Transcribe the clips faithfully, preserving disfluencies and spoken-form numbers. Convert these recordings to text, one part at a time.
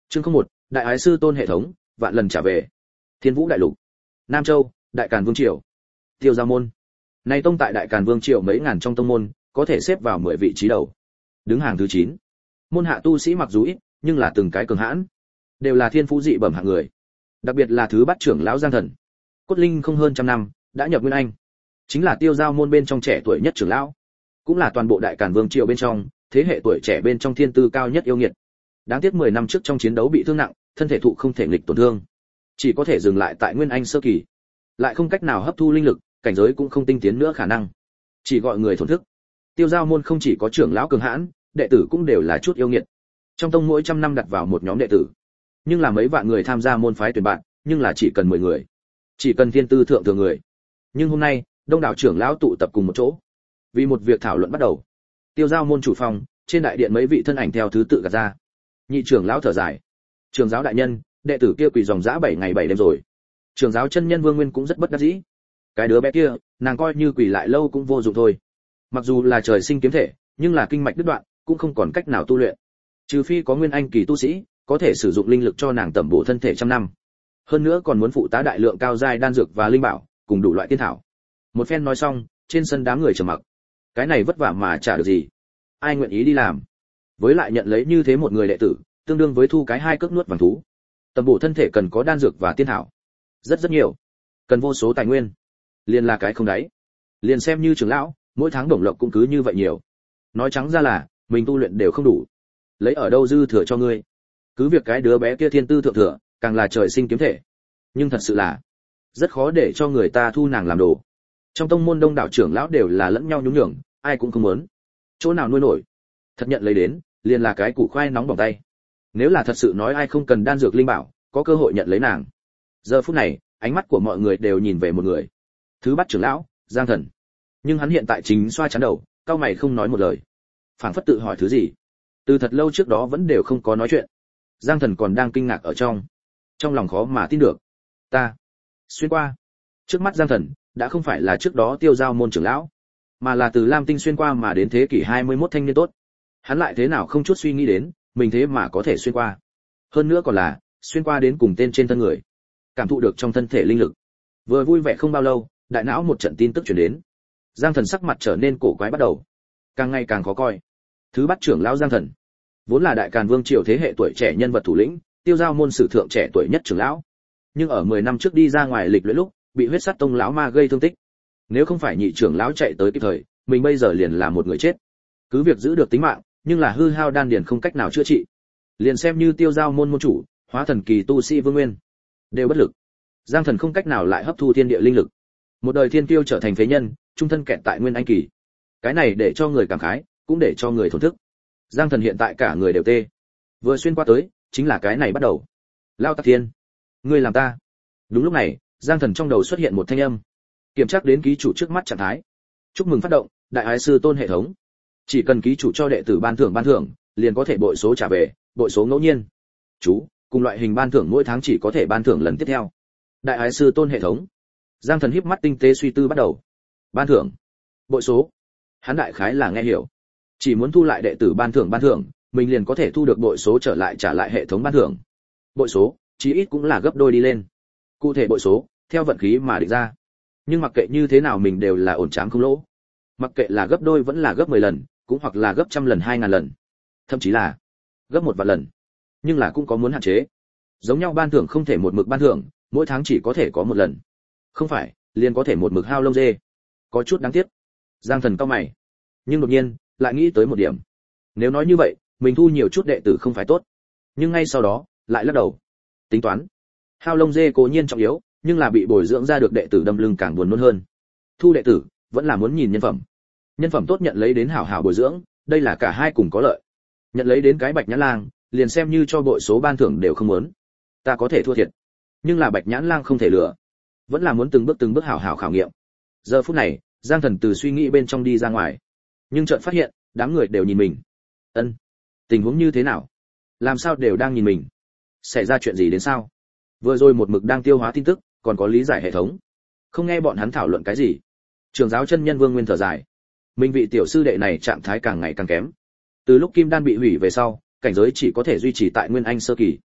Chương không một, Đại Ái Sư Tôn hệ thống, vạn lần trả về. Thiên Vũ đại lục, Nam Châu, Đại Càn Vương triều. Tiêu Giao môn. Này tông tại Đại Càn Vương triều mấy ngàn trong tông môn, có thể xếp vào mười vị trí đầu. Đứng hàng thứ chín. Môn hạ tu sĩ mặc dù ít, nhưng là từng cái cường hãn, đều là thiên phú dị bẩm hạng người. Đặc biệt là thứ bát trưởng lão Giang Thần, cốt linh không hơn trăm năm, đã nhập Nguyên Anh, chính là Tiêu Giao môn bên trong trẻ tuổi nhất trưởng lão, cũng là toàn bộ Đại Càn Vương triều bên trong, thế hệ tuổi trẻ bên trong thiên tư cao nhất yêu nghiệt. Đáng tiếc mười năm trước trong chiến đấu bị thương nặng, thân thể thụ không thể nghịch tổn thương, chỉ có thể dừng lại tại Nguyên Anh sơ kỳ, lại không cách nào hấp thu linh lực, cảnh giới cũng không tinh tiến nữa khả năng, chỉ gọi người thổn thức. Tiêu Giao môn không chỉ có trưởng lão cường hãn, đệ tử cũng đều là chút yêu nghiệt. Trong tông mỗi trăm năm đặt vào một nhóm đệ tử, nhưng là mấy vạn người tham gia môn phái tuyển bạn, nhưng là chỉ cần mười người, chỉ cần thiên tư thượng thừa người. Nhưng hôm nay, đông đảo trưởng lão tụ tập cùng một chỗ, vì một việc thảo luận bắt đầu. Tiêu Giao môn chủ phòng, trên đại điện mấy vị thân ảnh theo thứ tự gạt ra. Nhị trưởng lão thở dài, trưởng giáo đại nhân, đệ tử kia quỳ dòng dã bảy ngày bảy đêm rồi. Trưởng giáo chân nhân Vương Nguyên cũng rất bất đắc dĩ. Cái đứa bé kia, nàng coi như quỳ lại lâu cũng vô dụng thôi. Mặc dù là trời sinh kiếm thể, nhưng là kinh mạch đứt đoạn, cũng không còn cách nào tu luyện. Trừ phi có Nguyên Anh kỳ tu sĩ, có thể sử dụng linh lực cho nàng tẩm bổ thân thể trăm năm. Hơn nữa còn muốn phụ tá đại lượng cao giai đan dược và linh bảo, cùng đủ loại tiên thảo. Một phen nói xong, trên sân đám người trầm mặc. Cái này vất vả mà chả được gì, ai nguyện ý đi làm? Với lại nhận lấy như thế một người đệ tử, tương đương với thu cái hai cước nuốt vàng thú. Tầm bổ thân thể cần có đan dược và tiên thảo, rất rất nhiều, cần vô số tài nguyên, liền là cái không đáy. Liền xem như trưởng lão, mỗi tháng đồng lộc cũng cứ như vậy nhiều. Nói trắng ra là, mình tu luyện đều không đủ, lấy ở đâu dư thừa cho ngươi? Cứ việc cái đứa bé kia thiên tư thượng thừa, càng là trời sinh kiếm thể, nhưng thật sự là rất khó để cho người ta thu nàng làm đồ. Trong tông môn đông đảo trưởng lão đều là lẫn nhau nhún nhường, ai cũng không muốn. Chỗ nào nuôi nổi, thật nhận lấy đến, liền là cái củ khoai nóng bỏng tay. Nếu là thật sự nói ai không cần đan dược linh bảo, có cơ hội nhận lấy nàng. Giờ phút này, ánh mắt của mọi người đều nhìn về một người, thứ bát trưởng lão Giang Thần. Nhưng hắn hiện tại chính xoa chán đầu, cau mày không nói một lời, phảng phất tự hỏi thứ gì. Từ thật lâu trước đó vẫn đều không có nói chuyện. Giang Thần còn đang kinh ngạc ở trong, trong lòng khó mà tin được. Ta xuyên qua. Trước mắt Giang Thần đã không phải là trước đó Tiêu Giao môn trưởng lão, mà là từ Lam Tinh xuyên qua mà đến thế kỷ hai mươi mốt thanh niên tốt. Hắn lại thế nào không chút suy nghĩ đến, mình thế mà có thể xuyên qua. Hơn nữa còn là xuyên qua đến cùng tên trên thân người, cảm thụ được trong thân thể linh lực. Vừa vui vẻ không bao lâu, đại não một trận tin tức truyền đến. Giang Thần sắc mặt trở nên cổ quái bắt đầu, càng ngày càng khó coi. Thứ bát trưởng lão Giang Thần, vốn là Đại Càn Vương triều thế hệ tuổi trẻ nhân vật thủ lĩnh, Tiêu Giao môn sử thượng trẻ tuổi nhất trưởng lão. Nhưng ở mười năm trước đi ra ngoài lịch luyện lúc, bị huyết sát tông lão ma gây thương tích. Nếu không phải nhị trưởng lão chạy tới kịp thời, mình bây giờ liền là một người chết. Cứ việc giữ được tính mạng, nhưng là hư hao đan điền không cách nào chữa trị. Liền xem như Tiêu Giao môn môn chủ, hóa thần kỳ tu sĩ Vương Nguyên, đều bất lực. Giang Thần không cách nào lại hấp thu thiên địa linh lực. Một đời thiên kiêu trở thành phế nhân, trung thân kẹt tại Nguyên Anh kỳ. Cái này để cho người cảm khái, cũng để cho người thổn thức. Giang Thần hiện tại cả người đều tê. Vừa xuyên qua tới, chính là cái này bắt đầu. Lao Tắc Thiên, ngươi làm ta. Đúng lúc này, Giang Thần trong đầu xuất hiện một thanh âm. Kiểm tra đến ký chủ trước mắt trạng thái. Chúc mừng phát động, Đại Ái Sư Tôn hệ thống. Chỉ cần ký chủ cho đệ tử ban thưởng ban thưởng, liền có thể bội số trả về, bội số ngẫu nhiên. Chú, cùng loại hình ban thưởng mỗi tháng chỉ có thể ban thưởng lần tiếp theo. Đại Ái Sư Tôn hệ thống. Giang Thần híp mắt tinh tế suy tư bắt đầu. Ban thưởng, bội số. Hắn đại khái là nghe hiểu. Chỉ muốn thu lại đệ tử ban thưởng ban thưởng, mình liền có thể thu được bội số trở lại trả lại hệ thống ban thưởng. Bội số, chí ít cũng là gấp đôi đi lên. Cụ thể bội số, theo vận khí mà định ra. Nhưng mặc kệ như thế nào mình đều là ổn trám không lỗ. Mặc kệ là gấp đôi vẫn là gấp mười lần, cũng hoặc là gấp trăm lần hai ngàn lần, thậm chí là gấp một vạn lần. Nhưng là cũng có muốn hạn chế. Giống nhau ban thưởng không thể một mực ban thưởng, mỗi tháng chỉ có thể có một lần. Không phải, liền có thể một mực hao lông dê. Có chút đáng tiếc. Giang Thần cau mày. Nhưng đột nhiên, lại nghĩ tới một điểm. Nếu nói như vậy, mình thu nhiều chút đệ tử không phải tốt. Nhưng ngay sau đó, lại lắc đầu. Tính toán. Hao lông dê cố nhiên trọng yếu, nhưng là bị bồi dưỡng ra được đệ tử đâm lưng càng buồn nôn hơn. Thu đệ tử, vẫn là muốn nhìn nhân phẩm. Nhân phẩm tốt nhận lấy đến hảo hảo bồi dưỡng, đây là cả hai cùng có lợi. Nhận lấy đến cái Bạch Nhãn Lang, liền xem như cho bội số ban thưởng đều không muốn. Ta có thể thua thiệt, nhưng là Bạch Nhãn Lang không thể lừa. Vẫn là muốn từng bước từng bước hảo hảo khảo nghiệm. Giờ phút này, Giang Thần từ suy nghĩ bên trong đi ra ngoài, nhưng chợt phát hiện, đám người đều nhìn mình. Ân, tình huống như thế nào? Làm sao đều đang nhìn mình? Xảy ra chuyện gì đến sao? Vừa rồi một mực đang tiêu hóa tin tức, còn có lý giải hệ thống. Không nghe bọn hắn thảo luận cái gì. Trường giáo chân nhân Vương Nguyên thở dài. Mình vị tiểu sư đệ này trạng thái càng ngày càng kém. Từ lúc kim đan bị hủy về sau, cảnh giới chỉ có thể duy trì tại Nguyên Anh sơ kỳ.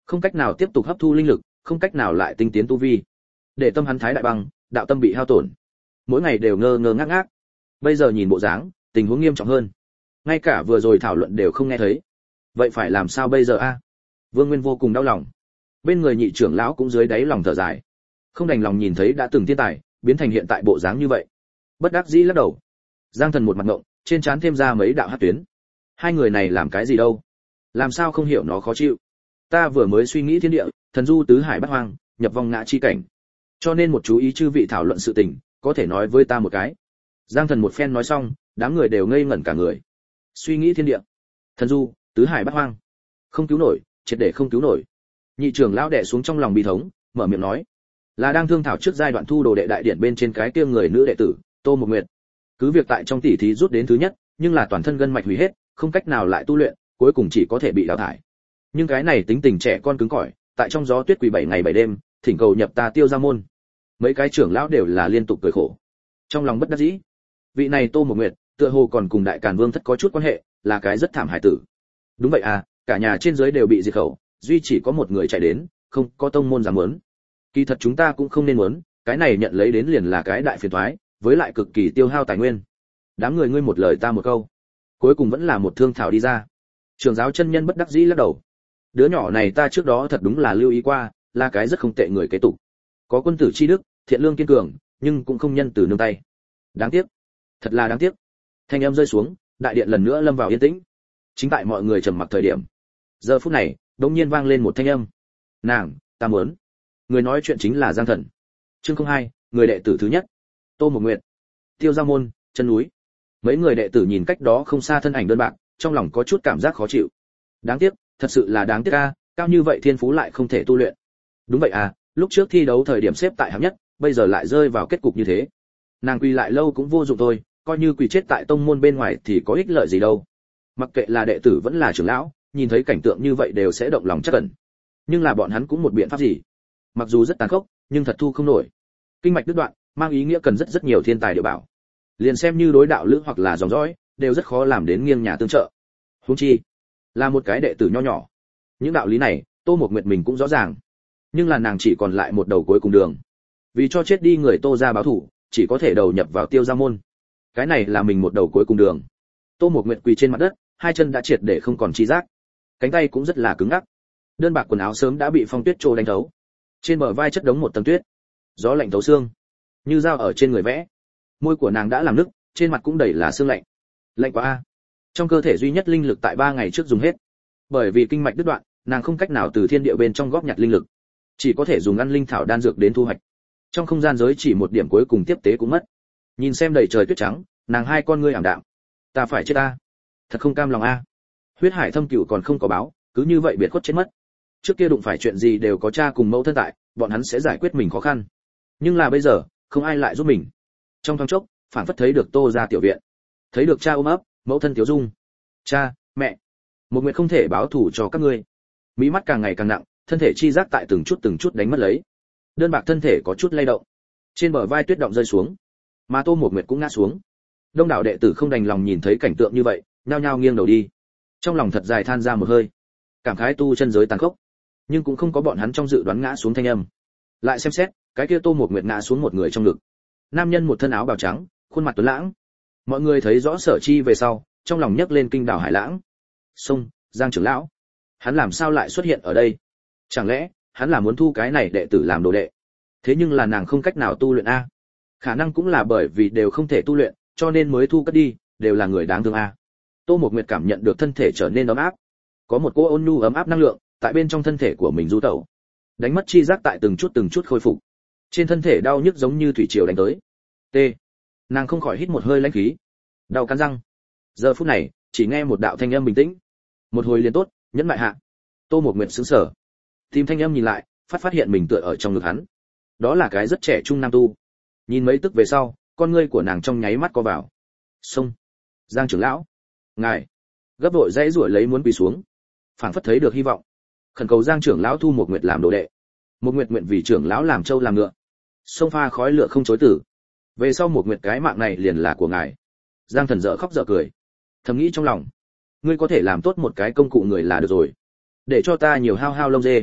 không cách nào tiếp tục hấp thu linh lực, không cách nào lại tinh tiến tu vi, để tâm hắn thái đại băng, đạo tâm bị hao tổn, mỗi ngày đều ngơ ngơ ngác ngác. Bây giờ nhìn bộ dáng, tình huống nghiêm trọng hơn, ngay cả vừa rồi thảo luận đều không nghe thấy. Vậy phải làm sao bây giờ a? Vương Nguyên vô cùng đau lòng, bên người nhị trưởng lão cũng dưới đáy lòng thở dài, không đành lòng nhìn thấy đã từng thiên tài biến thành hiện tại bộ dáng như vậy, bất đắc dĩ lắc đầu. Giang Thần một mặt ngộng, trên trán thêm ra mấy đạo hắc tuyến. Hai người này làm cái gì đâu? Làm sao không hiểu nó khó chịu? Ta vừa mới suy nghĩ thiên địa, thần du tứ hải bát hoang, nhập vong ngã chi cảnh, cho nên một chú ý chư vị thảo luận sự tình, có thể nói với ta một cái. Giang Thần một phen nói xong, đám người đều ngây ngẩn cả người. Suy nghĩ thiên địa, thần du tứ hải bát hoang, không cứu nổi, triệt để không cứu nổi. Nhị trưởng lão đè xuống trong lòng bi thống, mở miệng nói, là đang thương thảo trước giai đoạn thu đồ đệ đại điển bên trên cái kia người nữ đệ tử Tô Mộc Nguyệt. Cứ việc tại trong tỷ thí rút đến thứ nhất, nhưng là toàn thân gân mạch hủy hết, không cách nào lại tu luyện, cuối cùng chỉ có thể bị đào thải. Nhưng cái này tính tình trẻ con cứng cỏi, tại trong gió tuyết quỳ bảy ngày bảy đêm, thỉnh cầu nhập ta Tiêu Gia môn. Mấy cái trưởng lão đều là liên tục cười khổ, trong lòng bất đắc dĩ. Vị này Tô Mộc Nguyệt, tựa hồ còn cùng Đại Càn Vương thất có chút quan hệ, là cái rất thảm hải tử. Đúng vậy à, cả nhà trên dưới đều bị diệt khẩu, duy chỉ có một người chạy đến, không có tông môn dám muốn. Kỳ thật chúng ta cũng không nên muốn, cái này nhận lấy đến liền là cái đại phiền toái, với lại cực kỳ tiêu hao tài nguyên. Đám người ngươi một lời ta một câu, cuối cùng vẫn là một thương thảo đi ra. Trường giáo chân nhân bất đắc dĩ lắc đầu. Đứa nhỏ này ta trước đó thật đúng là lưu ý qua, là cái rất không tệ người kế tục. Có quân tử chi đức, thiện lương kiên cường, nhưng cũng không nhân từ nương tay. Đáng tiếc, thật là đáng tiếc. Thanh âm rơi xuống, đại điện lần nữa lâm vào yên tĩnh. Chính tại mọi người trầm mặc thời điểm, giờ phút này, đột nhiên vang lên một thanh âm. Nàng, ta muốn. Người nói chuyện chính là Giang Thần. Chương không hai, người đệ tử thứ nhất. Tô Mộc Nguyệt, Tiêu Gia môn, chân núi. Mấy người đệ tử nhìn cách đó không xa thân ảnh đơn bạc, trong lòng có chút cảm giác khó chịu. Đáng tiếc, thật sự là đáng tiếc a, cao như vậy thiên phú lại không thể tu luyện. Đúng vậy à, lúc trước thi đấu thời điểm xếp tại hạng nhất, bây giờ lại rơi vào kết cục như thế. Nàng quỳ lại lâu cũng vô dụng thôi, coi như quỳ chết tại tông môn bên ngoài thì có ích lợi gì đâu. Mặc kệ là đệ tử vẫn là trưởng lão, nhìn thấy cảnh tượng như vậy đều sẽ động lòng chắc ẩn. Nhưng là bọn hắn cũng một biện pháp gì. Mặc dù rất tàn khốc, nhưng thật thu không nổi. Kinh mạch đứt đoạn, mang ý nghĩa cần rất rất nhiều thiên tài địa bảo. Liền xem như đối đạo lữ hoặc là dòng dõi, đều rất khó làm đến nghiêng nhà tương trợ. Huống chi, là một cái đệ tử nho nhỏ. Những đạo lý này, Tô Mộc Nguyệt mình cũng rõ ràng. Nhưng là nàng chỉ còn lại một đầu cuối cùng đường. Vì cho chết đi người Tô gia báo thù, chỉ có thể đầu nhập vào Tiêu Gia môn. Cái này là mình một đầu cuối cùng đường. Tô Mộc Nguyệt quỳ trên mặt đất, hai chân đã triệt để không còn chi giác, cánh tay cũng rất là cứng ngắc. Đơn bạc quần áo sớm đã bị phong tuyết trô đánh thấu. Trên bờ vai chất đống một tầng tuyết, gió lạnh thấu xương, như dao ở trên người vẽ. Môi của nàng đã làm nứt, trên mặt cũng đầy là sương lạnh. Lạnh quá a. Trong cơ thể duy nhất linh lực tại ba ngày trước dùng hết. Bởi vì kinh mạch đứt đoạn, nàng không cách nào từ thiên địa bên trong góp nhặt linh lực, chỉ có thể dùng ăn linh thảo đan dược đến thu hoạch. Trong không gian giới chỉ một điểm cuối cùng tiếp tế cũng mất. Nhìn xem đầy trời tuyết trắng, nàng hai con ngươi ảm đạm. Ta phải chết a, thật không cam lòng a. Huyết hải thâm cửu còn không có báo, cứ như vậy biệt khuất chết mất. Trước kia đụng phải chuyện gì đều có cha cùng mẫu thân tại, bọn hắn sẽ giải quyết mình khó khăn. Nhưng là bây giờ, không ai lại giúp mình. Trong thoáng chốc, phản phất thấy được Tô gia tiểu viện, thấy được cha ôm ấp, mẫu thân Tiếu Dung. Cha, mẹ, một nguyện không thể báo thù cho các ngươi. Mí mắt càng ngày càng nặng, thân thể chi giác tại từng chút từng chút đánh mất lấy. Đơn bạc thân thể có chút lay động, trên bờ vai tuyết động rơi xuống, mà Tô Một Nguyệt cũng ngã xuống. Đông đảo đệ tử không đành lòng nhìn thấy cảnh tượng như vậy, nhao nhao nghiêng đầu đi, trong lòng thật dài than ra một hơi, cảm khái tu chân giới tàn khốc, nhưng cũng không có bọn hắn trong dự đoán ngã xuống thanh âm. Lại xem xét, cái kia Tô Một Nguyệt ngã xuống một người trong ngực. Nam nhân một thân áo bào trắng, khuôn mặt tuấn lãng. Mọi người thấy rõ Sở Chi về sau, trong lòng nhấc lên kinh đảo hải lãng. Sông, Giang trưởng lão, hắn làm sao lại xuất hiện ở đây? Chẳng lẽ hắn là muốn thu cái này đệ tử làm đồ đệ? Thế nhưng là nàng không cách nào tu luyện a. Khả năng cũng là bởi vì đều không thể tu luyện, cho nên mới thu cất đi, đều là người đáng thương a. Tô Một Nguyệt cảm nhận được thân thể trở nên ấm áp, có một cỗ ôn nhu ấm áp năng lượng tại bên trong thân thể của mình du tẩu, đánh mất chi giác tại từng chút từng chút khôi phục. Trên thân thể đau nhức giống như thủy triều đánh tới. T. Nàng không khỏi hít một hơi lãnh khí, đau cắn răng. Giờ phút này, chỉ nghe một đạo thanh âm bình tĩnh. Một hồi liền tốt, nhẫn mại hạ. Tô Một Nguyệt sững sờ, tìm thanh âm nhìn lại, phát phát hiện mình tựa ở trong ngực hắn. Đó là cái rất trẻ trung nam tu. Nhìn mấy tức về sau, con ngươi của nàng trong nháy mắt co vào. Xông, Giang trưởng lão, ngài. Gấp vội dãy rủa lấy muốn quỳ xuống, phảng phất thấy được hy vọng, khẩn cầu Giang trưởng lão thu Một Nguyệt làm đồ đệ. Một Nguyệt nguyện vì trưởng lão làm trâu làm ngựa, sông pha khói lửa không chối từ. Về sau Một Nguyệt cái mạng này liền là của ngài. Giang Thần dở khóc dở cười, thầm nghĩ trong lòng, ngươi có thể làm tốt một cái công cụ người là được rồi, để cho ta nhiều hao hao lông dê,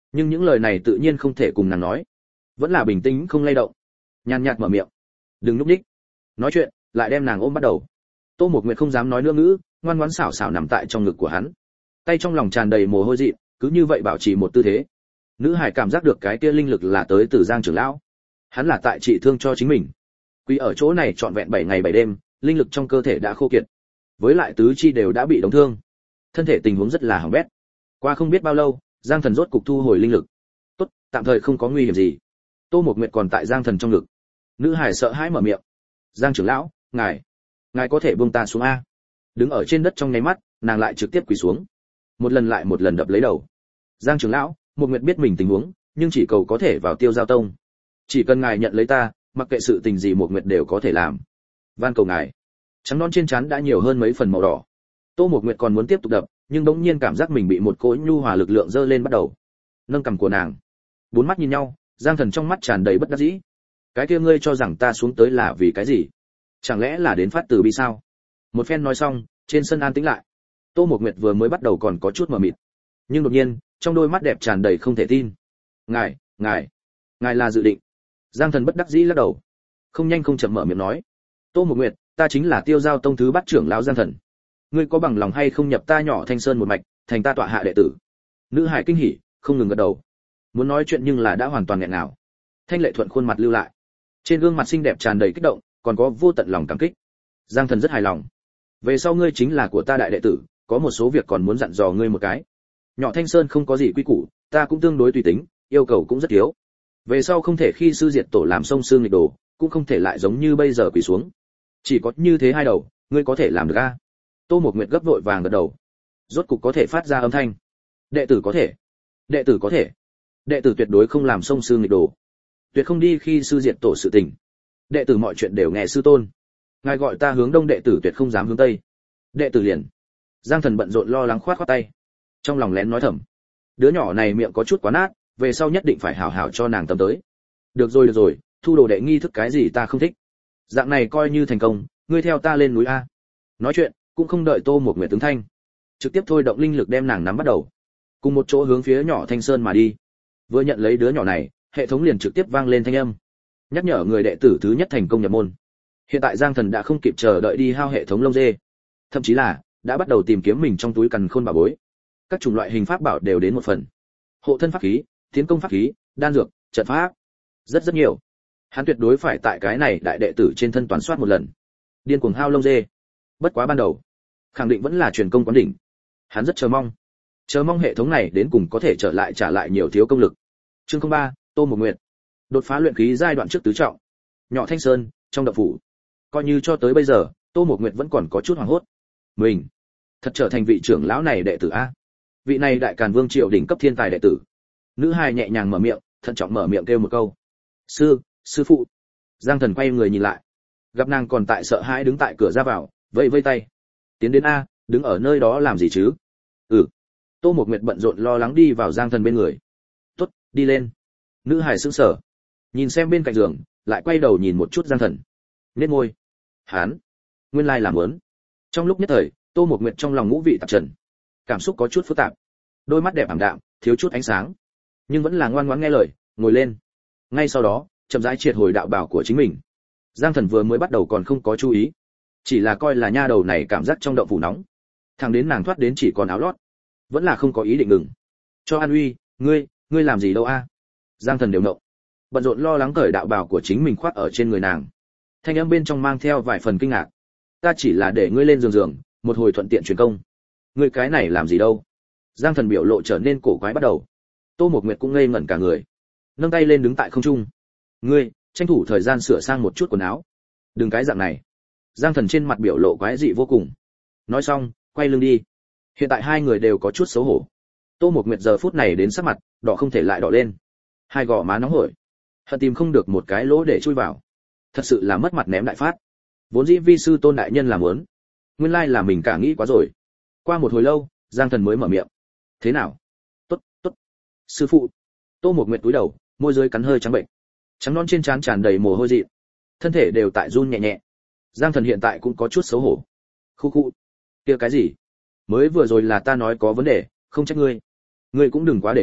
nhưng những lời này tự nhiên không thể cùng nàng nói, vẫn là bình tĩnh không lay động, nhàn nhạt mở miệng, đừng núp đích. Nói chuyện lại đem nàng ôm bắt đầu. Tô Mộc Nguyệt không dám nói nữa ngữ, ngoan ngoãn xảo xảo nằm tại trong ngực của hắn, tay trong lòng tràn đầy mồ hôi dị, cứ như vậy bảo trì một tư thế. Nữ hải cảm giác được cái kia linh lực là tới từ Giang trưởng lão, hắn là tại trị thương cho chính mình. Quy ở chỗ này trọn vẹn bảy ngày bảy đêm, linh lực trong cơ thể đã khô kiệt, với lại tứ chi đều đã bị đóng thương, thân thể tình huống rất là hỏng bét. Qua không biết bao lâu, Giang Thần rốt cục thu hồi linh lực. Tốt, tạm thời không có nguy hiểm gì. Tô Mộc Nguyệt còn tại Giang Thần trong ngực. Nữ hải sợ hãi mở miệng, Giang trưởng lão, ngài ngài có thể buông ta xuống a? Đứng ở trên đất trong nháy mắt, nàng lại trực tiếp quỳ xuống, một lần lại một lần đập lấy đầu. Giang trưởng lão, Mộc Nguyệt biết mình tình huống, nhưng chỉ cầu có thể vào Tiêu Giao Tông, chỉ cần ngài nhận lấy ta, mặc kệ sự tình gì Mộc Nguyệt đều có thể làm, van cầu ngài. Trắng non trên trán đã nhiều hơn mấy phần màu đỏ. Tô Mộc Nguyệt còn muốn tiếp tục đập, nhưng bỗng nhiên cảm giác mình bị một cỗ nhu hòa lực lượng dơ lên bắt đầu nâng cằm của nàng. Bốn mắt nhìn nhau, Giang Thần trong mắt tràn đầy bất đắc dĩ. Cái kia ngươi cho rằng ta xuống tới là vì cái gì? Chẳng lẽ là đến phát từ bi sao? Một phen nói xong, trên sân an tĩnh lại. Tô Mộc Nguyệt vừa mới bắt đầu còn có chút mờ mịt, nhưng đột nhiên, trong đôi mắt đẹp tràn đầy không thể tin. Ngài, ngài, ngài là dự định? Giang Thần bất đắc dĩ lắc đầu, không nhanh không chậm mở miệng nói. Tô Mộc Nguyệt, ta chính là Tiêu Giao Tông thứ bát trưởng lão Giang Thần. Ngươi có bằng lòng hay không nhập ta nhỏ Thanh Sơn một mạch, thành ta tọa hạ đệ tử? Nữ hải kinh hỉ, không ngừng gật đầu, muốn nói chuyện nhưng là đã hoàn toàn nghẹn ngào. Thanh lệ thuận khuôn mặt lưu lại, trên gương mặt xinh đẹp tràn đầy kích động, còn có vô tận lòng cảm kích. Giang Thần rất hài lòng. Về sau ngươi chính là của ta đại đệ tử, có một số việc còn muốn dặn dò ngươi một cái. Nhỏ Thanh Sơn không có gì quy củ, ta cũng tương đối tùy tính, yêu cầu cũng rất thiếu. Về sau không thể khi sư diệt tổ làm sông xương nghịch đồ, cũng không thể lại giống như bây giờ quỳ xuống. Chỉ có như thế hai đầu, ngươi có thể làm được a? Tô Mộc Nguyệt gấp vội vàng gật đầu, rốt cục có thể phát ra âm thanh. Đệ tử có thể, đệ tử có thể, đệ tử tuyệt đối không làm sông xương nghịch đồ, tuyệt không đi khi sư diệt tổ sự tình. Đệ tử mọi chuyện đều nghe sư tôn. Ngài gọi ta hướng đông, đệ tử tuyệt không dám hướng tây. Đệ tử liền. Giang Thần bận rộn lo lắng khoát khoát tay, trong lòng lén nói thầm, đứa nhỏ này miệng có chút quá nát, về sau nhất định phải hảo hảo cho nàng tâm tới. Được rồi được rồi, thu đồ đệ nghi thức cái gì ta không thích. Dạng này coi như thành công, ngươi theo ta lên núi a. Nói chuyện, cũng không đợi Tô Mộc Nguyệt tướng thanh, trực tiếp thôi động linh lực đem nàng nắm bắt đầu, cùng một chỗ hướng phía nhỏ Thanh Sơn mà đi. Vừa nhận lấy đứa nhỏ này, hệ thống liền trực tiếp vang lên thanh âm, nhắc nhở người đệ tử thứ nhất thành công nhập môn. Hiện tại Giang Thần đã không kịp chờ đợi đi hao hệ thống lông dê, thậm chí là đã bắt đầu tìm kiếm mình trong túi càn khôn bảo bối. Các chủng loại hình pháp bảo đều đến một phần, hộ thân pháp khí, tiến công pháp khí, đan dược, trận pháp, rất rất nhiều. Hắn tuyệt đối phải tại cái này đại đệ tử trên thân toàn soát một lần, điên cuồng hao lông dê. Bất quá ban đầu, khẳng định vẫn là truyền công quán đỉnh. Hắn rất chờ mong, chờ mong hệ thống này đến cùng có thể trở lại trả lại nhiều thiếu công lực. Chương không ba, Tô Mộc Nguyệt đột phá luyện khí giai đoạn trước tứ trọng. Nhỏ Thanh Sơn, trong động phủ. Coi như cho tới bây giờ, Tô Mộc Nguyệt vẫn còn có chút hoảng hốt. Mình thật trở thành vị trưởng lão này đệ tử a? Vị này đại càn vương triều đỉnh cấp thiên tài đệ tử. Nữ hài nhẹ nhàng mở miệng, thận trọng mở miệng kêu một câu. Sư, sư phụ. Giang Thần quay người nhìn lại, gặp nàng còn tại sợ hãi đứng tại cửa ra vào, vẫy vẫy tay. Tiến đến a, đứng ở nơi đó làm gì chứ? Ừ. Tô Mộc Nguyệt bận rộn lo lắng đi vào Giang Thần bên người. Tốt, đi lên. Nữ hài sững sờ, nhìn xem bên cạnh giường, lại quay đầu nhìn một chút Giang Thần, nhếch môi. Hán, nguyên lai là muốn. Trong lúc nhất thời, Tô Mộc Nguyệt trong lòng ngũ vị tạp trần, cảm xúc có chút phức tạp, đôi mắt đẹp ảm đạm, thiếu chút ánh sáng, nhưng vẫn là ngoan ngoãn nghe lời, ngồi lên. Ngay sau đó, chậm rãi triệt hồi đạo bảo của chính mình. Giang Thần vừa mới bắt đầu còn không có chú ý, chỉ là coi là nha đầu này cảm giác trong động phủ nóng, thằng đến nàng thoát đến chỉ còn áo lót, vẫn là không có ý định ngừng. Cho an uy, ngươi, ngươi làm gì đâu a? Giang Thần đều nộ, bận rộn lo lắng cởi đạo bảo của chính mình khoác ở trên người nàng. Thanh âm bên trong mang theo vài phần kinh ngạc. Ta chỉ là để ngươi lên giường giường, một hồi thuận tiện truyền công. Ngươi cái này làm gì đâu? Giang Thần biểu lộ trở nên cổ quái bắt đầu. Tô Mộc Nguyệt cũng ngây ngẩn cả người, nâng tay lên đứng tại không trung. Ngươi, tranh thủ thời gian sửa sang một chút quần áo. Đừng cái dạng này. Giang Thần trên mặt biểu lộ quái dị vô cùng. Nói xong, quay lưng đi. Hiện tại hai người đều có chút xấu hổ. Tô Mộc Nguyệt giờ phút này đến sắc mặt đỏ không thể lại đỏ lên, hai gò má nóng hổi, hận tìm không được một cái lỗ để chui vào. Thật sự là mất mặt ném đại phát. Vốn dĩ vi sư Tôn đại nhân làm muốn, nguyên lai là mình cả nghĩ quá rồi. Qua một hồi lâu, Giang Thần mới mở miệng. Thế nào? Tốt, tốt. Sư phụ. Tô Mộc Nguyệt cúi đầu, môi dưới cắn hơi trắng bệnh, trắng non trên trán tràn đầy mồ hôi dị, thân thể đều tại run nhẹ nhẹ. Giang Thần hiện tại cũng có chút xấu hổ. Khu khu. Kia cái gì? Mới vừa rồi là ta nói có vấn đề, không trách ngươi. Ngươi cũng đừng quá để ý,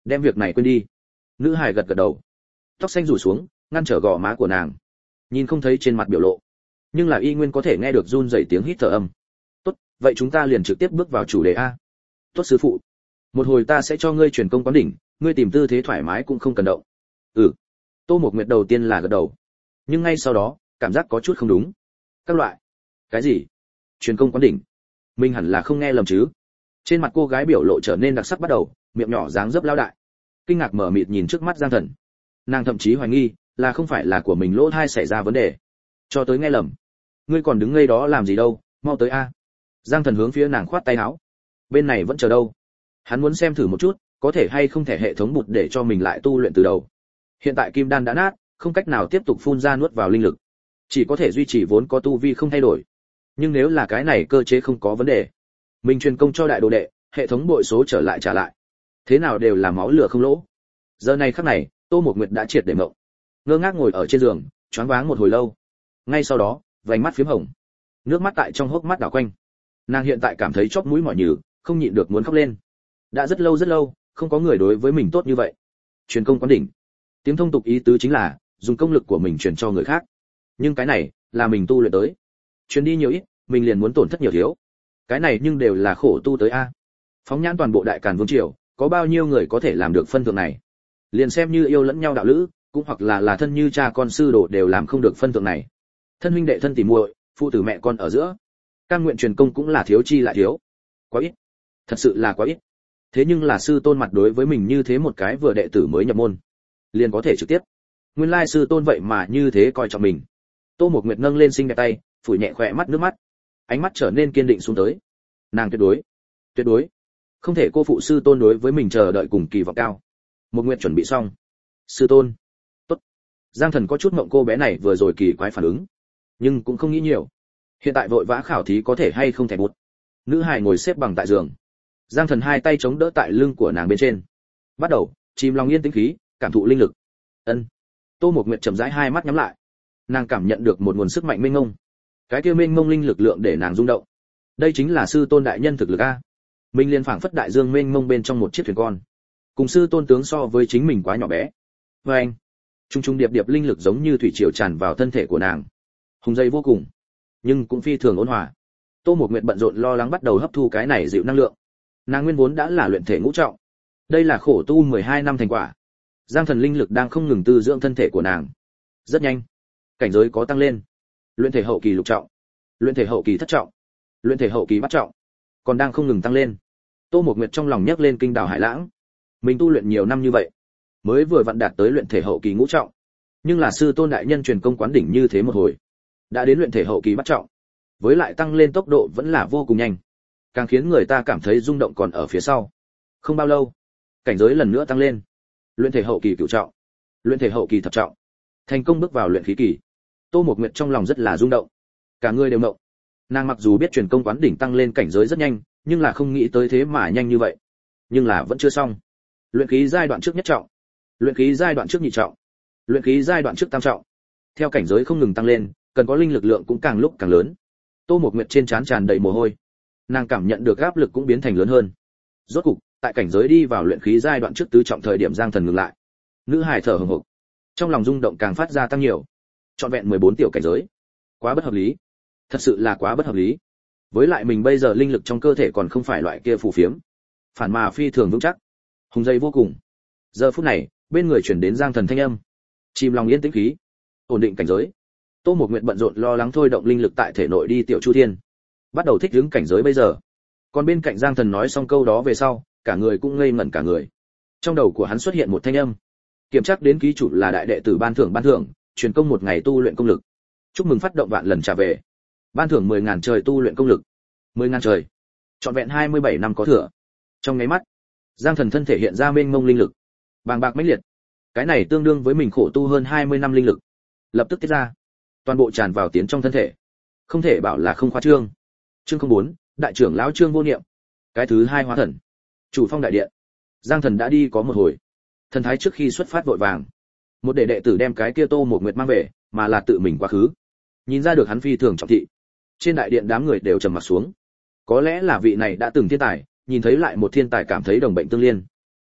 đem việc này quên đi. Nữ hài gật gật đầu, tóc xanh rủ xuống ngăn trở gò má của nàng, nhìn không thấy trên mặt biểu lộ, nhưng là y nguyên có thể nghe được run rẩy tiếng hít thở âm. Tốt, vậy chúng ta liền trực tiếp bước vào chủ đề a. Tốt sư phụ, một hồi ta sẽ cho ngươi truyền công quán đỉnh, ngươi tìm tư thế thoải mái cũng không cần động. Ừ. Tô Mộc Nguyệt đầu tiên là gật đầu, nhưng ngay sau đó cảm giác có chút không đúng. Các loại. Cái gì? Truyền công quán đỉnh? Mình hẳn là không nghe lầm chứ? Trên mặt cô gái biểu lộ trở nên đặc sắc bắt đầu, miệng nhỏ dáng dấp lao đại, kinh ngạc mở mịt nhìn trước mắt Giang Thần. Nàng thậm chí hoài nghi là không phải là của mình lỗ tai xảy ra vấn đề, cho tới nghe lầm. Ngươi còn đứng ngây đó làm gì đâu, mau tới a. Giang Thần hướng phía nàng khoát tay áo. Bên này vẫn chờ đâu? Hắn muốn xem thử một chút, có thể hay không thể hệ thống bụt để cho mình lại tu luyện từ đầu. Hiện tại kim đan đã nát, không cách nào tiếp tục phun ra nuốt vào linh lực, chỉ có thể duy trì vốn có tu vi không thay đổi. Nhưng nếu là cái này cơ chế không có vấn đề, mình truyền công cho đại đồ đệ, hệ thống bội số trở lại trả lại, thế nào đều là máu lửa không lỗ. Giờ này khắc này, Tô Mộc Nguyệt đã triệt để mộng, ngơ ngác ngồi ở trên giường, choáng váng một hồi lâu. Ngay sau đó, vành mắt phím hồng, nước mắt tại trong hốc mắt đảo quanh. Nàng hiện tại cảm thấy chóp mũi mỏi nhừ, không nhịn được muốn khóc lên. Đã rất lâu rất lâu, không có người đối với mình tốt như vậy. Truyền công quán đỉnh, tiếng thông tục ý tứ chính là dùng công lực của mình truyền cho người khác. Nhưng cái này là mình tu luyện tới, truyền đi nhiều ít, mình liền muốn tổn thất nhiều thiếu. Cái này nhưng đều là khổ tu tới a. Phóng nhãn toàn bộ Đại Càn Vương triều, có bao nhiêu người có thể làm được phân thượng này? Liền xem như yêu lẫn nhau đạo lữ, cũng hoặc là là thân như cha con sư đồ đều làm không được phân thượng này. Thân huynh đệ thân tỉ muội, phụ tử mẹ con ở giữa, cam nguyện truyền công cũng là thiếu chi lại thiếu. Quá ít, thật sự là quá ít. Thế nhưng là sư tôn mặt đối với mình như thế một cái vừa đệ tử mới nhập môn, liền có thể trực tiếp. Nguyên lai sư tôn vậy mà như thế coi trọng mình. Tô Mộc Nguyệt nâng lên xinh đẹp tay, phủi nhẹ khỏe mắt nước mắt, ánh mắt trở nên kiên định xuống tới. Nàng tuyệt đối, tuyệt đối không thể cô phụ sư tôn đối với mình chờ đợi cùng kỳ vọng cao. Mộc Nguyệt chuẩn bị xong. Sư tôn. Tốt. Giang Thần có chút mộng cô bé này vừa rồi kỳ quái phản ứng, nhưng cũng không nghĩ nhiều. Hiện tại vội vã khảo thí có thể hay không thể bút. Nữ hài ngồi xếp bằng tại giường, Giang Thần hai tay chống đỡ tại lưng của nàng bên trên, bắt đầu chìm lòng yên tĩnh khí, cảm thụ linh lực. Ân. Tô Mộc Nguyệt chậm rãi hai mắt nhắm lại, nàng cảm nhận được một nguồn sức mạnh mênh mông. Cái kia mênh mông linh lực lượng để nàng rung động. Đây chính là sư tôn đại nhân thực lực a. Mình liền phảng phất đại dương mênh mông bên trong một chiếc thuyền con, cùng sư tôn tướng so với chính mình quá nhỏ bé. Và anh, trung trung điệp điệp linh lực giống như thủy triều tràn vào thân thể của nàng, hùng dây vô cùng, nhưng cũng phi thường ôn hòa. Tô Mộc Nguyệt bận rộn lo lắng bắt đầu hấp thu cái này dịu năng lượng. Nàng nguyên vốn đã là luyện thể ngũ trọng, đây là khổ tu mười hai năm thành quả. Giang Thần linh lực đang không ngừng tư dưỡng thân thể của nàng. Rất nhanh, cảnh giới có tăng lên. Luyện thể hậu kỳ lục trọng, luyện thể hậu kỳ thất trọng, luyện thể hậu kỳ bát trọng, còn đang không ngừng tăng lên. Tô Mộc Nguyệt trong lòng nhấc lên kinh đào hải lãng. Mình tu luyện nhiều năm như vậy, mới vừa vặn đạt tới luyện thể hậu kỳ ngũ trọng, nhưng là sư tôn đại nhân truyền công quán đỉnh như thế một hồi, đã đến luyện thể hậu kỳ bát trọng, với lại tăng lên tốc độ vẫn là vô cùng nhanh, càng khiến người ta cảm thấy rung động còn ở phía sau. Không bao lâu, cảnh giới lần nữa tăng lên, luyện thể hậu kỳ cửu trọng, luyện thể hậu kỳ thập trọng, thành công bước vào luyện khí kỳ. Tô Mộc Nguyệt trong lòng rất là rung động, cả người đều động. Nàng mặc dù biết truyền công quán đỉnh tăng lên cảnh giới rất nhanh, nhưng là không nghĩ tới thế mà nhanh như vậy. Nhưng là vẫn chưa xong. Luyện khí giai đoạn trước nhất trọng, luyện khí giai đoạn trước nhị trọng, luyện khí giai đoạn trước tam trọng. Theo cảnh giới không ngừng tăng lên, cần có linh lực lượng cũng càng lúc càng lớn. Tô Mộc Nguyệt trên trán tràn đầy mồ hôi, nàng cảm nhận được áp lực cũng biến thành lớn hơn. Rốt cục, tại cảnh giới đi vào luyện khí giai đoạn trước tứ trọng thời điểm Giang Thần ngừng lại. Nữ hài thở hổn hển, trong lòng rung động càng phát ra tăng nhiều. Trọn vẹn mười bốn tiểu cảnh giới, quá bất hợp lý, thật sự là quá bất hợp lý. Với lại mình bây giờ linh lực trong cơ thể còn không phải loại kia phù phiếm, phản mà phi thường vững chắc, hùng dây vô cùng. Giờ phút này, bên người chuyển đến Giang Thần thanh âm, chìm lòng yên tĩnh khí, ổn định cảnh giới. Tô Mộc Nguyệt bận rộn lo lắng thôi động linh lực tại thể nội đi tiểu chu thiên, bắt đầu thích ứng cảnh giới bây giờ. Còn bên cạnh Giang Thần nói xong câu đó về sau, cả người cũng ngây ngẩn cả người. Trong đầu của hắn xuất hiện một thanh âm, kiểm tra đến ký chủ là đại đệ tử ban thưởng ban thưởng, truyền công một ngày tu luyện công lực. Chúc mừng phát động vạn lần trả về. Ban thưởng mười ngàn trời tu luyện công lực. mười ngàn trời. Trọn vẹn hai mươi bảy năm có thừa. Trong nháy mắt, Giang Thần thân thể hiện ra mênh mông linh lực, bàng bạc mãnh liệt. Cái này tương đương với mình khổ tu hơn hai mươi năm linh lực, lập tức tiết ra, toàn bộ tràn vào tiến trong thân thể. Không thể bảo là không khoa trương. Chương không bốn, đại trưởng lão Trương Vô Niệm. Cái thứ hai hóa thần. Chủ phong đại điện. Giang Thần đã đi có một hồi. Thần thái trước khi xuất phát vội vàng, một đệ đệ tử đem cái kia Tô Mộc Nguyệt mang về, mà là tự mình quá khứ. Nhìn ra được hắn phi thường trọng thị. Trên đại điện đám người đều trầm mặt xuống. Có lẽ là vị này đã từng thiên tài, nhìn thấy lại một thiên tài cảm thấy đồng bệnh tương liên.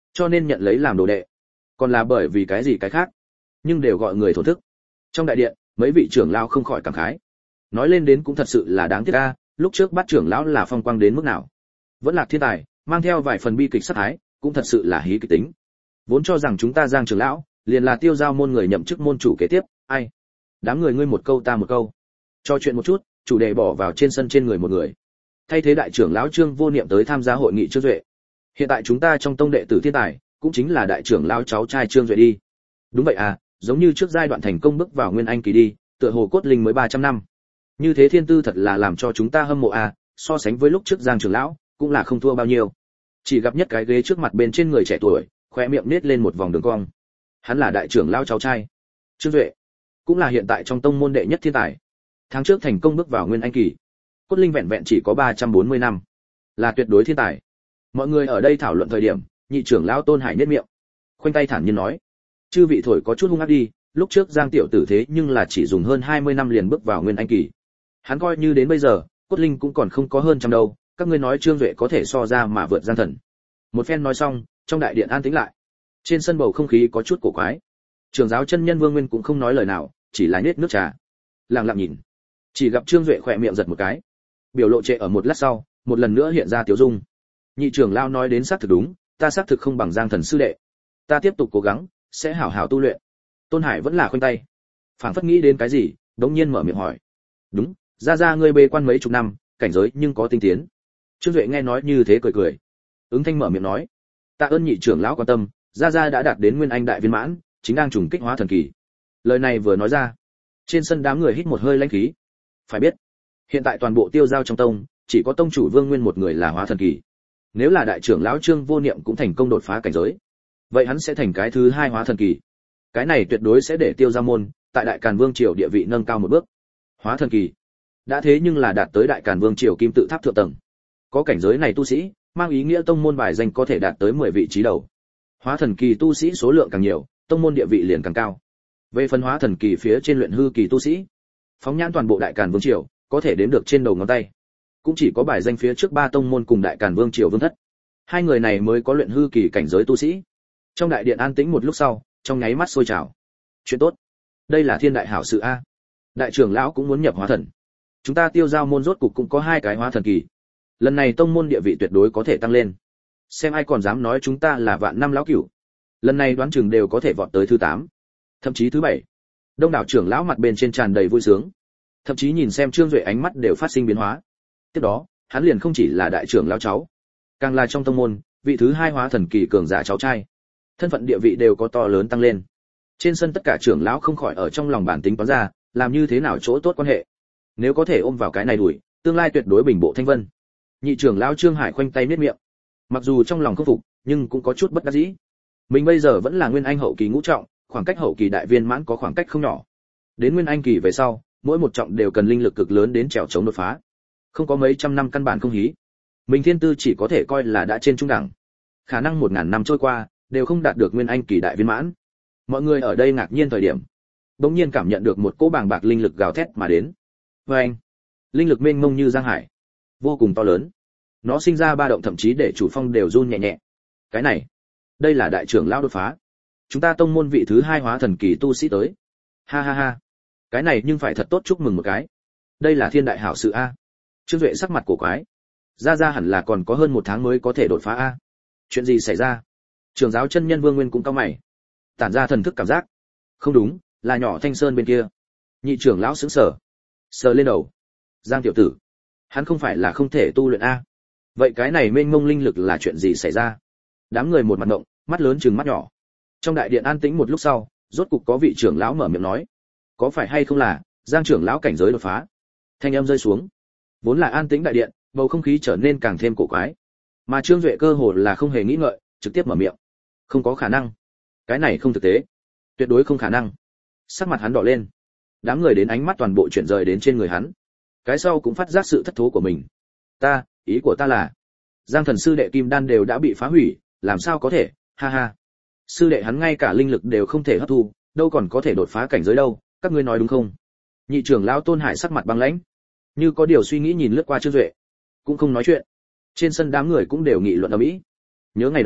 cho nên nhận lấy làm đồ đệ. Còn là bởi vì cái gì cái khác, nhưng đều gọi người thổn thức. Trong đại điện, mấy vị trưởng lão không khỏi cảm khái. Nói lên đến cũng thật sự là đáng tiếc a, lúc trước bắt trưởng lão là phong quang đến mức nào. Vẫn là thiên tài, mang theo vài phần bi kịch sát thái, cũng thật sự là hí kịch tính. Vốn cho rằng chúng ta Giang trưởng lão, liền là tiêu giao môn người nhậm chức môn chủ kế tiếp, ai? Đám người ngươi một câu ta một câu. Cho chuyện một chút, chủ đề bỏ vào trên sân trên người một người. Thay thế đại trưởng lão Trương Vô Niệm tới tham gia hội nghị Trương Duệ. Hiện tại chúng ta trong tông đệ tử thiên tài, cũng chính là đại trưởng lão cháu trai Trương Duệ đi. Đúng vậy à, giống như trước giai đoạn thành công bước vào nguyên anh kỳ đi, tựa hồ cốt linh mới ba trăm năm. Như thế thiên tư thật là làm cho chúng ta hâm mộ à, so sánh với lúc trước Giang trưởng lão, cũng là không thua bao nhiêu. Chỉ gặp nhất cái ghế trước mặt bên trên người trẻ tuổi, khóe miệng nết lên một vòng đường cong. Hắn là đại trưởng lão cháu trai Trương Duệ, cũng là hiện tại trong tông môn đệ nhất thiên tài. Tháng trước thành công bước vào nguyên anh kỳ, cốt linh vẹn vẹn chỉ có ba trăm bốn mươi năm, là tuyệt đối thiên tài. Mọi người ở đây thảo luận thời điểm, nhị trưởng lão Tôn Hải nhếch miệng, khoanh tay thản nhiên nói: "Chư vị thổi có chút hung ác đi, lúc trước Giang tiểu tử thế nhưng là chỉ dùng hơn hai mươi năm liền bước vào nguyên anh kỳ. Hắn coi như đến bây giờ, cốt linh cũng còn không có hơn trăm đâu, các ngươi nói Trương Duệ có thể so ra mà vượt Giang thần." Một phen nói xong, trong đại điện an tĩnh lại. Trên sân bầu không khí có chút cổ quái. Trưởng giáo chân nhân Vương Nguyên cũng không nói lời nào, chỉ là nhếch nước trà, lặng lặng nhìn. Chỉ gặp Trương Duệ khỏe miệng giật một cái, biểu lộ trệ ở một lát sau, một lần nữa hiện ra tiểu dung. Nhị trưởng lão nói đến xác thực đúng, ta xác thực không bằng Giang thần sư đệ. Ta tiếp tục cố gắng, sẽ hảo hảo tu luyện. Tôn Hải vẫn là khoanh tay, phảng phất nghĩ đến cái gì, đống nhiên mở miệng hỏi: "Đúng, gia gia ngươi bê quan mấy chục năm, cảnh giới nhưng có tinh tiến." Trương Duệ nghe nói như thế cười cười, ứng thanh mở miệng nói: "Tạ ơn nhị trưởng lão quan tâm, gia gia đã đạt đến nguyên anh đại viên mãn, chính đang trùng kích hóa thần kỳ." Lời này vừa nói ra, trên sân đám người hít một hơi lãnh khí. Phải biết, hiện tại toàn bộ tiêu giao trong tông, chỉ có tông chủ Vương Nguyên một người là hóa thần kỳ. Nếu là đại trưởng lão Trương Vô Niệm cũng thành công đột phá cảnh giới, vậy hắn sẽ thành cái thứ hai hóa thần kỳ. Cái này tuyệt đối sẽ để tiêu giao môn tại đại càn vương triều địa vị nâng cao một bước. Hóa thần kỳ đã thế nhưng là đạt tới đại càn vương triều kim tự tháp thượng tầng. Có cảnh giới này tu sĩ, mang ý nghĩa tông môn bài danh có thể đạt tới mười vị trí đầu. Hóa thần kỳ tu sĩ số lượng càng nhiều, tông môn địa vị liền càng cao. Về phần hóa thần kỳ phía trên luyện hư kỳ tu sĩ, phóng nhãn toàn bộ đại càn vương triều, có thể đếm được trên đầu ngón tay. Cũng chỉ có bài danh phía trước ba tông môn cùng đại càn vương triều vương thất. Hai người này mới có luyện hư kỳ cảnh giới tu sĩ. Trong đại điện an tĩnh một lúc sau, trong nháy mắt sôi trào. Chuyện tốt, đây là thiên đại hảo sự a. Đại trưởng lão cũng muốn nhập hóa thần. Chúng ta tiêu giao môn rốt cục cũng có hai cái hóa thần kỳ. Lần này tông môn địa vị tuyệt đối có thể tăng lên. Xem ai còn dám nói chúng ta là vạn năm lão cửu. Lần này đoán chừng đều có thể vọt tới thứ tám, thậm chí thứ bảy. Đông đảo trưởng lão mặt bên trên tràn đầy vui sướng, thậm chí nhìn xem Trương Duệ ánh mắt đều phát sinh biến hóa. Tiếp đó, hắn liền không chỉ là đại trưởng lão cháu, càng là trong tông môn vị thứ hai hóa thần kỳ cường giả cháu trai, thân phận địa vị đều có to lớn tăng lên. Trên sân tất cả trưởng lão không khỏi ở trong lòng bản tính toán ra, làm như thế nào chỗ tốt quan hệ. Nếu có thể ôm vào cái này đuổi, tương lai tuyệt đối bình bộ thanh vân. Nhị trưởng lão Trương Hải khoanh tay niết miệng, mặc dù trong lòng không phục, nhưng cũng có chút bất đắc dĩ. Mình bây giờ vẫn là nguyên anh hậu kỳ ngũ trọng, khoảng cách hậu kỳ đại viên mãn có khoảng cách không nhỏ. Đến nguyên anh kỳ về sau, mỗi một trọng đều cần linh lực cực lớn đến trèo chống đột phá. Không có mấy trăm năm căn bản không hí. Mình thiên tư chỉ có thể coi là đã trên trung đẳng. Khả năng một ngàn năm trôi qua, đều không đạt được nguyên anh kỳ đại viên mãn. Mọi người ở đây ngạc nhiên thời điểm, bỗng nhiên cảm nhận được một cỗ bàng bạc linh lực gào thét mà đến. Và anh, linh lực mênh mông như giang hải, vô cùng to lớn. Nó sinh ra ba động thậm chí để chủ phong đều run nhẹ nhẹ. Cái này, đây là đại trưởng lão đột phá. Chúng ta tông môn vị thứ hai hóa thần kỳ tu sĩ tới. Ha ha ha, cái này nhưng phải thật tốt chúc mừng một cái. Đây là thiên đại hảo sự a. Trương Duệ sắc mặt cổ quái. Ra ra hẳn là còn có hơn một tháng mới có thể đột phá a. Chuyện gì xảy ra? Trưởng giáo chân nhân Vương Nguyên cũng cau mày, tản ra thần thức cảm giác. Không đúng, là nhỏ Thanh Sơn bên kia. Nhị trưởng lão sững sờ, sờ lên đầu. Giang tiểu tử, hắn không phải là không thể tu luyện a? Vậy cái này mênh mông linh lực là chuyện gì xảy ra? Đám người một mặt ngộng, mắt lớn trừng mắt nhỏ. Trong đại điện an tĩnh một lúc sau, rốt cục có vị trưởng lão mở miệng nói: "Có phải hay không là Giang trưởng lão cảnh giới đột phá?" Thanh âm rơi xuống, vốn là an tĩnh đại điện, bầu không khí trở nên càng thêm cổ quái. Mà Trương Duệ cơ hồ là không hề nghĩ ngợi, trực tiếp mở miệng: "Không có khả năng, cái này không thực tế, tuyệt đối không khả năng." Sắc mặt hắn đỏ lên, đám người đến ánh mắt toàn bộ chuyển rời đến trên người hắn. Cái sau cũng phát giác sự thất thố của mình. "Ta, ý của ta là, Giang thần sư đệ kim đan đều đã bị phá hủy, làm sao có thể, ha ha. Sư đệ hắn ngay cả linh lực đều không thể hấp thu, đâu còn có thể đột phá cảnh giới đâu, các ngươi nói đúng không?" Nhị trưởng lão Tôn Hải sắc mặt băng lãnh, như có điều suy nghĩ nhìn lướt qua Trương Duệ, cũng không nói chuyện. Trên sân đám người cũng đều nghị luận ầm ĩ. Nhớ ngày đó,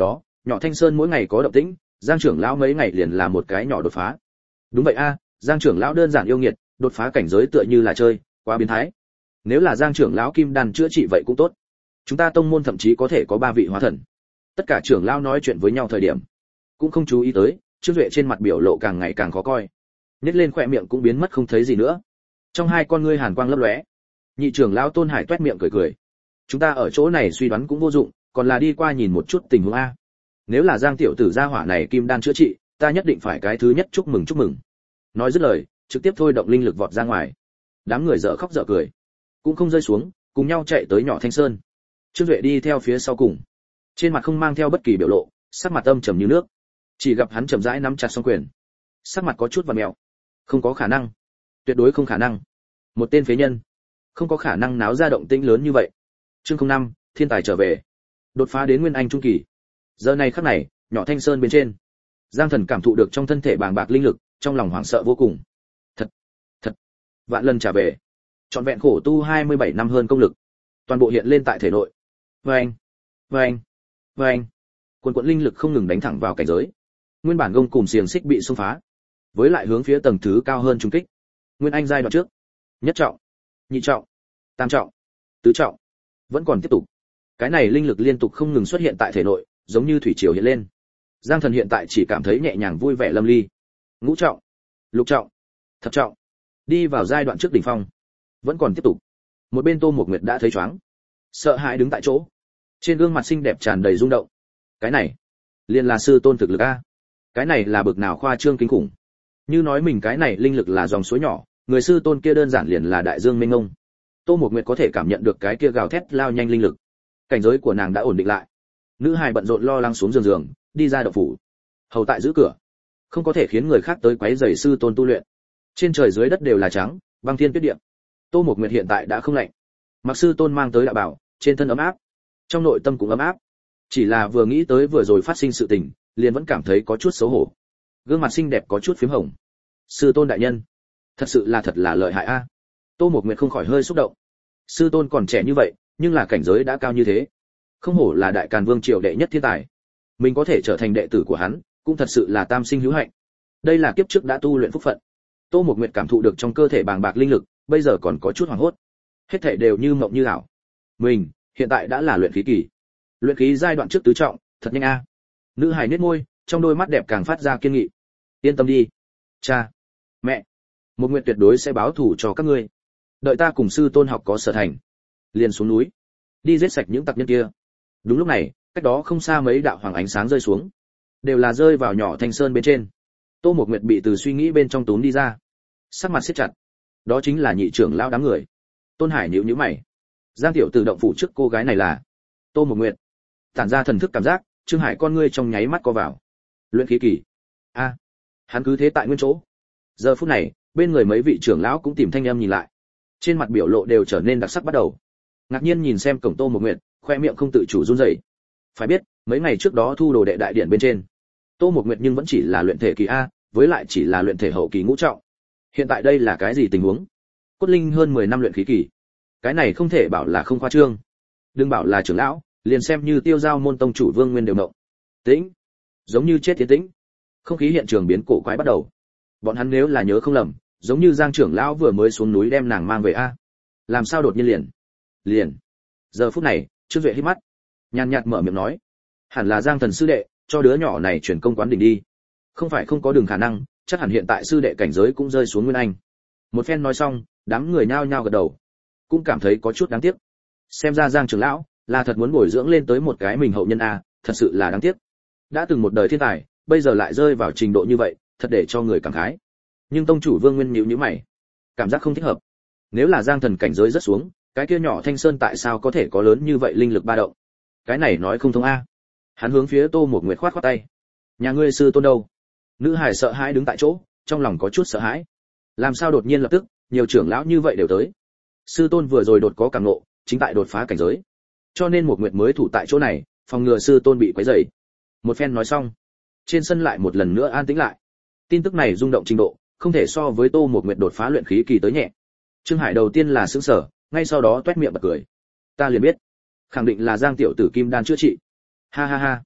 nhỏ Thanh Sơn mỗi ngày có động tĩnh, Giang trưởng lão mấy ngày liền là một cái nhỏ đột phá. Đúng vậy a, Giang trưởng lão đơn giản yêu nghiệt, đột phá cảnh giới tựa như là chơi, quá biến thái. Nếu là Giang trưởng lão kim đan chữa trị vậy cũng tốt. Chúng ta tông môn thậm chí có thể có ba vị hóa thần. Tất cả trưởng lão nói chuyện với nhau thời điểm, cũng không chú ý tới, Trương Duệ trên mặt biểu lộ càng ngày càng khó coi. Nhếch lên khóe miệng cũng biến mất không thấy gì nữa. Trong hai con ngươi hàn quang lấp lóe. Nhị trưởng lão Tôn Hải toét miệng cười cười. Chúng ta ở chỗ này suy đoán cũng vô dụng, còn là đi qua nhìn một chút tình huống a. Nếu là Giang tiểu tử gia hỏa này kim đan chữa trị, ta nhất định phải cái thứ nhất chúc mừng chúc mừng. Nói dứt lời, trực tiếp thôi động linh lực vọt ra ngoài. Đám người dở khóc dở cười, cũng không rơi xuống, cùng nhau chạy tới nhỏ Thanh Sơn. Trương Duệ đi theo phía sau cùng, trên mặt không mang theo bất kỳ biểu lộ, sắc mặt âm trầm như nước. Chỉ gặp hắn chậm rãi nắm chặt song quyền, sắc mặt có chút vặn mèo. Không có khả năng, tuyệt đối không khả năng. Một tên phế nhân, không có khả năng náo ra động tĩnh lớn như vậy. Chương không năm, thiên tài trở về, đột phá đến nguyên anh trung kỳ. Giờ này khắc này, nhỏ Thanh Sơn bên trên, Giang Thần cảm thụ được trong thân thể bàng bạc linh lực, trong lòng hoảng sợ vô cùng. Thật, thật, vạn lần trả về. Trọn vẹn khổ tu hai mươi bảy năm hơn công lực, toàn bộ hiện lên tại thể nội. Vâng, vâng, vâng. Quần quần linh lực không ngừng đánh thẳng vào cảnh giới. Nguyên bản gông cùm xiềng xích bị xông phá, với lại hướng phía tầng thứ cao hơn trung kích. Nguyên anh giai đoạn trước, nhất trọng, nhị trọng, tam trọng, tứ trọng, vẫn còn tiếp tục. Cái này linh lực liên tục không ngừng xuất hiện tại thể nội, giống như thủy triều hiện lên. Giang Thần hiện tại chỉ cảm thấy nhẹ nhàng vui vẻ lâm ly. Ngũ trọng, lục trọng, thập trọng, đi vào giai đoạn trước đỉnh phong, vẫn còn tiếp tục. Một bên Tô Mộc Nguyệt đã thấy choáng, sợ hãi đứng tại chỗ, trên gương mặt xinh đẹp tràn đầy rung động. Cái này, liền là sư tôn thực lực a. Cái này là bực nào khoa trương kinh khủng. Như nói mình cái này linh lực là dòng suối nhỏ, người sư tôn kia đơn giản liền là đại dương mênh mông. Tô Mộc Nguyệt có thể cảm nhận được cái kia gào thét lao nhanh linh lực. Cảnh giới của nàng đã ổn định lại. Nữ hài bận rộn lo lắng xuống giường giường, đi ra động phủ. Hầu tại giữ cửa, không có thể khiến người khác tới quấy rầy sư tôn tu luyện. Trên trời dưới đất đều là trắng, băng thiên tuyết địa. Tô Mộc Nguyệt hiện tại đã không lạnh. Mặc sư tôn mang tới đạo bảo, trên thân ấm áp, trong nội tâm cũng ấm áp. Chỉ là vừa nghĩ tới vừa rồi phát sinh sự tình, liền vẫn cảm thấy có chút xấu hổ. Gương mặt xinh đẹp có chút phím hồng. Sư tôn đại nhân, thật sự là thật là lợi hại a. Tô Mộc Nguyệt không khỏi hơi xúc động. Sư tôn còn trẻ như vậy, nhưng là cảnh giới đã cao như thế. Không hổ là Đại Càn Vương triều đệ nhất thiên tài. Mình có thể trở thành đệ tử của hắn, cũng thật sự là tam sinh hữu hạnh. Đây là kiếp trước đã tu luyện phúc phận. Tô Mộc Nguyệt cảm thụ được trong cơ thể bàng bạc linh lực, bây giờ còn có chút hoảng hốt. Hết thảy đều như mộng như ảo. Mình, hiện tại đã là luyện khí kỳ. Luyện khí giai đoạn trước tứ trọng, thật nhanh a. Nữ hài nhếch môi, trong đôi mắt đẹp càng phát ra kiên nghị. Yên tâm đi, cha, mẹ, Mộc Nguyệt tuyệt đối sẽ báo thù cho các ngươi. Đợi ta cùng sư tôn học có sở thành, liền xuống núi, đi giết sạch những tặc nhân kia. Đúng lúc này, cách đó không xa mấy đạo hoàng ánh sáng rơi xuống, đều là rơi vào nhỏ Thanh Sơn bên trên. Tô Mộc Nguyệt bị từ suy nghĩ bên trong túm đi ra, sắc mặt siết chặt. Đó chính là nhị trưởng lão đám người. Tôn Hải nhíu nhíu mày. Giang tiểu tử động phủ trước cô gái này là Tô Mộc Nguyệt. Tản ra thần thức cảm giác, Trương Hải con ngươi trong nháy mắt co vào. Luyện khí kỳ. A, à, hắn cứ thế tại nguyên chỗ. Giờ phút này, bên người mấy vị trưởng lão cũng tìm thanh âm nhìn lại. Trên mặt biểu lộ đều trở nên đặc sắc bắt đầu. Ngạc nhiên nhìn xem cổng Tô Mộc Nguyệt, khoe miệng không tự chủ run rẩy. Phải biết, mấy ngày trước đó thu đồ đệ đại điển bên trên, Tô Mộc Nguyệt nhưng vẫn chỉ là luyện thể kỳ a, với lại chỉ là luyện thể hậu kỳ ngũ trọng. Hiện tại đây là cái gì tình huống? Cốt linh hơn mười năm luyện khí kỳ. Cái này không thể bảo là không khoa trương. Đừng bảo là trưởng lão, liền xem như Tiêu Giao môn tông chủ Vương Nguyên đều ngộng. Tĩnh, giống như chết tiến tĩnh. Không khí hiện trường biến cổ quái bắt đầu. Bọn hắn nếu là nhớ không lầm, giống như Giang trưởng lão vừa mới xuống núi đem nàng mang về a. Làm sao đột nhiên liền? Liền. Giờ phút này, Trương Duệ hít mắt, nhàn nhạt mở miệng nói, hẳn là Giang thần sư đệ, cho đứa nhỏ này chuyển công quán đỉnh đi. Không phải không có đường khả năng, chắc hẳn hiện tại sư đệ cảnh giới cũng rơi xuống nguyên anh. Một phen nói xong, đám người nhao nhao gật đầu, cũng cảm thấy có chút đáng tiếc. Xem ra Giang trưởng lão là thật muốn bồi dưỡng lên tới một cái mình hậu nhân a, thật sự là đáng tiếc. Đã từng một đời thiên tài, bây giờ lại rơi vào trình độ như vậy, thật để cho người cảm khái. Nhưng tông chủ Vương Nguyên nhíu nhíu mày, cảm giác không thích hợp. Nếu là Giang thần cảnh giới rất xuống, cái kia nhỏ Thanh Sơn tại sao có thể có lớn như vậy linh lực ba động? Cái này nói không thông a. Hắn hướng phía Tô Mộc Nguyệt khoát khoát tay. Nhà ngươi sư tôn đâu? Nữ hải sợ hãi đứng tại chỗ, trong lòng có chút sợ hãi. Làm sao đột nhiên lập tức, nhiều trưởng lão như vậy đều tới? Sư tôn vừa rồi đột có cảm ngộ, chính tại đột phá cảnh giới. Cho nên Mộc Nguyệt mới thủ tại chỗ này, phòng ngừa sư tôn bị quấy rầy. Một phen nói xong, trên sân lại một lần nữa an tĩnh lại. Tin tức này rung động trình độ, không thể so với Tô Mộc Nguyệt đột phá luyện khí kỳ tới nhẹ. Trương Hải đầu tiên là sững sờ, ngay sau đó toét miệng bật cười. Ta liền biết, khẳng định là Giang tiểu tử kim đan chữa trị. Ha ha ha.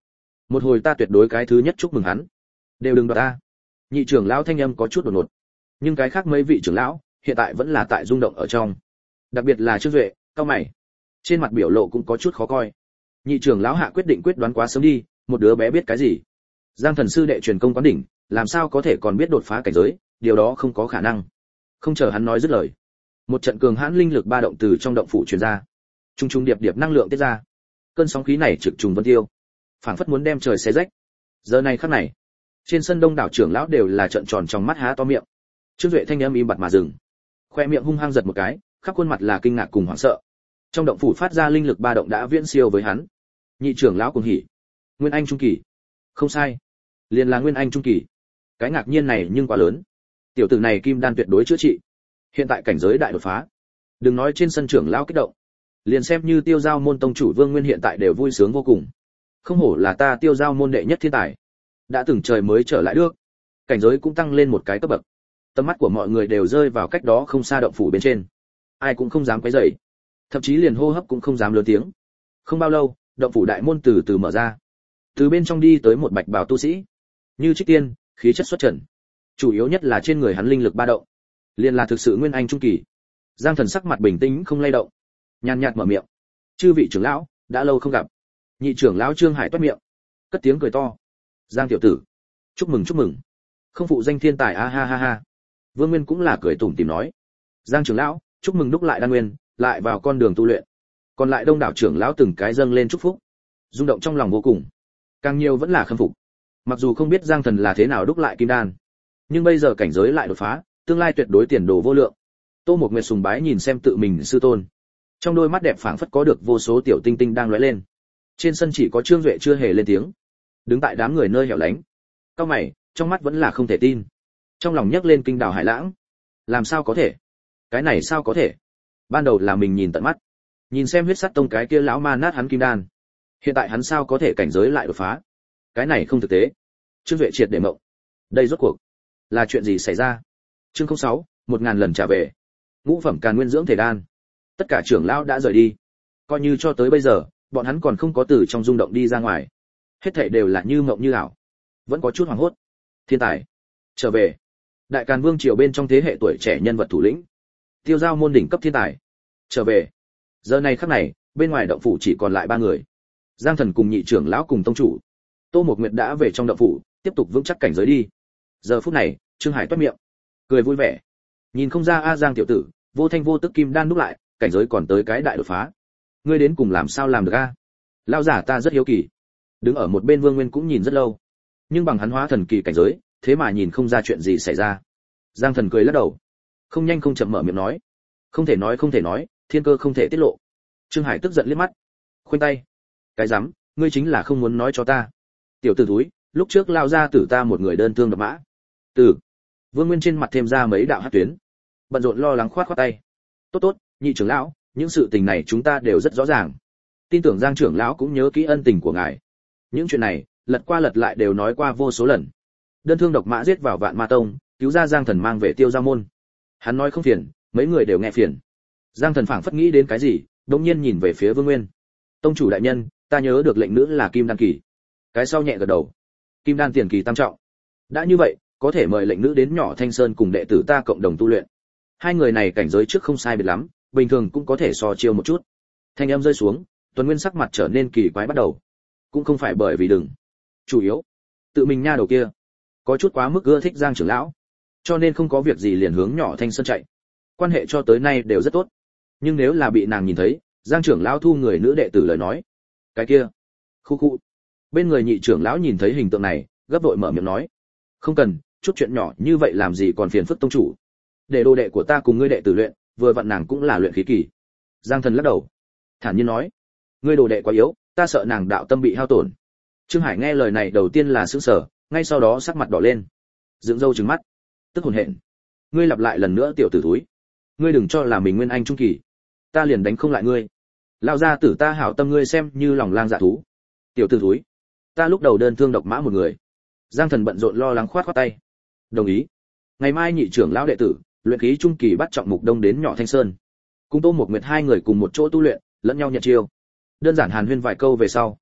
một hồi ta tuyệt đối cái thứ nhất chúc mừng hắn, đều đừng đoạt ta. Nhị trưởng lão thanh âm có chút đột ngột, nhưng cái khác mấy vị trưởng lão hiện tại vẫn là tại rung động ở trong, đặc biệt là Trương Duệ, cao mày, trên mặt biểu lộ cũng có chút khó coi. Nhị trưởng lão hạ quyết định quyết đoán quá sớm đi, một đứa bé biết cái gì? Giang thần sư đệ truyền công quán đỉnh, làm sao có thể còn biết đột phá cảnh giới, điều đó không có khả năng. Không chờ hắn nói dứt lời, một trận cường hãn linh lực ba động từ trong động phủ truyền ra, trung trung điệp điệp năng lượng tiết ra, cơn sóng khí này trực trùng vân tiêu, phảng phất muốn đem trời xé rách. Giờ này khắc này, trên sân đông đảo trưởng lão đều là trợn tròn trong mắt há to miệng. Trương Duệ thanh âm im bặt mà dừng, khoe miệng hung hăng giật một cái, khắp khuôn mặt là kinh ngạc cùng hoảng sợ. Trong động phủ phát ra linh lực ba động đã viễn siêu với hắn. Nhị trưởng lão cùng hỉ, Nguyên Anh trung kỳ. Không sai, liền là Nguyên Anh trung kỳ. Cái ngạc nhiên này nhưng quá lớn. Tiểu tử này kim đan tuyệt đối chữa trị. Hiện tại cảnh giới đại đột phá. Đừng nói trên sân trưởng lão kích động, liền xem như Tiêu Giao môn tông chủ Vương Nguyên hiện tại đều vui sướng vô cùng. Không hổ là ta Tiêu Giao môn đệ nhất thiên tài. Đã từng trời mới trở lại được, cảnh giới cũng tăng lên một cái cấp bậc. Tầm mắt của mọi người đều rơi vào cách đó không xa động phủ bên trên. Ai cũng không dám quấy rầy, thậm chí liền hô hấp cũng không dám lớn tiếng. Không bao lâu, động phủ đại môn từ từ mở ra. Từ bên trong đi tới một bạch bào tu sĩ, như trích tiên, khí chất xuất trần. Chủ yếu nhất là trên người hắn linh lực ba động, liền là thực sự Nguyên Anh trung kỳ. Giang Thần sắc mặt bình tĩnh không lay động, nhàn nhạt mở miệng: "Chư vị trưởng lão, đã lâu không gặp." Nhị trưởng lão Trương Hải toét miệng, cất tiếng cười to: "Giang tiểu tử, chúc mừng chúc mừng, không phụ danh thiên tài a ha ha ha." Vương Nguyên cũng là cười tủm tỉm nói: "Giang trưởng lão, chúc mừng đúc lại đan nguyên, lại vào con đường tu luyện." Còn lại đông đảo trưởng lão từng cái dâng lên chúc phúc, rung động trong lòng vô cùng. Càng nhiều vẫn là khâm phục. Mặc dù không biết Giang Thần là thế nào đúc lại kim đan, nhưng bây giờ cảnh giới lại đột phá, tương lai tuyệt đối tiền đồ vô lượng. Tô Mộc Nguyệt sùng bái nhìn xem tự mình sư tôn, trong đôi mắt đẹp phảng phất có được vô số tiểu tinh tinh đang lóe lên. Trên sân chỉ có Trương Duệ chưa hề lên tiếng, đứng tại đám người nơi hẻo lánh, cao mày, trong mắt vẫn là không thể tin, trong lòng nhấc lên kinh đảo hải lãng. Làm sao có thể? Cái này sao có thể? Ban đầu là mình nhìn tận mắt, nhìn xem huyết sắt tông cái kia lão ma nát hắn kim đan, hiện tại hắn sao có thể cảnh giới lại đột phá? Cái này không thực tế. Trương Duệ triệt để mộng. Đây rốt cuộc là chuyện gì xảy ra? Chương không sáu, một ngàn lần trả về. Ngũ phẩm càn nguyên dưỡng thể đan. Tất cả trưởng lão đã rời đi, coi như cho tới bây giờ, bọn hắn còn không có từ trong rung động đi ra ngoài. Hết thảy đều là như mộng như ảo, vẫn có chút hoảng hốt. Thiên tài trở về. Đại Càn Vương triều bên trong thế hệ tuổi trẻ nhân vật thủ lĩnh, Tiêu Giao môn đỉnh cấp thiên tài trở về. Giờ này khắc này, bên ngoài động phủ chỉ còn lại ba người. Giang Thần cùng nhị trưởng lão cùng tông chủ. Tô Mộc Nguyệt đã về trong động phủ, tiếp tục vững chắc cảnh giới đi. Giờ phút này, Trương Hải toét miệng, cười vui vẻ. Nhìn không ra a Giang tiểu tử, vô thanh vô tức kim đan đúc lại, cảnh giới còn tới cái đại đột phá. Ngươi đến cùng làm sao làm được a? Lão giả ta rất hiếu kỳ. Đứng ở một bên Vương Nguyên cũng nhìn rất lâu, nhưng bằng hắn hóa thần kỳ cảnh giới, thế mà nhìn không ra chuyện gì xảy ra. Giang Thần cười lắc đầu, không nhanh không chậm mở miệng nói: "Không thể nói không thể nói, thiên cơ không thể tiết lộ." Trương Hải tức giận liếc mắt, khoanh tay: "Cái rắm, ngươi chính là không muốn nói cho ta." Tiểu tử thúi, lúc trước lao ra tử ta một người đơn thương độc mã. Tử. Vương Nguyên trên mặt thêm ra mấy đạo hắc tuyến, bận rộn lo lắng khoát khoát tay: "Tốt tốt, nhị trưởng lão, những sự tình này chúng ta đều rất rõ ràng. Tin tưởng Giang trưởng lão cũng nhớ kỹ ân tình của ngài. Những chuyện này, lật qua lật lại đều nói qua vô số lần. Đơn thương độc mã giết vào Vạn Ma Tông, cứu ra Giang Thần mang về Tiêu Giao môn." Hắn nói không phiền, mấy người đều nghe phiền. Giang Thần phảng phất nghĩ đến cái gì, đột nhiên nhìn về phía Vương Nguyên: "Tông chủ đại nhân, ta nhớ được lệnh nữ là Kim Đan kỳ." Cái sau nhẹ gật đầu: "Kim Đan tiền kỳ tam trọng. Đã như vậy, có thể mời lệnh nữ đến Nhỏ Thanh Sơn cùng đệ tử ta cộng đồng tu luyện." Hai người này cảnh giới trước không sai biệt lắm, bình thường cũng có thể so chiêu một chút. Thanh âm rơi xuống, Tuấn Nguyên sắc mặt trở nên kỳ quái bắt đầu. Cũng không phải bởi vì đừng, chủ yếu, tự mình nha đầu kia có chút quá mức ưa thích Giang trưởng lão, cho nên không có việc gì liền hướng Nhỏ Thanh Sơn chạy. Quan hệ cho tới nay đều rất tốt, nhưng nếu là bị nàng nhìn thấy Giang trưởng lão thu người nữ đệ tử lời nói, cái kia, khu khu. Bên người nhị trưởng lão nhìn thấy hình tượng này, gấp vội mở miệng nói: "Không cần, chút chuyện nhỏ như vậy làm gì còn phiền phức tông chủ. Để đồ đệ của ta cùng ngươi đệ tử luyện, vừa vặn nàng cũng là luyện khí kỳ." Giang Thần lắc đầu, thản nhiên nói: "Ngươi đồ đệ quá yếu, ta sợ nàng đạo tâm bị hao tổn." Trương Hải nghe lời này đầu tiên là sửng sở, ngay sau đó sắc mặt đỏ lên, dựng râu trừng mắt, tức hồn hện: "Ngươi lặp lại lần nữa tiểu tử thúi, ngươi đừng cho là mình Nguyên Anh trung kỳ, ta liền đánh không lại ngươi. Lão gia tử ta hảo tâm ngươi xem như lòng lang dạ thú. Tiểu tử thúi, ta lúc đầu đơn thương độc mã một người." Giang Thần bận rộn lo lắng khoát khoát tay: "Đồng ý. Ngày mai nhị trưởng lão đệ tử, luyện khí trung kỳ bắt trọng Mục Đông đến Nhỏ Thanh Sơn, cùng Tô Mộc Nguyệt hai người cùng một chỗ tu luyện, lẫn nhau nhận chiêu." Đơn giản hàn huyên vài câu về sau,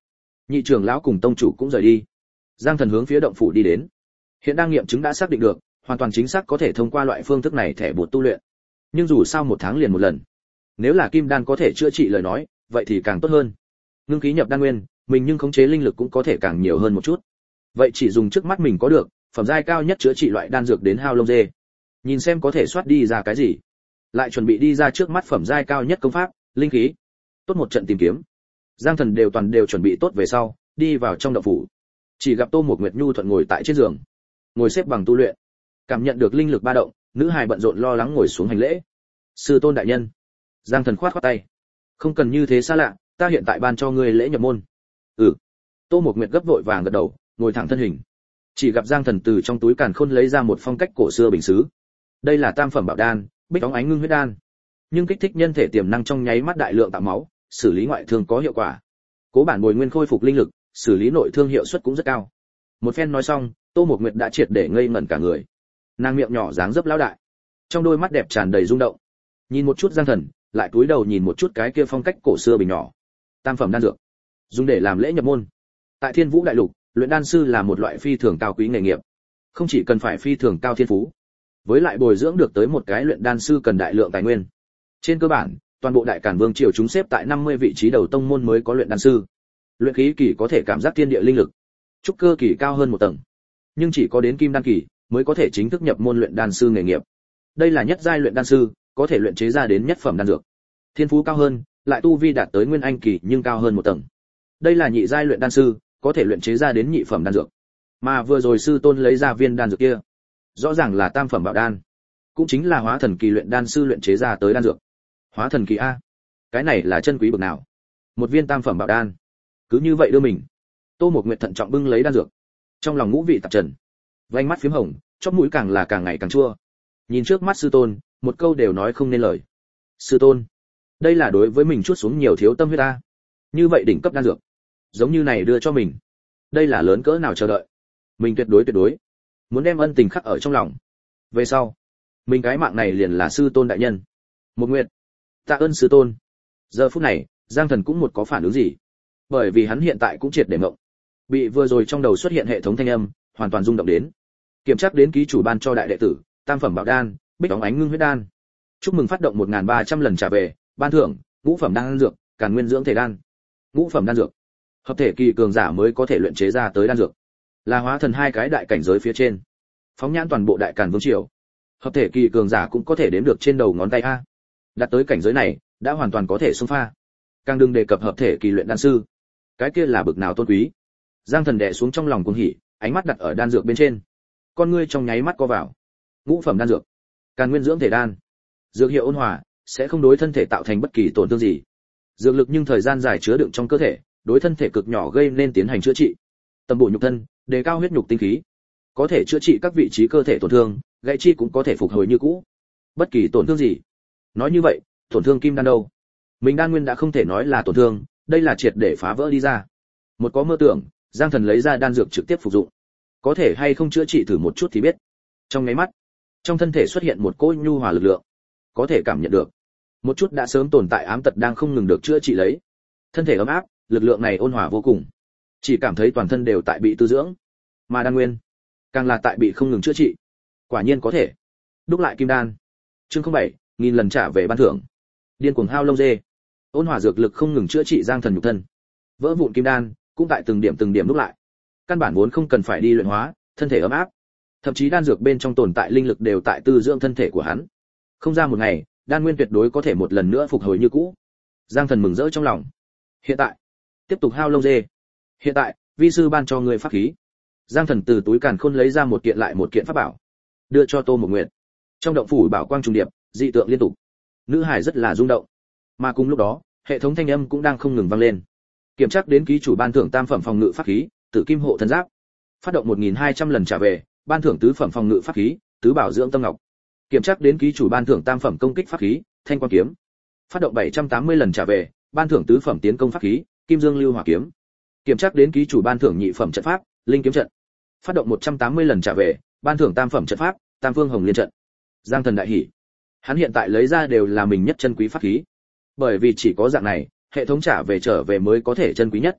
Nhị trưởng lão cùng tông chủ cũng rời đi. Giang Thần hướng phía động phủ đi đến. Hiện đang nghiệm chứng đã xác định được, hoàn toàn chính xác có thể thông qua loại phương thức này thẻ bột tu luyện. Nhưng dù sao một tháng liền một lần, nếu là kim đan có thể chữa trị lời nói, vậy thì càng tốt hơn. Ngưng khí nhập đan nguyên, mình nhưng khống chế linh lực cũng có thể càng nhiều hơn một chút. Vậy chỉ dùng trước mắt mình có được, phẩm giai cao nhất chữa trị loại đan dược đến hao lông dê. Nhìn xem có thể soát đi ra cái gì. Lại chuẩn bị đi ra trước mắt phẩm giai cao nhất công pháp, linh khí. Tốt một trận tìm kiếm. Giang Thần đều toàn đều chuẩn bị tốt về sau, đi vào trong động phủ. Chỉ gặp Tô Mục Nguyệt Nhu thuận ngồi tại trên giường, ngồi xếp bằng tu luyện. Cảm nhận được linh lực ba động, nữ hài bận rộn lo lắng ngồi xuống hành lễ. Sư tôn đại nhân. Giang Thần khoát khoát tay. Không cần như thế xa lạ, ta hiện tại ban cho ngươi lễ nhập môn. Ừ. Tô Mục Nguyệt gấp vội vàng gật đầu, ngồi thẳng thân hình. Chỉ gặp Giang Thần từ trong túi càn khôn lấy ra một phong cách cổ xưa bình sứ. Đây là tam phẩm bảo đan, bích óng ánh ngưng huyết đan. Nhưng kích thích nhân thể tiềm năng trong nháy mắt đại lượng tạo máu, xử lý ngoại thương có hiệu quả. Cố bản bồi nguyên khôi phục linh lực, xử lý nội thương hiệu suất cũng rất cao. Một phen nói xong, Tô Mục Nguyệt đã triệt để ngây ngẩn cả người. Nàng miệng nhỏ dáng dấp lão đại, trong đôi mắt đẹp tràn đầy rung động. Nhìn một chút Giang Thần, lại cúi đầu nhìn một chút cái kia phong cách cổ xưa bình nhỏ. Tam phẩm đan dược, dùng để làm lễ nhập môn. Tại Thiên Vũ đại lục, luyện đan sư là một loại phi thường cao quý nghề nghiệp. Không chỉ cần phải phi thường cao thiên phú, với lại bồi dưỡng được tới một cái luyện đan sư cần đại lượng tài nguyên. Trên cơ bản, toàn bộ Đại Càn Vương triều chúng xếp tại năm mươi vị trí đầu tông môn mới có luyện đan sư. Luyện khí kỳ có thể cảm giác thiên địa linh lực, trúc cơ kỳ cao hơn một tầng, nhưng chỉ có đến kim đan kỳ mới có thể chính thức nhập môn luyện đan sư nghề nghiệp. Đây là nhất giai luyện đan sư, có thể luyện chế ra đến nhất phẩm đan dược. Thiên phú cao hơn, lại tu vi đạt tới nguyên anh kỳ nhưng cao hơn một tầng. Đây là nhị giai luyện đan sư, có thể luyện chế ra đến nhị phẩm đan dược. Mà vừa rồi sư tôn lấy ra viên đan dược kia, rõ ràng là tam phẩm bảo đan, cũng chính là hóa thần kỳ luyện đan sư luyện chế ra tới đan dược. Hóa thần kỳ a, cái này là chân quý bậc nào? Một viên tam phẩm bảo đan, cứ như vậy đưa mình. Tô Mục Nguyệt thận trọng bưng lấy đan dược, trong lòng ngũ vị tạp trần, vành mắt phím hồng, chóp mũi càng là càng ngày càng chua. Nhìn trước mắt sư tôn, một câu đều nói không nên lời. Sư tôn, đây là đối với mình chút xuống nhiều thiếu tâm huyết ta. Như vậy đỉnh cấp đan dược, giống như này đưa cho mình, đây là lớn cỡ nào chờ đợi. Mình tuyệt đối tuyệt đối muốn đem ân tình khắc ở trong lòng. Về sau, mình cái mạng này liền là sư tôn đại nhân. Một Nguyệt, tạ ơn sư tôn. Giờ phút này, Giang Thần cũng một có phản ứng gì, bởi vì hắn hiện tại cũng triệt để mộng, bị vừa rồi trong đầu xuất hiện hệ thống thanh âm hoàn toàn rung động đến. Kiểm tra đến ký chủ ban cho đại đệ tử tam phẩm bảo đan, bích óng ánh ngưng huyết đan. Chúc mừng phát động một nghìn ba trăm lần trả về, ban thưởng ngũ phẩm đan dược, càn nguyên dưỡng thể đan. Ngũ phẩm đan dược, hợp thể kỳ cường giả mới có thể luyện chế ra tới đan dược, là hóa thần hai cái đại cảnh giới phía trên. Phóng nhãn toàn bộ Đại Càn Vương triều, hợp thể kỳ cường giả cũng có thể đếm được trên đầu ngón tay a. Đạt tới cảnh giới này, đã hoàn toàn có thể xông pha. Càng đừng đề cập hợp thể kỳ luyện đan sư, cái kia là bực nào tôn quý. Giang Thần đè xuống trong lòng cuồng hỉ, ánh mắt đặt ở đan dược bên trên. Con ngươi trong nháy mắt co vào. Ngũ phẩm đan dược, càn nguyên dưỡng thể đan. Dược hiệu ôn hòa, sẽ không đối thân thể tạo thành bất kỳ tổn thương gì. Dược lực nhưng thời gian dài chứa đựng trong cơ thể, đối thân thể cực nhỏ gây nên tiến hành chữa trị. Tầm bổ nhục thân, đề cao huyết nhục tinh khí, có thể chữa trị các vị trí cơ thể tổn thương, gãy chi cũng có thể phục hồi như cũ. Bất kỳ tổn thương gì. Nói như vậy, tổn thương kim đan đâu? Mình đan nguyên đã không thể nói là tổn thương, đây là triệt để phá vỡ đi ra. Một có mơ tưởng, Giang Thần lấy ra đan dược trực tiếp phục dụng. Có thể hay không chữa trị thử một chút thì biết. Trong nháy mắt, trong thân thể xuất hiện một cỗ nhu hòa lực lượng, có thể cảm nhận được một chút đã sớm tồn tại ám tật đang không ngừng được chữa trị lấy. Thân thể ấm áp, lực lượng này ôn hòa vô cùng, chỉ cảm thấy toàn thân đều tại bị tư dưỡng, mà đan nguyên càng là tại bị không ngừng chữa trị. Quả nhiên có thể đúc lại kim đan. Chương không bảy, nghìn lần trả về ban thưởng. Điên cuồng hao lông dê. Ôn hòa dược lực không ngừng chữa trị Giang Thần nhục thân. Vỡ vụn kim đan cũng tại từng điểm từng điểm đúc lại. Căn bản vốn không cần phải đi luyện hóa, thân thể ấm áp. Thậm chí đan dược bên trong tồn tại linh lực đều tại tư dưỡng thân thể của hắn. Không ra một ngày, đan nguyên tuyệt đối có thể một lần nữa phục hồi như cũ. Giang Thần mừng rỡ trong lòng. Hiện tại, tiếp tục hao lông dê. Hiện tại, vi sư ban cho người pháp khí. Giang Thần từ túi càn khôn lấy ra một kiện lại một kiện pháp bảo, đưa cho Tô Mộc Nguyệt. Trong động phủ bảo quang trùng điệp, dị tượng liên tục. Nữ hải rất là rung động. Mà cùng lúc đó, hệ thống thanh âm cũng đang không ngừng vang lên. Kiểm tra đến ký chủ ban thưởng tam phẩm phòng ngự pháp khí, Tử Kim Hộ Thân Giáp. Phát động một nghìn hai trăm lần trả về, ban thưởng tứ phẩm phòng ngự pháp khí, Tứ Bảo Dưỡng Tâm Ngọc. Kiểm tra đến ký chủ ban thưởng tam phẩm công kích pháp khí, Thanh Quang Kiếm. Phát động bảy trăm tám mươi lần trả về, ban thưởng tứ phẩm tiến công pháp khí, Kim Dương Lưu Hỏa Kiếm. Kiểm tra đến ký chủ ban thưởng nhị phẩm trận pháp, Linh Kiếm Trận. Phát động một trăm tám mươi lần trả về, ban thưởng tam phẩm trận pháp, Tam Phương Hồng Liên Trận. Giang Thần đại hỉ. Hắn hiện tại lấy ra đều là mình nhất chân quý pháp khí. Bởi vì chỉ có dạng này, hệ thống trả về trở về mới có thể chân quý nhất.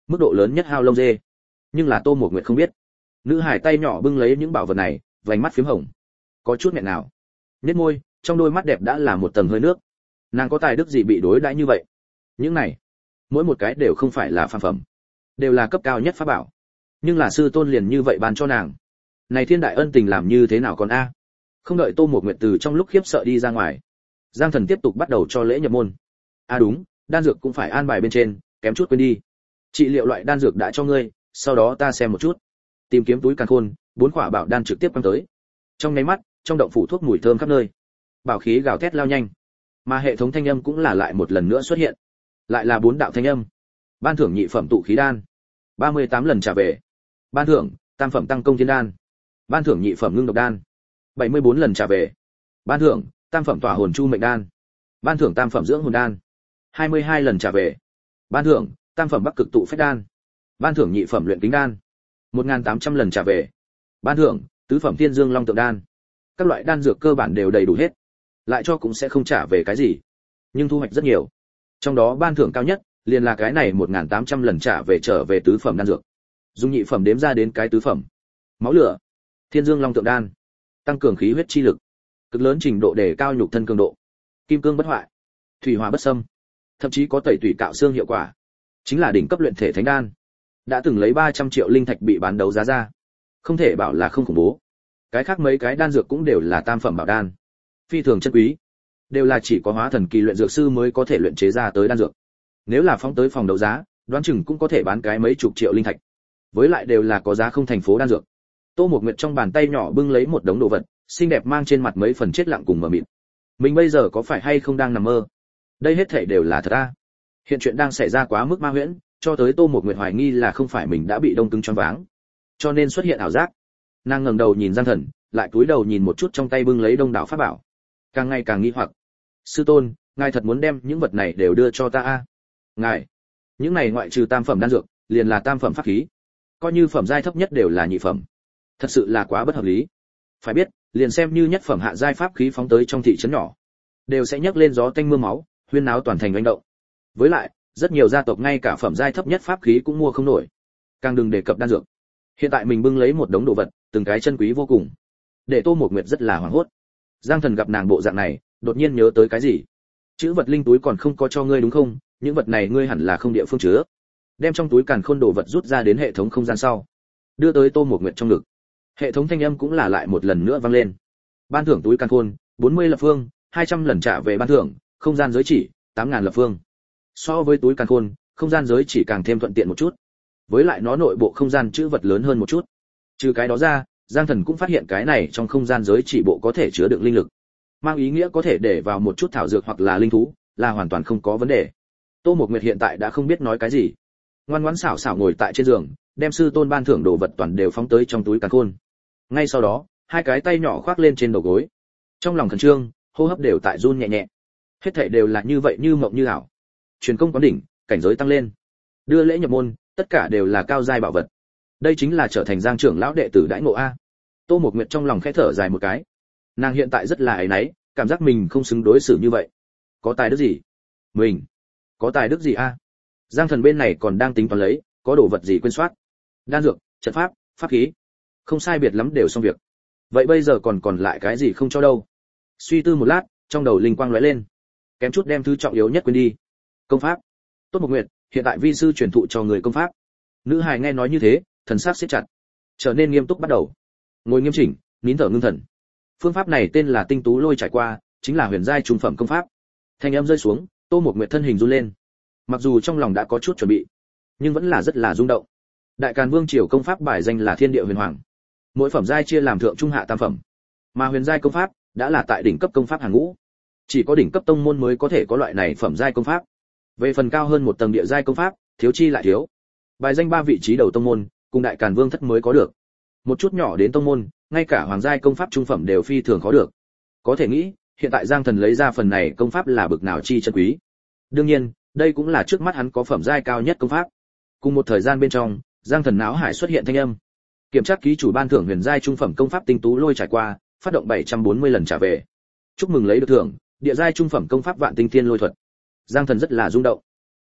mức độ lớn nhất hao lông dê. Nhưng là Tô Mộc Nguyệt không biết, nữ hải tay nhỏ bưng lấy những bảo vật này, vành mắt phím hồng, có chút nghẹn nào, nhếch môi, trong đôi mắt đẹp đã là một tầng hơi nước. Nàng có tài đức gì bị đối đãi như vậy? Những này, mỗi một cái đều không phải là phàm phẩm, đều là cấp cao nhất pháp bảo. Nhưng là sư tôn liền như vậy ban cho nàng. Này thiên đại ân tình làm như thế nào còn a? Không đợi Tô Mộc Nguyệt từ trong lúc khiếp sợ đi ra ngoài, Giang Thần tiếp tục bắt đầu cho lễ nhập môn. À đúng, đan dược cũng phải an bài bên trên, kém chút quên đi. Trị liệu loại đan dược đã cho ngươi, sau đó ta xem một chút. Tìm kiếm túi càn khôn, bốn quả bảo đan trực tiếp quăng tới. Trong nháy mắt, trong động phủ thuốc mùi thơm khắp nơi. Bảo khí gào thét lao nhanh. Mà hệ thống thanh âm cũng là lại một lần nữa xuất hiện. Lại là bốn đạo thanh âm. Ban thưởng nhị phẩm tụ khí đan, ba mươi tám lần trả về. Ban thưởng tam phẩm tăng công thiên đan. Ban thưởng nhị phẩm ngưng độc đan, bảy mươi bốn lần trả về. Ban thưởng tam phẩm tỏa hồn chu mệnh đan. Ban thưởng tam phẩm dưỡng hồn đan, hai mươi hai lần trả về. Ban thưởng tam phẩm bắc cực tụ phách đan. Ban thưởng nhị phẩm luyện kính đan, một nghìn tám trăm lần trả về. Ban thưởng tứ phẩm thiên dương long tượng đan. Các loại đan dược cơ bản đều đầy đủ hết, lại cho cũng sẽ không trả về cái gì, nhưng thu hoạch rất nhiều. Trong đó ban thưởng cao nhất liền là cái này một nghìn tám trăm lần trả về trở về tứ phẩm đan dược. Dùng nhị phẩm đếm ra đến cái tứ phẩm. Máu lửa, thiên dương long tượng đan, tăng cường khí huyết chi lực, cực lớn trình độ đề cao nhục thân cường độ, kim cương bất hoại, thủy hỏa bất xâm, thậm chí có tẩy tủy cạo xương hiệu quả. Chính là đỉnh cấp luyện thể thánh đan. Đã từng lấy ba trăm triệu linh thạch bị bán đấu giá ra, không thể bảo là không khủng bố. Cái khác mấy cái đan dược cũng đều là tam phẩm bảo đan, phi thường chân quý, đều là chỉ có hóa thần kỳ luyện dược sư mới có thể luyện chế ra tới đan dược. Nếu là phóng tới phòng đấu giá, đoán chừng cũng có thể bán cái mấy chục triệu linh thạch. Với lại đều là có giá không thành phố đan dược. Tô Mộc Nguyệt trong bàn tay nhỏ bưng lấy một đống đồ vật, xinh đẹp mang trên mặt mấy phần chết lặng cùng mờ mịt. Mình bây giờ có phải hay không đang nằm mơ? Đây hết thảy đều là thật à? Hiện chuyện đang xảy ra quá mức ma huyễn, cho tới Tô Mộc Nguyệt hoài nghi là không phải mình đã bị đông cứng choáng váng, cho nên xuất hiện ảo giác. Nàng ngẩng đầu nhìn Giang Thần, lại cúi đầu nhìn một chút trong tay bưng lấy đông đảo pháp bảo, càng ngày càng nghi hoặc. Sư tôn, ngài thật muốn đem những vật này đều đưa cho ta a? À? Ngài, những này ngoại trừ tam phẩm đan dược, liền là tam phẩm pháp khí, coi như phẩm giai thấp nhất đều là nhị phẩm, thật sự là quá bất hợp lý. Phải biết, liền xem như nhất phẩm hạ giai pháp khí phóng tới trong thị trấn nhỏ, đều sẽ nhấc lên gió tanh mưa máu, huyên náo toàn thành doanh động. Với lại, rất nhiều gia tộc ngay cả phẩm giai thấp nhất pháp khí cũng mua không nổi, càng đừng đề cập đan dược. Hiện tại mình bưng lấy một đống đồ vật, từng cái chân quý vô cùng, để Tô Mộc Nguyệt rất là hoảng hốt. Giang Thần gặp nàng bộ dạng này, đột nhiên nhớ tới cái gì. Chữ vật linh túi còn không có cho ngươi đúng không? Những vật này ngươi hẳn là không địa phương chứa. Đem trong túi càn khôn đồ vật rút ra đến hệ thống không gian sau, đưa tới Tô Mộc Nguyệt trong ngực. Hệ thống thanh âm cũng là lại một lần nữa vang lên. Ban thưởng túi càn khôn, bốn mươi lập phương, hai trăm lần trả về ban thưởng, không gian giới chỉ, tám nghìn lập phương. So với túi càn khôn, không gian giới chỉ càng thêm thuận tiện một chút. Với lại nó nội bộ không gian chữ vật lớn hơn một chút. Trừ cái đó ra, Giang Thần cũng phát hiện cái này trong không gian giới chỉ bộ có thể chứa đựng linh lực, mang ý nghĩa có thể để vào một chút thảo dược hoặc là linh thú, là hoàn toàn không có vấn đề. Tô Mộc Nguyệt hiện tại đã không biết nói cái gì, ngoan ngoãn xảo xảo ngồi tại trên giường, đem sư tôn ban thưởng đồ vật toàn đều phóng tới trong túi càn khôn. Ngay sau đó, hai cái tay nhỏ khoác lên trên đầu gối, trong lòng khẩn trương, hô hấp đều tại run nhẹ nhẹ. Hết thảy đều là như vậy, như mộng như ảo. Truyền công quán đỉnh, cảnh giới tăng lên, đưa lễ nhập môn, tất cả đều là cao giai bảo vật. Đây chính là trở thành Giang trưởng lão đệ tử đãi ngộ a. Tô Mộc Nguyệt trong lòng khẽ thở dài một cái. Nàng hiện tại rất là áy náy, cảm giác mình không xứng đối xử như vậy. Có tài đức gì? Mình có tài đức gì a? Giang Thần bên này còn đang tính toán lấy, có đồ vật gì quên soát. Đan dược, trận pháp, pháp khí, không sai biệt lắm đều xong việc. Vậy bây giờ còn còn lại cái gì không cho đâu? Suy tư một lát, trong đầu linh quang lóe lên, kém chút đem thứ trọng yếu nhất quên đi. Công pháp. Tốt Mộc Nguyệt, hiện tại vi sư truyền thụ cho người công pháp. Nữ hài nghe nói như thế, thần sắc siết chặt, trở nên nghiêm túc bắt đầu. Ngồi nghiêm chỉnh, nín thở ngưng thần. Phương pháp này tên là Tinh Tú Lôi trải qua, chính là huyền giai trung phẩm công pháp. Thanh âm rơi xuống, Tô Mộc Nguyệt thân hình run lên. Mặc dù trong lòng đã có chút chuẩn bị, nhưng vẫn là rất là rung động. Đại Càn Vương triều công pháp bài danh là Thiên Địa Huyền Hoàng, mỗi phẩm giai chia làm thượng trung hạ tam phẩm, mà huyền giai công pháp đã là tại đỉnh cấp công pháp hàng ngũ. Chỉ có đỉnh cấp tông môn mới có thể có loại này phẩm giai công pháp. Về phần cao hơn một tầng địa giai công pháp, thiếu chi lại thiếu. Bài danh ba vị trí đầu tông môn, cùng Đại Càn Vương thất mới có được. Một chút nhỏ đến tông môn, ngay cả hoàng giai công pháp trung phẩm đều phi thường khó được. Có thể nghĩ, hiện tại Giang Thần lấy ra phần này công pháp là bực nào chi chân quý. Đương nhiên, đây cũng là trước mắt hắn có phẩm giai cao nhất công pháp. Cùng một thời gian bên trong, Giang Thần não hải xuất hiện thanh âm. Kiểm tra ký chủ ban thưởng huyền giai trung phẩm công pháp Tinh Tú Lôi trải qua, phát động bảy trăm bốn mươi lần trả về. Chúc mừng lấy được thưởng, địa giai trung phẩm công pháp Vạn Tinh Thiên Lôi thuật. Giang Thần rất là rung động.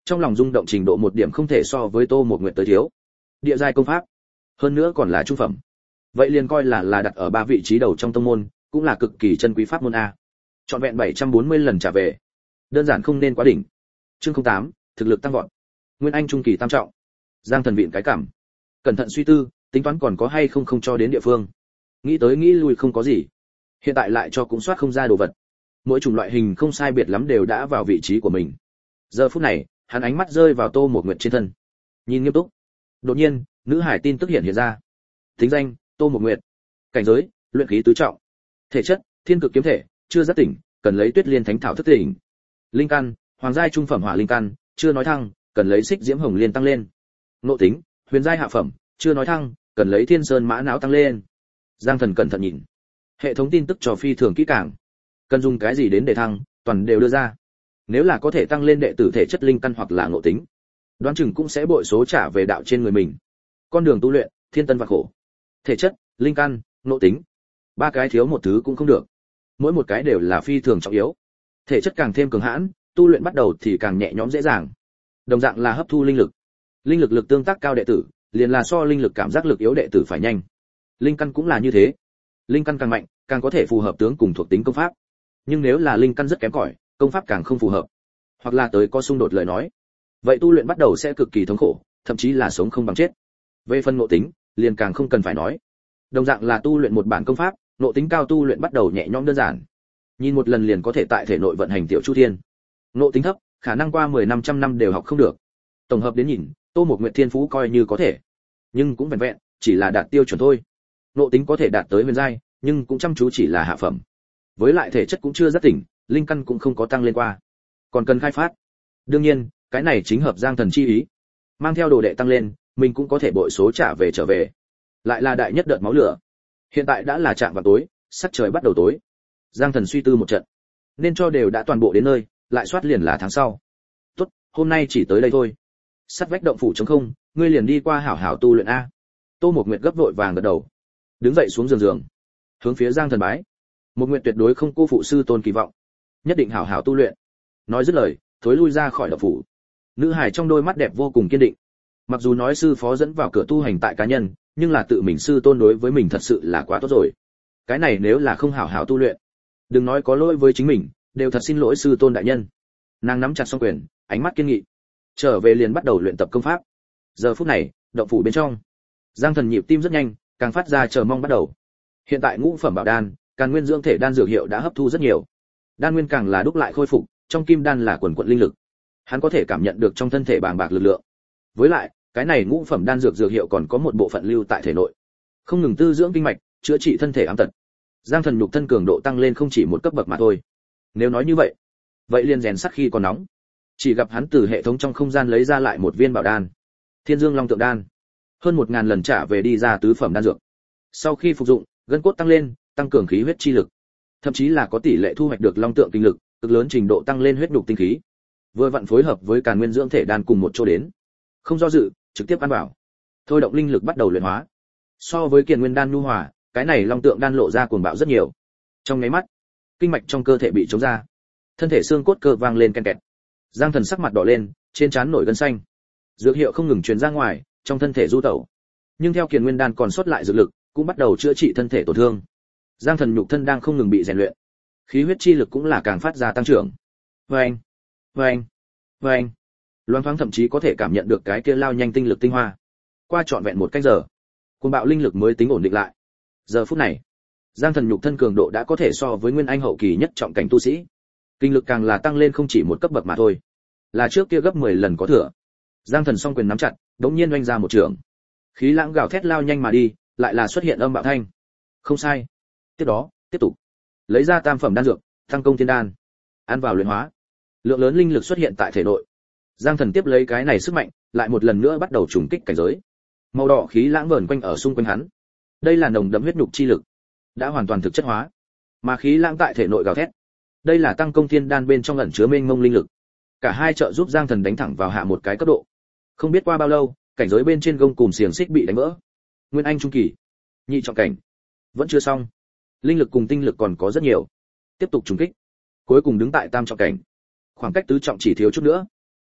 trong lòng rung động trình độ một điểm không thể so với Tô Mộc Nguyệt tới thiếu. Địa giai công pháp, hơn nữa còn là trung phẩm. Vậy liền coi là là đặt ở ba vị trí đầu trong tông môn, cũng là cực kỳ chân quý pháp môn a. Trọn vẹn bảy trăm bốn mươi lần trả về. Đơn giản không nên quá đỉnh. Chương không tám, thực lực tăng vọt. Nguyên Anh trung kỳ tam trọng. Giang Thần viện cái cảm. Cẩn thận suy tư, tính toán còn có hay không không cho đến địa phương. Nghĩ tới nghĩ lui không có gì. Hiện tại lại cho cũng soát không ra đồ vật. Mỗi chủng loại hình không sai biệt lắm đều đã vào vị trí của mình. Giờ phút này, hắn ánh mắt rơi vào Tô Mộc Nguyệt trên thân. Nhìn nghiêm túc. Đột nhiên, nữ hải tin tức hiện hiện ra. Tính danh: Tô Mộc Nguyệt. Cảnh giới: luyện khí tứ trọng. Thể chất: thiên cực kiếm thể, chưa giác tỉnh, cần lấy Tuyết Liên Thánh Thảo thức tỉnh. Linh căn: hoàng giai trung phẩm hỏa linh căn, chưa nói thăng, cần lấy Xích Diễm Hồng Liên tăng lên. Ngộ tính: huyền giai hạ phẩm, chưa nói thăng, cần lấy Thiên Sơn Mã Não tăng lên. Giang Thần cẩn thận nhìn. Hệ thống tin tức cho phi thường kỹ càng. Cần dùng cái gì đến để thăng, toàn đều đưa ra. Nếu là có thể tăng lên đệ tử thể chất linh căn hoặc là ngộ tính, đoán chừng cũng sẽ bội số trả về đạo trên người mình. Con đường tu luyện, thiên tân và khổ. Thể chất, linh căn, ngộ tính, ba cái thiếu một thứ cũng không được. Mỗi một cái đều là phi thường trọng yếu. Thể chất càng thêm cường hãn, tu luyện bắt đầu thì càng nhẹ nhõm dễ dàng. Đồng dạng là hấp thu linh lực. Linh lực lực tương tác cao đệ tử, liền là so linh lực cảm giác lực yếu đệ tử phải nhanh. Linh căn cũng là như thế. Linh căn càng mạnh, càng có thể phù hợp tướng cùng thuộc tính công pháp. Nhưng nếu là linh căn rất kém cỏi, công pháp càng không phù hợp, hoặc là tới có xung đột lời nói, vậy tu luyện bắt đầu sẽ cực kỳ thống khổ, thậm chí là sống không bằng chết. Về phần ngộ tính, liền càng không cần phải nói. Đồng dạng là tu luyện một bản công pháp, ngộ tính cao tu luyện bắt đầu nhẹ nhõm đơn giản. Nhìn một lần liền có thể tại thể nội vận hành tiểu chu thiên. Ngộ tính thấp, khả năng qua mười năm trăm năm đều học không được. Tổng hợp đến nhìn, Tô Mộc Nguyệt thiên phú coi như có thể, nhưng cũng vẹn vẹn chỉ là đạt tiêu chuẩn thôi. Ngộ tính có thể đạt tới huyền giai, nhưng cũng chăm chú chỉ là hạ phẩm. Với lại thể chất cũng chưa rất tỉnh, linh căn cũng không có tăng lên qua, còn cần khai phát. Đương nhiên, cái này chính hợp Giang Thần chi ý. Mang theo đồ đệ tăng lên, mình cũng có thể bội số trả về trở về. Lại là đại nhất đợt máu lửa. Hiện tại đã là trạm vào tối, sắc trời bắt đầu tối. Giang Thần suy tư một trận, nên cho đều đã toàn bộ đến nơi, lại soát liền là tháng sau. Tốt, hôm nay chỉ tới đây thôi. Sắt vách động phủ trống không, ngươi liền đi qua hảo hảo tu luyện a. Tô Mộc Nguyệt gấp vội vàng gật đầu, đứng dậy xuống giường giường, hướng phía Giang Thần bái. Một Nguyệt tuyệt đối không cô phụ sư tôn kỳ vọng, nhất định hảo hảo tu luyện. Nói dứt lời, thối lui ra khỏi động phủ. Nữ hài trong đôi mắt đẹp vô cùng kiên định. Mặc dù nói sư phó dẫn vào cửa tu hành tại cá nhân, nhưng là tự mình sư tôn đối với mình thật sự là quá tốt rồi. Cái này nếu là không hảo hảo tu luyện, đừng nói có lỗi với chính mình, đều thật xin lỗi sư tôn đại nhân. Nàng nắm chặt song quyền, ánh mắt kiên nghị, trở về liền bắt đầu luyện tập công pháp. Giờ phút này, động phủ bên trong, Giang Thần nhịp tim rất nhanh, càng phát ra chờ mong bắt đầu. Hiện tại ngũ phẩm bảo đan, Càn Nguyên dưỡng thể đan dược hiệu đã hấp thu rất nhiều. Đan nguyên càng là đúc lại khôi phục, trong kim đan là quần quật linh lực. Hắn có thể cảm nhận được trong thân thể bàng bạc lực lượng. Với lại, cái này ngũ phẩm đan dược dược hiệu còn có một bộ phận lưu tại thể nội, không ngừng tư dưỡng kinh mạch, chữa trị thân thể ám tật. Giang Thần nhục thân cường độ tăng lên không chỉ một cấp bậc mà thôi. Nếu nói như vậy, vậy liền rèn sắt khi còn nóng. Chỉ gặp hắn từ hệ thống trong không gian lấy ra lại một viên bảo đan, Thiên Dương Long Tượng đan, hơn một ngàn lần trả về đi ra tứ phẩm đan dược. Sau khi phục dụng, gân cốt tăng lên, tăng cường khí huyết chi lực, thậm chí là có tỷ lệ thu hoạch được long tượng kinh lực, cực lớn trình độ tăng lên huyết nhục tinh khí. Vừa vặn phối hợp với Càn Nguyên dưỡng thể đan cùng một chỗ đến, không do dự, trực tiếp ăn vào. Thôi động linh lực bắt đầu luyện hóa. So với Kiền Nguyên đan nhu hòa, cái này long tượng đan lộ ra cuồng bạo rất nhiều. Trong nháy mắt, kinh mạch trong cơ thể bị chống ra, thân thể xương cốt cơ vang lên ken kẹt. Giang Thần sắc mặt đỏ lên, trên trán nổi gân xanh. Dược hiệu không ngừng truyền ra ngoài, trong thân thể du tẩu. Nhưng theo Kiền Nguyên đan còn sót lại dược lực, cũng bắt đầu chữa trị thân thể tổn thương. Giang Thần nhục thân đang không ngừng bị rèn luyện, khí huyết chi lực cũng là càng phát ra tăng trưởng. Vâng, vâng, vâng. Loan thoáng thậm chí có thể cảm nhận được cái kia lao nhanh tinh lực tinh hoa. Qua trọn vẹn một canh giờ, cuồng bạo linh lực mới tính ổn định lại. Giờ phút này, Giang Thần nhục thân cường độ đã có thể so với nguyên anh hậu kỳ nhất trọng cảnh tu sĩ. Kinh lực càng là tăng lên không chỉ một cấp bậc mà thôi, là trước kia gấp mười lần có thừa. Giang Thần song quyền nắm chặt, đống nhiên oanh ra một trường. Khí lãng gào thét lao nhanh mà đi, lại là xuất hiện âm bạo thanh. Không sai. Tiếp đó, tiếp tục lấy ra tam phẩm đan dược, tăng công thiên đan, ăn vào luyện hóa. Lượng lớn linh lực xuất hiện tại thể nội. Giang Thần tiếp lấy cái này sức mạnh, lại một lần nữa bắt đầu trùng kích cảnh giới. Màu đỏ khí lãng vờn quanh ở xung quanh hắn. Đây là nồng đậm huyết nhục chi lực, đã hoàn toàn thực chất hóa. Mà khí lãng tại thể nội gào thét, đây là tăng công thiên đan bên trong ẩn chứa mênh mông linh lực. Cả hai trợ giúp Giang Thần đánh thẳng vào hạ một cái cấp độ. Không biết qua bao lâu, cảnh giới bên trên gông cùm xiềng xích bị đánh vỡ. Nguyên anh trung kỳ, nhị trọng cảnh, vẫn chưa xong. Linh lực cùng tinh lực còn có rất nhiều. Tiếp tục trùng kích, cuối cùng đứng tại tam trọng cảnh. Khoảng cách tứ trọng chỉ thiếu chút nữa.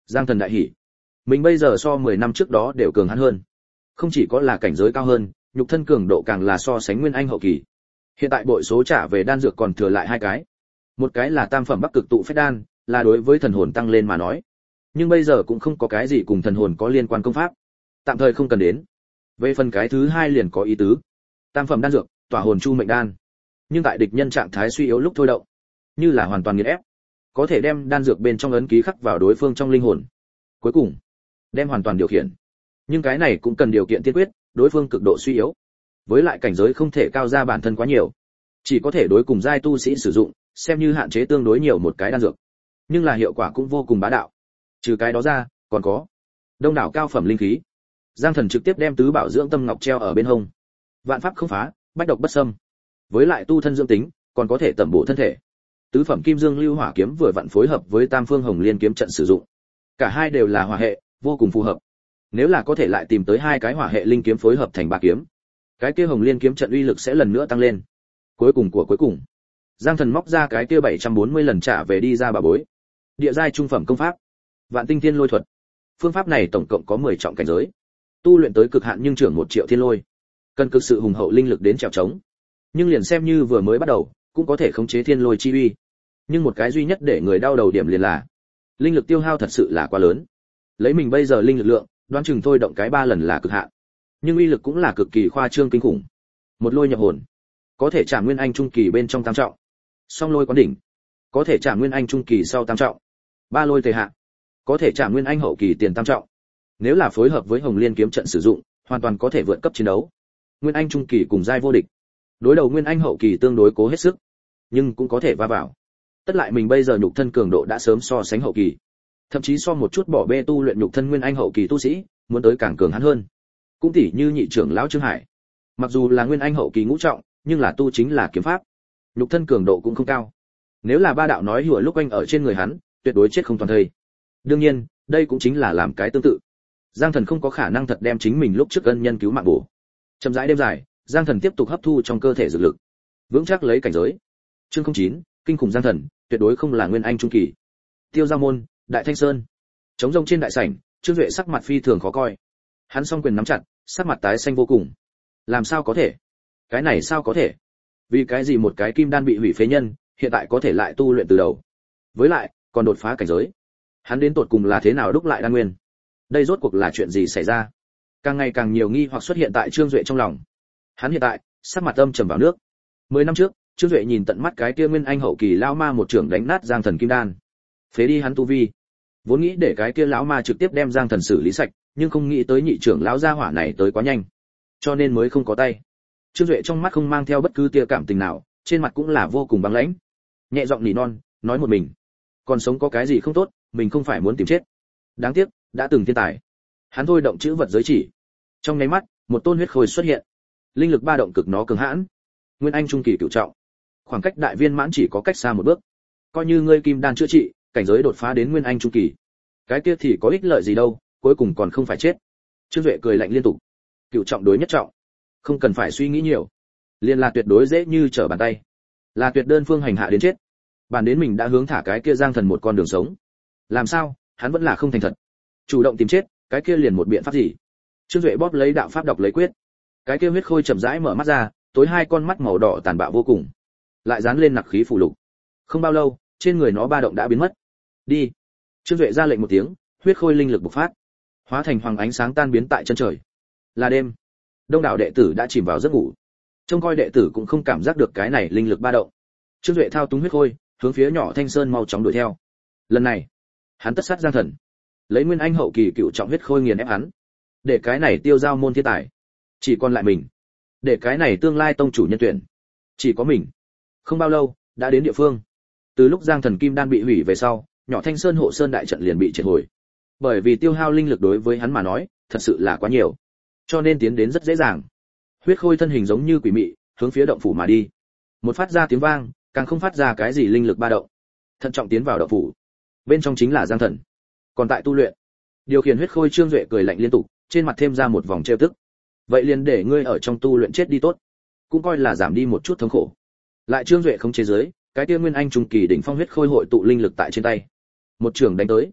Giang Thần đại hỉ. Mình bây giờ so mười năm trước đó đều cường hắn hơn. Không chỉ có là cảnh giới cao hơn, nhục thân cường độ càng là so sánh nguyên anh hậu kỳ. Hiện tại bội số trả về đan dược còn thừa lại hai cái. Một cái là tam phẩm Bắc Cực tụ phách đan, là đối với thần hồn tăng lên mà nói. Nhưng bây giờ cũng không có cái gì cùng thần hồn có liên quan công pháp. Tạm thời không cần đến. Về phần cái thứ hai liền có ý tứ. Tam phẩm đan dược, tỏa hồn chu mệnh đan. Nhưng tại địch nhân trạng thái suy yếu lúc thôi động, như là hoàn toàn nghiền ép, có thể đem đan dược bên trong ấn ký khắc vào đối phương trong linh hồn. Cuối cùng, đem hoàn toàn điều khiển. Nhưng cái này cũng cần điều kiện tiên quyết, đối phương cực độ suy yếu. Với lại cảnh giới không thể cao ra bản thân quá nhiều, chỉ có thể đối cùng giai tu sĩ sử dụng, xem như hạn chế tương đối nhiều một cái đan dược. Nhưng là hiệu quả cũng vô cùng bá đạo. Trừ cái đó ra, còn có đông đảo cao phẩm linh khí. Giang Thần trực tiếp đem tứ bảo dưỡng tâm ngọc treo ở bên hông. Vạn pháp không phá, bách độc bất xâm. Với lại tu thân dưỡng tính, còn có thể tẩm bổ thân thể. Tứ phẩm kim dương lưu hỏa kiếm vừa vặn phối hợp với tam phương hồng liên kiếm trận sử dụng. Cả hai đều là hỏa hệ, vô cùng phù hợp. Nếu là có thể lại tìm tới hai cái hỏa hệ linh kiếm phối hợp thành ba kiếm, cái kia hồng liên kiếm trận uy lực sẽ lần nữa tăng lên. Cuối cùng của cuối cùng, Giang Thần móc ra cái kia bảy trăm bốn mươi lần trả về đi ra bà bối. Địa giai trung phẩm công pháp, Vạn Tinh Thiên Lôi thuật. Phương pháp này tổng cộng có mười trọng cảnh giới. Tu luyện tới cực hạn nhưng trưởng một triệu thiên lôi, cần cực sự hùng hậu linh lực đến trèo trống. Nhưng liền xem như vừa mới bắt đầu, cũng có thể khống chế thiên lôi chi uy. Nhưng một cái duy nhất để người đau đầu điểm liền là, linh lực tiêu hao thật sự là quá lớn. Lấy mình bây giờ linh lực lượng, đoán chừng thôi động cái ba lần là cực hạn. Nhưng uy lực cũng là cực kỳ khoa trương kinh khủng. Một lôi nhập hồn, có thể trả nguyên anh trung kỳ bên trong tam trọng. Song lôi quán đỉnh, có thể trả nguyên anh trung kỳ sau tam trọng. Ba lôi tề hạ, có thể trả nguyên anh hậu kỳ tiền tam trọng. Nếu là phối hợp với hồng liên kiếm trận sử dụng, hoàn toàn có thể vượt cấp chiến đấu. Nguyên anh trung kỳ cùng giai vô địch, đối đầu nguyên anh hậu kỳ tương đối cố hết sức, nhưng cũng có thể va vào. Tất lại mình bây giờ nhục thân cường độ đã sớm so sánh hậu kỳ, thậm chí so một chút bỏ bê tu luyện nhục thân nguyên anh hậu kỳ tu sĩ, muốn tới càng cường hắn hơn. Cũng tỉ như nhị trưởng lão Trương Hải, mặc dù là nguyên anh hậu kỳ ngũ trọng, nhưng là tu chính là kiếm pháp, nhục thân cường độ cũng không cao. Nếu là ba đạo nói hùa lúc anh ở trên người hắn, tuyệt đối chết không toàn thây. Đương nhiên, đây cũng chính là làm cái tương tự. Giang Thần không có khả năng thật đem chính mình lúc trước ân nhân cứu mạng bổ. Chậm rãi đêm dài, Giang Thần tiếp tục hấp thu trong cơ thể dược lực, vững chắc lấy cảnh giới. Chương không chín, kinh khủng Giang Thần, tuyệt đối không là nguyên anh trung kỳ. Tiêu Giao môn, Đại Thanh Sơn. Trống rông trên đại sảnh, Trương Duệ sắc mặt phi thường khó coi. Hắn song quyền nắm chặt, sắc mặt tái xanh vô cùng. Làm sao có thể? Cái này sao có thể? Vì cái gì một cái kim đan bị hủy phế nhân, hiện tại có thể lại tu luyện từ đầu? Với lại, còn đột phá cảnh giới. Hắn đến tột cùng là thế nào đúc lại đan nguyên? Đây rốt cuộc là chuyện gì xảy ra? Càng ngày càng nhiều nghi hoặc xuất hiện tại Trương Duệ trong lòng. Hắn hiện tại, sắc mặt âm trầm vào nước. Mười năm trước, Trương Duệ nhìn tận mắt cái kia nguyên anh hậu kỳ lão ma một trưởng đánh nát Giang Thần kim đan, phế đi hắn tu vi. Vốn nghĩ để cái kia lão ma trực tiếp đem Giang Thần xử lý sạch, nhưng không nghĩ tới nhị trưởng lão gia hỏa này tới quá nhanh, cho nên mới không có tay. Trương Duệ trong mắt không mang theo bất cứ tia cảm tình nào, trên mặt cũng là vô cùng băng lãnh. Nhẹ giọng nỉ non, nói một mình, còn sống có cái gì không tốt, mình không phải muốn tìm chết. Đáng tiếc, đã từng thiên tài. Hắn thôi động chữ vật giới chỉ. Trong nháy mắt, một tôn huyết khôi xuất hiện. Linh lực ba động cực nó cường hãn. Nguyên anh trung kỳ cửu trọng. Khoảng cách đại viên mãn chỉ có cách xa một bước. Coi như ngươi kim đan chữa trị, cảnh giới đột phá đến nguyên anh trung kỳ, cái kia thì có ích lợi gì đâu, cuối cùng còn không phải chết. Trương Duệ cười lạnh liên tục. Cửu trọng đối nhất trọng, không cần phải suy nghĩ nhiều, liền là tuyệt đối dễ như trở bàn tay, là tuyệt đơn phương hành hạ đến chết. Bàn đến mình đã hướng thả cái kia Giang Thần một con đường sống, làm sao hắn vẫn là không thành thật, chủ động tìm chết, cái kia liền một biện pháp gì? Trương Duệ bóp lấy đạo pháp đọc lấy quyết, cái kia huyết khôi chậm rãi mở mắt ra, tối hai con mắt màu đỏ tàn bạo vô cùng, lại dán lên nặc khí phù lục. Không bao lâu, trên người nó ba động đã biến mất. Đi. Trương Duệ ra lệnh một tiếng, huyết khôi linh lực bộc phát, hóa thành hoàng ánh sáng tan biến tại chân trời. Là đêm, đông đảo đệ tử đã chìm vào giấc ngủ. Trông coi đệ tử cũng không cảm giác được cái này linh lực ba động. Trương Duệ thao túng huyết khôi, hướng phía nhỏ Thanh Sơn mau chóng đuổi theo. Lần này, hắn tất sát Giang Thần, lấy nguyên anh hậu kỳ cựu trọng huyết khôi nghiền ép hắn, để cái này Tiêu Giao môn thiên tài chỉ còn lại mình, để cái này tương lai tông chủ nhân tuyển chỉ có mình. Không bao lâu, đã đến địa phương. Từ lúc Giang Thần kim đan bị hủy về sau, nhỏ Thanh Sơn hộ sơn đại trận liền bị triệt hồi. Bởi vì tiêu hao linh lực đối với hắn mà nói, thật sự là quá nhiều, cho nên tiến đến rất dễ dàng. Huyết khôi thân hình giống như quỷ mị, hướng phía động phủ mà đi. Một phát ra tiếng vang, càng không phát ra cái gì linh lực ba động. Thận trọng tiến vào động phủ. Bên trong chính là Giang Thần, còn tại tu luyện. Điều khiển huyết khôi Trương Duệ cười lạnh liên tục, trên mặt thêm ra một vòng trêu tức. Vậy liền để ngươi ở trong tu luyện chết đi tốt, cũng coi là giảm đi một chút thống khổ. Lại Trương Duệ không chế giới, cái kia nguyên anh trung kỳ đỉnh phong huyết khôi hội tụ linh lực tại trên tay, một trường đánh tới.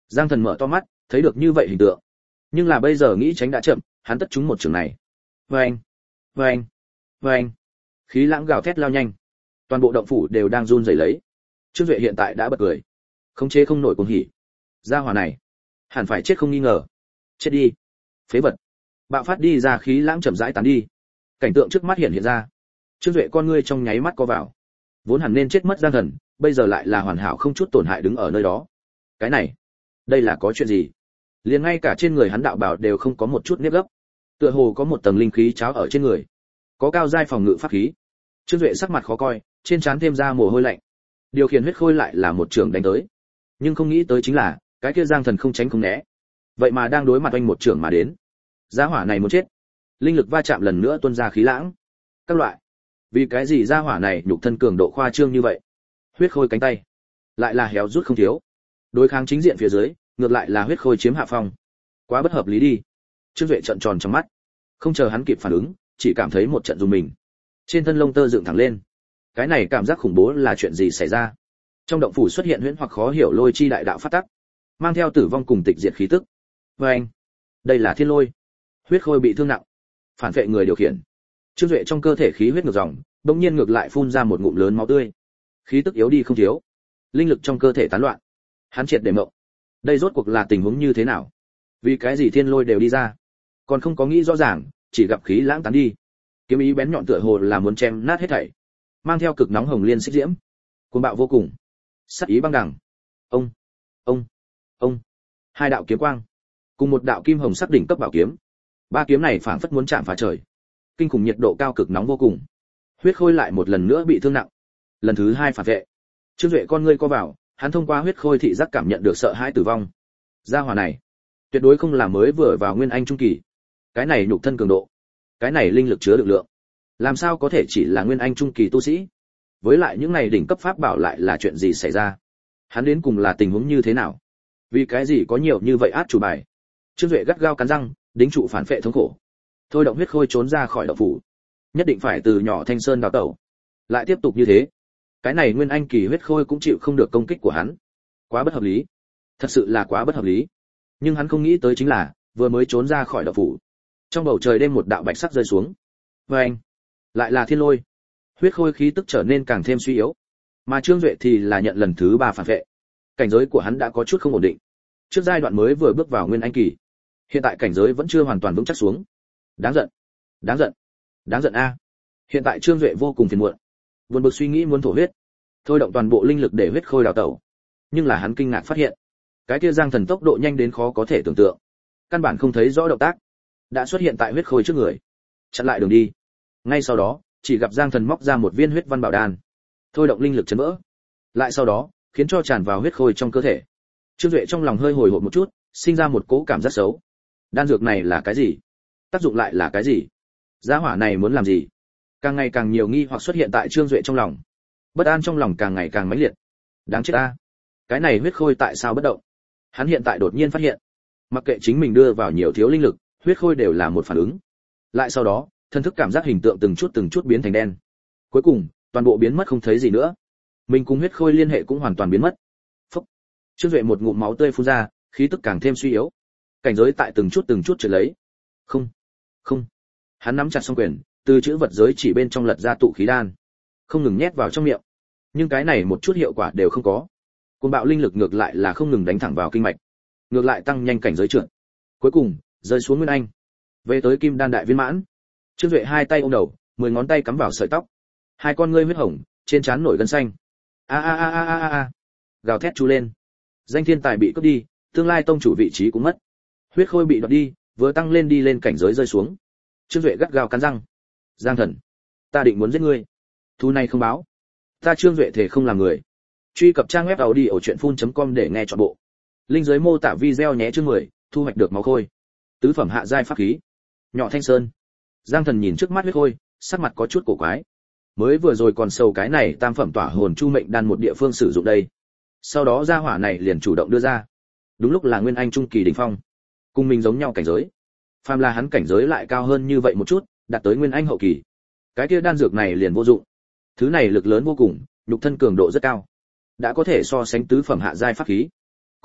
Giang Thần mở to mắt, thấy được như vậy hình tượng. Nhưng là bây giờ nghĩ tránh đã chậm, hắn tất trúng một trường này. Oeng, oeng, oeng. Khí lãng gào thét lao nhanh. Toàn bộ động phủ đều đang run rẩy lấy. Trương Duệ hiện tại đã bật cười. Khống chế không nổi cuồng hỉ. Gia hỏa này, hẳn phải chết không nghi ngờ. Chết đi. Phế vật. Bạo phát đi ra khí lãng chậm rãi tán đi. Cảnh tượng trước mắt hiện hiện ra. Trương Duệ con ngươi trong nháy mắt co vào. Vốn hẳn nên chết mất Giang Thần, bây giờ lại là hoàn hảo không chút tổn hại đứng ở nơi đó. Cái này, đây là có chuyện gì? Liền ngay cả trên người hắn đạo bào đều không có một chút nếp gấp. Tựa hồ có một tầng linh khí cháo ở trên người. Có cao giai phòng ngự pháp khí. Trương Duệ sắc mặt khó coi, trên trán thêm ra mồ hôi lạnh. Điều khiển huyết khôi lại là một trường đánh tới. Nhưng không nghĩ tới chính là, cái kia Giang Thần không tránh không né. Vậy mà đang đối mặt anh một trường mà đến. Gia hỏa này muốn chết. Linh lực va chạm lần nữa tuôn ra khí lãng. Các loại. Vì cái gì gia hỏa này nhục thân cường độ khoa trương như vậy? Huyết khôi cánh tay lại là héo rút không thiếu. Đối kháng chính diện phía dưới, ngược lại là huyết khôi chiếm hạ phong. Quá bất hợp lý đi. Trương Duệ trợn tròn trong mắt. Không chờ hắn kịp phản ứng, chỉ cảm thấy một trận rùng mình. Trên thân lông tơ dựng thẳng lên. Cái này cảm giác khủng bố là chuyện gì xảy ra? Trong động phủ xuất hiện huyễn hoặc khó hiểu lôi chi đại đạo phát tắc, mang theo tử vong cùng tịch diệt khí tức. Và anh, đây là thiên lôi. Huyết khôi bị thương nặng, phản vệ người điều khiển. Trương Duệ trong cơ thể khí huyết ngược dòng, bỗng nhiên ngược lại phun ra một ngụm lớn máu tươi. Khí tức yếu đi không thiếu, linh lực trong cơ thể tán loạn. Hắn triệt để mộng. Đây rốt cuộc là tình huống như thế nào? Vì cái gì thiên lôi đều đi ra? Còn không có nghĩ rõ ràng, chỉ gặp khí lãng tán đi. Kiếm ý bén nhọn tựa hồ là muốn chém nát hết thảy. Mang theo cực nóng hồng liên xích diễm, cuồng bạo vô cùng. Sát ý băng đằng. Ông, ông, ông. Hai đạo kiếm quang, cùng một đạo kim hồng sắc đỉnh cấp bảo kiếm. Ba kiếm này phảng phất muốn chạm phá trời. Kinh khủng nhiệt độ cao cực nóng vô cùng. Huyết khôi lại một lần nữa bị thương nặng. Lần thứ hai phản vệ. Trương Duệ con ngươi co vào, hắn thông qua huyết khôi thị giác cảm nhận được sợ hãi tử vong. Gia hỏa này, tuyệt đối không là mới vừa vào nguyên anh trung kỳ. Cái này nhục thân cường độ, cái này linh lực chứa đựng lượng, làm sao có thể chỉ là nguyên anh trung kỳ tu sĩ? Với lại những này đỉnh cấp pháp bảo lại là chuyện gì xảy ra? Hắn đến cùng là tình huống như thế nào? Vì cái gì có nhiều như vậy át chủ bài? Trương Duệ gắt gao cắn răng, đính trụ phản phệ thống khổ. Thôi động huyết khôi trốn ra khỏi động phủ. Nhất định phải từ nhỏ Thanh Sơn đào tẩu. Lại tiếp tục như thế, cái này nguyên anh kỳ huyết khôi cũng chịu không được công kích của hắn. Quá bất hợp lý. Thật sự là quá bất hợp lý. Nhưng hắn không nghĩ tới chính là, vừa mới trốn ra khỏi động phủ, trong bầu trời đêm một đạo bạch sắc rơi xuống. Và anh, lại là thiên lôi. Huyết khôi khí tức trở nên càng thêm suy yếu. Mà Trương Duệ thì là nhận lần thứ ba phản vệ. Cảnh giới của hắn đã có chút không ổn định. Trước giai đoạn mới vừa bước vào nguyên anh kỳ, hiện tại cảnh giới vẫn chưa hoàn toàn vững chắc xuống. Đáng giận, đáng giận, đáng giận a. Hiện tại Trương Duệ vô cùng phiền muộn, buồn bực suy nghĩ muốn thổ huyết, thôi động toàn bộ linh lực để huyết khôi đào tẩu. Nhưng là hắn kinh ngạc phát hiện, cái kia Giang Thần tốc độ nhanh đến khó có thể tưởng tượng, căn bản không thấy rõ động tác, đã xuất hiện tại huyết khôi trước người, chặn lại đường đi. Ngay sau đó, chỉ gặp Giang Thần móc ra một viên huyết văn bảo đan, thôi động linh lực chấn vỡ, lại sau đó khiến cho tràn vào huyết khôi trong cơ thể. Trương Duệ trong lòng hơi hồi hộp một chút, sinh ra một cỗ cảm giác xấu. Đan dược này là cái gì? Tác dụng lại là cái gì? Gia hỏa này muốn làm gì? Càng ngày càng nhiều nghi hoặc xuất hiện tại Trương Duệ trong lòng. Bất an trong lòng càng ngày càng mãnh liệt. Đáng chết ta! Cái này huyết khôi tại sao bất động? Hắn hiện tại đột nhiên phát hiện, mặc kệ chính mình đưa vào nhiều thiếu linh lực, huyết khôi đều là một phản ứng. Lại sau đó, thân thức cảm giác hình tượng từng chút từng chút biến thành đen. Cuối cùng, toàn bộ biến mất không thấy gì nữa. Mình cùng huyết khôi liên hệ cũng hoàn toàn biến mất. Phốc. Trương Duệ một ngụm máu tươi phun ra, khí tức càng thêm suy yếu. Cảnh giới tại từng chút từng chút trượt lấy. Không, không. Hắn nắm chặt song quyền, từ chữ vật giới chỉ bên trong lật ra tụ khí đan, không ngừng nhét vào trong miệng. Nhưng cái này một chút hiệu quả đều không có. Cuồng bạo linh lực ngược lại là không ngừng đánh thẳng vào kinh mạch, ngược lại tăng nhanh cảnh giới trượt. Cuối cùng, rơi xuống nguyên anh, về tới kim đan đại viên mãn. Trương Duệ hai tay ôm đầu, mười ngón tay cắm vào sợi tóc, hai con ngươi huyết hồng, trên trán nổi gân xanh. A a a a a a, gào thét chú lên. Danh thiên tài bị cướp đi, tương lai tông chủ vị trí cũng mất. Huyết khôi bị đoạt đi, vừa tăng lên đi lên cảnh giới rơi xuống. Trương Duệ gắt gao cắn răng. Giang Thần, ta định muốn giết ngươi. Thu này không báo. Ta Trương Duệ thể không làm người. Truy cập trang web audiochuyenphun.com để nghe trọn bộ. Link dưới mô tả video nhé. Chương mười, thu hoạch được máu khôi. Tứ phẩm hạ giai pháp khí. Nhỏ Thanh Sơn. Giang Thần nhìn trước mắt huyết khôi, sắc mặt có chút cổ quái. Mới vừa rồi còn sâu cái này tam phẩm tỏa hồn chu mệnh đan một địa phương sử dụng đây. Sau đó gia hỏa này liền chủ động đưa ra. Đúng lúc là nguyên anh trung kỳ đỉnh phong, cùng mình giống nhau cảnh giới. Phàm là hắn cảnh giới lại cao hơn như vậy một chút, đạt tới nguyên anh hậu kỳ, cái kia đan dược này liền vô dụng. Thứ này lực lớn vô cùng, nhục thân cường độ rất cao, đã có thể so sánh tứ phẩm hạ giai pháp khí.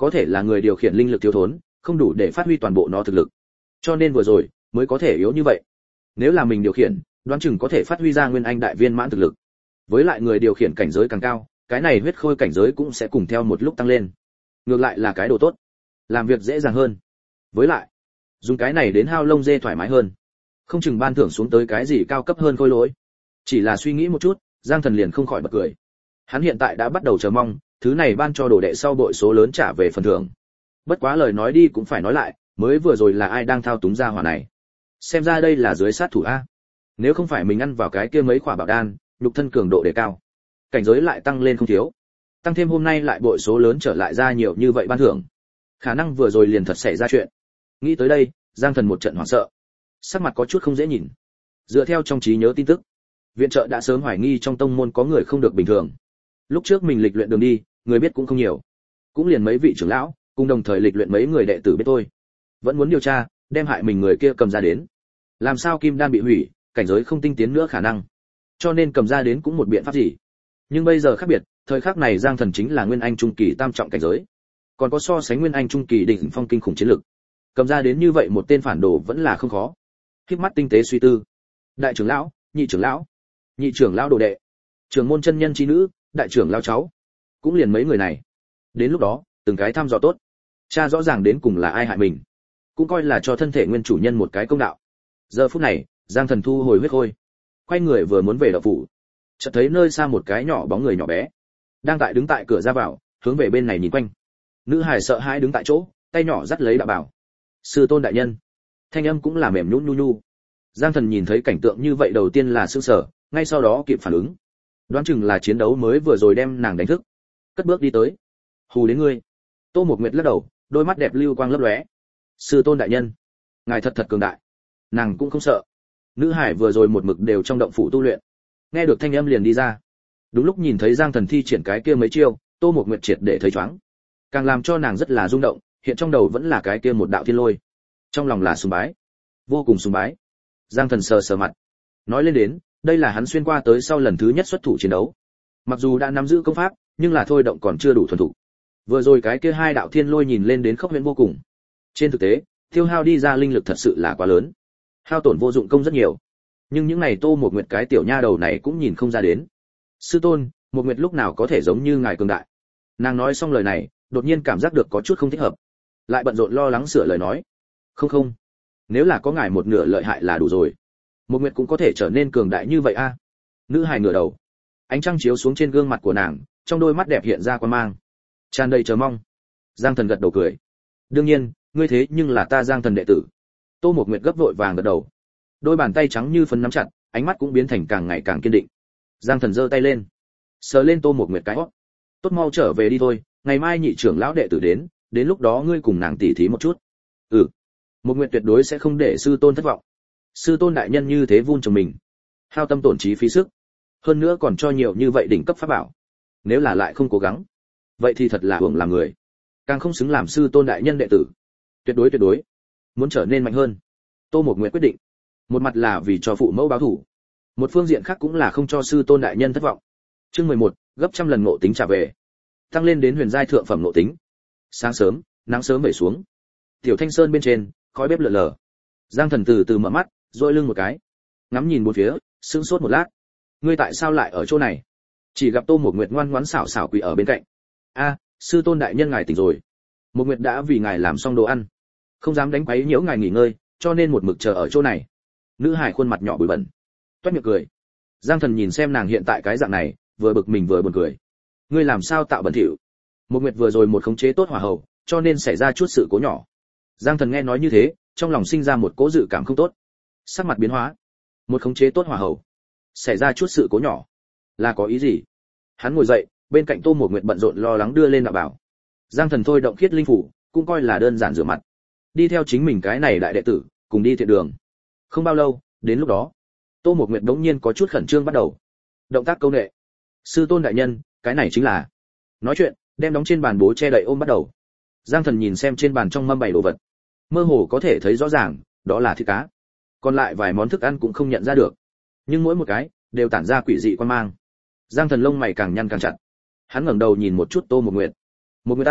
có thể là người điều khiển linh lực thiếu thốn, không đủ để phát huy toàn bộ nó thực lực. Cho nên vừa rồi mới có thể yếu như vậy. Nếu là mình điều khiển, đoán chừng có thể phát huy ra nguyên anh đại viên mãn thực lực. Với lại người điều khiển cảnh giới càng cao, cái này huyết khôi cảnh giới cũng sẽ cùng theo một lúc tăng lên. Ngược lại là cái đồ tốt, làm việc dễ dàng hơn. Với lại, dùng cái này đến hao lông dê thoải mái hơn. Không chừng ban thưởng xuống tới cái gì cao cấp hơn khôi lỗi. Chỉ là suy nghĩ một chút, Giang Thần liền không khỏi bật cười. Hắn hiện tại đã bắt đầu chờ mong, thứ này ban cho đồ đệ sau bội số lớn trả về phần thưởng. Bất quá lời nói đi cũng phải nói lại, mới vừa rồi là ai đang thao túng ra hỏa này? Xem ra đây là dưới sát thủ a. Nếu không phải mình ăn vào cái kia mấy quả bảo đan, nhục thân cường độ đề cao, cảnh giới lại tăng lên không thiếu. Tăng thêm hôm nay lại bội số lớn trở lại ra nhiều như vậy ban thưởng. Khả năng vừa rồi liền thật xảy ra chuyện. Nghĩ tới đây, Giang Thần một trận hoảng sợ, sắc mặt có chút không dễ nhìn. Dựa theo trong trí nhớ tin tức, viện trợ đã sớm hoài nghi trong tông môn có người không được bình thường. Lúc trước mình lịch luyện đường đi, người biết cũng không nhiều, cũng liền mấy vị trưởng lão, cùng đồng thời lịch luyện mấy người đệ tử biết thôi. Vẫn muốn điều tra, đem hại mình người kia cầm ra đến. Làm sao kim đan bị hủy, cảnh giới không tinh tiến nữa khả năng. Cho nên cầm ra đến cũng một biện pháp gì. Nhưng bây giờ khác biệt, thời khắc này Giang Thần chính là nguyên anh trung kỳ tam trọng cảnh giới, còn có so sánh nguyên anh trung kỳ đỉnh phong kinh khủng chiến lực. Cầm ra đến như vậy một tên phản đồ vẫn là không khó. Khép mắt tinh tế suy tư. Đại trưởng lão, nhị trưởng lão, nhị trưởng lão đồ đệ, trưởng môn chân nhân chi nữ, đại trưởng lão cháu, cũng liền mấy người này. Đến lúc đó, từng cái thăm dò tốt, cha rõ ràng đến cùng là ai hại mình, cũng coi là cho thân thể nguyên chủ nhân một cái công đạo. Giờ phút này, Giang Thần thu hồi huyết khôi, quay người vừa muốn về đạo phủ, chợt thấy nơi xa một cái nhỏ bóng người nhỏ bé, đang tại đứng tại cửa ra vào, hướng về bên này nhìn quanh. Nữ hài sợ hãi đứng tại chỗ, tay nhỏ dắt lấy đạo bảo. Sư tôn đại nhân. Thanh âm cũng là mềm nhũn nhu nhu. Giang Thần nhìn thấy cảnh tượng như vậy đầu tiên là sửng sở, ngay sau đó kịp phản ứng. Đoán chừng là chiến đấu mới vừa rồi đem nàng đánh thức. Cất bước đi tới. Hù đến ngươi. Tô Mộc Nguyệt lắc đầu, đôi mắt đẹp lưu quang lấp lóe. Sư tôn đại nhân, ngài thật thật cường đại. Nàng cũng không sợ. Nữ hải vừa rồi một mực đều trong động phủ tu luyện, nghe được thanh âm liền đi ra. Đúng lúc nhìn thấy Giang Thần thi triển cái kia mấy chiêu, Tô Mộc Nguyệt triệt để thấy choáng, càng làm cho nàng rất là rung động. Hiện trong đầu vẫn là cái kia một đạo thiên lôi, trong lòng là sùng bái, vô cùng sùng bái. Giang Thần sờ sờ mặt, nói lên đến, đây là hắn xuyên qua tới sau lần thứ nhất xuất thủ chiến đấu. Mặc dù đã nắm giữ công pháp, nhưng là thôi động còn chưa đủ thuần thục. Vừa rồi cái kia hai đạo thiên lôi nhìn lên đến khốc huyễn vô cùng. Trên thực tế, tiêu hao đi ra linh lực thật sự là quá lớn, hao tổn vô dụng công rất nhiều. Nhưng những này Tô Mộc Nguyệt cái tiểu nha đầu này cũng nhìn không ra đến. Sư tôn, Mộc Nguyệt lúc nào có thể giống như ngài cường đại? Nàng nói xong lời này, đột nhiên cảm giác được có chút không thích hợp, lại bận rộn lo lắng sửa lời nói. Không không, nếu là có ngài một nửa lợi hại là đủ rồi. Mộc Nguyệt cũng có thể trở nên cường đại như vậy a. À? Nữ hài ngửa đầu, ánh trăng chiếu xuống trên gương mặt của nàng, trong đôi mắt đẹp hiện ra quan mang, tràn đầy chờ mong. Giang Thần gật đầu cười. Đương nhiên, ngươi thế nhưng là ta Giang Thần đệ tử. Tô Mộc Nguyệt gấp vội vàng gật đầu, đôi bàn tay trắng như phấn nắm chặt, ánh mắt cũng biến thành càng ngày càng kiên định. Giang Thần giơ tay lên, sờ lên Tô Mộc Nguyệt cái hót. Tốt mau trở về đi thôi, ngày mai nhị trưởng lão đệ tử đến, đến lúc đó ngươi cùng nàng tỉ thí một chút. Ừ, Mộc Nguyệt tuyệt đối sẽ không để sư tôn thất vọng. Sư tôn đại nhân như thế vun trồng mình, hao tâm tổn trí phí sức, hơn nữa còn cho nhiều như vậy đỉnh cấp pháp bảo. Nếu là lại không cố gắng, vậy thì thật là hưởng làm người, càng không xứng làm sư tôn đại nhân đệ tử. Tuyệt đối tuyệt đối, muốn trở nên mạnh hơn. Tô Mộc Nguyệt quyết định, một mặt là vì cho phụ mẫu báo thù, một phương diện khác cũng là không cho sư tôn đại nhân thất vọng. Chương mười một, gấp trăm lần ngộ tính trả về, tăng lên đến huyền giai thượng phẩm ngộ tính. Sáng sớm, nắng sớm về xuống, tiểu Thanh Sơn bên trên, khói bếp lượn lờ. Giang Thần từ từ mở mắt, duỗi lưng một cái, ngắm nhìn bốn phía, sững sốt một lát. Ngươi tại sao lại ở chỗ này? Chỉ gặp Tô Mộc Nguyệt ngoan ngoãn xảo xảo quỳ ở bên cạnh. A, sư tôn đại nhân ngài tỉnh rồi. Mộc Nguyệt đã vì ngài làm xong đồ ăn, không dám đánh quấy nhiễu ngài nghỉ ngơi, cho nên một mực chờ ở chỗ này. Nữ hải khuôn mặt nhỏ bụi bẩn, toét miệng cười. Giang Thần nhìn xem nàng hiện tại cái dạng này, vừa bực mình vừa buồn cười. Ngươi làm sao tạo bẩn thỉu? Mộc Nguyệt vừa rồi một khống chế tốt hỏa hầu, cho nên xảy ra chút sự cố nhỏ. Giang Thần nghe nói như thế, trong lòng sinh ra một cố dự cảm không tốt, sắc mặt biến hóa. Một khống chế tốt hỏa hầu, xảy ra chút sự cố nhỏ, là có ý gì? Hắn ngồi dậy, bên cạnh Tô Mộc Nguyệt bận rộn lo lắng đưa lên đạo bảo. Giang Thần thôi động khiết linh phủ, cũng coi là đơn giản rửa mặt, đi theo chính mình cái này đại đệ tử, cùng đi thiện đường. Không bao lâu, đến lúc đó, Tô Mộc Nguyệt đống nhiên có chút khẩn trương bắt đầu. Động tác câu nệ. Sư tôn đại nhân, cái này chính là. Nói chuyện, đem đóng trên bàn bố che đậy ôm bắt đầu. Giang Thần nhìn xem trên bàn trong mâm bày đồ vật, mơ hồ có thể thấy rõ ràng, đó là thịt cá. Còn lại vài món thức ăn cũng không nhận ra được, nhưng mỗi một cái đều tản ra quỷ dị quan mang. Giang Thần lông mày càng nhăn càng chặt. Hắn ngẩng đầu nhìn một chút Tô Mộc Nguyệt. Mộc Nguyệt ta,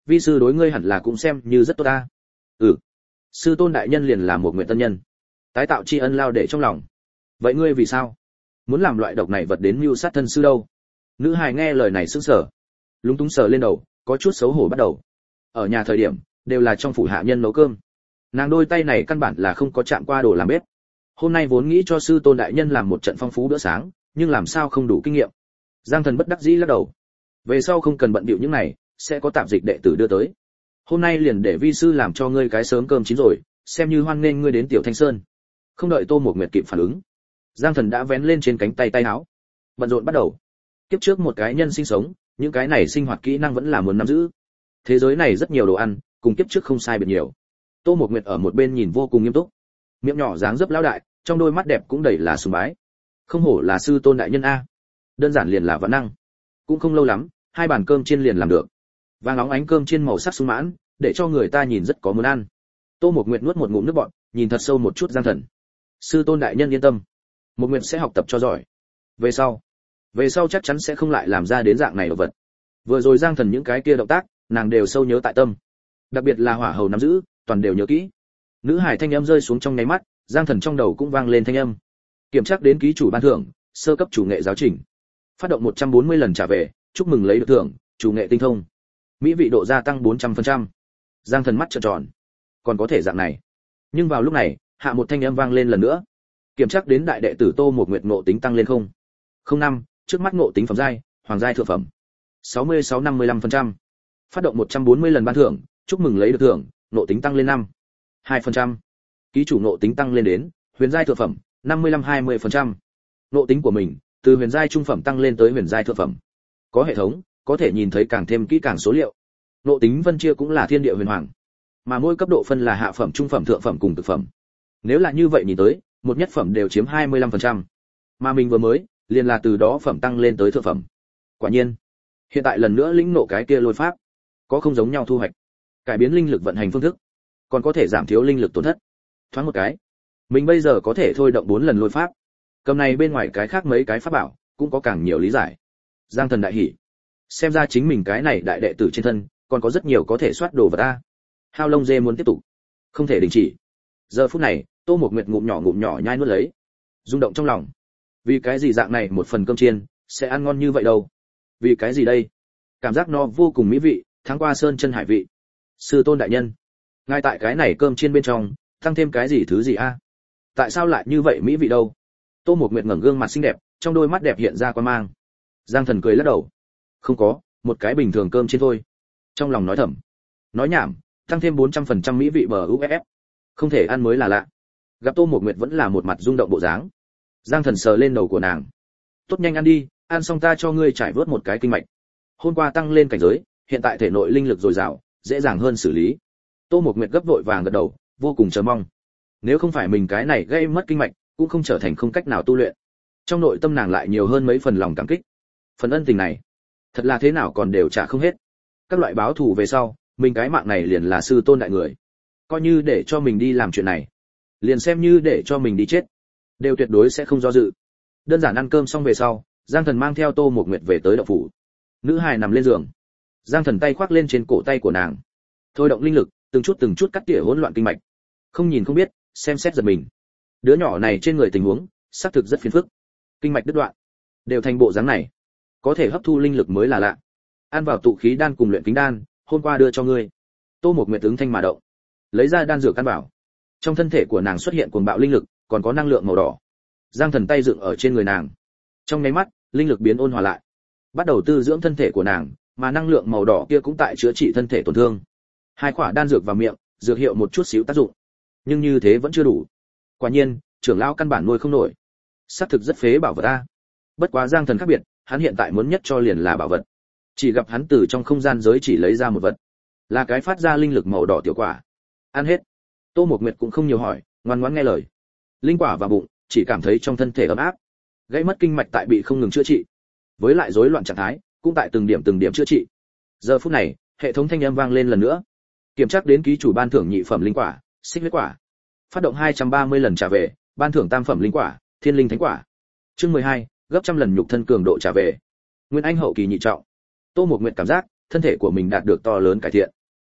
vi sư đối ngươi hẳn là cũng xem như rất tốt ta. Ừ, sư tôn đại nhân liền là một nguyện tân nhân, tái tạo tri ân lao để trong lòng. Vậy ngươi vì sao muốn làm loại độc này vật đến mưu sát thân sư đâu? Nữ hài nghe lời này sững sờ, lúng túng sờ lên đầu, có chút xấu hổ bắt đầu. Ở nhà thời điểm đều là trong phủ hạ nhân nấu cơm, nàng đôi tay này căn bản là không có chạm qua đồ làm bếp. Hôm nay vốn nghĩ cho sư tôn đại nhân làm một trận phong phú bữa sáng, nhưng làm sao không đủ kinh nghiệm. Giang Thần bất đắc dĩ lắc đầu, về sau không cần bận bịu những này, sẽ có tạp dịch đệ tử đưa tới. Hôm nay liền để vi sư làm cho ngươi cái sớm cơm chín rồi, xem như hoan nghênh ngươi đến Tiểu Thanh Sơn. Không đợi Tô Mộc Nguyệt kịp phản ứng, Giang Thần đã vén lên trên cánh tay tay áo, bận rộn bắt đầu. Kiếp trước một cái nhân sinh sống, những cái này sinh hoạt kỹ năng vẫn là muốn nắm giữ. Thế giới này rất nhiều đồ ăn, cùng kiếp trước không sai biệt nhiều. Tô Mộc Nguyệt ở một bên nhìn vô cùng nghiêm túc, miệng nhỏ dáng dấp lão đại, trong đôi mắt đẹp cũng đầy là sùng bái. Không hổ là sư tôn đại nhân a, đơn giản liền là vạn năng. Cũng không lâu lắm, hai bàn cơm chiên liền làm được. Vàng óng ánh cơm chiên màu sắc sung mãn, để cho người ta nhìn rất có muốn ăn. Tô Mộc Nguyệt nuốt một ngụm nước bọt, nhìn thật sâu một chút Giang Thần. Sư tôn đại nhân yên tâm, Mộc Nguyệt sẽ học tập cho giỏi. Về sau, về sau chắc chắn sẽ không lại làm ra đến dạng này đồ vật. Vừa rồi Giang Thần những cái kia động tác, nàng đều sâu nhớ tại tâm. Đặc biệt là hỏa hầu nắm giữ, toàn đều nhớ kỹ. Nữ hải thanh âm rơi xuống trong nháy mắt, Giang Thần trong đầu cũng vang lên thanh âm. Kiểm tra đến ký chủ ban thưởng, sơ cấp chủ nghệ giáo trình. Phát động một trăm bốn mươi lần trả về, chúc mừng lấy được thưởng, chủ nghệ tinh thông. Mỹ vị độ gia tăng bốn trăm phần trăm. Giang Thần mắt trợn tròn. Còn có thể dạng này. Nhưng vào lúc này, hạ một thanh âm vang lên lần nữa. Kiểm tra đến đại đệ tử Tô Mộc Nguyệt ngộ tính tăng lên không. không năm, trước mắt ngộ tính phẩm giai, hoàng giai thượng phẩm. sáu mươi sáu năm mươi lăm phần trăm. Phát động một trăm bốn mươi lần ban thưởng, chúc mừng lấy được thưởng, ngộ tính tăng lên năm. hai phần trăm. Ký chủ ngộ tính tăng lên đến huyền giai thượng phẩm, năm mươi lăm hai mươi phần trăm. Ngộ tính của mình từ huyền giai trung phẩm tăng lên tới huyền giai thượng phẩm. Có hệ thống, có thể nhìn thấy càng thêm kỹ càng số liệu. Ngộ tính phân chia cũng là thiên địa huyền hoàng, mà mỗi cấp độ phân là hạ phẩm, trung phẩm, thượng phẩm cùng cực phẩm. Nếu là như vậy nhìn tới, một nhất phẩm đều chiếm hai mươi lăm phần trăm, mà mình vừa mới liền là từ đó phẩm tăng lên tới thượng phẩm. Quả nhiên, hiện tại lần nữa lĩnh ngộ cái kia lôi pháp, có không giống nhau thu hoạch. Cải biến linh lực vận hành phương thức, còn có thể giảm thiếu linh lực tổn thất. Thoáng một cái, mình bây giờ có thể thôi động bốn lần lôi pháp. Cầm này bên ngoài cái khác mấy cái pháp bảo, cũng có càng nhiều lý giải. Giang Thần đại hỉ, xem ra chính mình cái này đại đệ tử trên thân, còn có rất nhiều có thể soát đồ vật ta. Hao Lông Dê muốn tiếp tục, không thể đình chỉ. Giờ phút này, Tô Mộc Nguyệt ngụm nhỏ ngụm nhỏ nhai nuốt lấy, rung động trong lòng. Vì cái gì dạng này một phần cơm chiên sẽ ăn ngon như vậy đâu? Vì cái gì đây? Cảm giác nó vô cùng mỹ vị, thắng qua sơn chân hải vị. Sư tôn đại nhân, ngay tại cái này cơm chiên bên trong, tăng thêm cái gì thứ gì a? Tại sao lại như vậy mỹ vị đâu? Tô Mộc Nguyệt ngẩng gương mặt xinh đẹp, trong đôi mắt đẹp hiện ra quan mang. Giang Thần cười lắc đầu. Không có, một cái bình thường cơm chiên thôi. Trong lòng nói thầm. Nói nhảm, tăng thêm bốn trăm phần trăm mỹ vị bờ u ép ép. Không thể ăn mới là lạ. Gặp Tô Mộc Nguyệt vẫn là một mặt rung động bộ dáng. Giang Thần sờ lên đầu của nàng. Tốt nhanh ăn đi, ăn xong ta cho ngươi trải vớt một cái kinh mạch. Hôm qua tăng lên cảnh giới, hiện tại thể nội linh lực dồi dào, dễ dàng hơn xử lý. Tô Mộc Nguyệt gấp vội vàng gật đầu, vô cùng chờ mong. Nếu không phải mình cái này gây mất kinh mạch, cũng không trở thành không cách nào tu luyện. Trong nội tâm nàng lại nhiều hơn mấy phần lòng cảm kích. Phần ân tình này, thật là thế nào còn đều trả không hết. Các loại báo thù về sau, mình cái mạng này liền là sư tôn đại người. Coi như để cho mình đi làm chuyện này, liền xem như để cho mình đi chết, đều tuyệt đối sẽ không do dự. Đơn giản ăn cơm xong về sau, Giang Thần mang theo Tô Mộc Nguyệt về tới động phủ. Nữ hài nằm lên giường, Giang Thần tay khoác lên trên cổ tay của nàng, thôi động linh lực, từng chút từng chút cắt tỉa hỗn loạn kinh mạch. Không nhìn không biết, xem xét giật mình. Đứa nhỏ này trên người tình huống, xác thực rất phiền phức. Kinh mạch đứt đoạn, đều thành bộ dáng này. Có thể hấp thu linh lực mới là lạ. Ăn vào tụ khí đan cùng luyện kính đan, hôm qua đưa cho ngươi. Tô Mộc Nguyệt ứng thanh mà động, lấy ra đan dược căn bảo. Trong thân thể của nàng xuất hiện cuồng bạo linh lực, còn có năng lượng màu đỏ. Giang Thần tay dựng ở trên người nàng. Trong nháy mắt, linh lực biến ôn hòa lại, bắt đầu tư dưỡng thân thể của nàng, mà năng lượng màu đỏ kia cũng tại chữa trị thân thể tổn thương. Hai quả đan dược vào miệng, dược hiệu một chút xíu tác dụng, nhưng như thế vẫn chưa đủ. Quả nhiên, trưởng lão căn bản nuôi không nổi. Xác thực rất phế bảo vật a. Bất quá Giang Thần khác biệt, hắn hiện tại muốn nhất cho liền là bảo vật. Chỉ gặp hắn từ trong không gian giới chỉ lấy ra một vật, là cái phát ra linh lực màu đỏ tiểu quả. Ăn hết. Tô Mộc Nguyệt cũng không nhiều hỏi, ngoan ngoãn nghe lời. Linh quả vào bụng, chỉ cảm thấy trong thân thể ấm áp. Gãy mất kinh mạch tại bị không ngừng chữa trị, với lại rối loạn trạng thái, cũng tại từng điểm từng điểm chữa trị. Giờ phút này, hệ thống thanh âm vang lên lần nữa. Kiểm tra đến ký chủ ban thưởng nhị phẩm linh quả, xích huyết quả. Phát động hai trăm ba mươi lần trả về, ban thưởng tam phẩm linh quả, thiên linh thánh quả. Chương mười hai, gấp trăm lần nhục thân cường độ trả về. Nguyên anh hậu kỳ nhị trọng. Tô Mộc Nguyệt cảm giác, thân thể của mình đạt được to lớn cải thiện.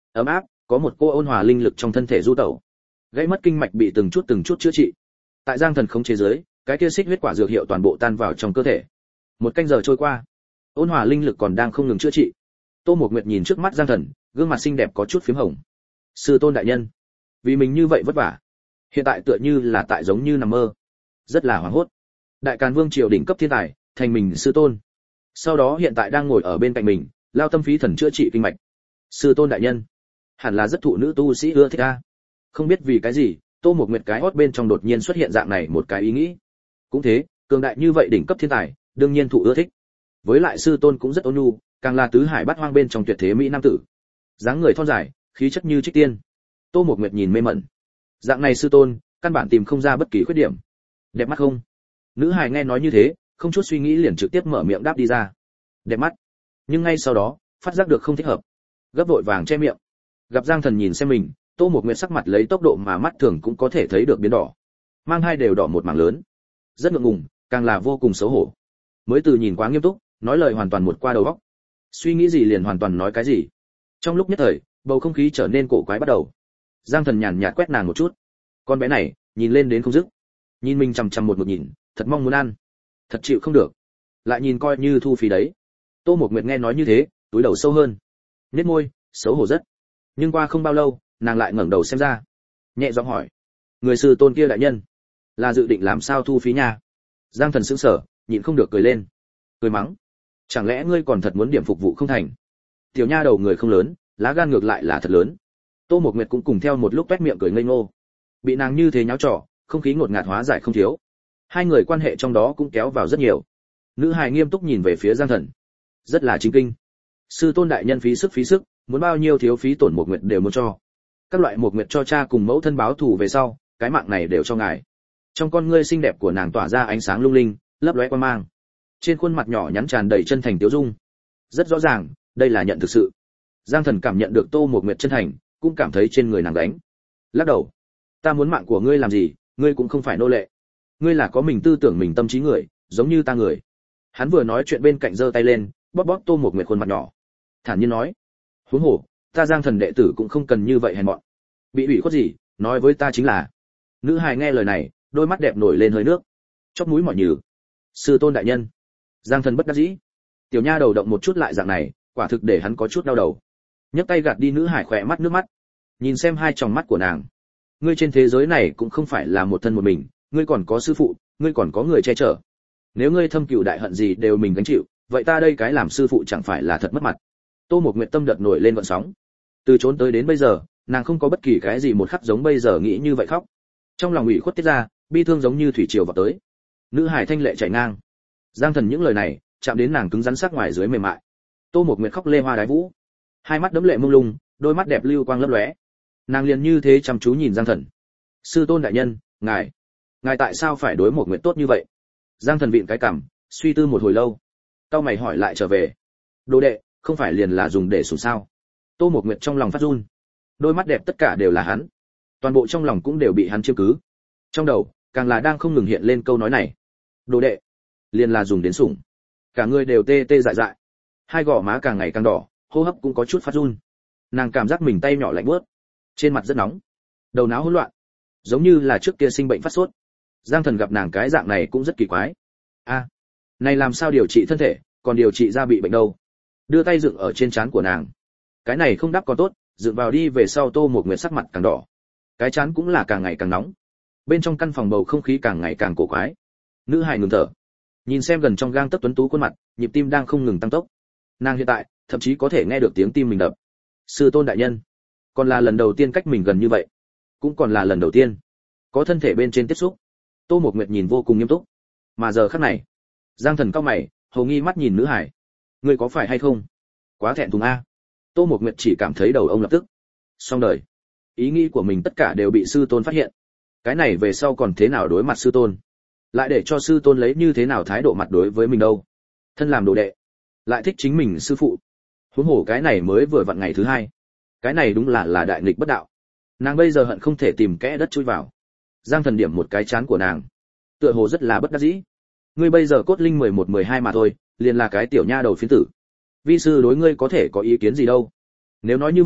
ấm áp, có một cô ôn hòa linh lực trong thân thể du tẩu. Gãy mất kinh mạch bị từng chút từng chút chữa trị. Tại Giang Thần khống chế dưới, cái kia xích huyết quả dược hiệu toàn bộ tan vào trong cơ thể. Một canh giờ trôi qua, ôn hòa linh lực còn đang không ngừng chữa trị. Tô Mộc Nguyệt nhìn trước mắt Giang Thần, gương mặt xinh đẹp có chút phím hồng. Sư tôn đại nhân, vì mình như vậy vất vả, hiện tại tựa như là tại giống như nằm mơ, rất là hoảng hốt. Đại Càn Vương triều đỉnh cấp thiên tài, thành mình sư tôn. Sau đó hiện tại đang ngồi ở bên cạnh mình, lao tâm phí thần chữa trị kinh mạch. Sư tôn đại nhân, hẳn là rất thụ nữ tu sĩ ưa thích a. Không biết vì cái gì, Tô Mộc Nguyệt cái hót bên trong đột nhiên xuất hiện dạng này một cái ý nghĩ. Cũng thế, cường đại như vậy đỉnh cấp thiên tài, đương nhiên thụ ưa thích. Với lại sư tôn cũng rất ôn nhu, càng là tứ hải bát hoang bên trong tuyệt thế mỹ nam tử. Dáng người thon dài, khí chất như trích tiên. Tô Mộc Nguyệt nhìn mê mẩn. Dạng này sư tôn, căn bản tìm không ra bất kỳ khuyết điểm. Đẹp mắt không? Nữ hài nghe nói như thế, không chút suy nghĩ liền trực tiếp mở miệng đáp đi ra. Đẹp mắt. Nhưng ngay sau đó, phát giác được không thích hợp, gấp vội vàng che miệng. Gặp Giang Thần nhìn xem mình, Tô Mộc Nguyệt sắc mặt lấy tốc độ mà mắt thường cũng có thể thấy được biến đỏ. Mang hai đều đỏ một mảng lớn. Rất ngượng ngùng, càng là vô cùng xấu hổ. Mới từ nhìn quá nghiêm túc, nói lời hoàn toàn một qua đầu óc. Suy nghĩ gì liền hoàn toàn nói cái gì. Trong lúc nhất thời, bầu không khí trở nên cổ quái bắt đầu. Giang Thần nhàn nhạt quét nàng một chút. Con bé này, nhìn lên đến không dứt. Nhìn mình chằm chằm một một nhìn, thật mong muốn ăn. Thật chịu không được. Lại nhìn coi như thu phí đấy. Tô Mộc Nguyệt nghe nói như thế, túi đầu sâu hơn. Nhếch môi, xấu hổ rất. Nhưng qua không bao lâu, nàng lại ngẩng đầu xem ra. Nhẹ giọng hỏi: "Người sư tôn kia đại nhân, là dự định làm sao thu phí nha?" Giang Thần sững sờ, nhịn không được cười lên. Cười mắng: "Chẳng lẽ ngươi còn thật muốn điểm phục vụ không thành? Tiểu nha đầu người không lớn, lá gan ngược lại là thật lớn." Tô Mộc Nguyệt cũng cùng theo một lúc toét miệng cười ngây ngô. Bị nàng như thế nháo trò, không khí ngột ngạt hóa giải không thiếu. Hai người quan hệ trong đó cũng kéo vào rất nhiều. Nữ hài nghiêm túc nhìn về phía Giang Thần, rất là chính kinh. Sư tôn đại nhân phí sức phí sức, muốn bao nhiêu thiếu phí tổn Mộc Nguyệt đều muốn cho. Các loại Mộc Nguyệt cho cha cùng mẫu thân báo thù về sau, cái mạng này đều cho ngài. Trong con ngươi xinh đẹp của nàng tỏa ra ánh sáng lung linh, lấp lóe quang mang. Trên khuôn mặt nhỏ nhắn tràn đầy chân thành tiếu dung. Rất rõ ràng, đây là nhận thực sự. Giang Thần cảm nhận được Tô Mộc Nguyệt chân thành, cũng cảm thấy trên người nàng đánh. Lắc đầu: "Ta muốn mạng của ngươi làm gì, ngươi cũng không phải nô lệ. Ngươi là có mình tư tưởng mình tâm trí người, giống như ta người." Hắn vừa nói chuyện bên cạnh giơ tay lên, bóp bóp Tô Mộc Nguyệt khuôn mặt nhỏ. Thản nhiên nói: "Huống hồ, ta Giang Thần đệ tử cũng không cần như vậy hèn mọn. Bị ủy khuất gì, nói với ta chính là." Nữ hài nghe lời này, đôi mắt đẹp nổi lên hơi nước, chóp mũi mỏi nhừ. "Sư tôn đại nhân." Giang Thần bất đắc dĩ. Tiểu nha đầu động một chút lại dạng này, quả thực để hắn có chút đau đầu. Nhấc tay gạt đi nữ hải khỏe mắt nước mắt. Nhìn xem hai tròng mắt của nàng. Ngươi trên thế giới này cũng không phải là một thân một mình, ngươi còn có sư phụ, ngươi còn có người che chở. Nếu ngươi thâm cừu đại hận gì đều mình gánh chịu, vậy ta đây cái làm sư phụ chẳng phải là thật mất mặt. Tô Mộc Nguyệt tâm đợt nổi lên gợn sóng. Từ trốn tới đến bây giờ, nàng không có bất kỳ cái gì một khắc giống bây giờ nghĩ như vậy khóc. Trong lòng ủy khuất tiết ra, bi thương giống như thủy triều vào tới. Nữ hải thanh lệ chảy ngang. Giang Thần những lời này, chạm đến nàng cứng rắn sắc ngoài dưới mềm mại. Tô Mộc Nguyệt khóc lê hoa đái vũ, hai mắt đẫm lệ mông lung, đôi mắt đẹp lưu quang lấp lóe. Nàng liền như thế chăm chú nhìn Giang Thần. "Sư tôn đại nhân, ngài, ngài tại sao phải đối Mộc Nguyệt tốt như vậy?" Giang Thần vịn cái cằm, suy tư một hồi lâu. Cao mày hỏi lại trở về: "Đồ đệ, không phải liền là dùng để sủng sao?" Tô Mộc Nguyệt trong lòng phát run. Đôi mắt đẹp tất cả đều là hắn, toàn bộ trong lòng cũng đều bị hắn chiếm cứ. Trong đầu, càng là đang không ngừng hiện lên câu nói này. Đồ đệ, liền là dùng đến sủng. Cả người đều tê tê dại dại. Hai gò má càng ngày càng đỏ, hô hấp cũng có chút phát run. Nàng cảm giác mình tay nhỏ lạnh buốt, trên mặt rất nóng, đầu não hỗn loạn, giống như là trước kia sinh bệnh phát sốt. Giang Thần gặp nàng cái dạng này cũng rất kỳ quái. A, à, này làm sao điều trị thân thể, còn điều trị ra bị bệnh đâu? Đưa tay dựng ở trên trán của nàng. Cái này không đáp còn tốt, dựng vào đi về sau Tô Mộc Nguyệt sắc mặt càng đỏ, cái trán cũng là càng ngày càng nóng. Bên trong căn phòng bầu không khí càng ngày càng cổ quái. Nữ hài ngừng thở, nhìn xem gần trong gang tấc tuấn tú khuôn mặt, nhịp tim đang không ngừng tăng tốc. Nàng hiện tại thậm chí có thể nghe được tiếng tim mình đập. "Sư tôn đại nhân." Còn là lần đầu tiên cách mình gần như vậy, cũng còn là lần đầu tiên có thân thể bên trên tiếp xúc. Tô Mộc Nguyệt nhìn vô cùng nghiêm túc. Mà giờ khắc này, Giang Thần cau mày, hầu nghi mắt nhìn nữ hải. "Ngươi có phải hay không quá thẹn thùng a?" Tô Mộc Nguyệt chỉ cảm thấy đầu ông lập tức xong đời. Ý nghĩ của mình tất cả đều bị sư tôn phát hiện. Cái này về sau còn thế nào đối mặt sư tôn? Lại để cho sư tôn lấy như thế nào thái độ mặt đối với mình đâu? Thân làm đồ đệ, lại thích chính mình sư phụ. Huống hồ cái này mới vừa vặn ngày thứ hai. Cái này đúng là là đại nghịch bất đạo. Nàng bây giờ hận không thể tìm kẽ đất chui vào. Giang Thần điểm một cái chán của nàng, tựa hồ rất là bất đắc dĩ. "Ngươi bây giờ cốt linh mười một mười hai mà thôi, liền là cái tiểu nha đầu phiến tử. Vi sư đối ngươi có thể có ý kiến gì đâu? Nếu nói như vậy,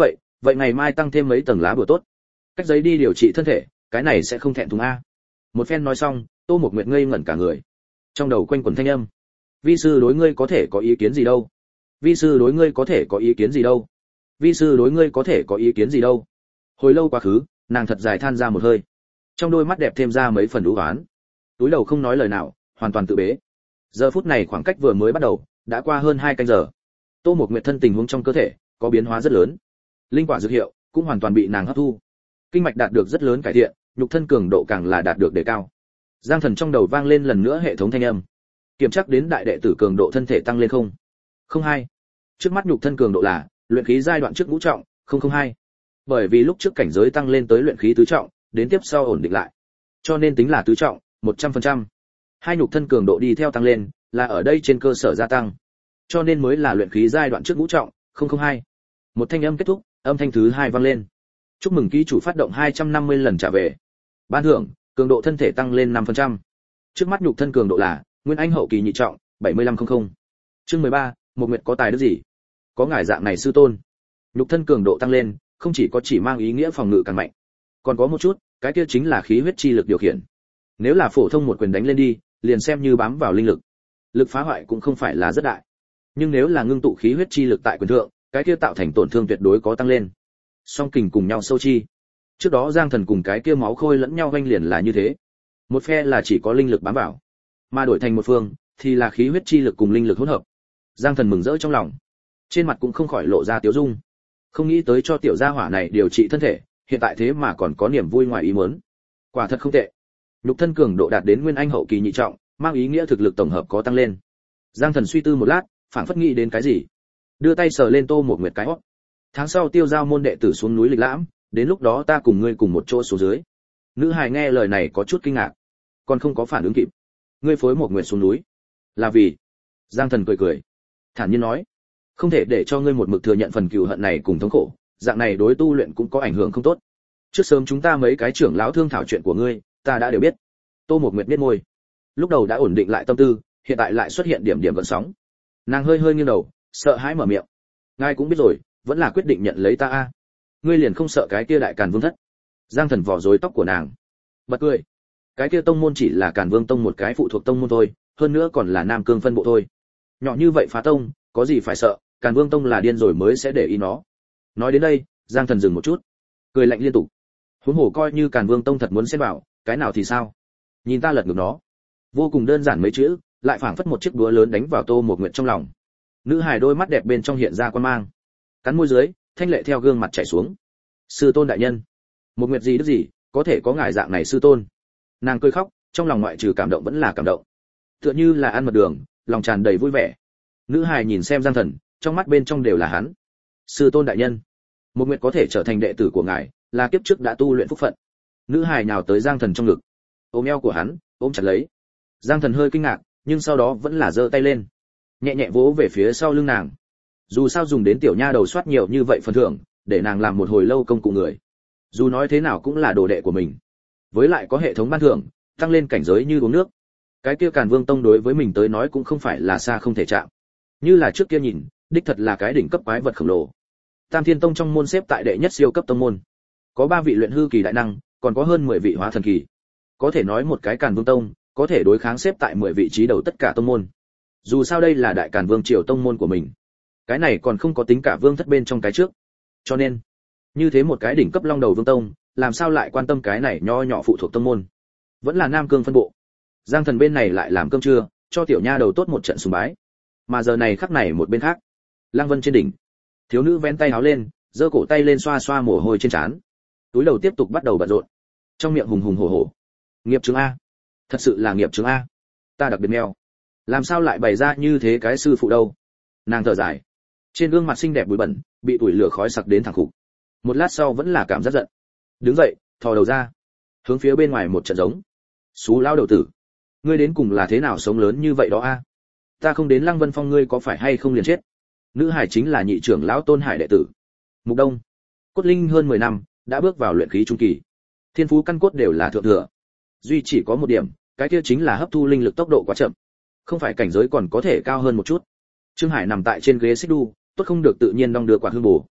vậy ngày mai tăng thêm mấy tầng lá bùa tốt, cách giấy đi điều trị thân thể, cái này sẽ không thẹn thùng a. Một phen nói xong, Tô Mộc Nguyệt ngây ngẩn cả người, trong đầu quanh quẩn thanh âm: vi sư đối ngươi có thể có ý kiến gì đâu, vi sư đối ngươi có thể có ý kiến gì đâu, vi sư đối ngươi có thể có ý kiến gì đâu. Hồi lâu quá khứ, nàng thật dài than ra một hơi, trong đôi mắt đẹp thêm ra mấy phần u oán, túi đầu không nói lời nào, hoàn toàn tự bế. Giờ phút này khoảng cách vừa mới bắt đầu đã qua hơn hai canh giờ. Tô Mộc Nguyệt thân tình huống trong cơ thể có biến hóa rất lớn, linh quả dược hiệu cũng hoàn toàn bị nàng hấp thu, kinh mạch đạt được rất lớn cải thiện, nhục thân cường độ càng là đạt được đề cao. Giang Thần trong đầu vang lên lần nữa hệ thống thanh âm, kiểm tra đến đại đệ tử cường độ thân thể tăng lên không không hai. Trước mắt nhục thân cường độ là luyện khí giai đoạn trước ngũ trọng không không hai, bởi vì lúc trước cảnh giới tăng lên tới luyện khí tứ trọng, đến tiếp sau ổn định lại, cho nên tính là tứ trọng một trăm phần trăm. Hai nhục thân cường độ đi theo tăng lên, là ở đây trên cơ sở gia tăng, cho nên mới là luyện khí giai đoạn trước ngũ trọng không không hai. Một thanh âm kết thúc, âm thanh thứ hai vang lên. Chúc mừng ký chủ phát động hai trăm năm mươi lần trả về. Ban thưởng, cường độ thân thể tăng lên năm phần trăm. Trước mắt nhục thân cường độ là Nguyên Anh hậu kỳ nhị trọng bảy mươi lăm không. Chương mười ba, Một Nguyệt có tài đức gì? Có ngài dạng này sư tôn. Nhục thân cường độ tăng lên, không chỉ có chỉ mang ý nghĩa phòng ngự càng mạnh, còn có một chút, cái kia chính là khí huyết chi lực điều khiển. Nếu là phổ thông một quyền đánh lên đi, liền xem như bám vào linh lực, lực phá hoại cũng không phải là rất đại. Nhưng nếu là ngưng tụ khí huyết chi lực tại quyền thượng, cái kia tạo thành tổn thương tuyệt đối có tăng lên. Song kình cùng nhau sâu chi. Trước đó Giang Thần cùng cái kia máu khôi lẫn nhau vanh liền là như thế. Một phe là chỉ có linh lực bám vào, mà đổi thành một phương thì là khí huyết chi lực cùng linh lực hỗn hợp. Giang Thần mừng rỡ trong lòng, trên mặt cũng không khỏi lộ ra tiếu dung. Không nghĩ tới cho tiểu gia hỏa này điều trị thân thể, hiện tại thế mà còn có niềm vui ngoài ý muốn. Quả thật không tệ. Nhục thân cường độ đạt đến Nguyên Anh hậu kỳ nhị trọng, mang ý nghĩa thực lực tổng hợp có tăng lên. Giang Thần suy tư một lát, phảng phất nghĩ đến cái gì, đưa tay sờ lên Tô Mộc Nguyệt cái hót. Tháng sau tiêu giao môn đệ tử xuống núi lịch lãm, đến lúc đó ta cùng ngươi cùng một chỗ xuống dưới. Nữ hài nghe lời này có chút kinh ngạc, còn không có phản ứng kịp. Ngươi phối Mộc Nguyệt xuống núi là vì? Giang Thần cười cười, thản nhiên nói, không thể để cho ngươi một mực thừa nhận phần cừu hận này cùng thống khổ, dạng này đối tu luyện cũng có ảnh hưởng không tốt. Trước sớm chúng ta mấy cái trưởng lão thương thảo chuyện của ngươi, ta đã đều biết. Tô Mộc Nguyệt biết môi, lúc đầu đã ổn định lại tâm tư, hiện tại lại xuất hiện điểm điểm gợn sóng. Nàng hơi hơi nghiêng đầu, sợ hãi mở miệng, ngài cũng biết rồi, vẫn là quyết định nhận lấy ta a. Ngươi liền không sợ cái kia đại Càn Vương thất? Giang Thần vò rối tóc của nàng, bật cười, cái kia tông môn chỉ là Càn Vương tông một cái phụ thuộc tông môn thôi, hơn nữa còn là Nam Cương phân bộ thôi. Nhỏ như vậy phá tông, có gì phải sợ, Càn Vương tông là điên rồi mới sẽ để ý nó. Nói đến đây, Giang Thần dừng một chút, cười lạnh liên tục. Huống hồ coi như Càn Vương tông thật muốn xen vào, cái nào thì sao? Nhìn ta lật ngược nó. Vô cùng đơn giản mấy chữ, lại phảng phất một chiếc đũa lớn đánh vào Tô Mộc Nguyệt trong lòng. Nữ hài đôi mắt đẹp bên trong hiện ra quan mang, cắn môi dưới, thanh lệ theo gương mặt chảy xuống. Sư tôn đại nhân, Mộc Nguyệt gì đức gì, có thể có ngài dạng này sư tôn. Nàng cười khóc, trong lòng ngoại trừ cảm động vẫn là cảm động, tựa như là ăn mật đường, lòng tràn đầy vui vẻ. Nữ hài nhìn xem Giang Thần, trong mắt bên trong đều là hắn. Sư tôn đại nhân, Mộc Nguyệt có thể trở thành đệ tử của ngài, là kiếp trước đã tu luyện phúc phận. Nữ hài nào tới Giang Thần trong ngực, ôm eo của hắn, ôm chặt lấy. Giang Thần hơi kinh ngạc, nhưng sau đó vẫn là giơ tay lên, nhẹ nhẹ vỗ về phía sau lưng nàng. Dù sao dùng đến tiểu nha đầu soát nhiều như vậy phần thưởng, để nàng làm một hồi lâu công cụ người. Dù nói thế nào cũng là đồ đệ của mình, với lại có hệ thống ban thưởng, tăng lên cảnh giới như uống nước. Cái kia Càn Vương tông đối với mình tới nói cũng không phải là xa không thể chạm. Như là trước kia nhìn, đích thật là cái đỉnh cấp quái vật khổng lồ. Tam Thiên tông trong môn xếp tại đệ nhất siêu cấp tông môn, có ba vị luyện hư kỳ đại năng, còn có hơn mười vị hóa thần kỳ. Có thể nói một cái Càn Vương tông có thể đối kháng xếp tại mười vị trí đầu tất cả tông môn. Dù sao đây là đại Càn Vương triều tông môn của mình, cái này còn không có tính cả vương thất bên trong cái trước. Cho nên, như thế một cái đỉnh cấp long đầu vương tông, làm sao lại quan tâm cái này nho nhỏ phụ thuộc tông môn? Vẫn là Nam Cương phân bộ. Giang Thần bên này lại làm cơm trưa, cho tiểu nha đầu tốt một trận sùng bái. Mà giờ này khắc này một bên khác, Lăng Vân trên đỉnh, thiếu nữ vén tay áo lên, giơ cổ tay lên xoa xoa mồ hôi trên trán. Túi đầu tiếp tục bắt đầu bận rộn, trong miệng hùng hùng hổ hổ. Nghiệp chứng a, thật sự là nghiệp chứng a. Ta đặc biệt mèo, làm sao lại bày ra như thế cái sư phụ đâu? Nàng thở dài, trên gương mặt xinh đẹp bụi bẩn, bị tuổi lửa khói sặc đến thẳng khục. Một lát sau vẫn là cảm giác giận, đứng dậy, thò đầu ra, hướng phía bên ngoài một trận giống. Xú lão đầu tử, ngươi đến cùng là thế nào sống lớn như vậy đó a? Ta không đến Lăng Vân Phong ngươi có phải hay không liền chết? Nữ hải chính là nhị trưởng lão Tôn Hải đệ tử, Mục Đông. Cốt linh hơn mười năm, đã bước vào luyện khí trung kỳ. Thiên phú căn cốt đều là thượng thừa. Duy chỉ có một điểm, cái kia chính là hấp thu linh lực tốc độ quá chậm. Không phải cảnh giới còn có thể cao hơn một chút. Trương Hải nằm tại trên ghế xích đu, tốt không được tự nhiên đong đưa quả hương bổ.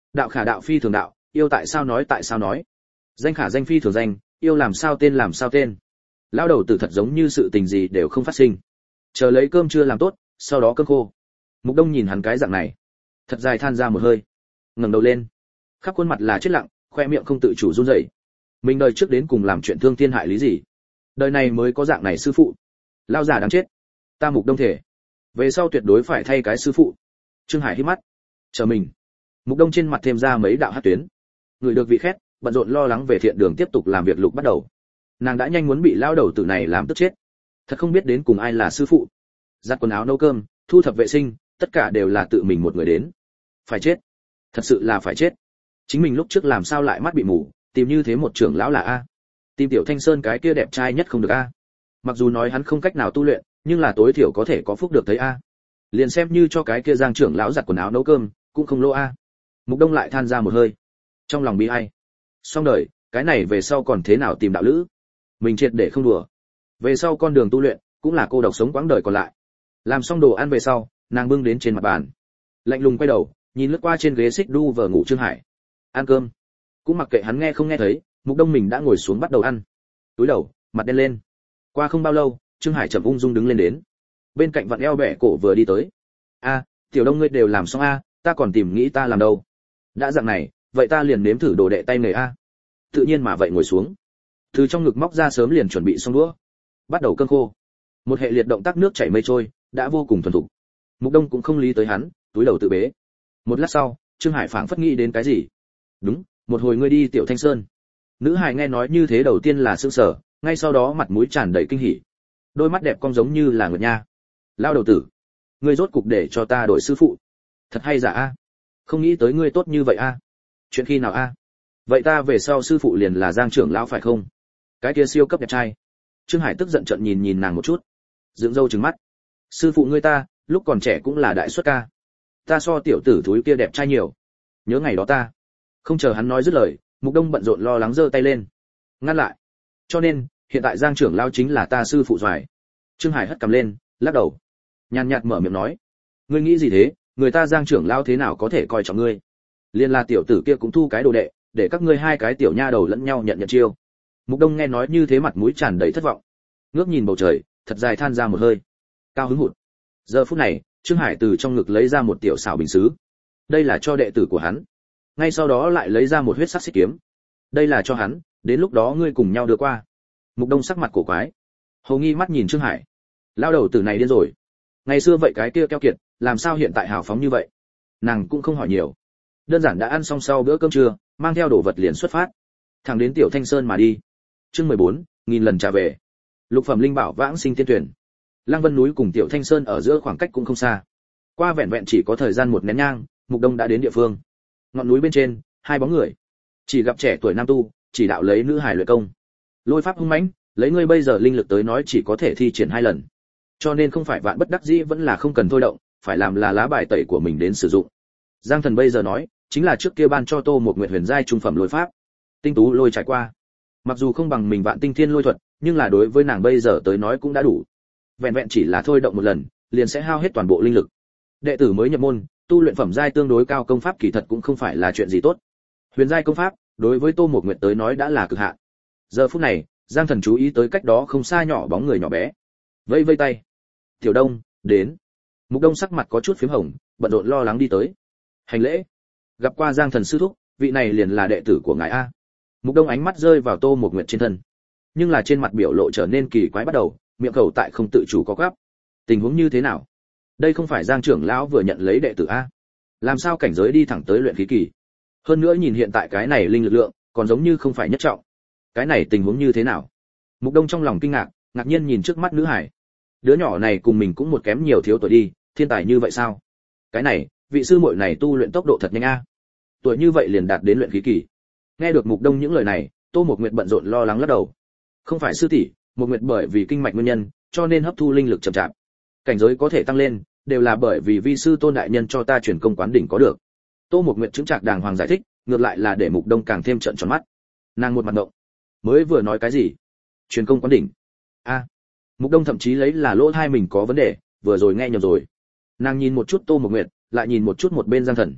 Đạo khả đạo phi thường đạo, yêu tại sao nói tại sao nói. Danh khả danh phi thường danh, yêu làm sao tên làm sao tên. Lão đầu tử thật giống như sự tình gì đều không phát sinh. Chờ lấy cơm trưa làm tốt, sau đó cơm khô. Mục Đông nhìn hắn cái dạng này, thật dài than ra một hơi, ngẩng đầu lên, khắp khuôn mặt là chết lặng, khoe miệng không tự chủ run rẩy. Mình đời trước đến cùng làm chuyện thương thiên hại lý gì? Đời này mới có dạng này sư phụ. Lão già đáng chết. Ta Mục Đông thể, về sau tuyệt đối phải thay cái sư phụ. Trương Hải hít mắt, chờ mình. Mục Đông trên mặt thêm ra mấy đạo hắc tuyến. Người được vị khét, bận rộn lo lắng về thiện đường tiếp tục làm việc lục bắt đầu. Nàng đã nhanh muốn bị lão đầu tử này làm tức chết. Thật không biết đến cùng ai là sư phụ. Giặt quần áo nấu cơm, thu thập vệ sinh, tất cả đều là tự mình một người đến. Phải chết, thật sự là phải chết. Chính mình lúc trước làm sao lại mắt bị mù, tìm như thế một trưởng lão là a. Tìm Tiểu Thanh Sơn cái kia đẹp trai nhất không được a. Mặc dù nói hắn không cách nào tu luyện, nhưng là tối thiểu có thể có phúc được thấy a. Liền xem như cho cái kia Giang trưởng lão giặt quần áo nấu cơm, cũng không lỗ a. Mục Đông lại than ra một hơi. Trong lòng bi ai. Xong đời, cái này về sau còn thế nào tìm đạo lữ? Mình triệt để không đùa. Về sau con đường tu luyện, cũng là cô độc sống quãng đời còn lại. Làm xong đồ ăn về sau, nàng bưng đến trên mặt bàn. Lạnh lùng quay đầu, nhìn lướt qua trên ghế xích đu vờ ngủ Trương Hải. Ăn cơm. Cũng mặc kệ hắn nghe không nghe thấy, Mục Đông mình đã ngồi xuống bắt đầu ăn. Túi đầu, mặt đen lên. Qua không bao lâu, Trương Hải chậm ung dung đứng lên đến. Bên cạnh vặn eo bẻ cổ vừa đi tới. A, Tiểu Đông ngươi đều làm xong a, ta còn tìm nghĩ ta làm đâu. Đã dạng này, vậy ta liền nếm thử đồ đệ tay nghề a. Tự nhiên mà vậy ngồi xuống. Từ trong ngực móc ra sớm liền chuẩn bị xong đũa. Bắt đầu cơm khô. Một hệ liệt động tác nước chảy mây trôi, đã vô cùng thuần thục. Mục Đông cũng không lý tới hắn, túi đầu tự bế. Một lát sau, Trương Hải phảng phất nghĩ đến cái gì. Đúng, một hồi ngươi đi Tiểu Thanh Sơn. Nữ Hải nghe nói như thế đầu tiên là sững sờ, ngay sau đó mặt mũi tràn đầy kinh hỉ. Đôi mắt đẹp cong giống như là nguyệt nha. Lao đầu tử, ngươi rốt cục để cho ta đổi sư phụ. Thật hay giả a? Không nghĩ tới ngươi tốt như vậy a. Chuyện khi nào a? Vậy ta về sau sư phụ liền là Giang trưởng lão phải không? Cái kia siêu cấp đẹp trai. Trương Hải tức giận trợn nhìn nhìn nàng một chút, dựng râu trừng mắt. Sư phụ ngươi ta, lúc còn trẻ cũng là đại xuất ca. Ta so tiểu tử thúi kia đẹp trai nhiều. Nhớ ngày đó ta. Không chờ hắn nói dứt lời, Mục Đông bận rộn lo lắng giơ tay lên, ngăn lại. Cho nên, hiện tại Giang trưởng lão chính là ta sư phụ doài. Trương Hải hất cằm lên, lắc đầu, nhàn nhạt mở miệng nói: ngươi nghĩ gì thế? Người ta Giang trưởng lão thế nào có thể coi trọng ngươi? Liên là tiểu tử kia cũng thu cái đồ đệ, để các ngươi hai cái tiểu nha đầu lẫn nhau nhận nhận chiêu. Mục Đông nghe nói như thế mặt mũi tràn đầy thất vọng, ngước nhìn bầu trời, thật dài than ra một hơi, cao hứng hụt. Giờ phút này, Trương Hải từ trong ngực lấy ra một tiểu xảo bình sứ, đây là cho đệ tử của hắn. Ngay sau đó lại lấy ra một huyết sắc xích kiếm, đây là cho hắn, đến lúc đó ngươi cùng nhau đưa qua. Mục Đông sắc mặt cổ quái, hồ nghi mắt nhìn Trương Hải, lao đầu tử này điên rồi. Ngày xưa vậy cái kia keo kiệt, làm sao hiện tại hào phóng như vậy? Nàng cũng không hỏi nhiều, đơn giản đã ăn xong sau bữa cơm trưa, mang theo đồ vật liền xuất phát, thẳng đến Tiểu Thanh Sơn mà đi. Chương mười bốn, nghìn lần trả về. Lục phẩm linh bảo vãng sinh tiên tuyển. Lăng Vân núi cùng Tiểu Thanh Sơn ở giữa khoảng cách cũng không xa. Qua vẹn vẹn chỉ có thời gian một nén nhang, Mục Đông đã đến địa phương. Ngọn núi bên trên, hai bóng người. Chỉ gặp trẻ tuổi nam tu, chỉ đạo lấy nữ hài luyện công. Lôi pháp hung mãnh, lấy ngươi bây giờ linh lực tới nói chỉ có thể thi triển hai lần. Cho nên không phải vạn bất đắc dĩ vẫn là không cần thôi động, phải làm là lá bài tẩy của mình đến sử dụng. Giang Thần bây giờ nói, chính là trước kia ban cho Tô một Nguyệt huyền giai trung phẩm lôi pháp. Tinh tú lôi trải qua. Mặc dù không bằng mình vạn tinh thiên lôi thuật, nhưng là đối với nàng bây giờ tới nói cũng đã đủ. Vẹn vẹn chỉ là thôi động một lần, liền sẽ hao hết toàn bộ linh lực. Đệ tử mới nhập môn, tu luyện phẩm giai tương đối cao công pháp kỳ thật cũng không phải là chuyện gì tốt. Huyền giai công pháp, đối với Tô một Nguyệt tới nói đã là cực hạn. Giờ phút này, Giang Thần chú ý tới cách đó không xa nhỏ bóng người nhỏ bé. Vẫy vẫy tay. "Tiểu Đông, đến." Mục Đông sắc mặt có chút phím hồng, bận rộn lo lắng đi tới. Hành lễ. Gặp qua Giang Thần sư thúc, vị này liền là đệ tử của ngài a. Mục Đông ánh mắt rơi vào Tô một Nguyệt trên thân, nhưng là trên mặt biểu lộ trở nên kỳ quái bắt đầu, miệng khẩu tại không tự chủ có quắp. Tình huống như thế nào? Đây không phải Giang trưởng lão vừa nhận lấy đệ tử a? Làm sao cảnh giới đi thẳng tới luyện khí kỳ? Hơn nữa nhìn hiện tại cái này linh lực lượng, còn giống như không phải nhất trọng. Cái này tình huống như thế nào? Mục Đông trong lòng kinh ngạc, ngạc nhiên nhìn trước mắt nữ hải. Đứa nhỏ này cùng mình cũng một kém nhiều thiếu tuổi đi, thiên tài như vậy sao? Cái này, vị sư muội này tu luyện tốc độ thật nhanh a. Tuổi như vậy liền đạt đến luyện khí kỳ. Nghe được Mục Đông những lời này, Tô Mộc Nguyệt bận rộn lo lắng lắc đầu. Không phải sư tỷ, Mộc Nguyệt bởi vì kinh mạch nguyên nhân, cho nên hấp thu linh lực chậm chạp. Cảnh giới có thể tăng lên, đều là bởi vì vi sư Tôn đại nhân cho ta truyền công quán đỉnh có được. Tô Mộc Nguyệt chứng trạc đàng hoàng giải thích, ngược lại là để Mục Đông càng thêm trợn tròn mắt. Nàng một mặt động, mới vừa nói cái gì? Truyền công quán đỉnh? A. À, Mục Đông thậm chí lấy là lỗ tai mình có vấn đề, vừa rồi nghe nhầm rồi. Nàng nhìn một chút Tô Mộc Nguyệt, lại nhìn một chút một bên Giang Thần.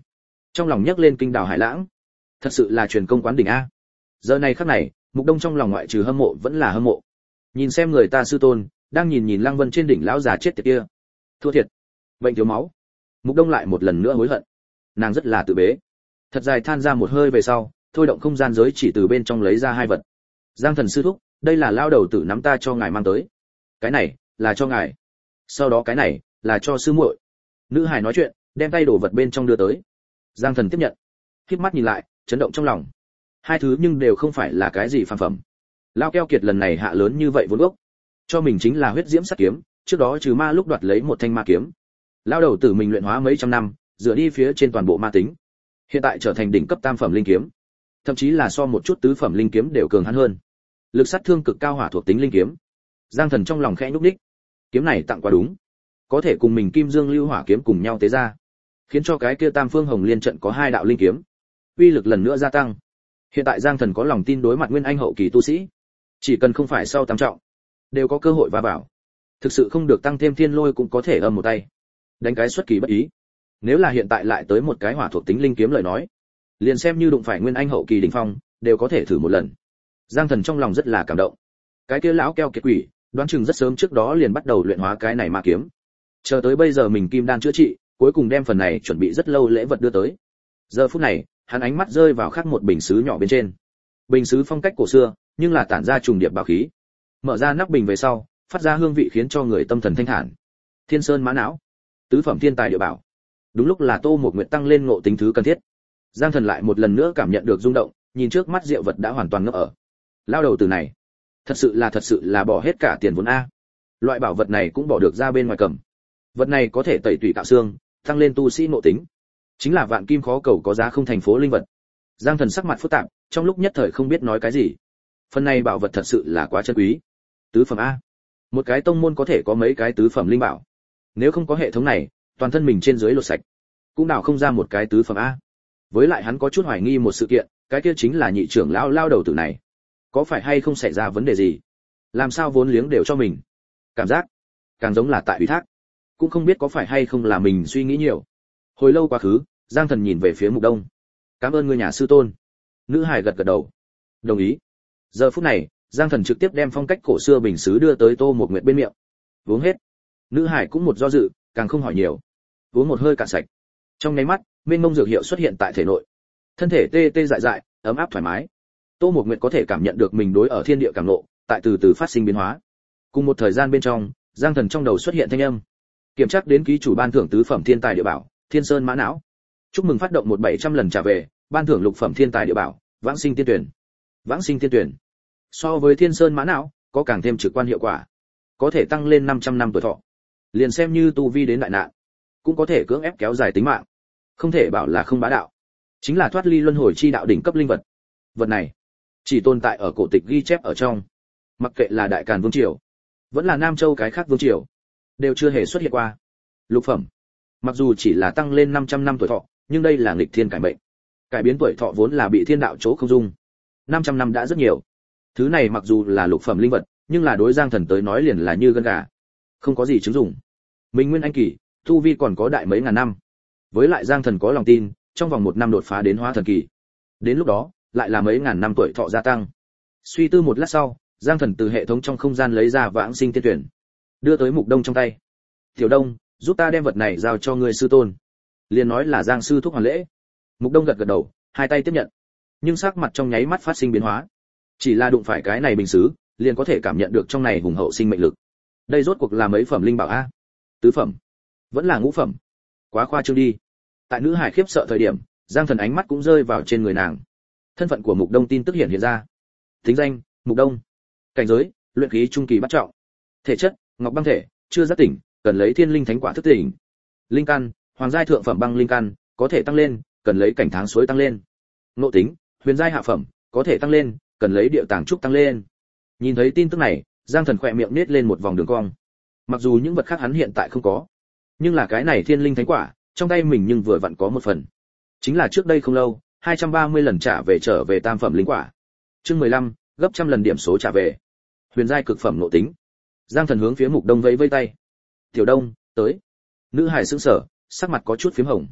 trong lòng nhấc lên kinh đảo hải lãng. Thật sự là truyền công quán đỉnh a. Giờ này khắc này, Mục Đông trong lòng ngoại trừ hâm mộ vẫn là hâm mộ. Nhìn xem người ta sư tôn, đang nhìn nhìn Lăng Vân trên đỉnh lão già chết tiệt kia. Thua thiệt, bệnh thiếu máu. Mục Đông lại một lần nữa hối hận. Nàng rất là tự bế. Thật dài than ra một hơi về sau, thôi động không gian giới chỉ từ bên trong lấy ra hai vật. Giang Thần sư thúc, đây là lao đầu tử nắm ta cho ngài mang tới. Cái này là cho ngài. Sau đó cái này là cho sư muội. Nữ hài nói chuyện, đem tay đổ vật bên trong đưa tới. Giang Thần tiếp nhận, khép mắt nhìn lại, chấn động trong lòng. Hai thứ nhưng đều không phải là cái gì phàm phẩm. Lao keo kiệt lần này hạ lớn như vậy vốn gốc, cho mình chính là huyết diễm sát kiếm, trước đó trừ ma lúc đoạt lấy một thanh ma kiếm. Lao đầu tử mình luyện hóa mấy trăm năm, dựa đi phía trên toàn bộ ma tính, hiện tại trở thành đỉnh cấp tam phẩm linh kiếm, thậm chí là so một chút tứ phẩm linh kiếm đều cường hắn hơn. Lực sát thương cực cao hỏa thuộc tính linh kiếm. Giang Thần trong lòng khẽ nhúc nhích. Kiếm này tặng quá đúng, có thể cùng mình Kim Dương Lưu Hỏa kiếm cùng nhau tế ra, khiến cho cái kia Tam Phương Hồng Liên trận có hai đạo linh kiếm, uy lực lần nữa gia tăng. Hiện tại Giang Thần có lòng tin đối mặt nguyên anh hậu kỳ tu sĩ, chỉ cần không phải sau tam trọng, đều có cơ hội va vào. Thực sự không được tăng thêm thiên lôi cũng có thể âm một tay, đánh cái xuất kỳ bất ý. Nếu là hiện tại lại tới một cái hỏa thuộc tính linh kiếm lời nói, liền xem như đụng phải nguyên anh hậu kỳ đỉnh phong, đều có thể thử một lần. Giang Thần trong lòng rất là cảm động. Cái kia lão keo kiệt quỷ, đoán chừng rất sớm trước đó liền bắt đầu luyện hóa cái này ma kiếm. Chờ tới bây giờ mình kim đan chữa trị, cuối cùng đem phần này chuẩn bị rất lâu lễ vật đưa tới. Giờ phút này, hắn ánh mắt rơi vào khắc một bình sứ nhỏ bên trên. Bình sứ phong cách cổ xưa, nhưng là tản ra trùng điệp bảo khí. Mở ra nắp bình về sau, phát ra hương vị khiến cho người tâm thần thanh thản. Thiên Sơn Mã Não, tứ phẩm thiên tài địa bảo. Đúng lúc là Tô Mộc Nguyệt tăng lên ngộ tính thứ cần thiết. Giang Thần lại một lần nữa cảm nhận được rung động, nhìn trước mắt rượu vật đã hoàn toàn ngốc ở. Lao đầu từ này, thật sự là thật sự là bỏ hết cả tiền vốn a. Loại bảo vật này cũng bỏ được ra bên ngoài cầm. Vật này có thể tẩy tủy tạo xương, tăng lên tu sĩ ngộ tính, chính là vạn kim khó cầu có giá không thành phố linh vật. Giang Thần sắc mặt phức tạp, trong lúc nhất thời không biết nói cái gì. Phần này bảo vật thật sự là quá chân quý. Tứ phẩm a, một cái tông môn có thể có mấy cái tứ phẩm linh bảo? Nếu không có hệ thống này, toàn thân mình trên dưới lột sạch, cũng đào không ra một cái tứ phẩm a. Với lại hắn có chút hoài nghi một sự kiện, cái kia chính là nhị trưởng lão lao đầu tử này, có phải hay không xảy ra vấn đề gì? Làm sao vốn liếng đều cho mình? Cảm giác càng giống là tại ủy thác, cũng không biết có phải hay không là mình suy nghĩ nhiều. Hồi lâu quá khứ, Giang Thần nhìn về phía Mục Đông. Cảm ơn ngươi nhà sư tôn. Nữ hài gật gật đầu, đồng ý. Giờ phút này, Giang Thần trực tiếp đem phong cách cổ xưa bình sứ đưa tới Tô Mộc Nguyệt bên miệng. Uống hết. Nữ hài cũng một do dự, càng không hỏi nhiều. Uống một hơi cạn sạch. Trong nháy mắt, mênh mông dược hiệu xuất hiện tại thể nội. Thân thể tê tê dại dại, ấm áp thoải mái. Tô Mộc Nguyệt có thể cảm nhận được mình đối ở thiên địa cảm ngộ, tại từ từ phát sinh biến hóa. Cùng một thời gian bên trong, Giang Thần trong đầu xuất hiện thanh âm. Kiểm tra đến ký chủ ban thưởng tứ phẩm thiên tài địa bảo, Thiên Sơn Mã Não. Chúc mừng phát động một bảy trăm lần trả về, ban thưởng lục phẩm thiên tài địa bảo, Vãng Sinh Tiên Tuyển. Vãng Sinh Tiên Tuyển. So với Thiên Sơn Mã Não, có càng thêm trực quan hiệu quả. Có thể tăng lên năm trăm năm tuổi thọ. Liền xem như tu vi đến đại nạn, cũng có thể cưỡng ép kéo dài tính mạng. Không thể bảo là không bá đạo. Chính là thoát ly luân hồi chi đạo đỉnh cấp linh vật. Vật này chỉ tồn tại ở cổ tịch ghi chép ở trong, mặc kệ là Đại Càn Vương triều, vẫn là Nam Châu cái khác vương triều, đều chưa hề xuất hiện qua. Lục phẩm, mặc dù chỉ là tăng lên năm trăm năm tuổi thọ, nhưng đây là nghịch thiên cải mệnh. Cải biến tuổi thọ vốn là bị thiên đạo chỗ không dung. năm trăm năm đã rất nhiều. Thứ này mặc dù là lục phẩm linh vật, nhưng là đối Giang Thần tới nói liền là như gân gà, không có gì chứng dụng. Mình nguyên anh kỳ, tu vi còn có đại mấy ngàn năm. Với lại Giang Thần có lòng tin, trong vòng một năm đột phá đến hóa thần kỳ. Đến lúc đó, lại là mấy ngàn năm tuổi thọ gia tăng. Suy tư một lát sau, Giang Thần từ hệ thống trong không gian lấy ra Vãng Sinh Tiên Tuyển, đưa tới Mục Đông trong tay. "Tiểu Đông, giúp ta đem vật này giao cho ngươi sư tôn." Liền nói là Giang sư thúc hoàn lễ. Mục Đông gật gật đầu, hai tay tiếp nhận. Nhưng sắc mặt trong nháy mắt phát sinh biến hóa. Chỉ là đụng phải cái này bình sứ, liền có thể cảm nhận được trong này hùng hậu sinh mệnh lực. Đây rốt cuộc là mấy phẩm linh bảo a? Tứ phẩm? Vẫn là ngũ phẩm? Quá khoa trương đi. Tại nữ hải khiếp sợ thời điểm, Giang Thần ánh mắt cũng rơi vào trên người nàng. Thân phận của Mục Đông tin tức hiện hiện ra. Tính danh: Mục Đông. Cảnh giới: luyện khí trung kỳ bát trọng. Thể chất: ngọc băng thể, chưa giác tỉnh, cần lấy thiên linh thánh quả thức tỉnh. Linh căn: hoàng giai thượng phẩm băng linh căn, có thể tăng lên, cần lấy cảnh tháng suối tăng lên. Ngộ tính: huyền giai hạ phẩm, có thể tăng lên, cần lấy địa tàng trúc tăng lên. Nhìn thấy tin tức này, Giang Thần khỏe miệng nết lên một vòng đường cong. Mặc dù những vật khác hắn hiện tại không có, nhưng là cái này thiên linh thánh quả, trong tay mình nhưng vừa vặn có một phần. Chính là trước đây không lâu, hai trăm ba mươi lần trả về trở về tam phẩm linh quả. Chương mười lăm, gấp trăm lần điểm số trả về. Huyền giai cực phẩm nội tính. Giang Thần hướng phía Mục Đông vẫy vẫy tay. "Tiểu Đông, tới." Nữ hải sững sờ, sắc mặt có chút phím hồng.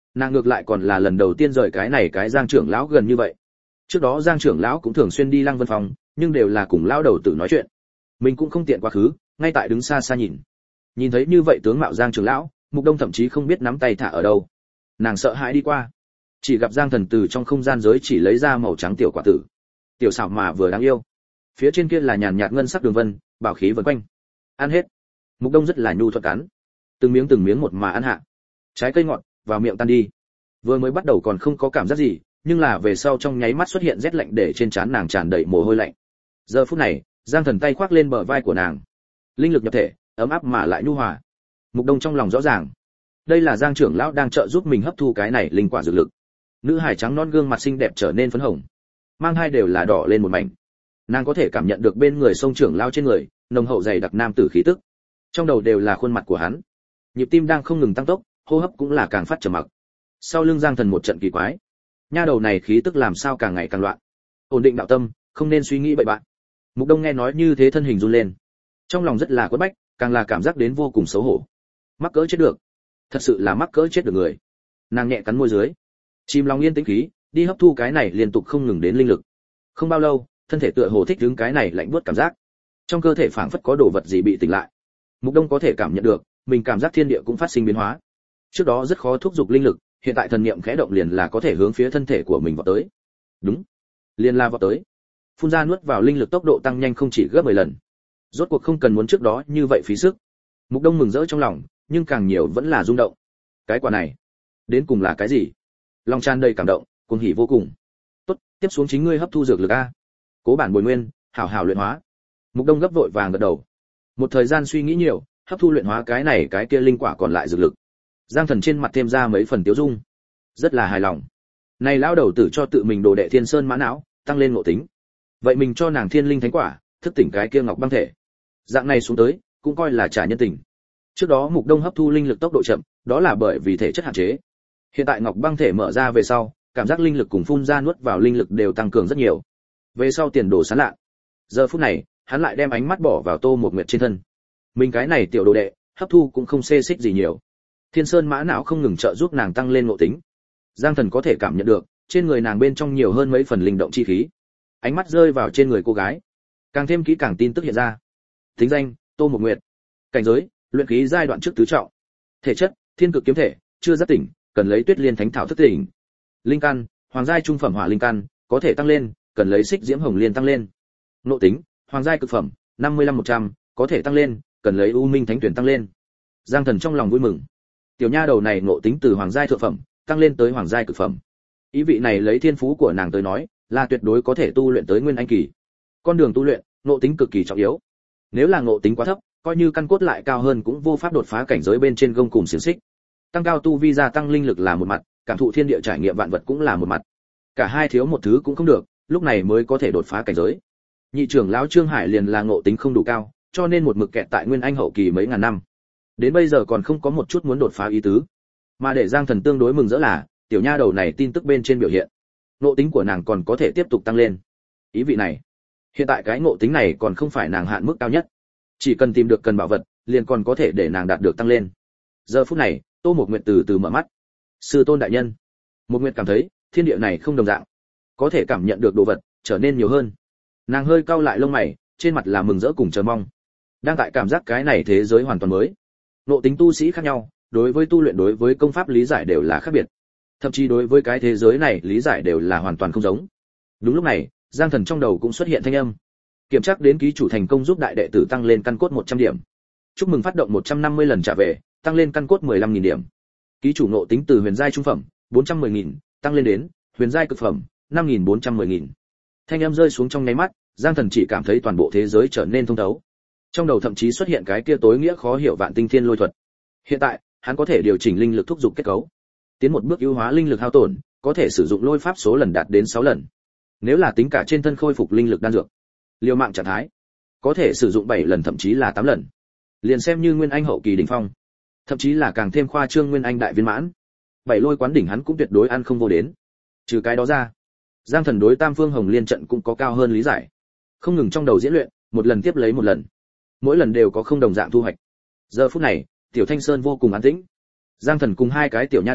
Nàng ngược lại còn là lần đầu tiên rời cái này cái Giang trưởng lão gần như vậy. Trước đó Giang trưởng lão cũng thường xuyên đi Lăng Vân phòng, nhưng đều là cùng lão đầu tử nói chuyện. Mình cũng không tiện quá khứ, ngay tại đứng xa xa nhìn. Nhìn thấy như vậy tướng mạo Giang trưởng lão, Mục Đông thậm chí không biết nắm tay thả ở đâu. Nàng sợ hãi đi qua, chỉ gặp Giang Thần từ trong không gian giới chỉ lấy ra màu trắng tiểu quả tử. Tiểu xảo mà vừa đáng yêu. Phía trên kia là nhàn nhạt ngân sắc đường vân, bảo khí vần quanh. Ăn hết. Mục Đông rất là nhu thuận cắn. Từng miếng từng miếng một mà ăn hạ. Trái cây ngọt vào miệng tan đi. Vừa mới bắt đầu còn không có cảm giác gì, nhưng là về sau trong nháy mắt xuất hiện rét lạnh để trên trán nàng tràn đầy mồ hôi lạnh. Giờ phút này, Giang Thần tay khoác lên bờ vai của nàng. Linh lực nhập thể, ấm áp mà lại nhu hòa. Mục Đông trong lòng rõ ràng, đây là Giang trưởng lão đang trợ giúp mình hấp thu cái này linh quả dược lực. Nữ hải trắng non gương mặt xinh đẹp trở nên phấn hồng, mang hai đều là đỏ lên một mảnh. Nàng có thể cảm nhận được bên người sông trưởng lão trên người nồng hậu dày đặc nam tử khí tức, trong đầu đều là khuôn mặt của hắn. Nhịp tim đang không ngừng tăng tốc, hô hấp cũng là càng phát trầm mặc. Sau lưng Giang Thần một trận kỳ quái, nha đầu này khí tức làm sao càng ngày càng loạn. Ổn định đạo tâm, không nên suy nghĩ bậy bạ. Mục Đông nghe nói như thế thân hình run lên, trong lòng rất là quẫn bách, càng là cảm giác đến vô cùng xấu hổ. Mắc cỡ chết được, thật sự là mắc cỡ chết được người. Nàng nhẹ cắn môi dưới, chìm lòng yên tĩnh khí, đi hấp thu cái này liên tục không ngừng đến linh lực. Không bao lâu, thân thể tựa hồ thích ứng cái này lạnh buốt cảm giác, trong cơ thể phảng phất có đồ vật gì bị tỉnh lại. Mục Đông có thể cảm nhận được, mình cảm giác thiên địa cũng phát sinh biến hóa. Trước đó rất khó thúc giục linh lực, hiện tại thần niệm khẽ động liền là có thể hướng phía thân thể của mình vọt tới. Đúng, liền la vọt tới. Phun ra nuốt vào linh lực tốc độ tăng nhanh không chỉ gấp mười lần. Rốt cuộc không cần muốn trước đó như vậy phí sức. Mục Đông mừng rỡ trong lòng, nhưng càng nhiều vẫn là rung động. Cái quả này, đến cùng là cái gì? Lòng tràn đầy cảm động, cuồng hỉ vô cùng. Tốt, tiếp xuống chính ngươi hấp thu dược lực a. Cố bản bồi nguyên, hảo hảo luyện hóa. Mục Đông gấp vội vàng gật đầu. Một thời gian suy nghĩ nhiều, hấp thu luyện hóa cái này cái kia linh quả còn lại dược lực. Giang Thần trên mặt thêm ra mấy phần tiêu dung, rất là hài lòng. Này lão đầu tử cho tự mình đồ đệ Thiên Sơn mã não, tăng lên ngộ tính. Vậy mình cho nàng Thiên Linh Thánh Quả, thức tỉnh cái kia ngọc băng thể. Dạng này xuống tới, cũng coi là trả nhân tình. Trước đó Mục Đông hấp thu linh lực tốc độ chậm, đó là bởi vì thể chất hạn chế. Hiện tại ngọc băng thể mở ra về sau, cảm giác linh lực cùng phun ra nuốt vào linh lực đều tăng cường rất nhiều. Về sau tiền đồ sáng lạ. Giờ phút này, hắn lại đem ánh mắt bỏ vào Tô Mộc Nguyệt trên thân. Mình cái này tiểu đồ đệ, hấp thu cũng không xê xích gì nhiều. Thiên Sơn mã não không ngừng trợ giúp nàng tăng lên ngộ tính. Giang Thần có thể cảm nhận được, trên người nàng bên trong nhiều hơn mấy phần linh động chi khí. Ánh mắt rơi vào trên người cô gái, càng thêm kỹ càng tin tức hiện ra. Tính danh: Tô Mộc Nguyệt. Cảnh giới: luyện khí giai đoạn trước tứ trọng. Thể chất: thiên cực kiếm thể, chưa giác tỉnh, cần lấy Tuyết Liên Thánh Thảo thức tỉnh. Linh căn: hoàng giai trung phẩm hỏa linh căn, có thể tăng lên, cần lấy Xích Diễm Hồng Liên tăng lên. Ngộ tính: hoàng giai cực phẩm, năm mươi lăm một trăm, có thể tăng lên, cần lấy U Minh Thánh Tuyển tăng lên. Giang Thần trong lòng vui mừng. Tiểu nha đầu này ngộ tính từ hoàng giai thượng phẩm tăng lên tới hoàng giai cực phẩm. Ý vị này lấy thiên phú của nàng tới nói, là tuyệt đối có thể tu luyện tới nguyên anh kỳ. Con đường tu luyện, ngộ tính cực kỳ trọng yếu. Nếu là ngộ tính quá thấp, coi như căn cốt lại cao hơn cũng vô pháp đột phá cảnh giới bên trên gông cùm xiển xích. Tăng cao tu vi gia tăng linh lực là một mặt, cảm thụ thiên địa trải nghiệm vạn vật cũng là một mặt. Cả hai thiếu một thứ cũng không được, lúc này mới có thể đột phá cảnh giới. Nhị trưởng lão Trương Hải liền là ngộ tính không đủ cao, cho nên một mực kẹt tại nguyên anh hậu kỳ mấy ngàn năm. Đến bây giờ còn không có một chút muốn đột phá ý tứ. Mà để Giang Thần tương đối mừng rỡ là, tiểu nha đầu này tin tức bên trên biểu hiện, ngộ tính của nàng còn có thể tiếp tục tăng lên. Ý vị này, hiện tại cái ngộ tính này còn không phải nàng hạn mức cao nhất, chỉ cần tìm được cần bảo vật, liền còn có thể để nàng đạt được tăng lên. Giờ phút này, Tô Mộc Nguyệt từ từ mở mắt. Sư tôn đại nhân. Mộc Nguyệt cảm thấy, thiên địa này không đồng dạng, có thể cảm nhận được đồ vật trở nên nhiều hơn. Nàng hơi cau lại lông mày, trên mặt là mừng rỡ cùng chờ mong. Đang tại cảm giác cái này thế giới hoàn toàn mới. Ngộ tính tu sĩ khác nhau, đối với tu luyện đối với công pháp lý giải đều là khác biệt. Thậm chí đối với cái thế giới này lý giải đều là hoàn toàn không giống. Đúng lúc này, Giang Thần trong đầu cũng xuất hiện thanh âm. Kiểm tra đến ký chủ thành công giúp đại đệ tử tăng lên căn cốt một trăm điểm. Chúc mừng phát động một trăm năm mươi lần trả về, tăng lên căn cốt mười lăm nghìn điểm. Ký chủ ngộ tính từ huyền giai trung phẩm, bốn trăm mười nghìn, tăng lên đến huyền giai cực phẩm, năm nghìn bốn trăm mười nghìn. Thanh âm rơi xuống trong nháy mắt, Giang Thần chỉ cảm thấy toàn bộ thế giới trở nên thông thấu. Trong đầu thậm chí xuất hiện cái kia tối nghĩa khó hiểu vạn tinh thiên lôi thuật. Hiện tại, hắn có thể điều chỉnh linh lực thúc dục kết cấu. Tiến một bước ưu hóa linh lực hao tổn, có thể sử dụng lôi pháp số lần đạt đến sáu lần. Nếu là tính cả trên thân khôi phục linh lực đan dược, liều mạng trạng thái, có thể sử dụng bảy lần thậm chí là tám lần. Liền xem như nguyên anh hậu kỳ đỉnh phong, thậm chí là càng thêm khoa trương nguyên anh đại viên mãn. Bảy lôi quán đỉnh hắn cũng tuyệt đối ăn không vô đến. Trừ cái đó ra, Giang Thần đối Tam Phương Hồng Liên trận cũng có cao hơn lý giải. Không ngừng trong đầu diễn luyện, một lần tiếp lấy một lần. Mỗi lần đều có không đồng dạng thu hoạch. Giờ phút này, Tiểu Thanh Sơn vô cùng an tĩnh. Giang Thần cùng hai cái tiểu nha đầu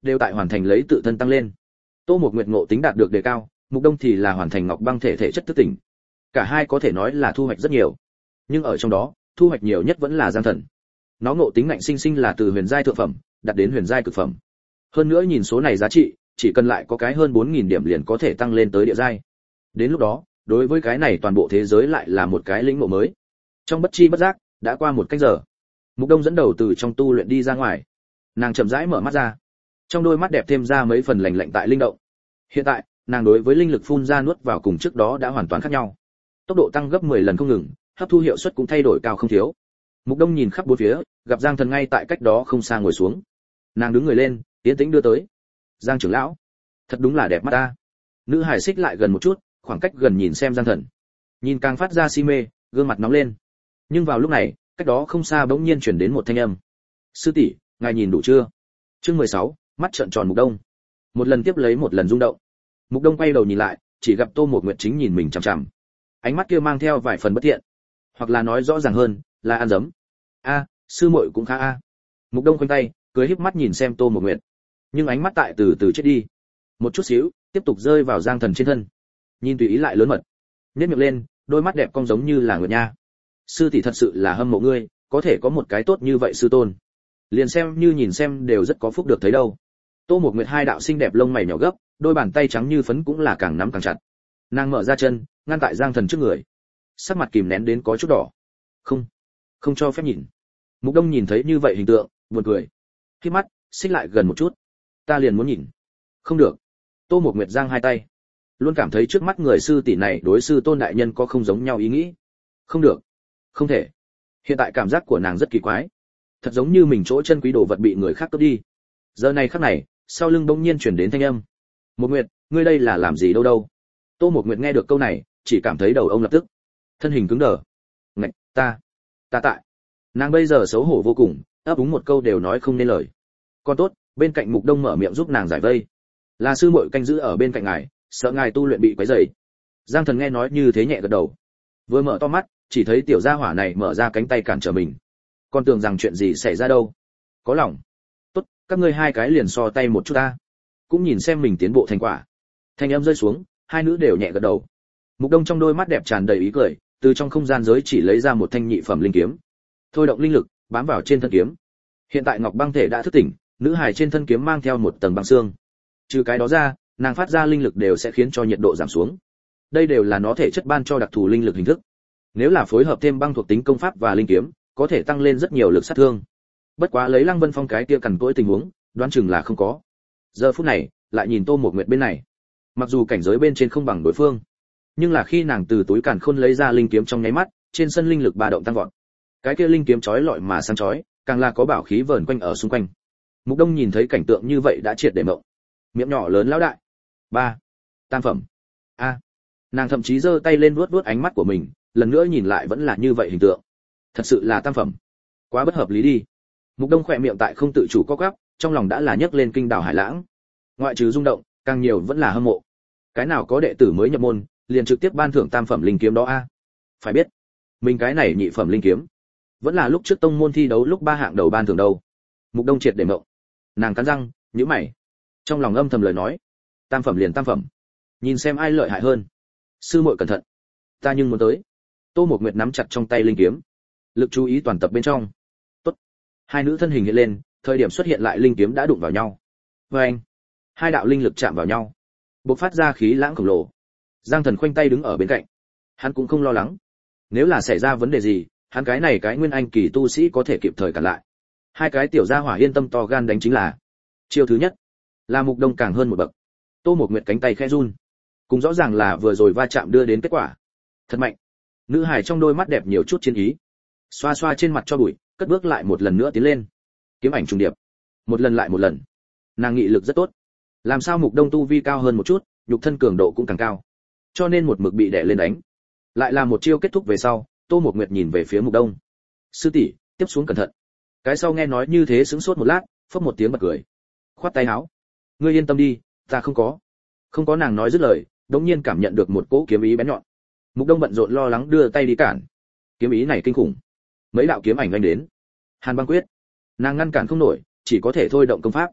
đều tại hoàn thành lấy tự thân tăng lên. Tô Mộc Nguyệt ngộ tính đạt được đề cao, Mục Đông thì là hoàn thành ngọc băng thể thể chất thức tỉnh. Cả hai có thể nói là thu hoạch rất nhiều. Nhưng ở trong đó, thu hoạch nhiều nhất vẫn là Giang Thần. Nó ngộ tính ngạnh sinh sinh là từ huyền giai thượng phẩm đạt đến huyền giai cực phẩm. Hơn nữa nhìn số này giá trị, chỉ cần lại có cái hơn bốn nghìn điểm liền có thể tăng lên tới địa giai. Đến lúc đó, đối với cái này toàn bộ thế giới lại là một cái lĩnh ngộ mới. Trong bất chi bất giác, đã qua một cách giờ. Mục Đông dẫn đầu từ trong tu luyện đi ra ngoài. Nàng chậm rãi mở mắt ra. Trong đôi mắt đẹp thêm ra mấy phần lạnh lạnh tại linh động. Hiện tại, nàng đối với linh lực phun ra nuốt vào cùng trước đó đã hoàn toàn khác nhau. Tốc độ tăng gấp mười lần không ngừng, hấp thu hiệu suất cũng thay đổi cao không thiếu. Mục Đông nhìn khắp bốn phía, gặp Giang Thần ngay tại cách đó không xa ngồi xuống. Nàng đứng người lên, tiến tĩnh đưa tới. Giang trưởng lão, thật đúng là đẹp mắt ta. Nữ hải xích lại gần một chút, khoảng cách gần nhìn xem Giang Thần. Nhìn càng phát ra si mê, gương mặt nóng lên. Nhưng vào lúc này, cách đó không xa bỗng nhiên truyền đến một thanh âm. Sư tỷ, ngài nhìn đủ chưa? Chương mười sáu, mắt trợn tròn Mục Đông. Một lần tiếp lấy một lần rung động. Mục Đông quay đầu nhìn lại, chỉ gặp Tô Mộc Nguyệt chính nhìn mình chằm chằm. Ánh mắt kia mang theo vài phần bất thiện, hoặc là nói rõ ràng hơn, là ăn dấm. A, sư muội cũng khá a. Mục Đông khoanh tay, cười híp mắt nhìn xem Tô Mộc Nguyệt. Nhưng ánh mắt tại từ từ chết đi. Một chút xíu, tiếp tục rơi vào Giang Thần trên thân. Nhìn tùy ý lại lớn mật. Nhếch miệng lên, đôi mắt đẹp cong giống như là Nguyệt Nha. Sư tỷ thật sự là hâm mộ ngươi, có thể có một cái tốt như vậy sư tôn. Liền xem như nhìn xem đều rất có phúc được thấy đâu. Tô Mộc Nguyệt hai đạo xinh đẹp lông mày nhỏ gấp, đôi bàn tay trắng như phấn cũng là càng nắm càng chặt. Nàng mở ra chân, ngăn tại Giang Thần trước người. Sắc mặt kìm nén đến có chút đỏ. Không, không cho phép nhìn. Mục Đông nhìn thấy như vậy hình tượng, buồn cười. Khi mắt, xích lại gần một chút. Ta liền muốn nhìn. Không được. Tô Mộc Nguyệt giang hai tay. Luôn cảm thấy trước mắt người sư tỷ này đối sư tôn đại nhân có không giống nhau ý nghĩ. Không được. Không thể. Hiện tại cảm giác của nàng rất kỳ quái. Thật giống như mình chỗ chân quý đồ vật bị người khác cướp đi. Giờ này khắc này, sau lưng bỗng nhiên chuyển đến thanh âm. Mộc Nguyệt, ngươi đây là làm gì đâu đâu? Tô Mộc Nguyệt nghe được câu này, chỉ cảm thấy đầu ông lập tức thân hình cứng đờ. Ngạch, ta, ta tại. Nàng bây giờ xấu hổ vô cùng, ấp úng một câu đều nói không nên lời. Còn tốt, bên cạnh Mục Đông mở miệng giúp nàng giải vây. Là sư muội canh giữ ở bên cạnh ngài, sợ ngài tu luyện bị quấy rầy. Giang Thần nghe nói như thế nhẹ gật đầu. Vừa mở to mắt, chỉ thấy tiểu gia hỏa này mở ra cánh tay cản trở mình. Còn tưởng rằng chuyện gì xảy ra đâu. Có lòng. Tốt, các ngươi hai cái liền so tay một chút ta. Cũng nhìn xem mình tiến bộ thành quả. Thanh âm rơi xuống, hai nữ đều nhẹ gật đầu. Mục Đông trong đôi mắt đẹp tràn đầy ý cười, từ trong không gian giới chỉ lấy ra một thanh nhị phẩm linh kiếm. Thôi động linh lực, bám vào trên thân kiếm. Hiện tại Ngọc Băng thể đã thức tỉnh, nữ hài trên thân kiếm mang theo một tầng băng xương. Trừ cái đó ra, nàng phát ra linh lực đều sẽ khiến cho nhiệt độ giảm xuống. Đây đều là nó thể chất ban cho đặc thù linh lực hình thức. Nếu là phối hợp thêm băng thuộc tính công pháp và linh kiếm, có thể tăng lên rất nhiều lực sát thương. Bất quá lấy Lăng Vân Phong cái kia cằn cỗi tình huống, đoán chừng là không có. Giờ phút này, lại nhìn Tô Mộc Nguyệt bên này. Mặc dù cảnh giới bên trên không bằng đối phương, nhưng là khi nàng từ túi càn khôn lấy ra linh kiếm trong nháy mắt, trên sân linh lực ba động tăng vọt. Cái kia linh kiếm chói lọi mà sáng chói, càng là có bảo khí vờn quanh ở xung quanh. Mục Đông nhìn thấy cảnh tượng như vậy đã triệt để mộng. Miệng nhỏ lớn lão đại. Ba, tam phẩm. A. Nàng thậm chí giơ tay lên vuốt vuốt ánh mắt của mình, lần nữa nhìn lại vẫn là như vậy hình tượng. Thật sự là tam phẩm. Quá bất hợp lý đi. Mục Đông khỏe miệng tại không tự chủ co quắp, trong lòng đã là nhấc lên kinh đảo hải lãng. Ngoại trừ rung động, càng nhiều vẫn là hâm mộ. Cái nào có đệ tử mới nhập môn, liền trực tiếp ban thưởng tam phẩm linh kiếm đó a. Phải biết, mình cái này nhị phẩm linh kiếm, vẫn là lúc trước tông môn thi đấu lúc ba hạng đầu ban thưởng đâu. Mục Đông triệt để mộng. Nàng cắn răng, nhíu mày. Trong lòng âm thầm lời nói, tam phẩm liền tam phẩm, nhìn xem ai lợi hại hơn. Sư muội cẩn thận, ta nhưng muốn tới. Tô Mộc Nguyệt nắm chặt trong tay linh kiếm, lực chú ý toàn tập bên trong. Tốt. Hai nữ thân hình hiện lên, thời điểm xuất hiện lại linh kiếm đã đụng vào nhau. Và anh, hai đạo linh lực chạm vào nhau, bộc phát ra khí lãng khổng lồ. Giang Thần khoanh tay đứng ở bên cạnh, hắn cũng không lo lắng. Nếu là xảy ra vấn đề gì, hắn cái này cái nguyên anh kỳ tu sĩ có thể kịp thời cản lại. Hai cái tiểu gia hỏa yên tâm to gan đánh chính là. Chiêu thứ nhất, là Mục Đông càng hơn một bậc. Tô Mộc Nguyệt cánh tay khẽ run, cũng rõ ràng là vừa rồi va chạm đưa đến kết quả. Thật mạnh. Nữ hài trong đôi mắt đẹp nhiều chút chiến ý. Xoa xoa trên mặt cho bụi, cất bước lại một lần nữa tiến lên. Kiếm ảnh trùng điệp, một lần lại một lần. Nàng nghị lực rất tốt. Làm sao Mục Đông tu vi cao hơn một chút, nhục thân cường độ cũng càng cao, cho nên một mực bị đè lên đánh. Lại là một chiêu kết thúc về sau, Tô Mộc Nguyệt nhìn về phía Mục Đông. Sư tỷ, tiếp xuống cẩn thận. Cái sau nghe nói như thế sững sốt một lát, phốc một tiếng bật cười. Khoát tay áo. Ngươi yên tâm đi, ta không có. Không có nàng nói dứt lời, đống nhiên cảm nhận được một cỗ kiếm ý bén nhọn. Mục Đông bận rộn lo lắng đưa tay đi cản. Kiếm ý này kinh khủng. Mấy đạo kiếm ảnh anh đến. Hàn Băng Quyết. Nàng ngăn cản không nổi, chỉ có thể thôi động công pháp.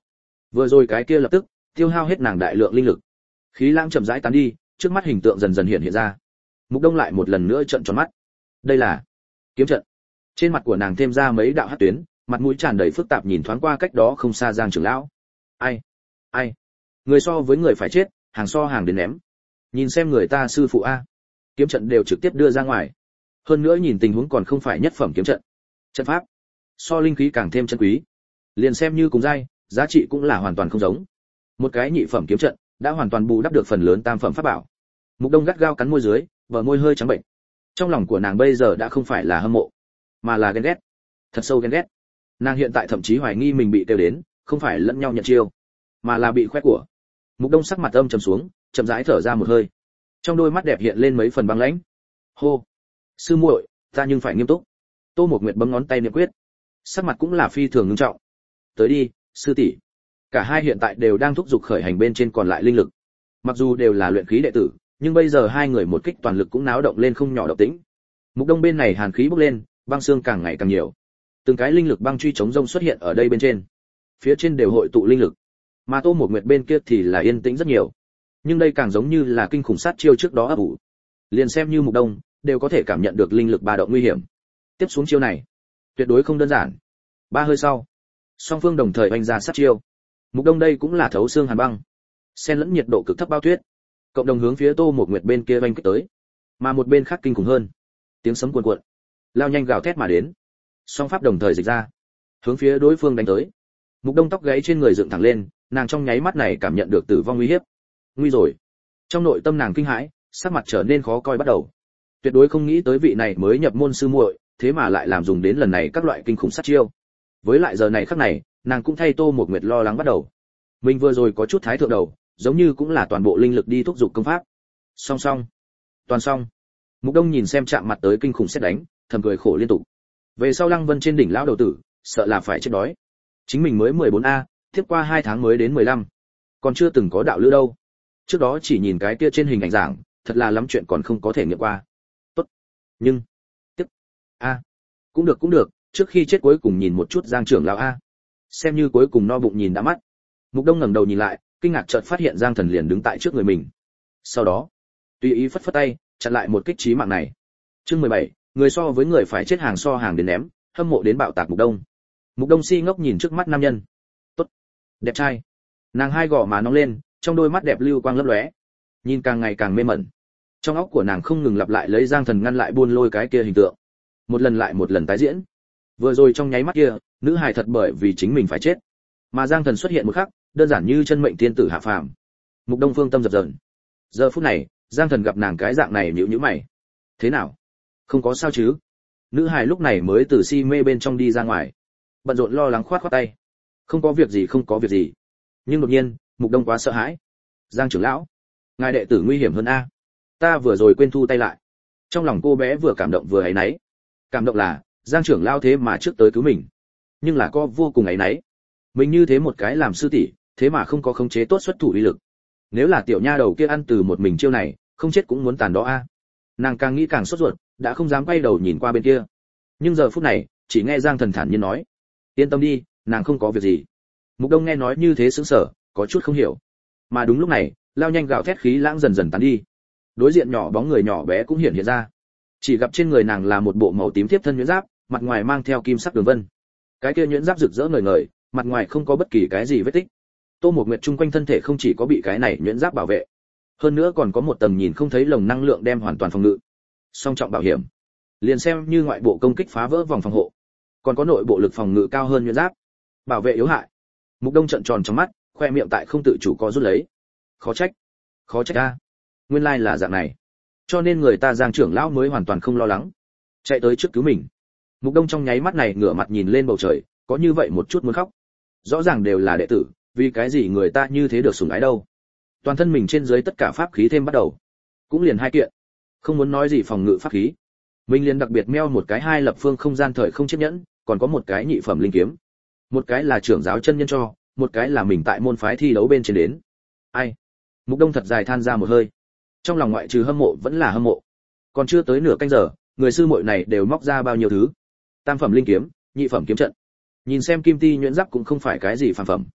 Vừa rồi cái kia lập tức tiêu hao hết nàng đại lượng linh lực. Khí lãng chậm rãi tán đi, trước mắt hình tượng dần dần hiện hiện ra. Mục Đông lại một lần nữa trợn tròn mắt. Đây là kiếm trận. Trên mặt của nàng thêm ra mấy đạo hắc tuyến, mặt mũi tràn đầy phức tạp nhìn thoáng qua cách đó không xa Giang trưởng lão. Ai? Ai? Người so với người phải chết, hàng so hàng đến ném. Nhìn xem người ta sư phụ a, kiếm trận đều trực tiếp đưa ra ngoài. Hơn nữa nhìn tình huống còn không phải nhất phẩm kiếm trận. Trận pháp so linh khí càng thêm chân quý. Liền xem như cùng giai, giá trị cũng là hoàn toàn không giống. Một cái nhị phẩm kiếm trận đã hoàn toàn bù đắp được phần lớn tam phẩm pháp bảo. Mục Đông gắt gao cắn môi dưới, bờ môi hơi trắng bệnh. Trong lòng của nàng bây giờ đã không phải là hâm mộ, mà là ghen ghét, thật sâu ghen ghét. Nàng hiện tại thậm chí hoài nghi mình bị tiêu đến, không phải lẫn nhau nhận chiêu, mà là bị khoe của. Mục Đông sắc mặt âm trầm xuống, chậm rãi thở ra một hơi. Trong đôi mắt đẹp hiện lên mấy phần băng lãnh. Hô, sư muội, ta nhưng phải nghiêm túc. Tô Mộc Nguyệt bấm ngón tay niệm quyết, sắc mặt cũng là phi thường nghiêm trọng. Tới đi, sư tỷ. Cả hai hiện tại đều đang thúc giục khởi hành bên trên còn lại linh lực. Mặc dù đều là luyện khí đệ tử, nhưng bây giờ hai người một kích toàn lực cũng náo động lên không nhỏ động tĩnh. Mục Đông bên này hàn khí bốc lên, băng xương càng ngày càng nhiều. Từng cái linh lực băng truy chống rông xuất hiện ở đây bên trên. Phía trên đều hội tụ linh lực. Mà Tô Mộc Nguyệt bên kia thì là yên tĩnh rất nhiều. Nhưng đây càng giống như là kinh khủng sát chiêu trước đó ấp ủ. Liền xem như Mục Đông, đều có thể cảm nhận được linh lực ba động nguy hiểm. Tiếp xuống chiêu này, tuyệt đối không đơn giản. Ba hơi sau, song phương đồng thời oanh ra sát chiêu. Mục Đông đây cũng là thấu xương hàn băng, xen lẫn nhiệt độ cực thấp bao tuyết, cộng đồng hướng phía Tô Mộc Nguyệt bên kia oanh kích tới. Mà một bên khác kinh khủng hơn, tiếng sấm cuồn cuộn, lao nhanh gào thét mà đến. Song pháp đồng thời dịch ra, hướng phía đối phương đánh tới. Mục Đông tóc gáy trên người dựng thẳng lên, nàng trong nháy mắt này cảm nhận được tử vong nguy hiểm. Nguy rồi. Trong nội tâm nàng kinh hãi, sắc mặt trở nên khó coi bắt đầu. Tuyệt đối không nghĩ tới vị này mới nhập môn sư muội, thế mà lại làm dùng đến lần này các loại kinh khủng sát chiêu. Với lại giờ này khắc này, nàng cũng thay Tô Mộc Nguyệt lo lắng bắt đầu. Mình vừa rồi có chút thái thượng đầu, giống như cũng là toàn bộ linh lực đi thúc giục công pháp. Song song, toàn song. Mục Đông nhìn xem chạm mặt tới kinh khủng xét đánh, thầm cười khổ liên tục. Về sau Lăng Vân trên đỉnh lão đầu tử, sợ là phải chết đói. Chính mình mới mười bốn a, tiếp qua hai tháng mới đến mười lăm. Còn chưa từng có đạo lữ đâu. Trước đó chỉ nhìn cái kia trên hình ảnh giảng, thật là lắm chuyện còn không có thể nghiệm qua. Tốt. Nhưng tiếp a, cũng được cũng được, trước khi chết cuối cùng nhìn một chút Giang trưởng lão a. Xem như cuối cùng no bụng nhìn đã mắt. Mục Đông ngẩng đầu nhìn lại, kinh ngạc chợt phát hiện Giang Thần liền đứng tại trước người mình. Sau đó, tùy ý phất phất tay, chặn lại một kích chí mạng này. Chương mười bảy, người so với người phải chết hàng so hàng đến ném, hâm mộ đến bạo tạc Mục Đông. Mục Đông si ngốc nhìn trước mắt nam nhân. Tốt, đẹp trai. Nàng hai gò má nóng lên, trong đôi mắt đẹp lưu quang lấp lóe, nhìn càng ngày càng mê mẩn. Trong óc của nàng không ngừng lặp lại lấy Giang Thần ngăn lại buôn lôi cái kia hình tượng, một lần lại một lần tái diễn. Vừa rồi trong nháy mắt kia, nữ hài thật bởi vì chính mình phải chết, mà Giang Thần xuất hiện một khắc, đơn giản như chân mệnh tiên tử hạ phàm. Mục Đông phương tâm dập dờn. Giờ phút này, Giang Thần gặp nàng cái dạng này nhíu nhíu mày. Thế nào? Không có sao chứ? Nữ hài lúc này mới từ si mê bên trong đi ra ngoài, bận rộn lo lắng khoát khoát tay. Không có việc gì, không có việc gì. Nhưng đột nhiên, Mục Đông quá sợ hãi. Giang trưởng lão, ngài đệ tử nguy hiểm hơn a. Ta vừa rồi quên thu tay lại. Trong lòng cô bé vừa cảm động vừa áy náy. Cảm động là Giang trưởng lão thế mà trước tới cứu mình, nhưng là có vô cùng áy náy. Mình như thế một cái làm sư tỷ, thế mà không có khống chế tốt xuất thủ uy lực. Nếu là tiểu nha đầu kia ăn từ một mình chiêu này, không chết cũng muốn tàn đó a. Nàng càng nghĩ càng sốt ruột, đã không dám quay đầu nhìn qua bên kia. Nhưng giờ phút này, chỉ nghe Giang Thần thản nhiên nói: "Yên tâm đi, nàng không có việc gì." Mục Đông nghe nói như thế sững sờ, có chút không hiểu. Mà đúng lúc này, lao nhanh gạo thét khí lãng dần dần tán đi. Đối diện nhỏ bóng người nhỏ bé cũng hiện hiện ra. Chỉ gặp trên người nàng là một bộ màu tím tiếp thân nhuyễn giáp, mặt ngoài mang theo kim sắc đường vân. Cái kia nhuyễn giáp rực rỡ ngời ngời, mặt ngoài không có bất kỳ cái gì vết tích. Tô Mộc Nguyệt chung quanh thân thể không chỉ có bị cái này nhuyễn giáp bảo vệ, hơn nữa còn có một tầng nhìn không thấy lồng năng lượng đem hoàn toàn phòng ngự. Song trọng bảo hiểm, liền xem như ngoại bộ công kích phá vỡ vòng phòng hộ, còn có nội bộ lực phòng ngự cao hơn nhuyễn giáp, bảo vệ yếu hại. Mục Đông trợn tròn trong mắt, khoe miệng tại không tự chủ co rút lấy. Khó trách, khó trách a. Nguyên lai là dạng này. Cho nên người ta Giang trưởng lão mới hoàn toàn không lo lắng, chạy tới trước cứu mình. Mục Đông trong nháy mắt này ngửa mặt nhìn lên bầu trời, có như vậy một chút muốn khóc. Rõ ràng đều là đệ tử, vì cái gì người ta như thế được sủng ái đâu? Toàn thân mình trên dưới tất cả pháp khí thêm bắt đầu, cũng liền hai kiện. Không muốn nói gì phòng ngự pháp khí, mình liền đặc biệt meo một cái hai lập phương không gian thời không chiếc nhẫn, còn có một cái nhị phẩm linh kiếm. Một cái là trưởng giáo chân nhân cho, một cái là mình tại môn phái thi đấu bên trên đến. Ai? Mục Đông thật dài than ra một hơi. Trong lòng ngoại trừ hâm mộ vẫn là hâm mộ. Còn chưa tới nửa canh giờ, người sư muội này đều móc ra bao nhiêu thứ. Tam phẩm linh kiếm, nhị phẩm kiếm trận. Nhìn xem kim ti nhuyễn giáp cũng không phải cái gì phàm phẩm.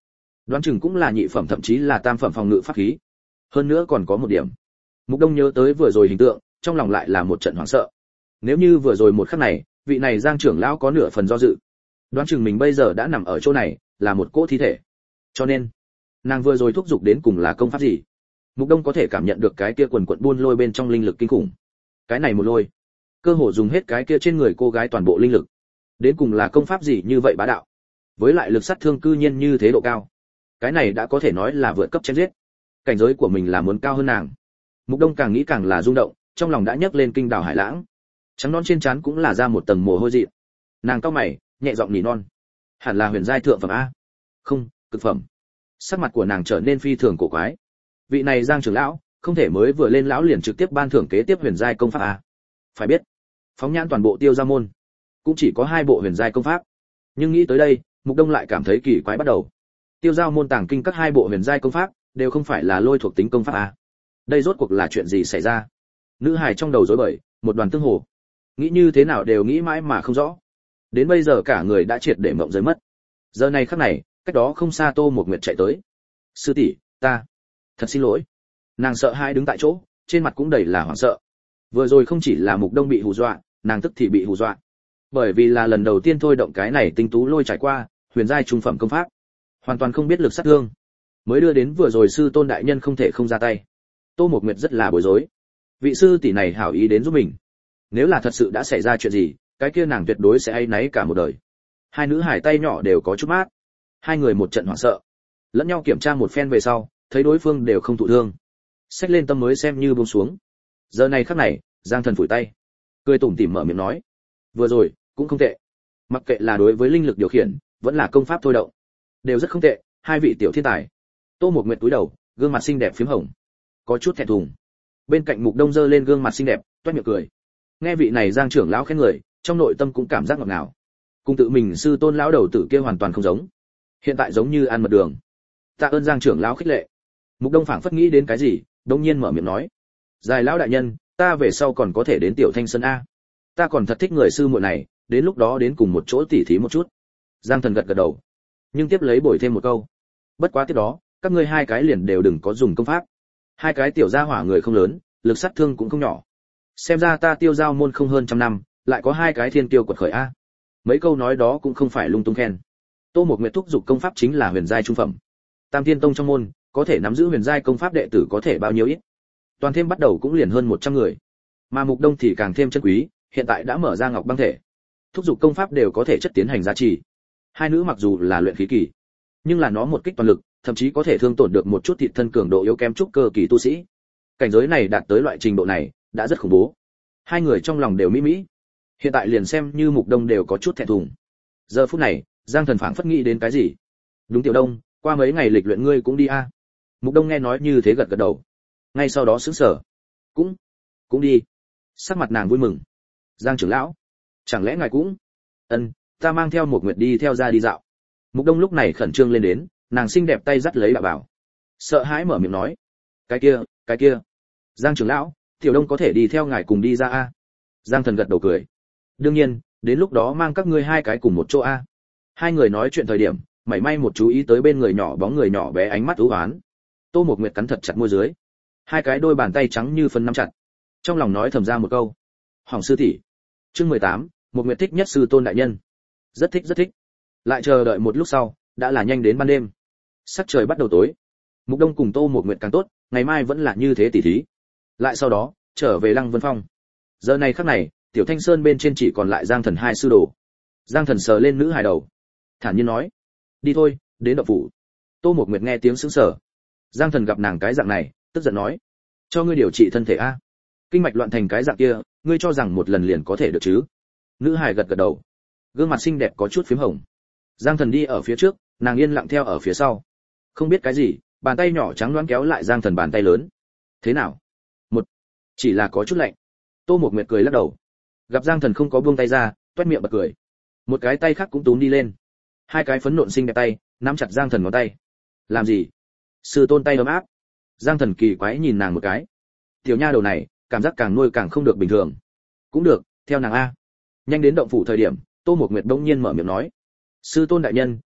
Đoán chừng cũng là nhị phẩm thậm chí là tam phẩm phòng ngự pháp khí. Hơn nữa còn có một điểm. Mục Đông nhớ tới vừa rồi hình tượng, trong lòng lại là một trận hoảng sợ. Nếu như vừa rồi một khắc này, vị này Giang trưởng lão có nửa phần do dự, đoán chừng mình bây giờ đã nằm ở chỗ này, là một cỗ thi thể. Cho nên, nàng vừa rồi thúc giục đến cùng là công pháp gì? Mục Đông có thể cảm nhận được cái kia quần quật buôn lôi bên trong linh lực kinh khủng. Cái này một lôi, cơ hồ dùng hết cái kia trên người cô gái toàn bộ linh lực. Đến cùng là công pháp gì như vậy bá đạo? Với lại lực sát thương cư nhiên như thế độ cao. Cái này đã có thể nói là vượt cấp chém giết. Cảnh giới của mình là muốn cao hơn nàng. Mục Đông càng nghĩ càng là rung động, trong lòng đã nhấc lên kinh đảo hải lãng. Trắng non trên trán cũng là ra một tầng mồ hôi dị. Nàng cau mày, nhẹ giọng nỉ non. Hẳn là huyền giai thượng phẩm a. Không, cực phẩm. Sắc mặt của nàng trở nên phi thường cổ quái. Vị này Giang trưởng lão, không thể mới vừa lên lão liền trực tiếp ban thưởng kế tiếp huyền giai công pháp a. Phải biết, phóng nhãn toàn bộ Tiêu Gia môn, cũng chỉ có hai bộ huyền giai công pháp. Nhưng nghĩ tới đây, Mục Đông lại cảm thấy kỳ quái bắt đầu. Tiêu Gia môn tàng kinh các hai bộ huyền giai công pháp đều không phải là lôi thuộc tính công pháp a. Đây rốt cuộc là chuyện gì xảy ra? Nữ hài trong đầu rối bời, một đoàn tương hồ. Nghĩ như thế nào đều nghĩ mãi mà không rõ. Đến bây giờ cả người đã triệt để mộng rơi mất. Giờ này khắc này, cách đó không xa Tô Một Nguyệt chạy tới. "Sư tỷ, ta, thật xin lỗi." Nàng sợ hãi đứng tại chỗ, trên mặt cũng đầy là hoảng sợ. Vừa rồi không chỉ là Mục Đông bị hù dọa, nàng tức thì bị hù dọa. Bởi vì là lần đầu tiên thôi động cái này tinh tú lôi trải qua, huyền giai trung phẩm công pháp, hoàn toàn không biết lực sát thương, mới đưa đến vừa rồi sư tôn đại nhân không thể không ra tay. Tô Một Nguyệt rất là bối rối. Vị sư tỷ này hảo ý đến giúp mình, nếu là thật sự đã xảy ra chuyện gì, cái kia nàng tuyệt đối sẽ áy náy cả một đời. Hai nữ hải tay nhỏ đều có chút mát, hai người một trận hoảng sợ, lẫn nhau kiểm tra một phen về sau, thấy đối phương đều không thụ thương, xách lên tâm mới xem như buông xuống. Giờ này khắc này, Giang Thần phủi tay, cười tủm tỉm mở miệng nói, vừa rồi cũng không tệ, mặc kệ là đối với linh lực điều khiển, vẫn là công pháp thôi động, đều rất không tệ, hai vị tiểu thiên tài. Tô Một Nguyệt cúi đầu, gương mặt xinh đẹp phím hồng, có chút thẹn thùng. Bên cạnh Mục Đông giơ lên gương mặt xinh đẹp, toét miệng cười. Nghe vị này Giang trưởng lão khen người, trong nội tâm cũng cảm giác ngọt ngào. Cùng tự mình sư tôn lão đầu tử kia hoàn toàn không giống. Hiện tại giống như ăn mật đường. Tạ ơn Giang trưởng lão khích lệ. Mục Đông phảng phất nghĩ đến cái gì, đống nhiên mở miệng nói: "Dài lão đại nhân, ta về sau còn có thể đến Tiểu Thanh Sơn a. Ta còn thật thích người sư muội này, đến lúc đó đến cùng một chỗ tỉ thí một chút." Giang Thần gật gật đầu, nhưng tiếp lấy bồi thêm một câu: "Bất quá tiếp đó, các ngươi hai cái liền đều đừng có dùng công pháp. Hai cái tiểu gia hỏa người không lớn, lực sát thương cũng không nhỏ. Xem ra ta Tiêu Giao môn không hơn trăm năm, lại có hai cái thiên tiêu quật khởi a." Mấy câu nói đó cũng không phải lung tung khen. Tô Một Nguyệt thúc dục công pháp chính là huyền giai trung phẩm. Tam Thiên Tông trong môn, có thể nắm giữ huyền giai công pháp đệ tử có thể bao nhiêu ít. Toàn thêm bắt đầu cũng liền hơn một trăm người. Mà Mục Đông thì càng thêm chân quý, hiện tại đã mở ra ngọc băng thể. Thúc dục công pháp đều có thể chất tiến hành giá trị. Hai nữ mặc dù là luyện khí kỳ, nhưng là nó một kích toàn lực, thậm chí có thể thương tổn được một chút thịt thân cường độ yếu kém trúc cơ kỳ tu sĩ. Cảnh giới này đạt tới loại trình độ này, đã rất khủng bố. Hai người trong lòng đều mỹ mỹ. Hiện tại liền xem như Mục Đông đều có chút thẹn thùng. Giờ phút này, Giang Thần phảng phất nghĩ đến cái gì. "Đúng Tiểu Đông, qua mấy ngày lịch luyện ngươi cũng đi a." Mục Đông nghe nói như thế gật gật đầu. Ngay sau đó sững sờ. "Cũng, cũng đi." Sắc mặt nàng vui mừng. "Giang trưởng lão, chẳng lẽ ngài cũng?" "Ân, ta mang theo một Nguyệt đi theo ra đi dạo." Mục Đông lúc này khẩn trương lên đến, nàng xinh đẹp tay dắt lấy bà bảo. Sợ hãi mở miệng nói: "Cái kia, cái kia. Giang trưởng lão, Tiểu Đông có thể đi theo ngài cùng đi ra a?" Giang Thần gật đầu cười. "Đương nhiên, đến lúc đó mang các ngươi hai cái cùng một chỗ a." Hai người nói chuyện thời điểm, mảy may một chú ý tới bên người nhỏ bóng người nhỏ bé ánh mắt u uất. Tô Một Nguyệt cắn thật chặt môi dưới, hai cái đôi bàn tay trắng như phân nắm chặt, trong lòng nói thầm ra một câu: "Hỏng sư tỷ." Chương mười tám, Một Nguyệt thích nhất sư tôn đại nhân. Rất thích rất thích. Lại chờ đợi một lúc sau, đã là nhanh đến ban đêm. Sắc trời bắt đầu tối. Mục Đông cùng Tô Một Nguyệt càng tốt, ngày mai vẫn là như thế tỉ thí. Lại sau đó, trở về Lăng Vân Phong. Giờ này khắc này, Tiểu Thanh Sơn bên trên chỉ còn lại Giang Thần hai sư đồ. Giang Thần sờ lên nữ hài đầu, thản nhiên nói: "Đi thôi, đến động phủ." Tô Một Nguyệt nghe tiếng sững sờ. Giang Thần gặp nàng cái dạng này, tức giận nói: "Cho ngươi điều trị thân thể a? Kinh mạch loạn thành cái dạng kia, ngươi cho rằng một lần liền có thể được chứ?" Nữ hài gật gật đầu, gương mặt xinh đẹp có chút phím hồng. Giang Thần đi ở phía trước, nàng yên lặng theo ở phía sau. Không biết cái gì, bàn tay nhỏ trắng loáng kéo lại Giang Thần bàn tay lớn. "Thế nào?" "Một, chỉ là có chút lạnh." Tô Một Nguyệt cười lắc đầu. Gặp Giang Thần không có buông tay ra, toét miệng bật cười. Một cái tay khác cũng túm đi lên. Hai cái phấn nộn xinh đẹp tay nắm chặt Giang Thần ngón tay. "Làm gì?" "Sư tôn tay ấm áp." Giang Thần kỳ quái nhìn nàng một cái. Tiểu nha đầu này, cảm giác càng nuôi càng không được bình thường. "Cũng được, theo nàng a." Nhanh đến động phủ thời điểm, Tô Một Nguyệt đông nhiên mở miệng nói: "Sư tôn đại nhân,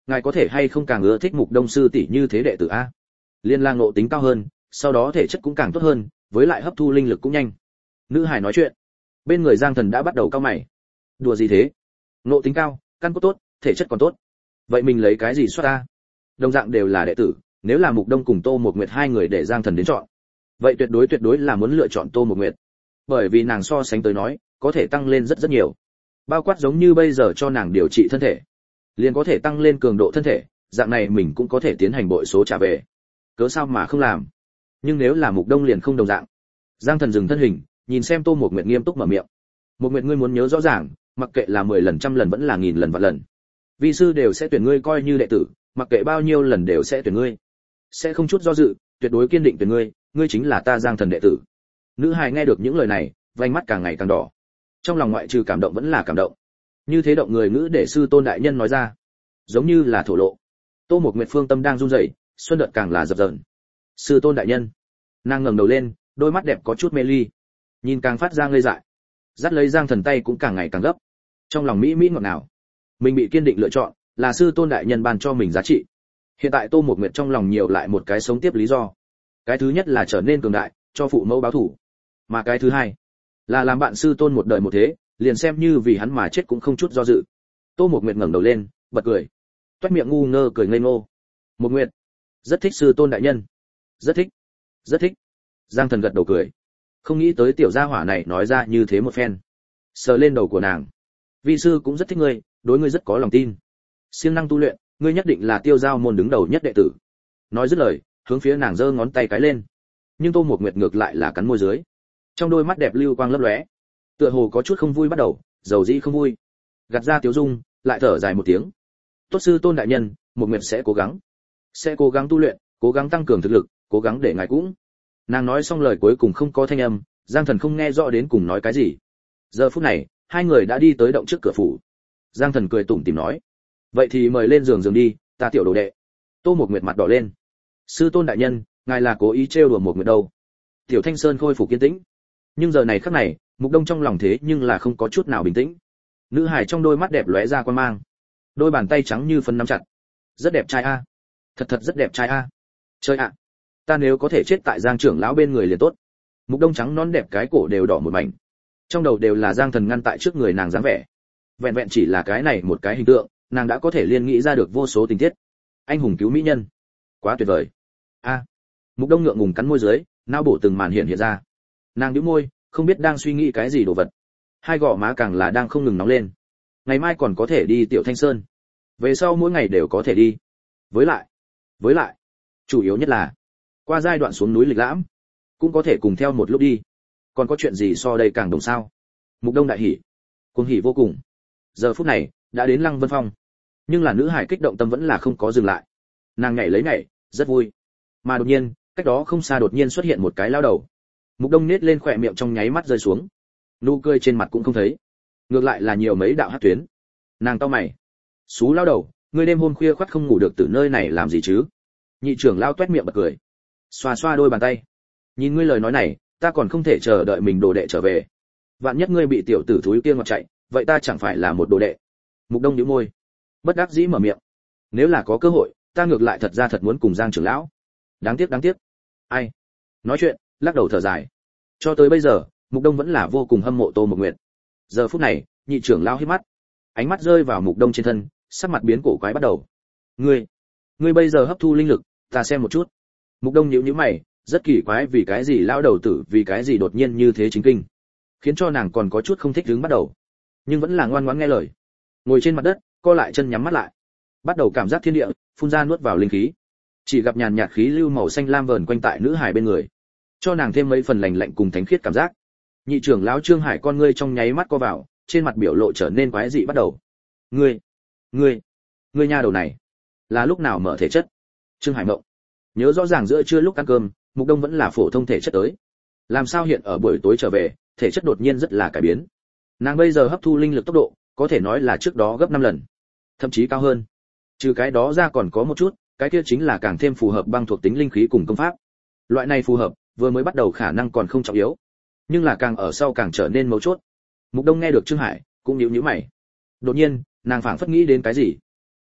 ngài có thể hay không càng ưa thích Mục Đông sư tỷ như thế đệ tử a? Liên lang ngộ tính cao hơn, sau đó thể chất cũng càng tốt hơn, với lại hấp thu linh lực cũng nhanh. Nữ hải nói chuyện, bên người Giang Thần đã bắt đầu cau mày. Đùa gì thế? Ngộ tính cao, căn cốt tốt, thể chất còn tốt. Vậy mình lấy cái gì soát ta? Đồng dạng đều là đệ tử, nếu là Mục Đông cùng Tô Mộc Nguyệt hai người để Giang Thần đến chọn, vậy tuyệt đối tuyệt đối là muốn lựa chọn Tô Mộc Nguyệt. Bởi vì nàng so sánh tới nói, có thể tăng lên rất rất nhiều. Bao quát giống như bây giờ cho nàng điều trị thân thể, liền có thể tăng lên cường độ thân thể, dạng này mình cũng có thể tiến hành bội số trả về. Cớ sao mà không làm? Nhưng nếu là Mục Đông liền không đồng dạng. Giang Thần dừng thân hình, nhìn xem Tô Mộc Nguyệt nghiêm túc mở miệng. Mộc Nguyệt ngươi muốn nhớ rõ ràng, mặc kệ là mười lần trăm lần vẫn là nghìn lần vạn lần, vi sư đều sẽ tuyển ngươi coi như đệ tử, mặc kệ bao nhiêu lần đều sẽ tuyển ngươi. Sẽ không chút do dự, tuyệt đối kiên định tuyển ngươi, ngươi chính là ta Giang Thần đệ tử. Nữ hài nghe được những lời này, vành mắt càng ngày càng đỏ. Trong lòng ngoại trừ cảm động vẫn là cảm động. Như thế động người ngữ để sư tôn đại nhân nói ra, giống như là thổ lộ. Tô Mộc Nguyệt phương tâm đang run rẩy, xuân đợt càng là dập dờn. Sư tôn đại nhân. Nàng ngẩng đầu lên, đôi mắt đẹp có chút mê ly, nhìn càng phát ra ngây dại. Dắt lấy Giang Thần tay cũng càng ngày càng gấp. Trong lòng mỹ mỹ ngọt ngào. Mình bị kiên định lựa chọn, là sư tôn đại nhân ban cho mình giá trị. Hiện tại Tô Mộc Nguyệt trong lòng nhiều lại một cái sống tiếp lý do. Cái thứ nhất là trở nên cường đại, cho phụ mẫu báo thù. Mà cái thứ hai là làm bạn sư tôn một đời một thế, liền xem như vì hắn mà chết cũng không chút do dự. Tô Mộc Nguyệt ngẩng đầu lên, bật cười. Toét miệng ngu ngơ cười ngây ngô. Mộc Nguyệt, rất thích sư tôn đại nhân. Rất thích. Rất thích. Giang Thần gật đầu cười. Không nghĩ tới tiểu gia hỏa này nói ra như thế một phen. Sờ lên đầu của nàng. Vi sư cũng rất thích ngươi, đối ngươi rất có lòng tin. Siêng năng tu luyện, ngươi nhất định là Tiêu Giao môn đứng đầu nhất đệ tử. Nói dứt lời, hướng phía nàng giơ ngón tay cái lên. Nhưng Tô Mộc Nguyệt ngược lại là cắn môi dưới. Trong đôi mắt đẹp lưu quang lấp lóe, tựa hồ có chút không vui bắt đầu, dầu dĩ không vui. Gạt ra Tiếu Dung, lại thở dài một tiếng. Tốt sư tôn đại nhân, Mộc Nguyệt sẽ cố gắng, sẽ cố gắng tu luyện, cố gắng tăng cường thực lực, cố gắng để ngài cũng. Nàng nói xong lời cuối cùng không có thanh âm, Giang Thần không nghe rõ đến cùng nói cái gì. Giờ phút này, hai người đã đi tới động trước cửa phủ. Giang Thần cười tủm tỉm nói, vậy thì mời lên giường giường đi, ta tiểu đồ đệ. Tô Mộc Nguyệt mặt đỏ lên. Sư tôn đại nhân, ngài là cố ý trêu đùa Mộc Nguyệt đâu? Tiểu Thanh Sơn khôi phục kiên tĩnh. Nhưng giờ này khắc này, Mục Đông trong lòng thế nhưng là không có chút nào bình tĩnh. Nữ hài trong đôi mắt đẹp lóe ra quan mang, đôi bàn tay trắng như phấn nắm chặt. Rất đẹp trai a, thật thật rất đẹp trai a. Chơi ạ, ta nếu có thể chết tại Giang trưởng lão bên người liền tốt. Mục Đông trắng nón đẹp cái cổ đều đỏ một mảnh, trong đầu đều là Giang Thần ngăn tại trước người nàng dáng vẻ. Vẹn vẹn chỉ là cái này một cái hình tượng, nàng đã có thể liên nghĩ ra được vô số tình tiết. Anh hùng cứu mỹ nhân, quá tuyệt vời. A. Mục Đông ngượng ngùng cắn môi dưới, não bộ từng màn hiện hiện ra. Nàng nhíu môi, không biết đang suy nghĩ cái gì đồ vật. Hai gò má càng là đang không ngừng nóng lên. Ngày mai còn có thể đi Tiểu Thanh Sơn. Về sau mỗi ngày đều có thể đi. Với lại, với lại, chủ yếu nhất là qua giai đoạn xuống núi lịch lãm, cũng có thể cùng theo một lúc đi. Còn có chuyện gì so đây càng đồng sao? Mục Đông đại hỉ, cuồng hỉ vô cùng. Giờ phút này đã đến Lăng Vân Phong, nhưng là nữ hải kích động tâm vẫn là không có dừng lại. Nàng nhảy lấy nhảy, rất vui. Mà đột nhiên, cách đó không xa đột nhiên xuất hiện một cái lao đầu. Mục Đông nết lên khỏe miệng trong nháy mắt rơi xuống, nụ cười trên mặt cũng không thấy, ngược lại là nhiều mấy đạo hắc tuyến. Nàng cau mày, xú lao đầu, ngươi đêm hôm khuya khoắt không ngủ được từ nơi này làm gì chứ? Nhị trưởng lao toét miệng bật cười, xoa xoa đôi bàn tay, nhìn ngươi lời nói này, ta còn không thể chờ đợi mình đồ đệ trở về. Vạn nhất ngươi bị tiểu tử thúi kia ngọt chạy, vậy ta chẳng phải là một đồ đệ? Mục Đông nhíu môi, bất đắc dĩ mở miệng, nếu là có cơ hội, ta ngược lại thật ra thật muốn cùng Giang trưởng lão. Đáng tiếc đáng tiếc. Ai? Nói chuyện, lắc đầu thở dài. Cho tới bây giờ, Mục Đông vẫn là vô cùng hâm mộ Tô Mộc Nguyệt. Giờ phút này, nhị trưởng lão híp mắt, ánh mắt rơi vào Mục Đông trên thân, sắc mặt biến cổ quái bắt đầu. Ngươi, ngươi bây giờ hấp thu linh lực, ta xem một chút. Mục Đông nhíu nhíu mày, rất kỳ quái vì cái gì lão đầu tử vì cái gì đột nhiên như thế chính kinh, khiến cho nàng còn có chút không thích đứng bắt đầu, nhưng vẫn là ngoan ngoãn nghe lời. Ngồi trên mặt đất, co lại chân nhắm mắt lại, bắt đầu cảm giác thiên địa, phun ra nuốt vào linh khí. Chỉ gặp nhàn nhạt khí lưu màu xanh lam vờn quanh tại nữ hài bên người, cho nàng thêm mấy phần lành lạnh cùng thánh khiết cảm giác. Nhị trưởng lão Trương Hải con ngươi trong nháy mắt co vào, trên mặt biểu lộ trở nên quái dị bắt đầu. Ngươi, ngươi, ngươi nha đầu này, là lúc nào mở thể chất? Trương Hải mộng, nhớ rõ ràng giữa trưa lúc ăn cơm, Mục Đông vẫn là phổ thông thể chất tới, làm sao hiện ở buổi tối trở về, thể chất đột nhiên rất là cải biến. Nàng bây giờ hấp thu linh lực tốc độ, có thể nói là trước đó gấp năm lần, thậm chí cao hơn. Trừ cái đó ra còn có một chút, cái kia chính là càng thêm phù hợp băng thuộc tính linh khí cùng công pháp. Loại này phù hợp, vừa mới bắt đầu khả năng còn không trọng yếu, nhưng là càng ở sau càng trở nên mấu chốt. Mục Đông nghe được Trương Hải, cũng nhíu nhíu mày. Đột nhiên, nàng phảng phất nghĩ đến cái gì. A,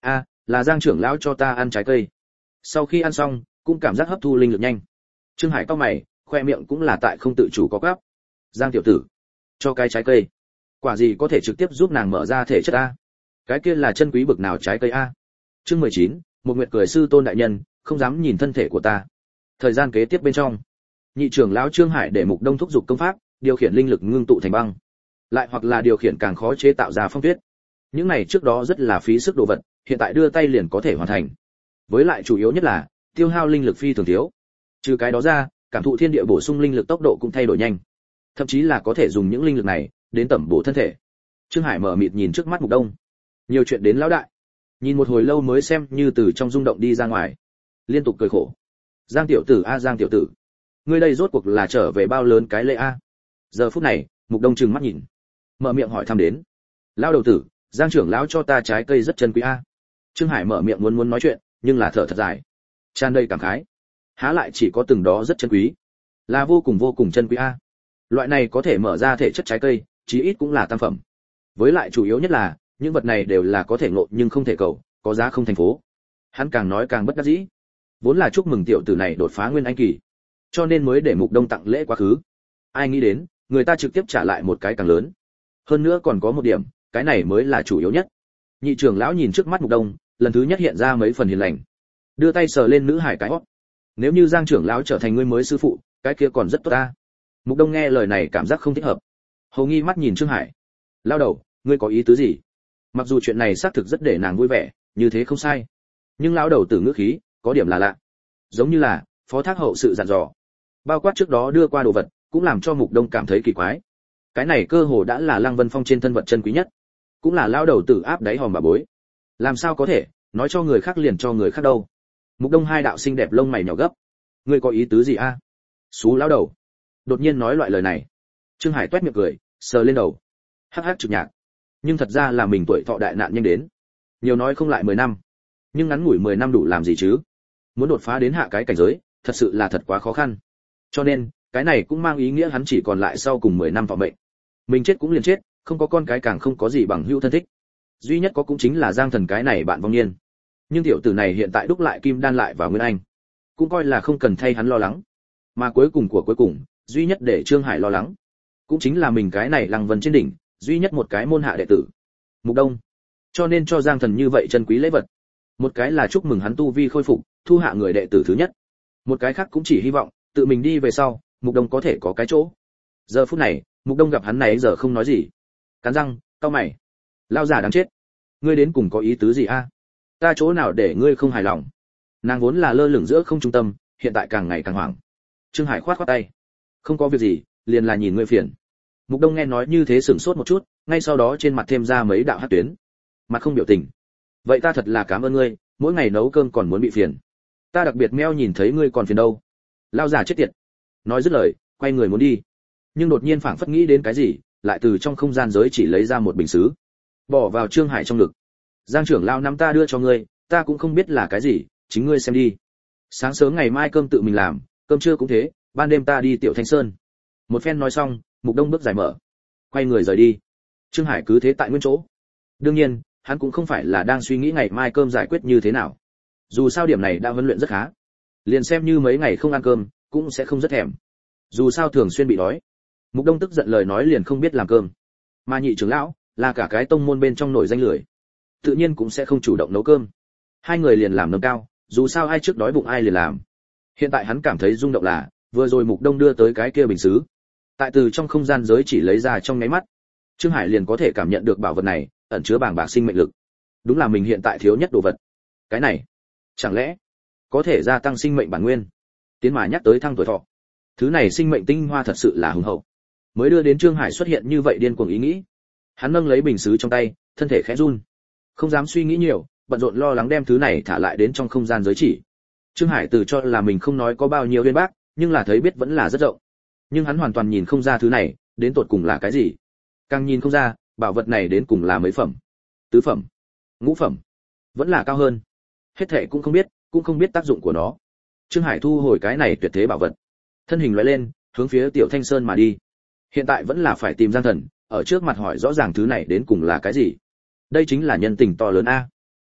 là Giang trưởng lão cho ta ăn trái cây. Sau khi ăn xong, cũng cảm giác hấp thu linh lực nhanh. Trương Hải cau mày, khoe miệng cũng là tại không tự chủ có quắp. Giang tiểu tử, cho cái trái cây, quả gì có thể trực tiếp giúp nàng mở ra thể chất a? Cái kia là chân quý bực nào trái cây a? Chương mười chín, một nguyệt cười sư tôn đại nhân, không dám nhìn thân thể của ta. Thời gian kế tiếp bên trong, nhị trưởng lão Trương Hải để Mục Đông thúc giục công pháp, điều khiển linh lực ngưng tụ thành băng, lại hoặc là điều khiển càng khó chế tạo ra phong tuyết. Những này trước đó rất là phí sức đồ vật, hiện tại đưa tay liền có thể hoàn thành. Với lại chủ yếu nhất là tiêu hao linh lực phi thường thiếu. Trừ cái đó ra, cảm thụ thiên địa bổ sung linh lực tốc độ cũng thay đổi nhanh. Thậm chí là có thể dùng những linh lực này đến tẩm bổ thân thể. Trương Hải mở mịt nhìn trước mắt Mục Đông. Nhiều chuyện đến lão đại. Nhìn một hồi lâu mới xem như từ trong rung động đi ra ngoài. Liên tục cười khổ. Giang tiểu tử a Giang tiểu tử, ngươi đây rốt cuộc là trở về bao lớn cái lễ a? Giờ phút này, Mục Đông trừng mắt nhìn, mở miệng hỏi thăm đến. Lão đầu tử, Giang trưởng lão cho ta trái cây rất chân quý a. Trương Hải mở miệng muốn muốn nói chuyện, nhưng là thở thật dài, tràn đầy cảm khái. Há lại chỉ có từng đó rất chân quý, là vô cùng vô cùng chân quý a. Loại này có thể mở ra thể chất trái cây, chí ít cũng là tam phẩm. Với lại chủ yếu nhất là, những vật này đều là có thể ngộ nhưng không thể cầu, có giá không thành phố. Hắn càng nói càng bất đắc dĩ. Vốn là chúc mừng tiểu tử này đột phá nguyên anh kỳ, cho nên mới để Mục Đông tặng lễ quá khứ. Ai nghĩ đến, người ta trực tiếp trả lại một cái càng lớn. Hơn nữa còn có một điểm, cái này mới là chủ yếu nhất. Nhị trưởng lão nhìn trước mắt Mục Đông, lần thứ nhất hiện ra mấy phần hiền lành, đưa tay sờ lên nữ hải cái hót. Nếu như Giang trưởng lão trở thành ngươi mới sư phụ, cái kia còn rất tốt ta. Mục Đông nghe lời này cảm giác không thích hợp, hầu nghi mắt nhìn Trương Hải. Lao đầu, ngươi có ý tứ gì? Mặc dù chuyện này xác thực rất để nàng vui vẻ, như thế không sai, nhưng lão đầu tử ngữ khí có điểm là lạ, giống như là phó thác hậu sự dặn dò, bao quát trước đó đưa qua đồ vật, cũng làm cho Mục Đông cảm thấy kỳ quái. Cái này cơ hồ đã là Lăng Vân Phong trên thân vật chân quý nhất, cũng là lão đầu tử áp đáy hòm bà bối. Làm sao có thể nói cho người khác liền cho người khác đâu? Mục Đông hai đạo xinh đẹp lông mày nhỏ gấp. Ngươi có ý tứ gì a? Xú lão đầu. Đột nhiên nói loại lời này. Trương Hải toét miệng cười, sờ lên đầu. Hắc hắc trực nhạc. Nhưng thật ra là mình tuổi thọ đại nạn nhanh đến. Nhiều nói không lại mười năm, nhưng ngắn ngủi mười năm đủ làm gì chứ? Muốn đột phá đến hạ cái cảnh giới, thật sự là thật quá khó khăn. Cho nên, cái này cũng mang ý nghĩa hắn chỉ còn lại sau cùng mười năm thọ mệnh. Mình chết cũng liền chết, không có con cái càng không có gì bằng hữu thân thích. Duy nhất có cũng chính là Giang Thần cái này bạn vong niên. Nhưng tiểu tử này hiện tại đúc lại kim đan lại vào nguyên anh, cũng coi là không cần thay hắn lo lắng. Mà cuối cùng của cuối cùng, duy nhất để Trương Hải lo lắng, cũng chính là mình cái này Lăng Vân trên đỉnh, duy nhất một cái môn hạ đệ tử, Mục Đông. Cho nên cho Giang Thần như vậy chân quý lễ vật. Một cái là chúc mừng hắn tu vi khôi phục, thu hạ người đệ tử thứ nhất. Một cái khác cũng chỉ hy vọng, tự mình đi về sau, Mục Đông có thể có cái chỗ. Giờ phút này, Mục Đông gặp hắn này giờ không nói gì. Cắn răng, cau mày. Lao giả đáng chết. Ngươi đến cùng có ý tứ gì a? Ta chỗ nào để ngươi không hài lòng? Nàng vốn là lơ lửng giữa không trung tâm, hiện tại càng ngày càng hoảng. Trương Hải khoát khoát tay. Không có việc gì, liền là nhìn ngươi phiền. Mục Đông nghe nói như thế sửng sốt một chút, ngay sau đó trên mặt thêm ra mấy đạo hắc tuyến. Mặt không biểu tình. Vậy ta thật là cảm ơn ngươi, mỗi ngày nấu cơm còn muốn bị phiền. Ta đặc biệt meo nhìn thấy ngươi còn phiền đâu. Lao giả chết tiệt. Nói dứt lời, quay người muốn đi. Nhưng đột nhiên phảng phất nghĩ đến cái gì, lại từ trong không gian giới chỉ lấy ra một bình sứ, bỏ vào Trương Hải trong ngực. Giang trưởng lão nắm ta đưa cho ngươi, ta cũng không biết là cái gì, chính ngươi xem đi. Sáng sớm ngày mai cơm tự mình làm, cơm trưa cũng thế, ban đêm ta đi Tiểu Thanh Sơn. Một phen nói xong, Mục Đông bước dài mở, quay người rời đi. Trương Hải cứ thế tại nguyên chỗ. Đương nhiên, hắn cũng không phải là đang suy nghĩ ngày mai cơm giải quyết như thế nào. Dù sao điểm này đã huấn luyện rất khá, liền xem như mấy ngày không ăn cơm, cũng sẽ không rất thèm. Dù sao thường xuyên bị đói. Mục Đông tức giận lời nói liền không biết làm cơm. Mà nhị trưởng lão là cả cái tông môn bên trong nổi danh lười, tự nhiên cũng sẽ không chủ động nấu cơm. Hai người liền làm nâng cao, dù sao ai trước đói bụng ai liền làm. Hiện tại hắn cảm thấy rung động là, vừa rồi Mục Đông đưa tới cái kia bình sứ, tại từ trong không gian giới chỉ lấy ra trong nháy mắt, Trương Hải liền có thể cảm nhận được bảo vật này ẩn chứa bàng bạc sinh mệnh lực. Đúng là mình hiện tại thiếu nhất đồ vật. Cái này, chẳng lẽ có thể gia tăng sinh mệnh bản nguyên, tiến mà nhắc tới thăng tuổi thọ. Thứ này sinh mệnh tinh hoa thật sự là hùng hậu, mới đưa đến Trương Hải xuất hiện như vậy điên cuồng ý nghĩ. Hắn nâng lấy bình sứ trong tay, thân thể khẽ run, không dám suy nghĩ nhiều, bận rộn lo lắng đem thứ này thả lại đến trong không gian giới chỉ. Trương Hải từ cho là mình không nói có bao nhiêu uyên bác, nhưng là thấy biết vẫn là rất rộng. Nhưng hắn hoàn toàn nhìn không ra thứ này đến tột cùng là cái gì. Càng nhìn không ra, bảo vật này đến cùng là mấy phẩm, tứ phẩm, ngũ phẩm, vẫn là cao hơn. Hết thảy cũng không biết, cũng không biết tác dụng của nó. Trương Hải thu hồi cái này tuyệt thế bảo vật, thân hình lóe lên, hướng phía Tiểu Thanh Sơn mà đi. Hiện tại vẫn là phải tìm Giang Thần, ở trước mặt hỏi rõ ràng thứ này đến cùng là cái gì. Đây chính là nhân tình to lớn a.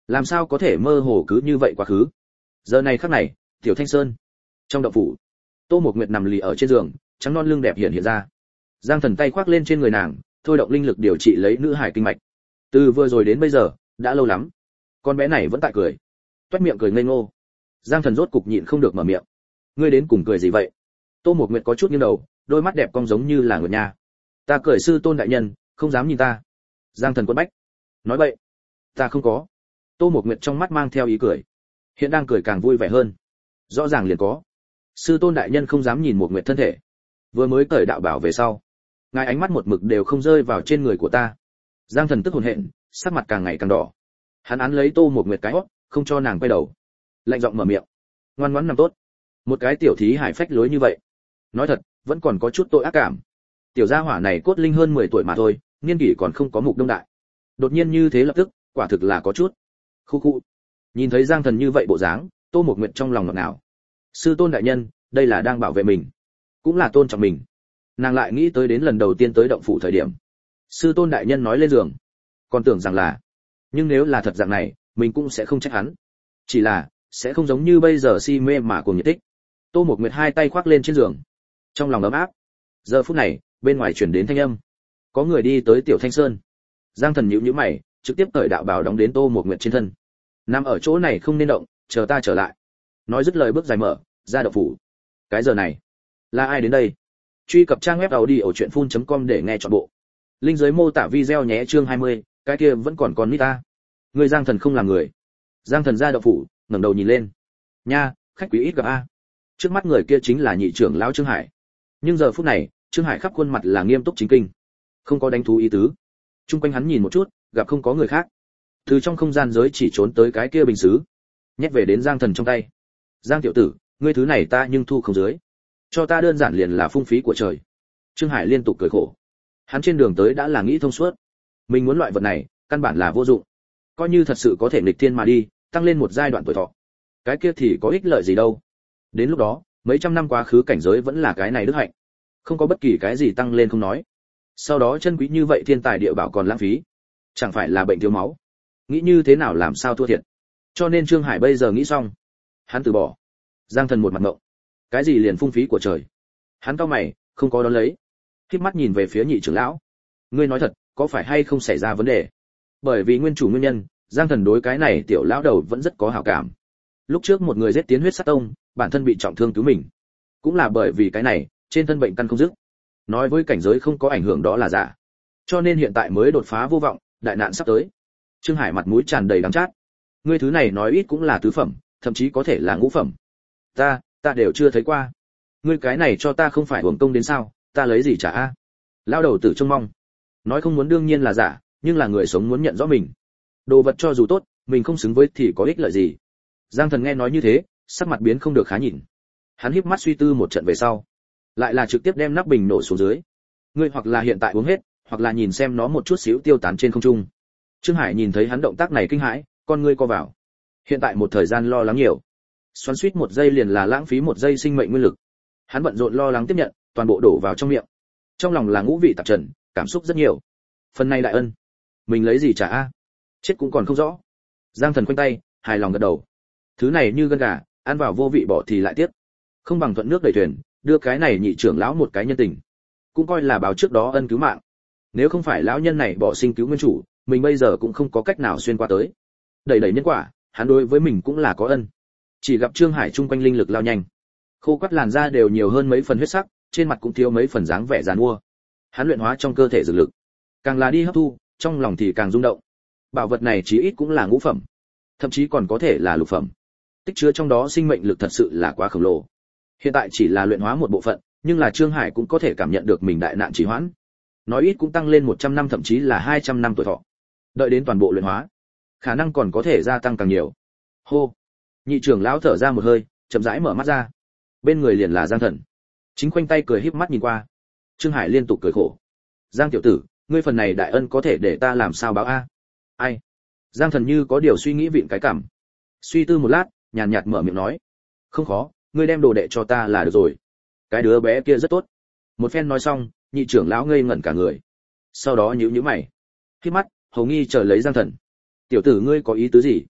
làm sao có thể mơ hồ cứ như vậy quá khứ. Giờ này khắc này, Tiểu Thanh Sơn, trong động phủ, Tô Mộc Nguyệt nằm lì ở trên giường, trắng non lưng đẹp hiện hiện ra. Giang Thần tay khoác lên trên người nàng, thôi động linh lực điều trị lấy nữ hải kinh mạch. Từ vừa rồi đến bây giờ, đã lâu lắm. Con bé này vẫn tại cười, toét miệng cười ngây ngô. Giang Thần rốt cục nhịn không được mở miệng. Ngươi đến cùng cười gì vậy? Tô Mộc Nguyệt có chút nghiêng đầu, đôi mắt đẹp cong giống như là ngựa nha. Ta cười sư tôn đại nhân, không dám nhìn ta. Giang Thần quấn bách. Nói bậy. Ta không có. Tô Mộc Nguyệt trong mắt mang theo ý cười. Hiện đang cười càng vui vẻ hơn. Rõ ràng liền có. Sư tôn đại nhân không dám nhìn Mộc Nguyệt thân thể. Vừa mới cởi đạo bảo về sau, ngài ánh mắt một mực đều không rơi vào trên người của ta. Giang Thần tức hồn hện, sắc mặt càng ngày càng đỏ. Hắn án lấy Tô Mộc Nguyệt cái hót, không cho nàng quay đầu. Lạnh giọng mở miệng. Ngoan ngoãn nằm tốt. Một cái tiểu thí hải phách lối như vậy, nói thật, vẫn còn có chút tội ác cảm. Tiểu gia hỏa này cốt linh hơn mười tuổi mà thôi, niên kỷ còn không có mục đông đại. Đột nhiên như thế lập tức, quả thực là có chút. Khu khu. Nhìn thấy Giang Thần như vậy bộ dáng, Tô Mộc Nguyệt trong lòng ngọt ngào. Sư tôn đại nhân, đây là đang bảo vệ mình, cũng là tôn trọng mình. Nàng lại nghĩ tới đến lần đầu tiên tới động phủ thời điểm, sư tôn đại nhân nói lên giường, còn tưởng rằng là, nhưng nếu là thật dạng này, mình cũng sẽ không trách hắn. Chỉ là sẽ không giống như bây giờ si mê mà cuồng nhiệt tích. Tô Mộc Nguyệt hai tay khoác lên trên giường, trong lòng ấm áp. Giờ phút này, bên ngoài truyền đến thanh âm, có người đi tới Tiểu Thanh Sơn. Giang Thần nhíu nhíu mày, trực tiếp cởi đạo bào đóng đến Tô Mộc Nguyệt trên thân. Nằm ở chỗ này không nên động, chờ ta trở lại. Nói dứt lời bước dài mở ra động phủ. Cái giờ này, là ai đến đây? Truy cập trang web audiochuyenphun chấm com để nghe trọn bộ. Link dưới mô tả video nhé. Chương hai mươi, cái kia vẫn còn con nít ta. Người Giang Thần không là người. Giang Thần ra động phủ, ngẩng đầu nhìn lên. Nha, khách quý ít gặp a. Trước mắt người kia chính là nhị trưởng lão Trương Hải. Nhưng giờ phút này, Trương Hải khắp khuôn mặt là nghiêm túc chính kinh, không có đánh thú ý tứ. Trung quanh hắn nhìn một chút, gặp không có người khác. Từ trong không gian giới chỉ trốn tới cái kia bình sứ, nhét về đến Giang Thần trong tay. Giang tiểu tử, ngươi thứ này ta nhưng thu không dưới. Cho ta đơn giản liền là phung phí của trời. Trương Hải liên tục cười khổ. Hắn trên đường tới đã là nghĩ thông suốt. Mình muốn loại vật này, căn bản là vô dụng. Coi như thật sự có thể nghịch thiên mà đi, tăng lên một giai đoạn tuổi thọ. Cái kia thì có ích lợi gì đâu. Đến lúc đó, mấy trăm năm quá khứ cảnh giới vẫn là cái này đức hạnh. Không có bất kỳ cái gì tăng lên không nói. Sau đó chân quý như vậy thiên tài địa bảo còn lãng phí. Chẳng phải là bệnh thiếu máu. Nghĩ như thế nào làm sao thua thiệt. Cho nên Trương Hải bây giờ nghĩ xong. Hắn từ bỏ. Giang Thần một mặt ngộng. Cái gì liền phung phí của trời. Hắn cau mày, không có đón lấy. Khép mắt nhìn về phía nhị trưởng lão. Ngươi nói thật, có phải hay không xảy ra vấn đề? Bởi vì nguyên chủ nguyên nhân, Giang Thần đối cái này tiểu lão đầu vẫn rất có hảo cảm. Lúc trước một người giết tiến huyết sát tông, bản thân bị trọng thương cứu mình. Cũng là bởi vì cái này, trên thân bệnh căn không dứt. Nói với cảnh giới không có ảnh hưởng đó là giả. Cho nên hiện tại mới đột phá vô vọng, đại nạn sắp tới. Trương Hải mặt mũi tràn đầy đắng chát. Ngươi thứ này nói ít cũng là tứ phẩm, thậm chí có thể là ngũ phẩm. Ta, ta đều chưa thấy qua. Ngươi cái này cho ta không phải uổng công đến sao, ta lấy gì trả a? Lao đầu tử trông mong. Nói không muốn đương nhiên là giả, nhưng là người sống muốn nhận rõ mình. Đồ vật cho dù tốt, mình không xứng với thì có ích lợi gì. Giang Thần nghe nói như thế, sắc mặt biến không được khá nhìn. Hắn híp mắt suy tư một trận về sau, lại là trực tiếp đem nắp bình nổ xuống dưới. Ngươi hoặc là hiện tại uống hết, hoặc là nhìn xem nó một chút xíu tiêu tán trên không trung. Trương Hải nhìn thấy hắn động tác này kinh hãi, con ngươi co vào. Hiện tại một thời gian lo lắng nhiều, xoắn xuýt một giây liền là lãng phí một giây sinh mệnh nguyên lực. Hắn bận rộn lo lắng tiếp nhận, toàn bộ đổ vào trong miệng. Trong lòng là ngũ vị tạp trần, cảm xúc rất nhiều. Phần này đại ân, mình lấy gì trả a? Chết cũng còn không rõ. Giang Thần khoanh tay, hài lòng gật đầu. Thứ này như gân gà, ăn vào vô vị bỏ thì lại tiếc. Không bằng thuận nước đẩy thuyền, đưa cái này nhị trưởng lão một cái nhân tình, cũng coi là báo trước đó ân cứu mạng. Nếu không phải lão nhân này bỏ sinh cứu nguyên chủ, mình bây giờ cũng không có cách nào xuyên qua tới. Đẩy đẩy nhân quả, hắn đối với mình cũng là có ân. Chỉ gặp Trương Hải trung quanh linh lực lao nhanh, khô quắt làn da đều nhiều hơn mấy phần huyết sắc, trên mặt cũng thiếu mấy phần dáng vẻ giàn mua. Hắn luyện hóa trong cơ thể dược lực, càng là đi hấp thu, trong lòng thì càng rung động. Bảo vật này chí ít cũng là ngũ phẩm, thậm chí còn có thể là lục phẩm. Tích chứa trong đó sinh mệnh lực thật sự là quá khổng lồ. Hiện tại chỉ là luyện hóa một bộ phận, nhưng là Trương Hải cũng có thể cảm nhận được mình đại nạn trì hoãn. Nói ít cũng tăng lên một trăm năm thậm chí là hai trăm năm tuổi thọ. Đợi đến toàn bộ luyện hóa, khả năng còn có thể gia tăng càng nhiều. Hô. Nhị trưởng lão thở ra một hơi, chậm rãi mở mắt ra. Bên người liền là Giang Thần. Chính khoanh tay cười híp mắt nhìn qua. Trương Hải liên tục cười khổ. Giang tiểu tử, ngươi phần này đại ân có thể để ta làm sao báo a? Ai? Giang Thần như có điều suy nghĩ vịn cái cảm. Suy tư một lát, nhàn nhạt mở miệng nói. Không khó, ngươi đem đồ đệ cho ta là được rồi. Cái đứa bé kia rất tốt. Một phen nói xong, nhị trưởng lão ngây ngẩn cả người. Sau đó nhíu nhíu mày, híp mắt, hầu nghi chờ lấy Giang Thần. Tiểu tử ngươi có ý tứ gì?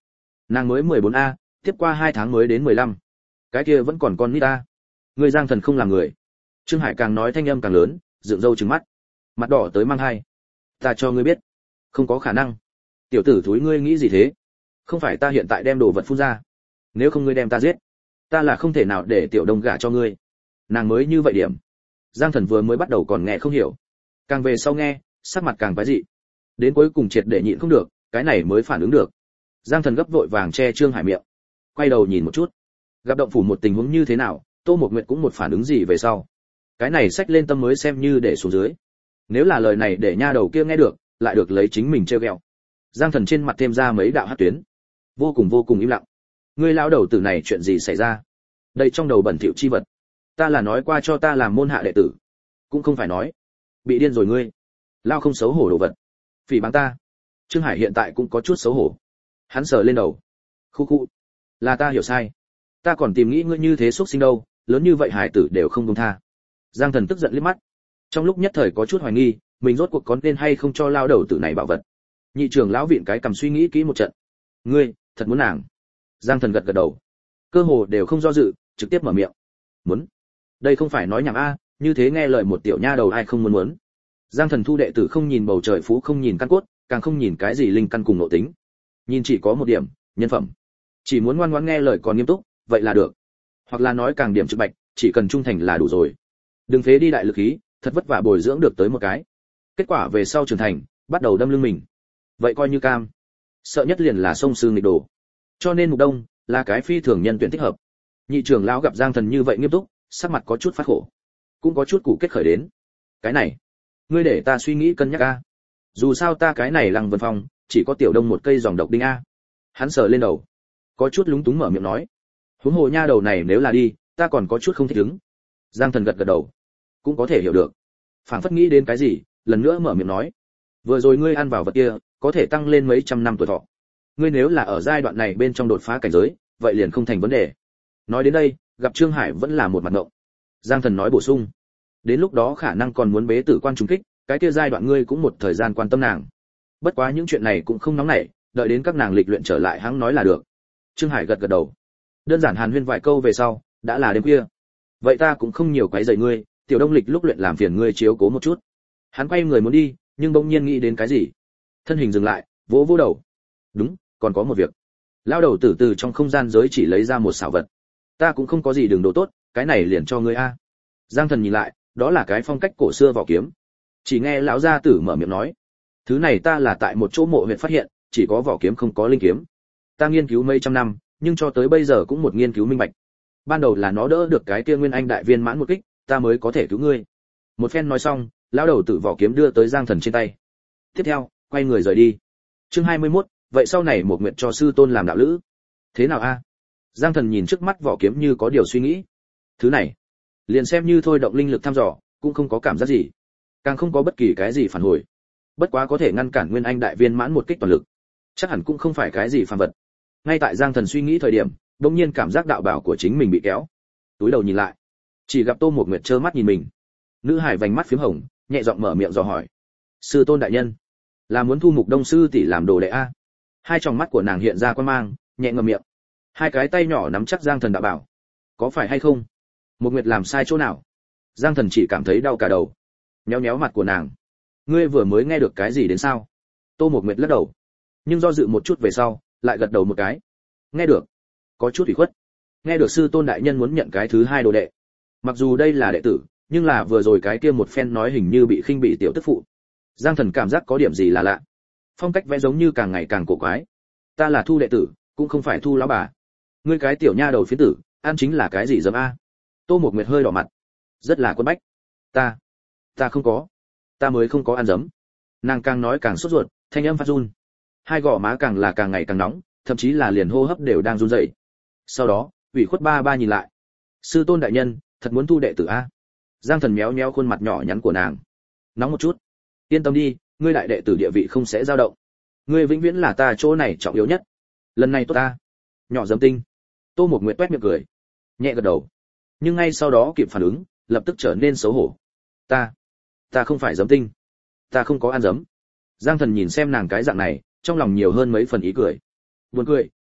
Nàng mới mười bốn a, tiếp qua hai tháng mới đến mười lăm. Cái kia vẫn còn con nít a. Ngươi Giang Thần không làm người. Trương Hải càng nói thanh âm càng lớn, dựng râu trừng mắt. Mặt đỏ tới mang hai. Ta cho ngươi biết, không có khả năng. Tiểu tử thúi ngươi nghĩ gì thế? Không phải ta hiện tại đem đồ vật phun ra, nếu không ngươi đem ta giết, ta là không thể nào để Tiểu Đông gả cho ngươi. Nàng mới như vậy điểm. Giang Thần vừa mới bắt đầu còn nghe không hiểu, càng về sau nghe, sắc mặt càng quái dị. Đến cuối cùng triệt để nhịn không được, cái này mới phản ứng được. Giang Thần gấp vội vàng che Trương Hải miệng, quay đầu nhìn một chút, gặp động phủ một tình huống như thế nào, Tô Mộc Nguyệt cũng một phản ứng gì về sau. Cái này xách lên tâm mới xem như để xuống dưới. Nếu là lời này để nha đầu kia nghe được, lại được lấy chính mình trêu ghẹo. Giang Thần trên mặt thêm ra mấy đạo hắc tuyến, vô cùng vô cùng im lặng. Ngươi lão đầu tử này chuyện gì xảy ra? Đây trong đầu bẩn thỉu chi vật. Ta là nói qua cho ta làm môn hạ đệ tử, cũng không phải nói. Bị điên rồi ngươi. Lao không xấu hổ đồ vật. Phỉ báng ta. Trương Hải hiện tại cũng có chút xấu hổ. Hắn sờ lên đầu. Khu khu. Là ta hiểu sai. Ta còn tìm nghĩ ngươi như thế xuất sinh đâu, lớn như vậy hải tử đều không buông tha. Giang Thần tức giận liếc mắt. Trong lúc nhất thời có chút hoài nghi, mình rốt cuộc có nên hay không cho lao đầu tử này bảo vật. Nhị trưởng lão viện cái cầm suy nghĩ kỹ một trận. Ngươi, thật muốn nàng? Giang Thần gật gật đầu. Cơ hồ đều không do dự, trực tiếp mở miệng. Muốn? Đây không phải nói nhảm a, như thế nghe lời một tiểu nha đầu ai không muốn muốn. Giang Thần thu đệ tử không nhìn bầu trời phú, không nhìn căn cốt, càng không nhìn cái gì linh căn cùng nội tính. Nhìn chỉ có một điểm, nhân phẩm. Chỉ muốn ngoan ngoãn nghe lời còn nghiêm túc, vậy là được. Hoặc là nói càng điểm trực bạch, chỉ cần trung thành là đủ rồi. Đừng phế đi đại lực khí, thật vất vả bồi dưỡng được tới một cái. Kết quả về sau trưởng thành, bắt đầu đâm lưng mình. Vậy coi như cam. Sợ nhất liền là sông sư nghịch đồ. Cho nên Mục Đông là cái phi thường nhân tuyển thích hợp. Nhị trưởng lão gặp Giang Thần như vậy nghiêm túc, sắc mặt có chút phát khổ, cũng có chút cụ kết khởi đến. Cái này, ngươi để ta suy nghĩ cân nhắc a. Dù sao ta cái này Lăng Vân Phong, chỉ có Tiểu Đông một cây dòng độc đinh a. Hắn sờ lên đầu, có chút lúng túng mở miệng nói. Huống hồ nha đầu này nếu là đi, ta còn có chút không thích ứng. Giang Thần gật gật đầu, cũng có thể hiểu được. Phảng phất nghĩ đến cái gì, lần nữa mở miệng nói. Vừa rồi ngươi ăn vào vật kia, có thể tăng lên mấy trăm năm tuổi thọ. Ngươi nếu là ở giai đoạn này bên trong đột phá cảnh giới, vậy liền không thành vấn đề. Nói đến đây, gặp Trương Hải vẫn là một mặt ngộng. Giang Thần nói bổ sung, đến lúc đó khả năng còn muốn bế tử quan trùng kích, cái kia giai đoạn ngươi cũng một thời gian quan tâm nàng. Bất quá những chuyện này cũng không nóng nảy, đợi đến các nàng lịch luyện trở lại hắn nói là được. Trương Hải gật gật đầu. Đơn giản hàn huyên vài câu về sau, đã là đêm khuya. Vậy ta cũng không nhiều quấy rầy ngươi, Tiểu Đông lịch lúc luyện làm phiền ngươi chiếu cố một chút. Hắn quay người muốn đi, nhưng bỗng nhiên nghĩ đến cái gì, thân hình dừng lại, vỗ vỗ đầu. Đúng, còn có một việc. Lao đầu tử từ trong không gian giới chỉ lấy ra một xảo vật. Ta cũng không có gì đường đồ tốt, cái này liền cho ngươi a. Giang Thần nhìn lại, đó là cái phong cách cổ xưa vỏ kiếm. Chỉ nghe lão gia tử mở miệng nói, thứ này ta là tại một chỗ mộ huyện phát hiện, chỉ có vỏ kiếm không có linh kiếm. Ta nghiên cứu mấy trăm năm, nhưng cho tới bây giờ cũng một nghiên cứu minh bạch. Ban đầu là nó đỡ được cái kia nguyên anh đại viên mãn một kích, ta mới có thể cứu ngươi. Một phen nói xong, lão đầu tử vỏ kiếm đưa tới Giang Thần trên tay. Tiếp theo, quay người rời đi. Chương hai mươi mốt, vậy sau này một nguyện cho sư tôn làm đạo lữ. Thế nào a? Giang Thần nhìn trước mắt vỏ kiếm như có điều suy nghĩ. Thứ này, liền xem như thôi động linh lực thăm dò, cũng không có cảm giác gì, càng không có bất kỳ cái gì phản hồi. Bất quá có thể ngăn cản nguyên anh đại viên mãn một kích toàn lực, chắc hẳn cũng không phải cái gì phàm vật. Ngay tại Giang Thần suy nghĩ thời điểm, đột nhiên cảm giác đạo bảo của chính mình bị kéo. Túi đầu nhìn lại, chỉ gặp Tô Mộc Nguyệt trơ mắt nhìn mình. Nữ hải vành mắt phím hồng, nhẹ giọng mở miệng dò hỏi: "Sư tôn đại nhân, là muốn thu Mục Đông sư tỷ làm đồ đệ a?" Hai tròng mắt của nàng hiện ra quan mang, nhẹ ngậm miệng. Hai cái tay nhỏ nắm chắc Giang Thần đạo bảo. "Có phải hay không? Mộc Nguyệt làm sai chỗ nào?" Giang Thần chỉ cảm thấy đau cả đầu. Nhéo nhéo mặt của nàng. "Ngươi vừa mới nghe được cái gì đến sao?" Tô Mộc Nguyệt lắc đầu, nhưng do dự một chút về sau, lại gật đầu một cái. "Nghe được." Có chút ủy khuất. Nghe được sư tôn đại nhân muốn nhận cái thứ hai đồ đệ. Mặc dù đây là đệ tử, nhưng là vừa rồi cái kia một phen nói hình như bị khinh bị tiểu tức phụ. Giang Thần cảm giác có điểm gì là lạ. Phong cách vẽ giống như càng ngày càng cổ quái. Ta là thu đệ tử, cũng không phải thu lão bà. Ngươi cái tiểu nha đầu phiến tử, ăn chính là cái gì dấm a? Tô Mộc Nguyệt hơi đỏ mặt, rất là quân bách. Ta, ta không có, ta mới không có ăn dấm. Nàng càng nói càng sốt ruột, thanh âm phát run. Hai gò má càng là càng ngày càng nóng, thậm chí là liền hô hấp đều đang run rẩy. Sau đó, ủy khuất ba ba nhìn lại. Sư tôn đại nhân, thật muốn thu đệ tử a? Giang Thần méo méo khuôn mặt nhỏ nhắn của nàng. Nóng một chút. Yên tâm đi, ngươi đại đệ tử địa vị không sẽ dao động. Ngươi vĩnh viễn là ta chỗ này trọng yếu nhất. Lần này tốt ta. Nhỏ dấm tinh. Tô Mộc Nguyệt toét miệng cười, nhẹ gật đầu. Nhưng ngay sau đó kịp phản ứng, lập tức trở nên xấu hổ. Ta, ta không phải dấm tinh. Ta không có ăn dấm. Giang Thần nhìn xem nàng cái dạng này, trong lòng nhiều hơn mấy phần ý cười. Buồn cười,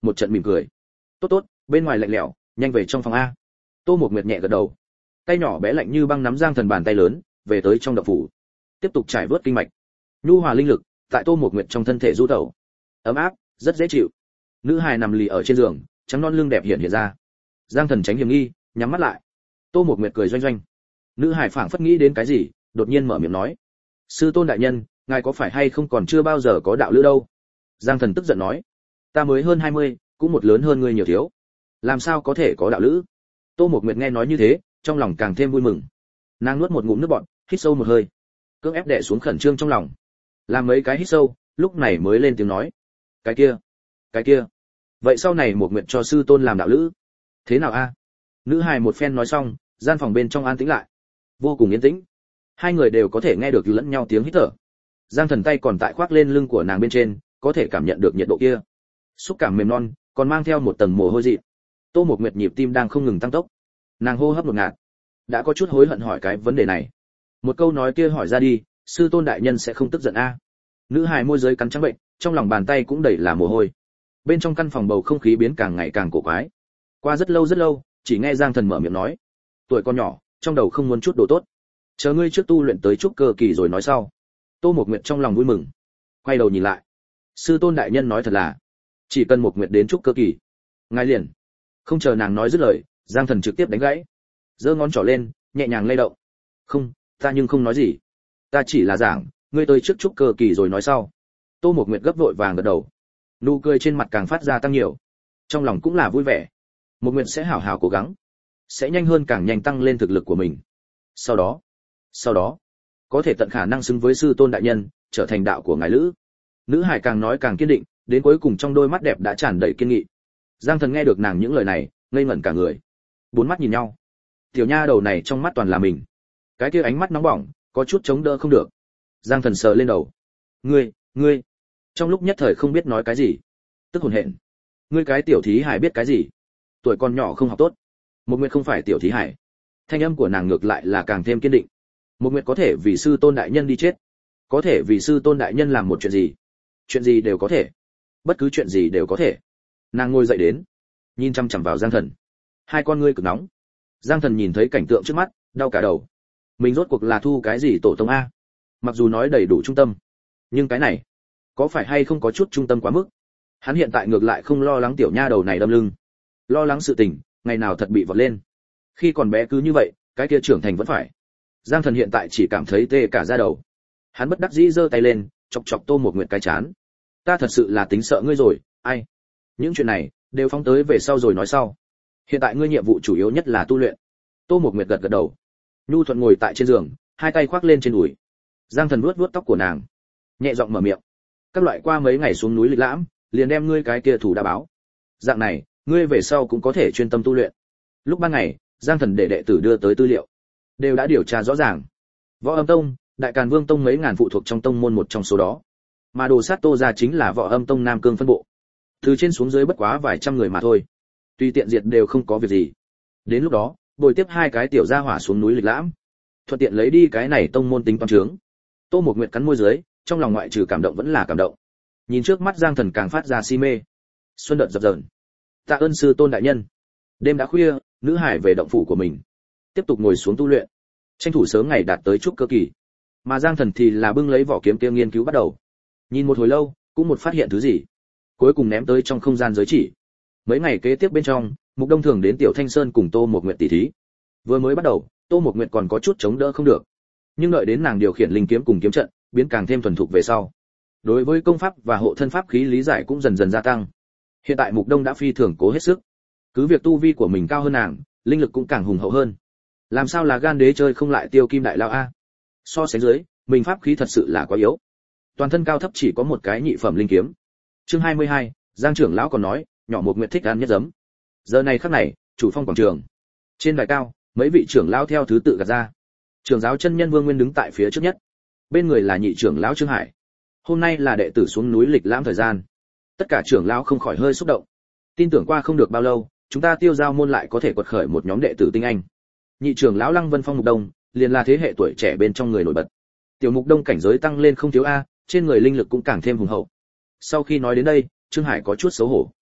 một trận mỉm cười. Tốt tốt, bên ngoài lạnh lẽo, nhanh về trong phòng a. Tô Mộc Nguyệt nhẹ gật đầu, tay nhỏ bé lạnh như băng nắm Giang Thần bàn tay lớn, về tới trong động phủ, tiếp tục trải vớt kinh mạch. Nhu hòa linh lực tại Tô Mộc Nguyệt trong thân thể du tẩu, ấm áp, rất dễ chịu. Nữ hài nằm lì ở trên giường, trắng non lưng đẹp hiện hiện ra. Giang Thần tránh hiểm nghi, nhắm mắt lại. Tô Mộc Nguyệt cười doanh doanh. Nữ hài phảng phất nghĩ đến cái gì, đột nhiên mở miệng nói: "Sư tôn đại nhân, ngài có phải hay không còn chưa bao giờ có đạo lữ đâu?" Giang Thần tức giận nói: "Ta mới hơn hai mươi, cũng một lớn hơn ngươi nhiều thiếu, làm sao có thể có đạo lữ?" Tô Mộc Nguyệt nghe nói như thế, trong lòng càng thêm vui mừng. Nàng nuốt một ngụm nước bọt, hít sâu một hơi, cưỡng ép đè xuống khẩn trương trong lòng. Làm mấy cái hít sâu, lúc này mới lên tiếng nói: "Cái kia, cái kia, vậy sau này Mộc Nguyệt cho sư tôn làm đạo lữ, thế nào a?" Nữ hài một phen nói xong, gian phòng bên trong an tĩnh lại, vô cùng yên tĩnh. Hai người đều có thể nghe được lẫn nhau tiếng hít thở. Giang Thần tay còn tại khoác lên lưng của nàng bên trên, có thể cảm nhận được nhiệt độ kia, xúc cảm mềm non, còn mang theo một tầng mồ hôi dị. Tô Mộc Nguyệt nhịp tim đang không ngừng tăng tốc, nàng hô hấp ngột ngạt, đã có chút hối hận hỏi cái vấn đề này. Một câu nói kia hỏi ra đi, sư tôn đại nhân sẽ không tức giận a? Nữ hài môi dưới cắn trắng bệnh, trong lòng bàn tay cũng đầy là mồ hôi. Bên trong căn phòng bầu không khí biến càng ngày càng cổ quái. Qua rất lâu rất lâu, chỉ nghe Giang Thần mở miệng nói: "Tuổi con nhỏ, trong đầu không muốn chút đồ tốt, chờ ngươi trước tu luyện tới trúc cơ kỳ rồi nói sau." Tô Mộc Nguyệt trong lòng vui mừng, quay đầu nhìn lại. Sư tôn đại nhân nói thật là, chỉ cần Mộc Nguyệt đến trúc cơ kỳ, ngài liền. Không chờ nàng nói dứt lời, Giang Thần trực tiếp đánh gãy, giơ ngón trỏ lên, nhẹ nhàng lay động. "Không, ta nhưng không nói gì, ta chỉ là giảng, ngươi tới trước trúc cơ kỳ rồi nói sau." Tô Mộc Nguyệt gấp vội vàng gật đầu, nụ cười trên mặt càng phát ra tăng nhiều, trong lòng cũng là vui vẻ. Mộc Nguyệt sẽ hảo hảo cố gắng, sẽ nhanh hơn càng nhanh tăng lên thực lực của mình. Sau đó, sau đó, có thể tận khả năng xứng với sư tôn đại nhân, trở thành đạo của ngài lữ. Nữ hải càng nói càng kiên định, đến cuối cùng trong đôi mắt đẹp đã tràn đầy kiên nghị. Giang Thần nghe được nàng những lời này, ngây ngẩn cả người, bốn mắt nhìn nhau. Tiểu nha đầu này trong mắt toàn là mình, cái kia ánh mắt nóng bỏng, có chút chống đỡ không được. Giang Thần sờ lên đầu. "Ngươi, ngươi." Trong lúc nhất thời không biết nói cái gì, tức hồn hện. "Ngươi cái tiểu thí hải biết cái gì? Tuổi con nhỏ không học tốt." Một Nguyệt không phải tiểu thí hải. Thanh âm của nàng ngược lại là càng thêm kiên định. Một Nguyệt có thể vì sư tôn đại nhân đi chết, có thể vì sư tôn đại nhân làm một chuyện gì, chuyện gì đều có thể, bất cứ chuyện gì đều có thể. Nàng ngồi dậy đến, nhìn chăm chăm vào Giang Thần, hai con ngươi cực nóng. Giang Thần nhìn thấy cảnh tượng trước mắt, đau cả đầu. Mình rốt cuộc là thu cái gì tổ tông a? Mặc dù nói đầy đủ trung tâm, nhưng cái này có phải hay không có chút trung tâm quá mức? Hắn hiện tại ngược lại không lo lắng tiểu nha đầu này đâm lưng, lo lắng sự tình ngày nào thật bị vọt lên. Khi còn bé cứ như vậy, cái kia trưởng thành vẫn phải. Giang Thần hiện tại chỉ cảm thấy tê cả da đầu. Hắn bất đắc dĩ giơ tay lên, chọc chọc Tô Mộc Nguyệt cái chán. "Ta thật sự là tính sợ ngươi rồi, ai? Những chuyện này đều phóng tới về sau rồi nói sau. Hiện tại ngươi nhiệm vụ chủ yếu nhất là tu luyện." Tô Mộc Nguyệt gật gật đầu. Nhu thuận ngồi tại trên giường, hai tay khoác lên trên đùi. Giang Thần vuốt vuốt tóc của nàng, nhẹ giọng mở miệng: "Các loại qua mấy ngày xuống núi lịch lãm, liền đem ngươi cái kia thủ đã báo. Dạng này, ngươi về sau cũng có thể chuyên tâm tu luyện." Lúc ban ngày, Giang Thần để đệ tử đưa tới tư liệu, đều đã điều tra rõ ràng. Võ Âm Tông, Đại Càn Vương Tông mấy ngàn phụ thuộc trong tông môn một trong số đó, mà Đồ Sát Tô gia chính là Võ Âm Tông Nam Cương phân bộ. Từ trên xuống dưới bất quá vài trăm người mà thôi, tùy tiện diệt đều không có việc gì. Đến lúc đó, bồi tiếp hai cái tiểu gia hỏa xuống núi lịch lãm, thuận tiện lấy đi cái này tông môn tính toán trướng. Tô Mộc Nguyệt cắn môi dưới, trong lòng ngoại trừ cảm động vẫn là cảm động. Nhìn trước mắt Giang Thần càng phát ra si mê. Xuân đợt dập dờn. Tạ ơn sư tôn đại nhân. Đêm đã khuya, nữ hải về động phủ của mình, tiếp tục ngồi xuống tu luyện, tranh thủ sớm ngày đạt tới trúc cơ kỳ. Mà Giang Thần thì là bưng lấy vỏ kiếm kia nghiên cứu bắt đầu. Nhìn một hồi lâu, cũng một phát hiện thứ gì, cuối cùng ném tới trong không gian giới chỉ. Mấy ngày kế tiếp bên trong, Mục Đông thường đến Tiểu Thanh Sơn cùng Tô Mộc Nguyệt tỷ thí. Vừa mới bắt đầu, Tô Mộc Nguyệt còn có chút chống đỡ không được, nhưng đợi đến nàng điều khiển linh kiếm cùng kiếm trận, biến càng thêm thuần thục về sau, đối với công pháp và hộ thân pháp khí lý giải cũng dần dần gia tăng. Hiện tại Mục Đông đã phi thường cố hết sức, cứ việc tu vi của mình cao hơn nàng, linh lực cũng càng hùng hậu hơn. Làm sao là gan đế chơi không lại Tiêu Kim đại lao a? So sánh dưới, mình pháp khí thật sự là quá yếu. Toàn thân cao thấp chỉ có một cái nhị phẩm linh kiếm. Chương hai mươi hai, Giang trưởng lão còn nói, nhỏ Mộc Nguyệt thích ăn nhất giấm. Giờ này khắc này, chủ phong quảng trường, trên đài cao, mấy vị trưởng lão theo thứ tự gạt ra. Trưởng giáo chân nhân Vương Nguyên đứng tại phía trước nhất, bên người là nhị trưởng lão Trương Hải. Hôm nay là đệ tử xuống núi lịch lãm thời gian, tất cả trưởng lão không khỏi hơi xúc động. Tin tưởng qua không được bao lâu, chúng ta Tiêu Giao môn lại có thể quật khởi một nhóm đệ tử tinh anh. Nhị trưởng lão Lăng Vân Phong Mục Đông, liền là thế hệ tuổi trẻ bên trong người nổi bật. Tiểu Mục Đông cảnh giới tăng lên không thiếu a, trên người linh lực cũng càng thêm hùng hậu. Sau khi nói đến đây, Trương Hải có chút xấu hổ.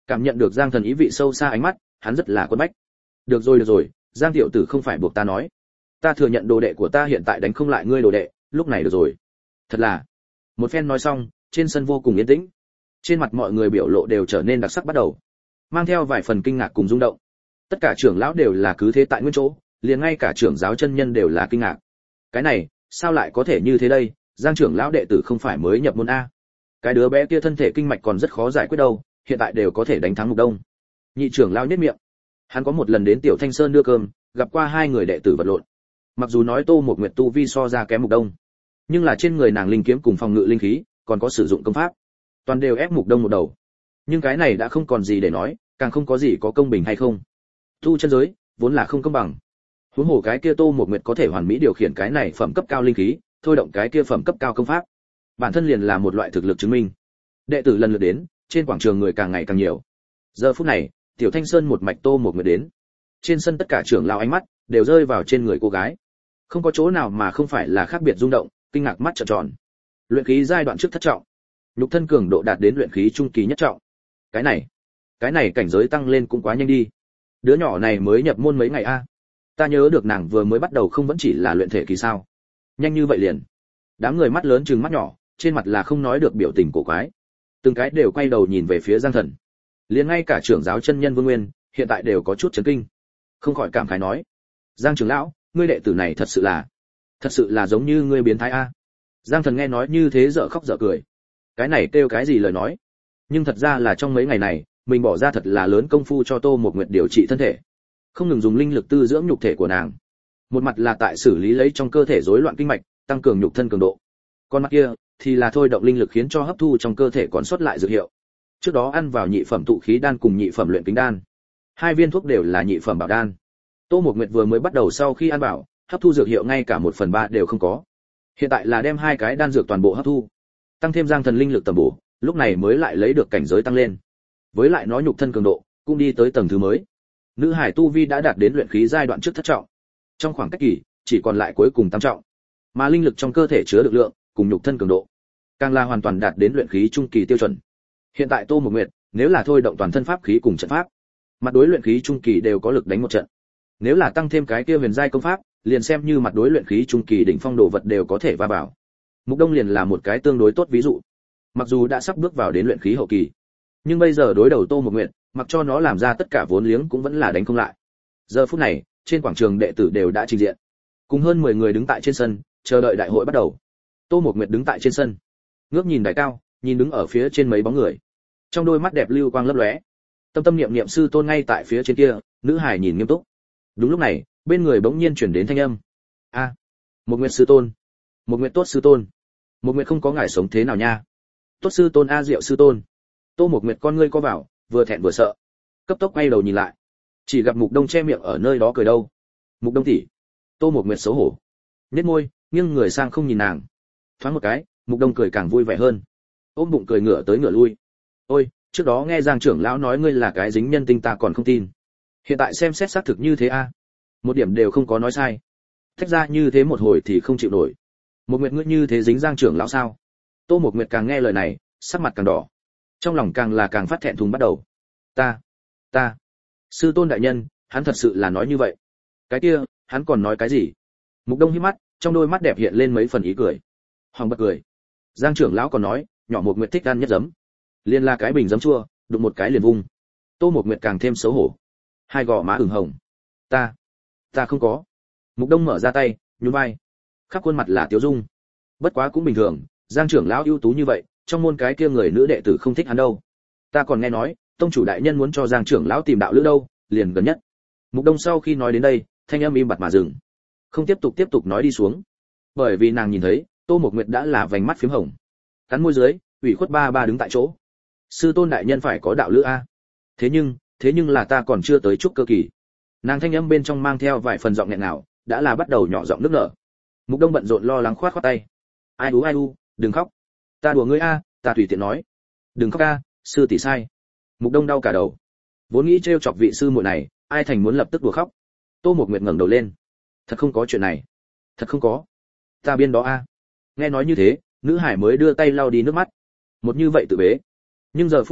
Cảm nhận được Giang Thần ý vị sâu xa ánh mắt, hắn rất là quấn bách. Được rồi được rồi, Giang tiểu tử không phải buộc ta nói. Ta thừa nhận đồ đệ của ta hiện tại đánh không lại ngươi đồ đệ, lúc này được rồi. Thật là. Một phen nói xong, trên sân vô cùng yên tĩnh. Trên mặt mọi người biểu lộ đều trở nên đặc sắc bắt đầu, mang theo vài phần kinh ngạc cùng rung động. Tất cả trưởng lão đều là cứ thế tại nguyên chỗ, liền ngay cả trưởng giáo chân nhân đều là kinh ngạc. Cái này, sao lại có thể như thế đây? Giang trưởng lão đệ tử không phải mới nhập môn a? Cái đứa bé kia thân thể kinh mạch còn rất khó giải quyết đâu, hiện tại đều có thể đánh thắng Mục Đông. Nhị trưởng lão nhếch miệng. Hắn có một lần đến Tiểu Thanh Sơn đưa cơm, gặp qua hai người đệ tử vật lộn. Mặc dù nói Tô Mộc Nguyệt tu vi so ra kém Mục Đông, nhưng là trên người nàng linh kiếm cùng phòng ngự linh khí, còn có sử dụng công pháp, toàn đều ép Mục Đông một đầu. Nhưng cái này đã không còn gì để nói, càng không có gì có công bình hay không. Tu chân giới vốn là không công bằng. Huống hồ cái kia Tô Mộc Nguyệt có thể hoàn mỹ điều khiển cái này phẩm cấp cao linh khí, thôi động cái kia phẩm cấp cao công pháp, bản thân liền là một loại thực lực chứng minh. Đệ tử lần lượt đến, trên quảng trường người càng ngày càng nhiều. Giờ phút này, Tiểu Thanh Sơn một mạch Tô Mộc Nguyệt đến. Trên sân tất cả trưởng lão ánh mắt đều rơi vào trên người cô gái. Không có chỗ nào mà không phải là khác biệt rung động, kinh ngạc mắt trợn tròn. Luyện khí giai đoạn trước thất trọng, nhục thân cường độ đạt đến luyện khí trung kỳ nhất trọng. Cái này, cái này cảnh giới tăng lên cũng quá nhanh đi. Đứa nhỏ này mới nhập môn mấy ngày a? Ta nhớ được nàng vừa mới bắt đầu không vẫn chỉ là luyện thể kỳ sao? Nhanh như vậy liền. Đám người mắt lớn trừng mắt nhỏ, trên mặt là không nói được biểu tình cổ quái. Từng cái đều quay đầu nhìn về phía Giang Thần. Liền ngay cả trưởng giáo chân nhân Vương Nguyên, hiện tại đều có chút chấn kinh. Không khỏi cảm khái nói: "Giang trưởng lão, ngươi đệ tử này thật sự là, thật sự là giống như ngươi biến thái a." Giang Thần nghe nói như thế dở khóc dở cười. Cái này kêu cái gì lời nói? Nhưng thật ra là trong mấy ngày này, mình bỏ ra thật là lớn công phu cho Tô Mộc Nguyệt điều trị thân thể, không ngừng dùng linh lực tư dưỡng nhục thể của nàng. Một mặt là tại xử lý lấy trong cơ thể rối loạn kinh mạch, tăng cường nhục thân cường độ. Còn mặt kia thì là thôi động linh lực khiến cho hấp thu trong cơ thể còn sót lại dược hiệu. Trước đó ăn vào nhị phẩm tụ khí đan cùng nhị phẩm luyện kính đan. Hai viên thuốc đều là nhị phẩm bảo đan. Tô Mộc Nguyệt vừa mới bắt đầu sau khi ăn vào, hấp thu dược hiệu ngay cả một phần ba đều không có. Hiện tại là đem hai cái đan dược toàn bộ hấp thu, tăng thêm Giang Thần linh lực tầm bổ, lúc này mới lại lấy được cảnh giới tăng lên. Với lại nó nhục thân cường độ cũng đi tới tầng thứ mới. Nữ hải tu vi đã đạt đến luyện khí giai đoạn trước thất trọng. Trong khoảng cách kỳ, chỉ còn lại cuối cùng tam trọng. Mà linh lực trong cơ thể chứa được lượng cùng nhục thân cường độ, càng là hoàn toàn đạt đến luyện khí trung kỳ tiêu chuẩn. Hiện tại Tô Mộc Nguyệt, nếu là thôi động toàn thân pháp khí cùng trận pháp, mặt đối luyện khí trung kỳ đều có lực đánh một trận. Nếu là tăng thêm cái kia huyền giai công pháp, liền xem như mặt đối luyện khí trung kỳ đỉnh phong đồ vật đều có thể va vào. Mục Đông liền là một cái tương đối tốt ví dụ. Mặc dù đã sắp bước vào đến luyện khí hậu kỳ, nhưng bây giờ đối đầu Tô Mộc Nguyệt, mặc cho nó làm ra tất cả vốn liếng cũng vẫn là đánh không lại. Giờ phút này, trên quảng trường đệ tử đều đã trình diện, cùng hơn mười người đứng tại trên sân, chờ đợi đại hội bắt đầu. Tô Mộc Nguyệt đứng tại trên sân, ngước nhìn đài cao, nhìn đứng ở phía trên mấy bóng người, trong đôi mắt đẹp lưu quang lấp lóe. Tâm tâm niệm niệm sư tôn ngay tại phía trên kia, nữ hài nhìn nghiêm túc. Đúng lúc này, bên người bỗng nhiên truyền đến thanh âm: "A, à, Mộc Nguyệt sư tôn, Mộc Nguyệt tốt sư tôn, Mộc Nguyệt không có ngài sống thế nào nha?" "Tốt sư tôn a, Diệu sư tôn." Tô Mộc Nguyệt con ngươi co vào, vừa thẹn vừa sợ, cấp tốc quay đầu nhìn lại, chỉ gặp Mục Đông che miệng ở nơi đó cười đâu. "Mục Đông tỷ." Tô Mộc Nguyệt xấu hổ, nhếch môi, nghiêng người sang không nhìn nàng. Thoáng một cái, Mục Đông cười càng vui vẻ hơn, ôm bụng cười ngửa tới ngửa lui. "Ôi, trước đó nghe Giang trưởng lão nói ngươi là cái dính nhân tinh ta còn không tin. Hiện tại xem xét xác thực như thế a, một điểm đều không có nói sai. Thách ra như thế một hồi thì không chịu nổi. Một Nguyệt ngươi như thế dính Giang trưởng lão sao?" Tô Mộc Nguyệt càng nghe lời này, sắc mặt càng đỏ, trong lòng càng là càng phát thẹn thùng bắt đầu. "Ta, ta, sư tôn đại nhân, hắn thật sự là nói như vậy." "Cái kia, hắn còn nói cái gì?" Mục Đông híp mắt, trong đôi mắt đẹp hiện lên mấy phần ý cười. Hoàng bật cười. "Giang trưởng lão còn nói, nhỏ Mộc Nguyệt thích ăn nhất giấm. Liên là cái bình giấm chua, đụng một cái liền vung." Tô Mộc Nguyệt càng thêm xấu hổ, hai gò má ửng hồng. "Ta, ta không có." Mục Đông mở ra tay, nhún vai, khắp khuôn mặt là tiếu dung. Bất quá cũng bình thường, Giang trưởng lão ưu tú như vậy, trong môn cái kia người nữ đệ tử không thích hắn đâu. "Ta còn nghe nói, tông chủ đại nhân muốn cho Giang trưởng lão tìm đạo lữ đâu, liền gần nhất." Mục Đông sau khi nói đến đây, thanh âm im bặt mà dừng, không tiếp tục tiếp tục nói đi xuống, bởi vì nàng nhìn thấy Tô Mộc Nguyệt đã là vành mắt phím hồng, cắn môi dưới, ủy khuất ba ba đứng tại chỗ. "Sư tôn đại nhân phải có đạo lữ a." "Thế nhưng, thế nhưng là ta còn chưa tới trúc cơ kỳ." Nàng thanh âm bên trong mang theo vài phần giọng nghẹn ngào, đã là bắt đầu nhỏ giọng nức nở. Mục Đông bận rộn lo lắng khoát khoát tay. "Ai ú ai u, đừng khóc. Ta đùa ngươi a, ta tùy tiện nói. Đừng khóc a, sư tỷ sai." Mục Đông đau cả đầu. Vốn nghĩ trêu chọc vị sư muội này, ai thành muốn lập tức đùa khóc. Tô Mộc Nguyệt ngẩng đầu lên. "Thật không có chuyện này. Thật không có. Ta biên đó a." Nghe nói như thế, nữ hải mới đưa tay lau đi nước mắt. Một như vậy tự bế. Nhưng giờ phút này,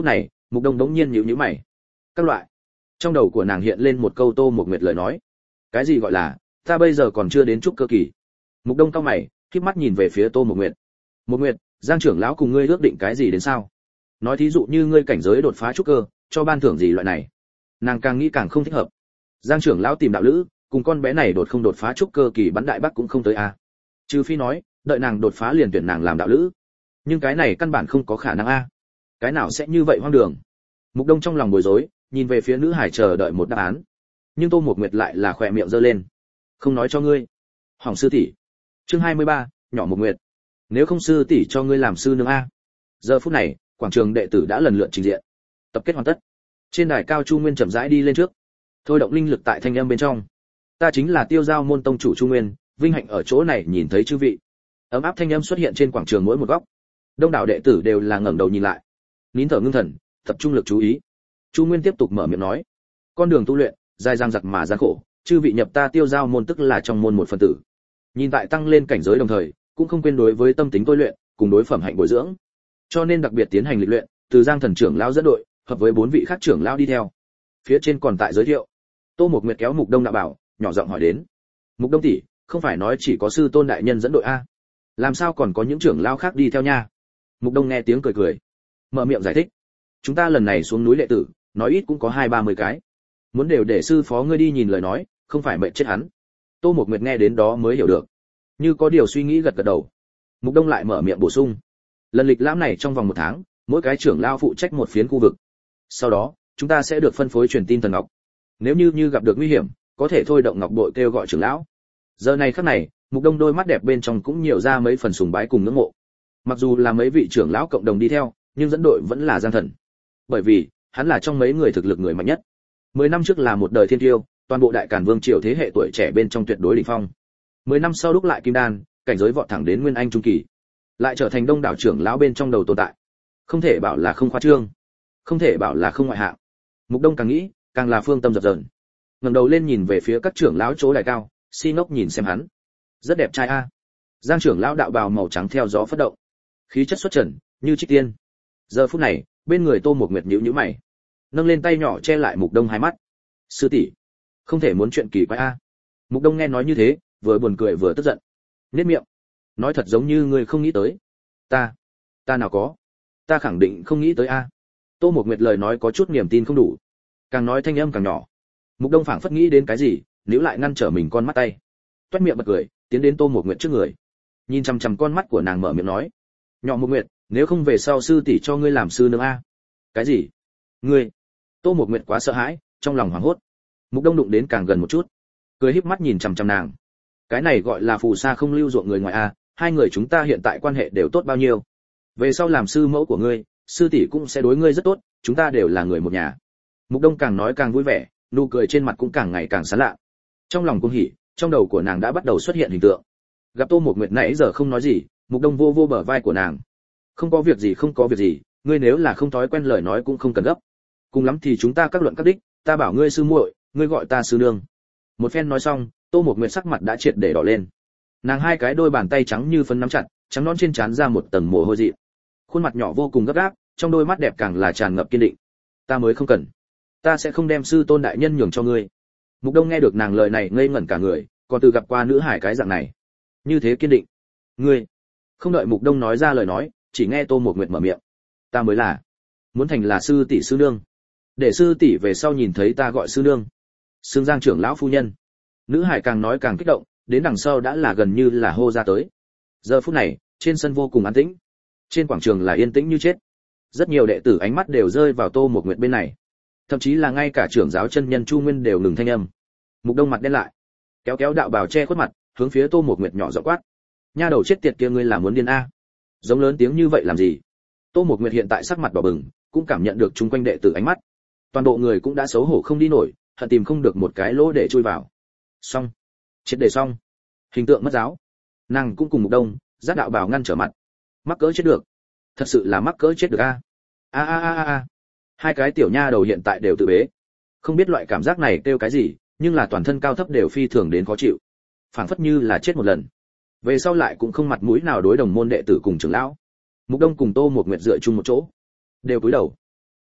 Mục Đông đống nhiên nhíu nhíu mày. Các loại. Trong đầu của nàng hiện lên một câu Tô Mộc Nguyệt lời nói. Cái gì gọi là, ta bây giờ còn chưa đến trúc cơ kỳ. Mục Đông cau mày, khép mắt nhìn về phía Tô Mộc Nguyệt. Mộc Nguyệt, Giang trưởng lão cùng ngươi ước định cái gì đến sao? Nói thí dụ như ngươi cảnh giới đột phá trúc cơ, cho ban thưởng gì loại này. Nàng càng nghĩ càng không thích hợp. Giang trưởng lão tìm đạo lữ, cùng con bé này đột không đột phá trúc cơ kỳ bắn đại bác cũng không tới a. À. Trừ phi nói, đợi nàng đột phá liền tuyển nàng làm đạo lữ. Nhưng cái này căn bản không có khả năng a. À. Cái nào sẽ như vậy hoang đường. Mục Đông trong lòng bối rối, nhìn về phía nữ hải chờ đợi một đáp án. Nhưng Tô Mộc Nguyệt lại là khỏe miệng giơ lên. Không nói cho ngươi. Hỏng sư tỷ. Chương hai mươi ba, nhỏ Mộc Nguyệt. Nếu không sư tỷ cho ngươi làm sư nương a. Giờ phút này, quảng trường đệ tử đã lần lượt trình diện. Tập kết hoàn tất. Trên đài cao Chu Nguyên chậm rãi đi lên trước. Thôi động linh lực tại thanh âm bên trong. Ta chính là Tiêu Giao môn tông chủ Chu Nguyên, vinh hạnh ở chỗ này nhìn thấy chư vị. Ấm áp thanh âm xuất hiện trên quảng trường mỗi một góc. Đông đảo đệ tử đều là ngẩng đầu nhìn lại. Nín thở ngưng thần, tập trung lực chú ý. Chu Nguyên tiếp tục mở miệng nói: "Con đường tu luyện, dài dằng dặc mà gian khổ, chư vị nhập ta Tiêu Giao môn tức là trong môn một phần tử. Nhìn tại tăng lên cảnh giới đồng thời, cũng không quên đối với tâm tính tôi luyện, cùng đối phẩm hạnh bồi dưỡng. Cho nên đặc biệt tiến hành lịch luyện, từ Giang thần trưởng lão dẫn đội, hợp với bốn vị khác trưởng lão đi theo." Phía trên còn tại giới thiệu. Tô Mộc Nguyệt kéo Mục Đông đạo bảo, nhỏ giọng hỏi đến: "Mục Đông tỷ, không phải nói chỉ có sư tôn đại nhân dẫn đội a? Làm sao còn có những trưởng lão khác đi theo nha?" Mục Đông nghe tiếng cười cười, mở miệng giải thích: "Chúng ta lần này xuống núi đệ tử, nói ít cũng có hai ba mươi cái. Muốn đều để sư phó ngươi đi nhìn lời nói, không phải mệt chết hắn." Tô Mộc Nguyệt nghe đến đó mới hiểu được, như có điều suy nghĩ gật gật đầu. Mục Đông lại mở miệng bổ sung: "Lần lịch lãm này trong vòng một tháng, mỗi cái trưởng lão phụ trách một phiến khu vực. Sau đó, chúng ta sẽ được phân phối truyền tin thần ngọc. Nếu như như gặp được nguy hiểm, có thể thôi động ngọc bội kêu gọi trưởng lão." Giờ này khắc này, Mục Đông đôi mắt đẹp bên trong cũng nhiều ra mấy phần sùng bái cùng ngưỡng mộ. Mặc dù là mấy vị trưởng lão cộng đồng đi theo, nhưng dẫn đội vẫn là Giang Thần. Bởi vì, hắn là trong mấy người thực lực người mạnh nhất. Mười năm trước là một đời thiên tiêu, toàn bộ đại càn vương triều thế hệ tuổi trẻ bên trong tuyệt đối đỉnh phong. Mười năm sau đúc lại kim đan, cảnh giới vọt thẳng đến nguyên anh trung kỳ, lại trở thành đông đảo trưởng lão bên trong đầu tồn tại. Không thể bảo là không khoa trương, không thể bảo là không ngoại hạng. Mục Đông càng nghĩ, càng là phương tâm dập dờn. Ngẩng đầu lên nhìn về phía các trưởng lão chỗ đài cao, si ngốc nhìn xem hắn. Rất đẹp trai a. Giang trưởng lão đạo bào màu trắng theo gió phất động, khí chất xuất trần, như trích tiên. Giờ phút này, bên người Tô Mộc Nguyệt nhíu nhíu mày, nâng lên tay nhỏ che lại Mục Đông hai mắt. "Sư tỷ, không thể muốn chuyện kỳ quái a." Mục Đông nghe nói như thế, vừa buồn cười vừa tức giận. Nhếch miệng, nói thật giống như ngươi không nghĩ tới. "Ta, ta nào có? Ta khẳng định không nghĩ tới a." Tô Mộc Nguyệt lời nói có chút niềm tin không đủ, càng nói thanh âm càng nhỏ. Mục Đông phảng phất nghĩ đến cái gì, níu lại ngăn trở mình con mắt tay. Toét miệng bật cười, tiến đến Tô Mộc Nguyệt trước người, nhìn chằm chằm con mắt của nàng mở miệng nói: "Nhỏ Mộc Nguyệt, nếu không về sau sư tỷ cho ngươi làm sư nương a." "Cái gì? Ngươi?" Tô Mộc Nguyệt quá sợ hãi, trong lòng hoảng hốt. Mục Đông đụng đến càng gần một chút, cười híp mắt nhìn chằm chằm nàng. "Cái này gọi là phù sa không lưu ruộng người ngoài a, hai người chúng ta hiện tại quan hệ đều tốt bao nhiêu. Về sau làm sư mẫu của ngươi, sư tỷ cũng sẽ đối ngươi rất tốt, chúng ta đều là người một nhà." Mục Đông càng nói càng vui vẻ, nụ cười trên mặt cũng càng ngày càng sán lạ. Trong lòng cung hỉ, trong đầu của nàng đã bắt đầu xuất hiện hình tượng. Gặp Tô Mộc Nguyệt nãy giờ không nói gì, Mục Đông vô vô bờ vai của nàng. "Không có việc gì, không có việc gì, ngươi nếu là không thói quen lời nói cũng không cần gấp. Cùng lắm thì chúng ta các luận các đích, ta bảo ngươi sư muội, ngươi gọi ta sư nương." Một phen nói xong, Tô Mộc Nguyệt sắc mặt đã triệt để đỏ lên. Nàng hai cái đôi bàn tay trắng như phấn nắm chặt, trắng nõn trên trán ra một tầng mồ hôi dị. Khuôn mặt nhỏ vô cùng gấp gáp, trong đôi mắt đẹp càng là tràn ngập kiên định. "Ta mới không cần, ta sẽ không đem sư tôn đại nhân nhường cho ngươi." Mục Đông nghe được nàng lời này ngây ngẩn cả người, còn từ gặp qua nữ hải cái dạng này, như thế kiên định. "Ngươi?" Không đợi Mục Đông nói ra lời nói, chỉ nghe Tô Mộc Nguyệt mở miệng: "Ta mới là muốn thành là sư tỷ sư nương, để sư tỷ về sau nhìn thấy ta gọi sư nương, xưng Giang trưởng lão phu nhân." Nữ hải càng nói càng kích động, đến đằng sau đã là gần như là hô ra tới. Giờ phút này, trên sân vô cùng an tĩnh, trên quảng trường là yên tĩnh như chết. Rất nhiều đệ tử ánh mắt đều rơi vào Tô Mộc Nguyệt bên này, thậm chí là ngay cả trưởng giáo chân nhân Chu Nguyên đều ngừng thanh âm. Mục Đông mặt đen lại, kéo kéo đạo bào che khuất mặt, hướng phía Tô Mộc Nguyệt nhỏ giọng quát: "Nha đầu chết tiệt kia, ngươi là muốn điên a? Giống lớn tiếng như vậy làm gì?" Tô Mộc Nguyệt hiện tại sắc mặt đỏ bừng, cũng cảm nhận được chung quanh đệ tử ánh mắt. Toàn bộ người cũng đã xấu hổ không đi nổi, hận tìm không được một cái lỗ để chui vào. Xong, chết để xong. Hình tượng mất giáo. Nàng cũng cùng Mục Đông, giác đạo bào ngăn trở mặt. Mắc cỡ chết được. Thật sự là mắc cỡ chết được a. A a a a. Hai cái tiểu nha đầu hiện tại đều tự bế. Không biết loại cảm giác này kêu cái gì, nhưng là toàn thân cao thấp đều phi thường đến khó chịu. Phảng phất như là chết một lần. Về sau lại cũng không mặt mũi nào đối đồng môn đệ tử cùng trưởng lão. Mục Đông cùng Tô Mộc Nguyệt dựa chung một chỗ, đều cúi đầu.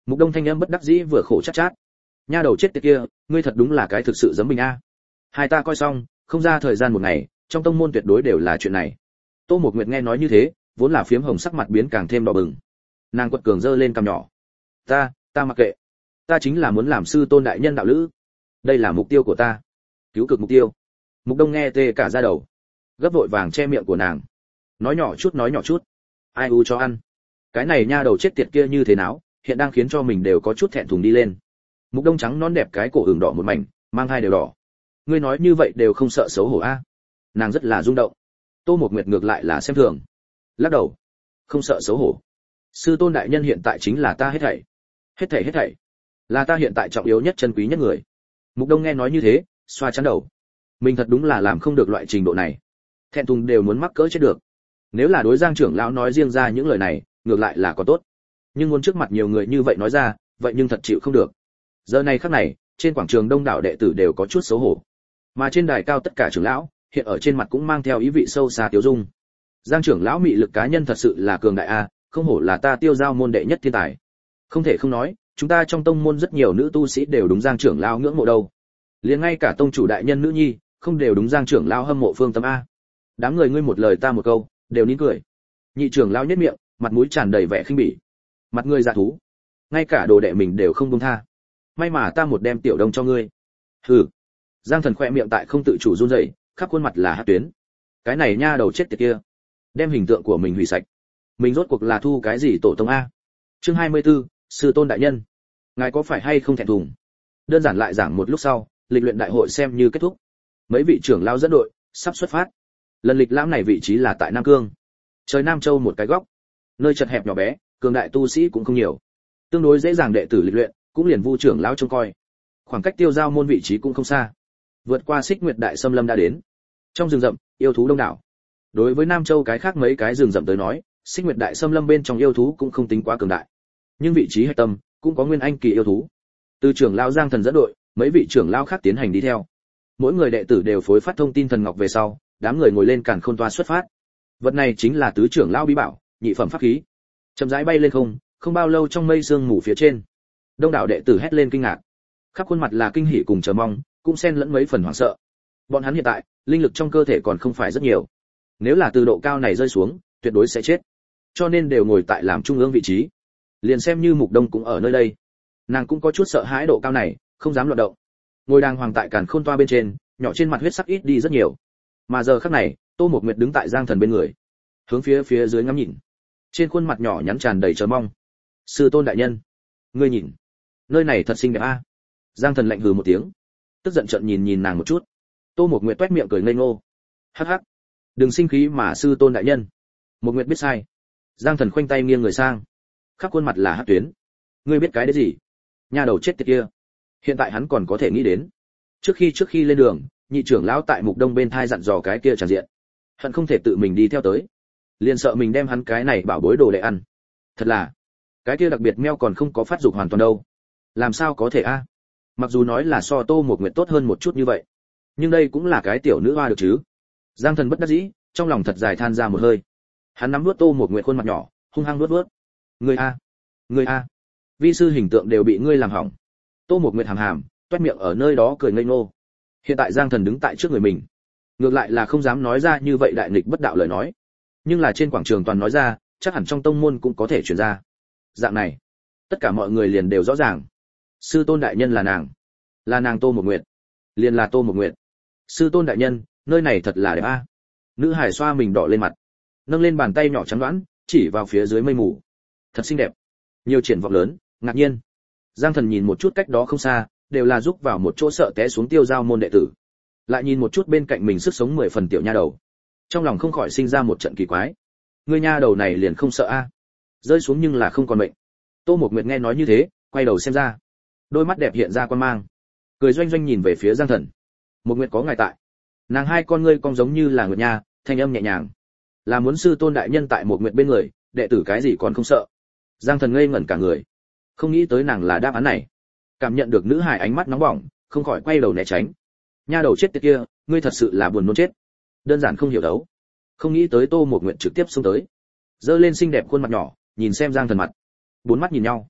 Mục Đông thanh âm bất đắc dĩ vừa khổ chát chát. Nha đầu chết tiệt kia, ngươi thật đúng là cái thực sự giấm mình a. Hai ta coi xong, không ra thời gian một ngày, trong tông môn tuyệt đối đều là chuyện này. Tô Mộc Nguyệt nghe nói như thế, vốn là phiếm hồng sắc mặt biến càng thêm đỏ bừng. Nàng quật cường giơ lên cằm nhỏ. Ta, ta mặc kệ. Ta chính là muốn làm sư tôn đại nhân đạo lữ. Đây là mục tiêu của ta. Cứu cực mục tiêu. Mục Đông nghe tê cả da đầu, gấp vội vàng che miệng của nàng. Nói nhỏ chút nói nhỏ chút. Ai u cho ăn. Cái này nha đầu chết tiệt kia như thế nào, hiện đang khiến cho mình đều có chút thẹn thùng đi lên. Mục Đông trắng non đẹp cái cổ ửng đỏ một mảnh, mang hai đều đỏ. Ngươi nói như vậy đều không sợ xấu hổ a? Nàng rất là rung động. Tô Mộc Nguyệt ngược lại là xem thường, lắc đầu. Không sợ xấu hổ. Sư tôn đại nhân hiện tại chính là ta hết thảy. Hết thảy hết thảy. Là ta hiện tại trọng yếu nhất chân quý nhất người. Mục Đông nghe nói như thế, xoa chán đầu. Mình thật đúng là làm không được loại trình độ này. Thẹn thùng đều muốn mắc cỡ chết được. Nếu là đối Giang trưởng lão nói riêng ra những lời này, ngược lại là có tốt. Nhưng muốn trước mặt nhiều người như vậy nói ra, vậy nhưng thật chịu không được. Giờ này khắc này, trên quảng trường đông đảo đệ tử đều có chút xấu hổ. Mà trên đài cao tất cả trưởng lão, hiện ở trên mặt cũng mang theo ý vị sâu xa tiêu dung. Giang trưởng lão mị lực cá nhân thật sự là cường đại a, không hổ là ta Tiêu Giao môn đệ nhất thiên tài. Không thể không nói, chúng ta trong tông môn rất nhiều nữ tu sĩ đều đúng Giang trưởng lão ngưỡng mộ đâu. Liền ngay cả tông chủ đại nhân nữ nhi, không đều đúng Giang trưởng lão hâm mộ Phương Tâm a. Đám người ngươi một lời ta một câu, đều nín cười. Nhị trưởng lão nhếch miệng, mặt mũi tràn đầy vẻ khinh bỉ. Mặt ngươi dạ thú, ngay cả đồ đệ mình đều không buông tha. May mà ta một đem tiểu đông cho ngươi. Hừ. Giang Thần khẽ miệng tại không tự chủ run rẩy, khắp khuôn mặt là hắc tuyến. Cái này nha đầu chết tiệt kia, đem hình tượng của mình hủy sạch. Mình rốt cuộc là thu cái gì tổ tông a? Chương hai mươi tư, sư tôn đại nhân, ngài có phải hay không thẹn thùng? Đơn giản lại giảng một lúc sau, lịch luyện đại hội xem như kết thúc. Mấy vị trưởng lão dẫn đội sắp xuất phát. Lần lịch lãm này vị trí là tại Nam Cương, trời Nam Châu một cái góc, nơi chật hẹp nhỏ bé, cường đại tu sĩ cũng không nhiều, tương đối dễ dàng đệ tử lịch luyện, cũng liền Vu trưởng lão trông coi. Khoảng cách Tiêu Giao môn vị trí cũng không xa. Vượt qua Xích Nguyệt Đại Xâm Lâm đã đến. Trong rừng rậm, yêu thú đông đảo. Đối với Nam Châu cái khác mấy cái rừng rậm tới nói, Xích Nguyệt Đại Xâm Lâm bên trong yêu thú cũng không tính quá cường đại. Nhưng vị trí hạch tâm cũng có nguyên anh kỳ yêu thú. Từ trưởng lão Giang Thần dẫn đội, mấy vị trưởng lão khác tiến hành đi theo. Mỗi người đệ tử đều phối phát thông tin thần ngọc về sau, đám người ngồi lên càn khôn toa xuất phát. Vật này chính là tứ trưởng lão bí bảo, nhị phẩm pháp khí. Chậm rãi bay lên không, không bao lâu trong mây sương mù phía trên, đông đảo đệ tử hét lên kinh ngạc, khắp khuôn mặt là kinh hỉ cùng chờ mong, cũng xen lẫn mấy phần hoảng sợ. Bọn hắn hiện tại, linh lực trong cơ thể còn không phải rất nhiều. Nếu là từ độ cao này rơi xuống, tuyệt đối sẽ chết. Cho nên đều ngồi tại làm trung ương vị trí. Liền xem như Mục Đông cũng ở nơi đây, nàng cũng có chút sợ hãi độ cao này, không dám loạn động. Ngồi đàng hoàng tại càn khôn toa bên trên, nhỏ trên mặt huyết sắc ít đi rất nhiều. Mà giờ khắc này, Tô Mộc Nguyệt đứng tại Giang Thần bên người, hướng phía phía dưới ngắm nhìn. Trên khuôn mặt nhỏ nhắn tràn đầy chờ mong. Sư tôn đại nhân, ngươi nhìn, nơi này thật xinh đẹp a. Giang Thần lạnh hừ một tiếng, tức giận trợn nhìn nhìn nàng một chút. Tô Mộc Nguyệt toét miệng cười ngây ngô. Hắc hắc, đừng sinh khí mà sư tôn đại nhân. Mộc Nguyệt biết sai. Giang Thần khoanh tay nghiêng người sang, khắp khuôn mặt là hắc tuyến. Ngươi biết cái đấy gì? Nhà đầu chết tiệt kia. Hiện tại hắn còn có thể nghĩ đến. Trước khi trước khi lên đường, nhị trưởng lão tại Mục Đông bên thai dặn dò cái kia tràn diện. Hận không thể tự mình đi theo tới. Liền sợ mình đem hắn cái này bảo bối đồ để ăn. Thật là, cái kia đặc biệt meo còn không có phát dục hoàn toàn đâu. Làm sao có thể a? Mặc dù nói là so Tô Mộc Nguyệt tốt hơn một chút như vậy, nhưng đây cũng là cái tiểu nữ hoa được chứ. Giang Thần bất đắc dĩ, trong lòng thật dài than ra một hơi. Hắn nắm nuốt Tô Mộc Nguyệt khuôn mặt nhỏ, hung hăng nuốt nuốt. Ngươi a, ngươi a, vi sư hình tượng đều bị ngươi làm hỏng. Tô Mộc Nguyệt hàm hàm, toét miệng ở nơi đó cười ngây ngô. Hiện tại Giang Thần đứng tại trước người mình, ngược lại là không dám nói ra như vậy đại nghịch bất đạo lời nói. Nhưng là trên quảng trường toàn nói ra, chắc hẳn trong tông môn cũng có thể truyền ra. Dạng này, tất cả mọi người liền đều rõ ràng. Sư tôn đại nhân là nàng, là nàng Tô Mộc Nguyệt, liền là Tô Mộc Nguyệt. Sư tôn đại nhân, nơi này thật là đẹp a. Nữ hải xoa mình đỏ lên mặt, nâng lên bàn tay nhỏ trắng đoán, chỉ vào phía dưới mây mù. Thật xinh đẹp, nhiều triển vọng lớn, ngạc nhiên. Giang Thần nhìn một chút cách đó không xa, đều là giúp vào một chỗ sợ té xuống Tiêu Giao môn đệ tử. Lại nhìn một chút bên cạnh mình sức sống mười phần tiểu nha đầu, trong lòng không khỏi sinh ra một trận kỳ quái. Ngươi nha đầu này liền không sợ a? Rơi xuống nhưng là không còn mệnh. Tô Mộc Nguyệt nghe nói như thế, quay đầu xem ra, đôi mắt đẹp hiện ra quan mang, cười doanh doanh nhìn về phía Giang Thần. Mộc Nguyệt có ngài tại. Nàng hai con ngươi cong giống như là nguyệt nha, thanh âm nhẹ nhàng, là muốn sư tôn đại nhân tại Mộc Nguyệt bên người, đệ tử cái gì còn không sợ. Giang Thần ngây ngẩn cả người, không nghĩ tới nàng là đáp án này. Cảm nhận được nữ hài ánh mắt nóng bỏng, không khỏi quay đầu né tránh. Nha đầu chết tiệt kia, ngươi thật sự là buồn nôn chết. Đơn giản không hiểu đấu. Không nghĩ tới Tô Mộc Nguyệt trực tiếp xông tới, giơ lên xinh đẹp khuôn mặt nhỏ, nhìn xem Giang Thần mặt. Bốn mắt nhìn nhau,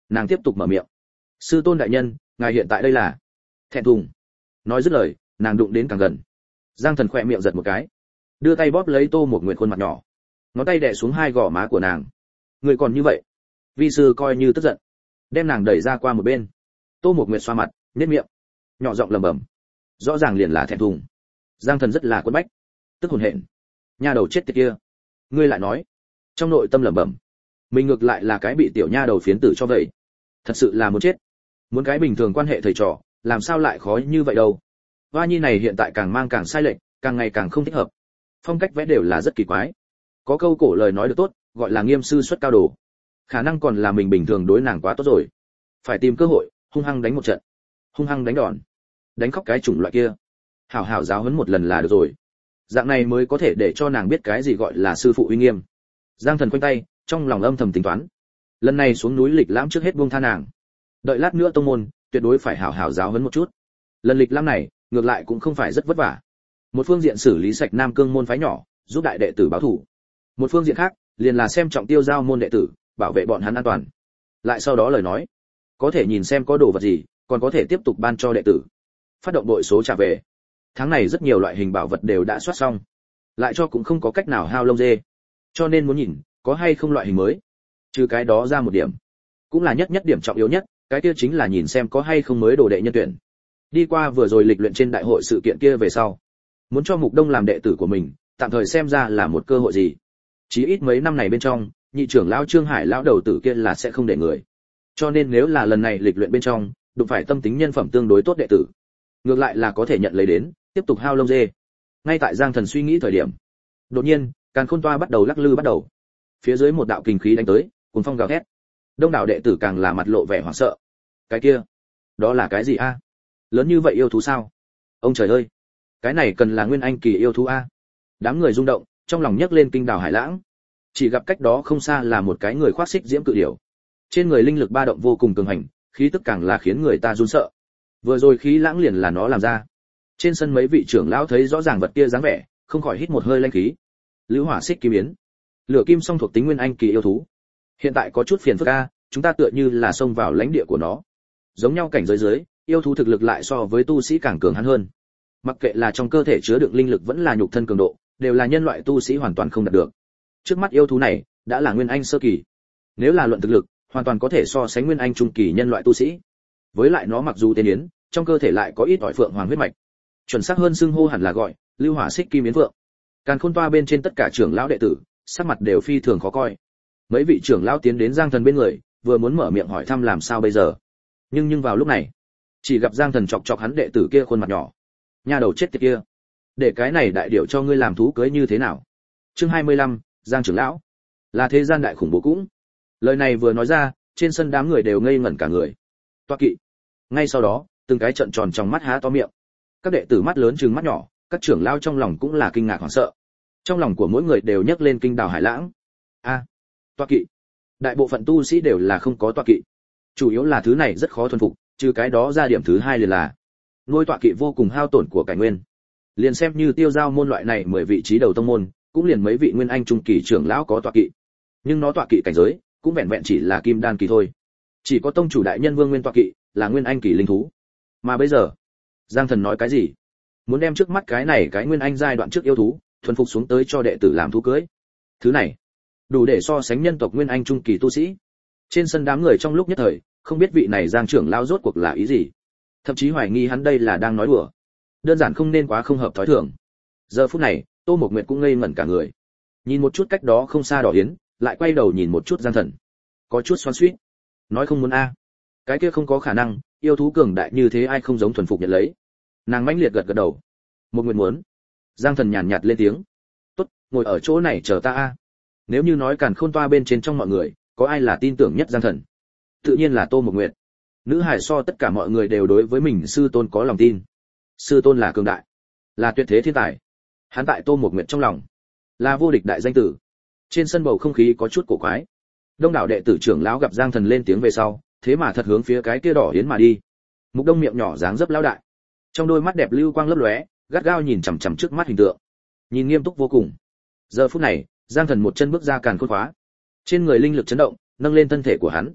nàng tiếp tục mở miệng. Sư tôn đại nhân, ngài hiện tại đây là? Thẹn thùng. Nói dứt lời, nàng đụng đến càng gần. Giang Thần khỏe miệng giật một cái, đưa tay bóp lấy Tô Mộc Nguyệt khuôn mặt nhỏ, ngón tay đè xuống hai gò má của nàng. Người còn như vậy? Vi sư coi như tức giận, đem nàng đẩy ra qua một bên. Tô Mộc Nguyệt xoa mặt, nhếch miệng, nhỏ giọng lẩm bẩm, rõ ràng liền là thẹn thùng. Giang Thần rất là quẫn bách, tức hồn hện. Nha đầu chết tiệt kia, ngươi lại nói? Trong nội tâm lẩm bẩm, mình ngược lại là cái bị tiểu nha đầu phiến tử cho vậy, thật sự là muốn chết. Muốn cái bình thường quan hệ thầy trò, làm sao lại khó như vậy đâu. Hoa nhi này hiện tại càng mang càng sai lệch, càng ngày càng không thích hợp. Phong cách vẽ đều là rất kỳ quái. Có câu cổ lời nói được tốt, gọi là nghiêm sư xuất cao đồ. Khả năng còn là mình bình thường đối nàng quá tốt rồi. Phải tìm cơ hội, hung hăng đánh một trận. Hung hăng đánh đòn. Đánh khóc cái chủng loại kia. Hảo hảo giáo huấn một lần là được rồi. Dạng này mới có thể để cho nàng biết cái gì gọi là sư phụ uy nghiêm. Giang Thần quanh tay, trong lòng âm thầm tính toán. Lần này xuống núi lịch lãm trước hết buông tha nàng. Đợi lát nữa tông môn, tuyệt đối phải hảo hảo giáo huấn một chút. Lần lịch lãm này, ngược lại cũng không phải rất vất vả. Một phương diện xử lý sạch Nam Cương môn phái nhỏ, giúp đại đệ tử báo thủ. Một phương diện khác, liền là xem trọng Tiêu Giao môn đệ tử, bảo vệ bọn hắn an toàn. Lại sau đó lời nói, có thể nhìn xem có đồ vật gì, còn có thể tiếp tục ban cho đệ tử. Phát động đội số trả về. Tháng này rất nhiều loại hình bảo vật đều đã soát xong, lại cho cũng không có cách nào hao lông dê. Cho nên muốn nhìn, có hay không loại hình mới. Trừ cái đó ra một điểm, cũng là nhất nhất điểm trọng yếu nhất, cái kia chính là nhìn xem có hay không mới đồ đệ nhân tuyển. Đi qua vừa rồi lịch luyện trên đại hội sự kiện kia về sau, muốn cho Mục Đông làm đệ tử của mình, tạm thời xem ra là một cơ hội gì. Chí ít mấy năm này bên trong, nhị trưởng lão Trương Hải lão đầu tử kia là sẽ không để người. Cho nên nếu là lần này lịch luyện bên trong, đụng phải tâm tính nhân phẩm tương đối tốt đệ tử, ngược lại là có thể nhận lấy đến, tiếp tục hao lông dê. Ngay tại Giang Thần suy nghĩ thời điểm, đột nhiên, Càn Khôn Toa bắt đầu lắc lư bắt đầu. Phía dưới một đạo kình khí đánh tới, cuồng phong gào thét. Đông đảo đệ tử càng là mặt lộ vẻ hoảng sợ. Cái kia, đó là cái gì a? Lớn như vậy yêu thú sao? Ông trời ơi, cái này cần là nguyên anh kỳ yêu thú a. Đám người rung động, trong lòng nhấc lên kinh đảo hải lãng. Chỉ gặp cách đó không xa là một cái người khoác xích diễm cự điểu. Trên người linh lực ba động vô cùng cường hành, khí tức càng là khiến người ta run sợ. Vừa rồi khí lãng liền là nó làm ra. Trên sân mấy vị trưởng lão thấy rõ ràng vật kia dáng vẻ, không khỏi hít một hơi linh khí. Lữ Hỏa Xích Kim Yến, lửa kim song thuộc tính nguyên anh kỳ yêu thú. Hiện tại có chút phiền phức a, chúng ta tựa như là xông vào lãnh địa của nó. Giống nhau cảnh giới dưới, yêu thú thực lực lại so với tu sĩ càng cường hắn hơn. Mặc kệ là trong cơ thể chứa đựng linh lực vẫn là nhục thân cường độ, đều là nhân loại tu sĩ hoàn toàn không đạt được. Trước mắt yêu thú này đã là nguyên anh sơ kỳ. Nếu là luận thực lực, hoàn toàn có thể so sánh nguyên anh trung kỳ nhân loại tu sĩ. Với lại nó mặc dù tên yến, trong cơ thể lại có ít ỏi phượng hoàng huyết mạch. Chuẩn xác hơn xưng hô hẳn là gọi Lưu Hỏa Xích Kim Yến Phượng. Càn Khôn Toa bên trên tất cả trưởng lão đệ tử, sắc mặt đều phi thường khó coi. Mấy vị trưởng lão tiến đến Giang Thần bên người, vừa muốn mở miệng hỏi thăm làm sao bây giờ. Nhưng nhưng vào lúc này, chỉ gặp Giang Thần chọc chọc hắn đệ tử kia khuôn mặt nhỏ. Nha đầu chết tiệt kia, để cái này đại điệu cho ngươi làm thú cưới như thế nào? Chương hai mươi lăm, Giang trưởng lão, là thế gian đại khủng bố cũng. Lời này vừa nói ra, trên sân đám người đều ngây ngẩn cả người. Toa kỵ. Ngay sau đó, từng cái trợn tròn trong mắt há to miệng. Các đệ tử mắt lớn trừng mắt nhỏ, các trưởng lão trong lòng cũng là kinh ngạc hoảng sợ. Trong lòng của mỗi người đều nhấc lên kinh đào hải lãng. A, à, toa kỵ. Đại bộ phận tu sĩ đều là không có toa kỵ. Chủ yếu là thứ này rất khó thuần phục, trừ cái đó ra điểm thứ hai liền là nuôi tọa kỵ vô cùng hao tổn của cải nguyên. Liền xem như Tiêu Giao môn loại này mười vị trí đầu tông môn, cũng liền mấy vị nguyên anh trung kỳ trưởng lão có tọa kỵ. Nhưng nó tọa kỵ cảnh giới, cũng vẹn vẹn chỉ là kim đan kỳ thôi. Chỉ có tông chủ đại nhân Vương Nguyên tọa kỵ là nguyên anh kỳ linh thú. Mà bây giờ, Giang Thần nói cái gì? Muốn đem trước mắt cái này cái nguyên anh giai đoạn trước yêu thú, thuần phục xuống tới cho đệ tử làm thú cưới. Thứ này, đủ để so sánh nhân tộc nguyên anh trung kỳ tu sĩ. Trên sân đám người trong lúc nhất thời, không biết vị này Giang trưởng lão rốt cuộc là ý gì. Thậm chí hoài nghi hắn đây là đang nói đùa. Đơn giản không nên quá không hợp thói thường. Giờ phút này, Tô Mộc Nguyệt cũng ngây ngẩn cả người. Nhìn một chút cách đó không xa Đỏ Yến, lại quay đầu nhìn một chút Giang Thần. Có chút xoắn xuýt. Nói không muốn a. Cái kia không có khả năng, yêu thú cường đại như thế ai không giống thuần phục nhận lấy. Nàng mãnh liệt gật gật đầu. Mộc Nguyệt muốn. Giang Thần nhàn nhạt lên tiếng. Tốt, ngồi ở chỗ này chờ ta a. Nếu như nói Càn Khôn Toa bên trên trong mọi người, có ai là tin tưởng nhất Giang Thần? Tự nhiên là Tô Mộc Nguyệt. Nữ hải so tất cả mọi người đều đối với mình sư tôn có lòng tin. Sư tôn là cường đại, là tuyệt thế thiên tài. Hắn tại Tô Mộc Nguyệt trong lòng là vô địch đại danh tử. Trên sân bầu không khí có chút cổ quái. Đông đảo đệ tử trưởng lão gặp Giang Thần lên tiếng về sau, thế mà thật hướng phía cái kia Đỏ Yến mà đi. Mục Đông miệng nhỏ dáng dấp lão đại, trong đôi mắt đẹp lưu quang lấp lóe, gắt gao nhìn chằm chằm trước mắt hình tượng, nhìn nghiêm túc vô cùng. Giờ phút này, Giang Thần một chân bước ra Càn Khôn khóa, trên người linh lực chấn động, nâng lên thân thể của hắn.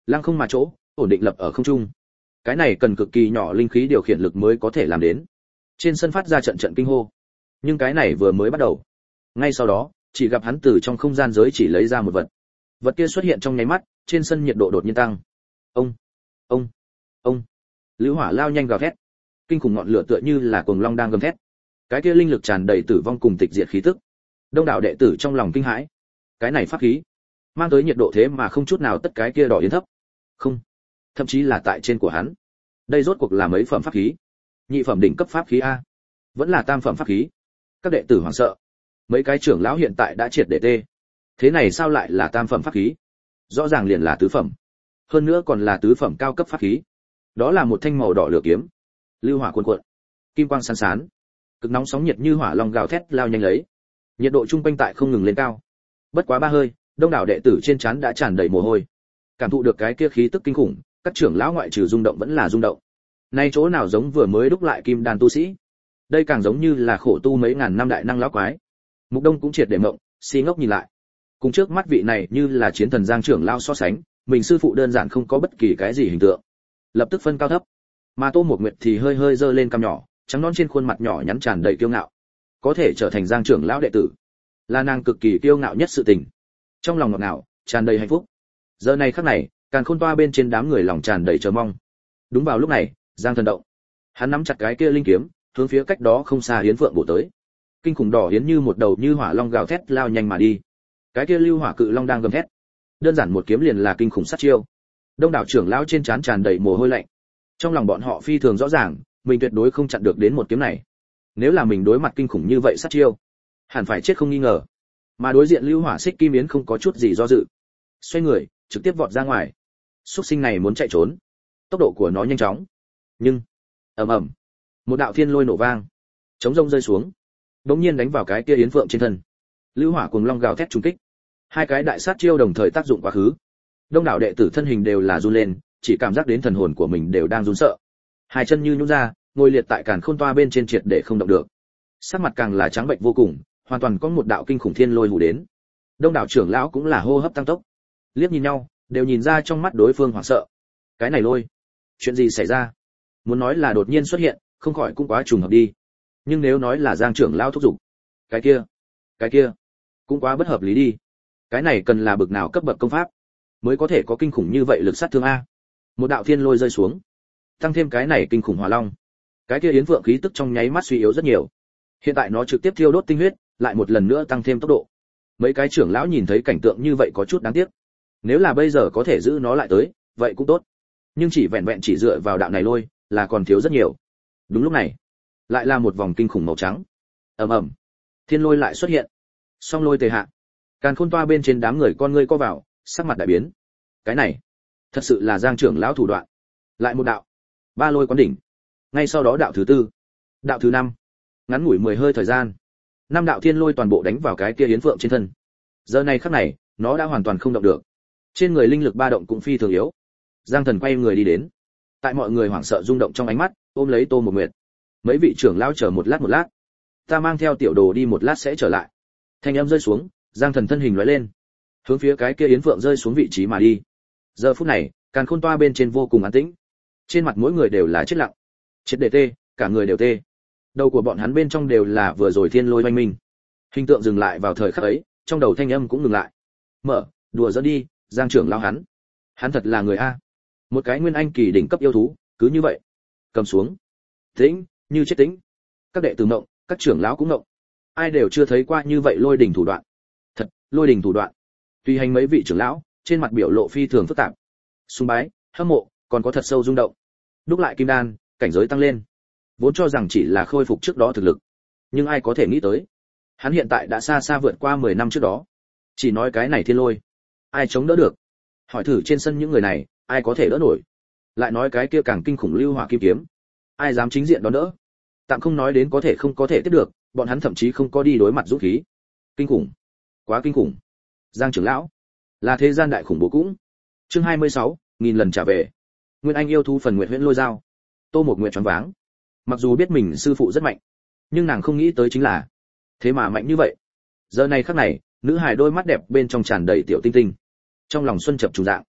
lăng không mà chỗ, ổn định lập ở không trung. Cái này cần cực kỳ nhỏ linh khí điều khiển lực mới có thể làm đến. Trên sân phát ra trận trận kinh hô. Nhưng cái này vừa mới bắt đầu. Ngay sau đó, chỉ gặp hắn từ trong không gian giới chỉ lấy ra một vật. Vật kia xuất hiện trong nháy mắt, trên sân nhiệt độ đột nhiên tăng. Ông, ông, ông. Lữ hỏa lao nhanh gào thét. Kinh khủng ngọn lửa tựa như là cuồng long đang gầm thét. Cái kia linh lực tràn đầy tử vong cùng tịch diệt khí tức. Đông đảo đệ tử trong lòng kinh hãi. Cái này pháp khí, mang tới nhiệt độ thế mà không chút nào tất cái kia đỏ yến thấp. Không, thậm chí là tại trên của hắn. Đây rốt cuộc là mấy phẩm pháp khí? Nhị phẩm đỉnh cấp pháp khí a, vẫn là tam phẩm pháp khí? Các đệ tử hoảng sợ. Mấy cái trưởng lão hiện tại đã triệt để tê. Thế này sao lại là tam phẩm pháp khí? Rõ ràng liền là tứ phẩm. Hơn nữa còn là tứ phẩm cao cấp pháp khí. Đó là một thanh màu đỏ lửa kiếm, lưu hỏa cuồn cuộn, kim quang sáng sán, cực nóng sóng nhiệt như hỏa long gào thét lao nhanh lấy. Nhiệt độ trung quanh tại không ngừng lên cao. Bất quá ba hơi, đông đảo đệ tử trên trán đã tràn đầy mồ hôi. Cảm thụ được cái kia khí tức kinh khủng, các trưởng lão ngoại trừ rung động vẫn là rung động. Nay chỗ nào giống vừa mới đúc lại kim đan tu sĩ, đây càng giống như là khổ tu mấy ngàn năm đại năng lão quái. Mục Đông cũng triệt để mộng, si ngốc nhìn lại. Cùng trước mắt vị này như là chiến thần Giang trưởng lão so sánh, mình sư phụ đơn giản không có bất kỳ cái gì hình tượng. Lập tức phân cao thấp. Mà Tô Mộc Nguyệt thì hơi hơi giơ lên cằm nhỏ, trắng nõn trên khuôn mặt nhỏ nhắn tràn đầy kiêu ngạo. Có thể trở thành Giang trưởng lão đệ tử, là nàng cực kỳ kiêu ngạo nhất sự tình. Trong lòng ngọt ngào, tràn đầy hạnh phúc. Giờ này khắc này, Càn Khôn Toa bên trên đám người lòng tràn đầy chờ mong. Đúng vào lúc này, Giang Thần động. Hắn nắm chặt cái kia linh kiếm, hướng phía cách đó không xa Hiến Phượng bổ tới. Kinh khủng đỏ hiến như một đầu như hỏa long gào thét lao nhanh mà đi. Cái kia lưu hỏa cự long đang gầm thét. Đơn giản một kiếm liền là kinh khủng sát chiêu. Đông đảo trưởng lão trên trán tràn đầy mồ hôi lạnh. Trong lòng bọn họ phi thường rõ ràng, mình tuyệt đối không chặn được đến một kiếm này. Nếu là mình đối mặt kinh khủng như vậy sát chiêu, hẳn phải chết không nghi ngờ. Mà đối diện lưu hỏa xích kim yến không có chút gì do dự, xoay người trực tiếp vọt ra ngoài. Súc sinh này muốn chạy trốn, tốc độ của nó nhanh chóng, nhưng ầm ầm, một đạo thiên lôi nổ vang, chống rông rơi xuống, đống nhiên đánh vào cái kia yến phượng trên thân. Lưu hỏa cuồng long gào thét trùng kích, hai cái đại sát chiêu đồng thời tác dụng quá khứ. Đông đảo đệ tử thân hình đều là run lên, chỉ cảm giác đến thần hồn của mình đều đang run sợ. Hai chân như nhũn ra, ngồi liệt tại Càn Khôn Toa bên trên triệt để không động được. Sắc mặt càng là trắng bệnh vô cùng, hoàn toàn có một đạo kinh khủng thiên lôi hù đến. Đông đảo trưởng lão cũng là hô hấp tăng tốc, liếc nhìn nhau, đều nhìn ra trong mắt đối phương hoảng sợ. Cái này lôi, chuyện gì xảy ra? Muốn nói là đột nhiên xuất hiện, không khỏi cũng quá trùng hợp đi. Nhưng nếu nói là Giang trưởng lão thúc giục, cái kia, cái kia, cũng quá bất hợp lý đi. Cái này cần là bực nào cấp bậc công pháp mới có thể có kinh khủng như vậy lực sát thương a? Một đạo thiên lôi rơi xuống, tăng thêm cái này kinh khủng hỏa long, cái kia yến vượng khí tức trong nháy mắt suy yếu rất nhiều. Hiện tại nó trực tiếp thiêu đốt tinh huyết, lại một lần nữa tăng thêm tốc độ. Mấy cái trưởng lão nhìn thấy cảnh tượng như vậy có chút đáng tiếc. Nếu là bây giờ có thể giữ nó lại tới, vậy cũng tốt. Nhưng chỉ vẹn vẹn chỉ dựa vào đạo này lôi, là còn thiếu rất nhiều. Đúng lúc này, lại là một vòng kinh khủng màu trắng. Ầm ầm, thiên lôi lại xuất hiện. Song lôi tề hạ. Càn Khôn Toa bên trên đám người con ngươi co vào, sắc mặt đại biến. Cái này, thật sự là Giang trưởng lão thủ đoạn. Lại một đạo, ba lôi quán đỉnh. Ngay sau đó đạo thứ tư, đạo thứ năm. Ngắn ngủi mười hơi thời gian, năm đạo thiên lôi toàn bộ đánh vào cái kia yến phượng trên thân. Giờ này khắc này, nó đã hoàn toàn không động được. Trên người linh lực ba động cũng phi thường yếu. Giang Thần quay người đi đến, tại mọi người hoảng sợ rung động trong ánh mắt, ôm lấy Tô Mộc Nguyệt. Mấy vị trưởng lão chờ một lát một lát, ta mang theo tiểu đồ đi một lát sẽ trở lại. Thanh âm rơi xuống, Giang Thần thân hình lóe lên, hướng phía cái kia yến phượng rơi xuống vị trí mà đi. Giờ phút này, Càn Khôn Toa bên trên vô cùng an tĩnh, trên mặt mỗi người đều là chết lặng, chết để tê, cả người đều tê. Đầu của bọn hắn bên trong đều là vừa rồi thiên lôi oanh minh. Hình tượng dừng lại vào thời khắc ấy, trong đầu thanh âm cũng ngừng lại. Mở, đùa giỡn đi, Giang trưởng lão hắn, hắn thật là người a. Một cái nguyên anh kỳ đỉnh cấp yêu thú, cứ như vậy, cầm xuống. Tĩnh, như chết tĩnh. Các đệ tử ngộng, các trưởng lão cũng ngộng. Ai đều chưa thấy qua như vậy lôi đỉnh thủ đoạn. Thật, lôi đỉnh thủ đoạn. Tuy hành mấy vị trưởng lão, trên mặt biểu lộ phi thường phức tạp. Sùng bái, hâm mộ, còn có thật sâu rung động. Đúc lại kim đan, cảnh giới tăng lên. Vốn cho rằng chỉ là khôi phục trước đó thực lực, nhưng ai có thể nghĩ tới, hắn hiện tại đã xa xa vượt qua mười năm trước đó. Chỉ nói cái này thiên lôi, ai chống đỡ được? Hỏi thử trên sân những người này, ai có thể đỡ nổi? Lại nói cái kia càng kinh khủng lưu hỏa kim kiếm, ai dám chính diện đón đỡ? Tạm không nói đến có thể không có thể tiếp được, bọn hắn thậm chí không có đi đối mặt dũng khí. Kinh khủng, quá kinh khủng. Giang trưởng lão, là thế gian đại khủng bố cũng. Chương hai mươi sáu, nghìn lần trả về. Nguyên Anh yêu thú phần nguyện huyễn lôi dao. Tô Mộc Nguyệt choáng váng. Mặc dù biết mình sư phụ rất mạnh, nhưng nàng không nghĩ tới chính là thế mà mạnh như vậy. Giờ này khắc này, nữ hài đôi mắt đẹp bên trong tràn đầy tiểu tinh tinh, trong lòng xuân chập trùng dạng.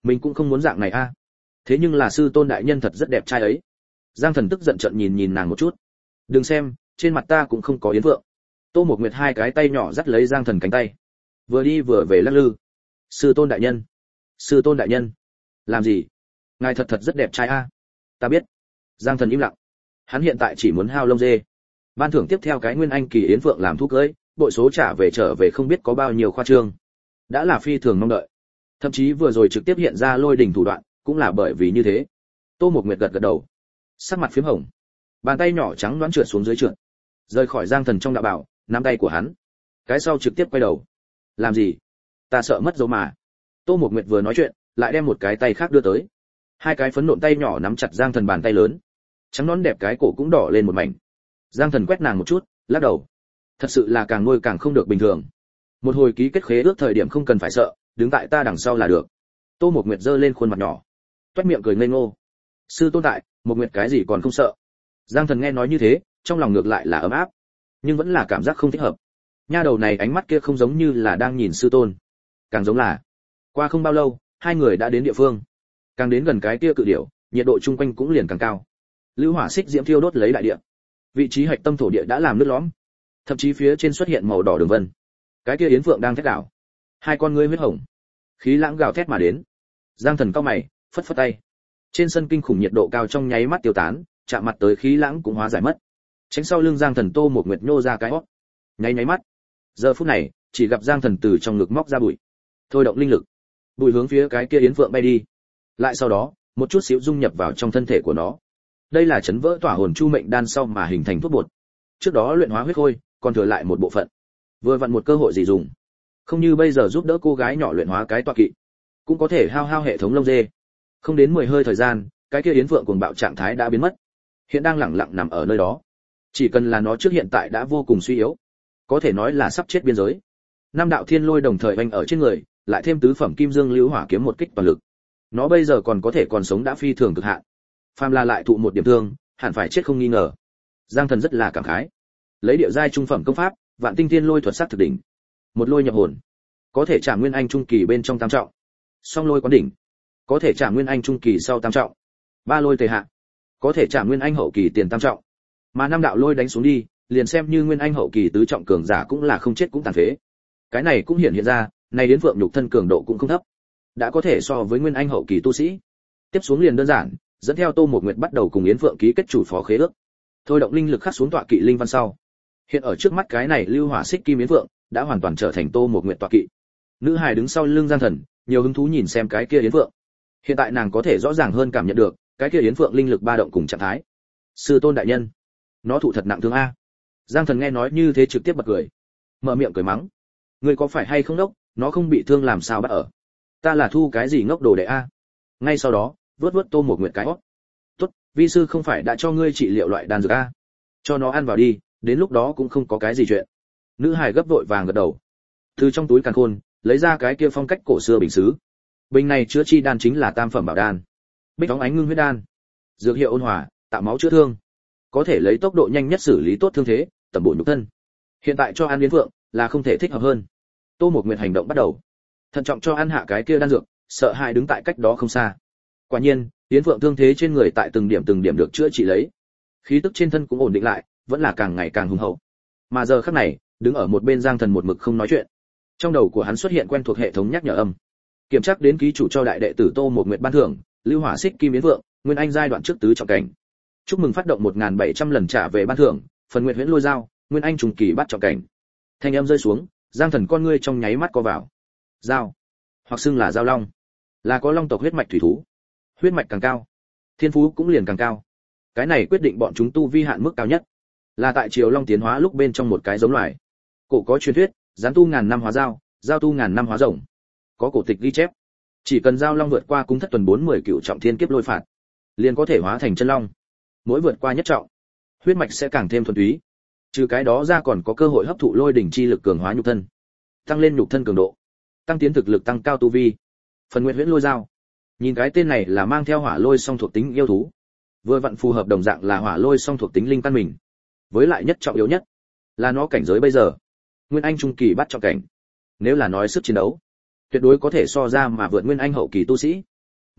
Mình cũng không muốn dạng này a. Thế nhưng là sư tôn đại nhân thật rất đẹp trai ấy. Giang Thần tức giận trợn nhìn nhìn nàng một chút. Đừng xem, trên mặt ta cũng không có yến vượng. Tô Mộc Nguyệt hai cái tay nhỏ dắt lấy Giang Thần cánh tay, vừa đi vừa về lắc lư. Sư tôn đại nhân, sư tôn đại nhân, làm gì? Ngài thật thật rất đẹp trai a. Ta biết. Giang Thần im lặng. Hắn hiện tại chỉ muốn hao lông dê. Ban thưởng tiếp theo cái Nguyên Anh kỳ yến vượng làm thuốc cưới, bội số trả về trở về không biết có bao nhiêu khoa trương. Đã là phi thường mong đợi. Thậm chí vừa rồi trực tiếp hiện ra lôi đỉnh thủ đoạn, cũng là bởi vì như thế. Tô Mộc Nguyệt gật gật đầu, sắc mặt phím hồng, bàn tay nhỏ trắng đoán trượt xuống dưới trượt, rời khỏi Giang Thần trong đạo bảo, nắm tay của hắn, cái sau trực tiếp quay đầu. Làm gì? Ta sợ mất dấu mà. Tô Mộc Nguyệt vừa nói chuyện, lại đem một cái tay khác đưa tới. Hai cái phấn nộn tay nhỏ nắm chặt Giang Thần bàn tay lớn, trắng nón đẹp cái cổ cũng đỏ lên một mảnh. Giang Thần quét nàng một chút, lắc đầu. Thật sự là càng nuôi càng không được bình thường. Một hồi ký kết khế ước thời điểm không cần phải sợ, đứng tại ta đằng sau là được. Tô Mộc Nguyệt giơ lên khuôn mặt nhỏ, toét miệng cười ngây ngô. Sư tôn tại, Mộc Nguyệt cái gì còn không sợ. Giang Thần nghe nói như thế, trong lòng ngược lại là ấm áp, nhưng vẫn là cảm giác không thích hợp. Nha đầu này ánh mắt kia không giống như là đang nhìn sư tôn, càng giống là. Qua không bao lâu, hai người đã đến địa phương. Càng đến gần cái kia cự điểu, nhiệt độ chung quanh cũng liền càng cao. Lưu hỏa xích diễm thiêu đốt lấy đại địa. Vị trí hạch tâm thổ địa đã làm nứt lõm, thậm chí phía trên xuất hiện màu đỏ đường vân. Cái kia yến phượng đang thét đảo, hai con ngươi huyết hồng, khí lãng gào thét mà đến. Giang Thần cau mày, phất phất tay. Trên sân kinh khủng nhiệt độ cao trong nháy mắt tiêu tán, chạm mặt tới khí lãng cũng hóa giải mất. Tránh sau lưng Giang Thần Tô Mộc Nguyệt nhô ra cái hót, nháy nháy mắt. Giờ phút này, chỉ gặp Giang Thần từ trong ngực móc ra bụi, thôi động linh lực, bụi hướng phía cái kia yến phượng bay đi. Lại sau đó, một chút xíu dung nhập vào trong thân thể của nó. Đây là chấn vỡ tỏa hồn chu mệnh đan sau mà hình thành thuốc bột. Trước đó luyện hóa huyết khôi, còn thừa lại một bộ phận. Vừa vặn một cơ hội gì dùng. Không như bây giờ giúp đỡ cô gái nhỏ luyện hóa cái tọa kỵ, cũng có thể hao hao hệ thống lông dê. Không đến mười hơi thời gian, cái kia yến phượng cuồng bạo trạng thái đã biến mất, hiện đang lẳng lặng nằm ở nơi đó. Chỉ cần là nó trước hiện tại đã vô cùng suy yếu, có thể nói là sắp chết biên giới. Năm đạo thiên lôi đồng thời vành ở trên người, lại thêm tứ phẩm kim dương lưu hỏa kiếm một kích toàn lực. Nó bây giờ còn có thể còn sống đã phi thường cực hạn. Phàm là lại thụ một điểm thương, hẳn phải chết không nghi ngờ. Giang Thần rất là cảm khái. Lấy địa giai trung phẩm công pháp, vạn tinh thiên lôi thuật sắc thực đỉnh. Một lôi nhập hồn, có thể trả nguyên anh trung kỳ bên trong tam trọng. Song lôi quán đỉnh, có thể trả nguyên anh trung kỳ sau tam trọng. Ba lôi tề hạ, có thể trả nguyên anh hậu kỳ tiền tam trọng. Mà năm đạo lôi đánh xuống đi, liền xem như nguyên anh hậu kỳ tứ trọng cường giả cũng là không chết cũng tàn phế. Cái này cũng hiển hiện ra, này đến vượng nhục thân cường độ cũng không thấp, đã có thể so với nguyên anh hậu kỳ tu sĩ. Tiếp xuống liền đơn giản, dẫn theo Tô Mộc Nguyệt bắt đầu cùng Yến Phượng ký kết chủ phó khế ước. Thôi động linh lực khắc xuống tọa kỵ linh văn sau, hiện ở trước mắt cái này lưu hỏa xích kim Yến Phượng đã hoàn toàn trở thành Tô Mộc Nguyệt tọa kỵ. Nữ hài đứng sau lưng Giang Thần, nhiều hứng thú nhìn xem cái kia Yến Phượng. Hiện tại nàng có thể rõ ràng hơn cảm nhận được cái kia Yến Phượng linh lực ba động cùng trạng thái. Sư tôn đại nhân, nó thụ thật nặng thương a. Giang Thần nghe nói như thế trực tiếp bật cười, mở miệng cười mắng. Ngươi có phải hay không đốc, nó không bị thương làm sao bắt ở? Ta là thu cái gì ngốc đồ đệ a? Ngay sau đó, vớt vớt Tô Mộc Nguyệt cái hót. Tốt, vi sư không phải đã cho ngươi trị liệu loại đan dược a? Cho nó ăn vào đi, đến lúc đó cũng không có cái gì chuyện. Nữ hài gấp vội vàng gật đầu. Từ trong túi càn khôn, lấy ra cái kia phong cách cổ xưa bình sứ. Bình này chữa chi đan chính là tam phẩm bảo đan. Bích bóng ánh ngưng huyết đan. Dược hiệu ôn hòa, tạo máu chữa thương. Có thể lấy tốc độ nhanh nhất xử lý tốt thương thế, tẩm bổ nhục thân. Hiện tại cho ăn Yến Phượng là không thể thích hợp hơn. Tô Mộc Nguyệt hành động bắt đầu. Thận trọng cho ăn hạ cái kia đan dược, sợ hãi đứng tại cách đó không xa. Quả nhiên, Yến Phượng thương thế trên người tại từng điểm từng điểm được chữa trị lấy. Khí tức trên thân cũng ổn định lại, vẫn là càng ngày càng hùng hậu. Mà giờ khắc này, đứng ở một bên Giang Thần một mực không nói chuyện. Trong đầu của hắn xuất hiện quen thuộc hệ thống nhắc nhở âm. Kiểm tra đến ký chủ cho đại đệ tử Tô Mộc Nguyệt ban thưởng, lưu hỏa xích kim Yến Phượng, nguyên anh giai đoạn trước tứ trọng cảnh. Chúc mừng phát động một nghìn bảy trăm lần trả về ban thưởng, phần nguyện huyễn lôi dao, nguyên anh trùng kỳ bắt trọng cảnh. Thanh âm rơi xuống, Giang Thần con ngươi trong nháy mắt co vào. Dao, hoặc xưng là dao long, là có long tộc huyết mạch thủy thú. Huyết mạch càng cao, thiên phú cũng liền càng cao. Cái này quyết định bọn chúng tu vi hạn mức cao nhất, là tại triều long tiến hóa lúc bên trong một cái giống loài. Cổ có truyền thuyết, gián tu ngàn năm hóa dao, dao tu ngàn năm hóa rồng. Có cổ tịch ghi chép, chỉ cần dao long vượt qua cung thất tuần bốn mươi cựu trọng thiên kiếp lôi phạt, liền có thể hóa thành chân long. Mỗi vượt qua nhất trọng, huyết mạch sẽ càng thêm thuần túy. Trừ cái đó ra còn có cơ hội hấp thụ lôi đỉnh chi lực cường hóa nhục thân, tăng lên nhục thân cường độ, tăng tiến thực lực, tăng cao tu vi. Phần nguyện huyễn lôi dao, nhìn cái tên này là mang theo hỏa lôi song thuộc tính yêu thú, vừa vặn phù hợp đồng dạng là hỏa lôi song thuộc tính linh căn mình. Với lại nhất trọng yếu nhất là nó cảnh giới bây giờ nguyên anh trung kỳ bắt trọng cảnh. Nếu là nói sức chiến đấu, tuyệt đối có thể so ra mà vượt nguyên anh hậu kỳ tu sĩ.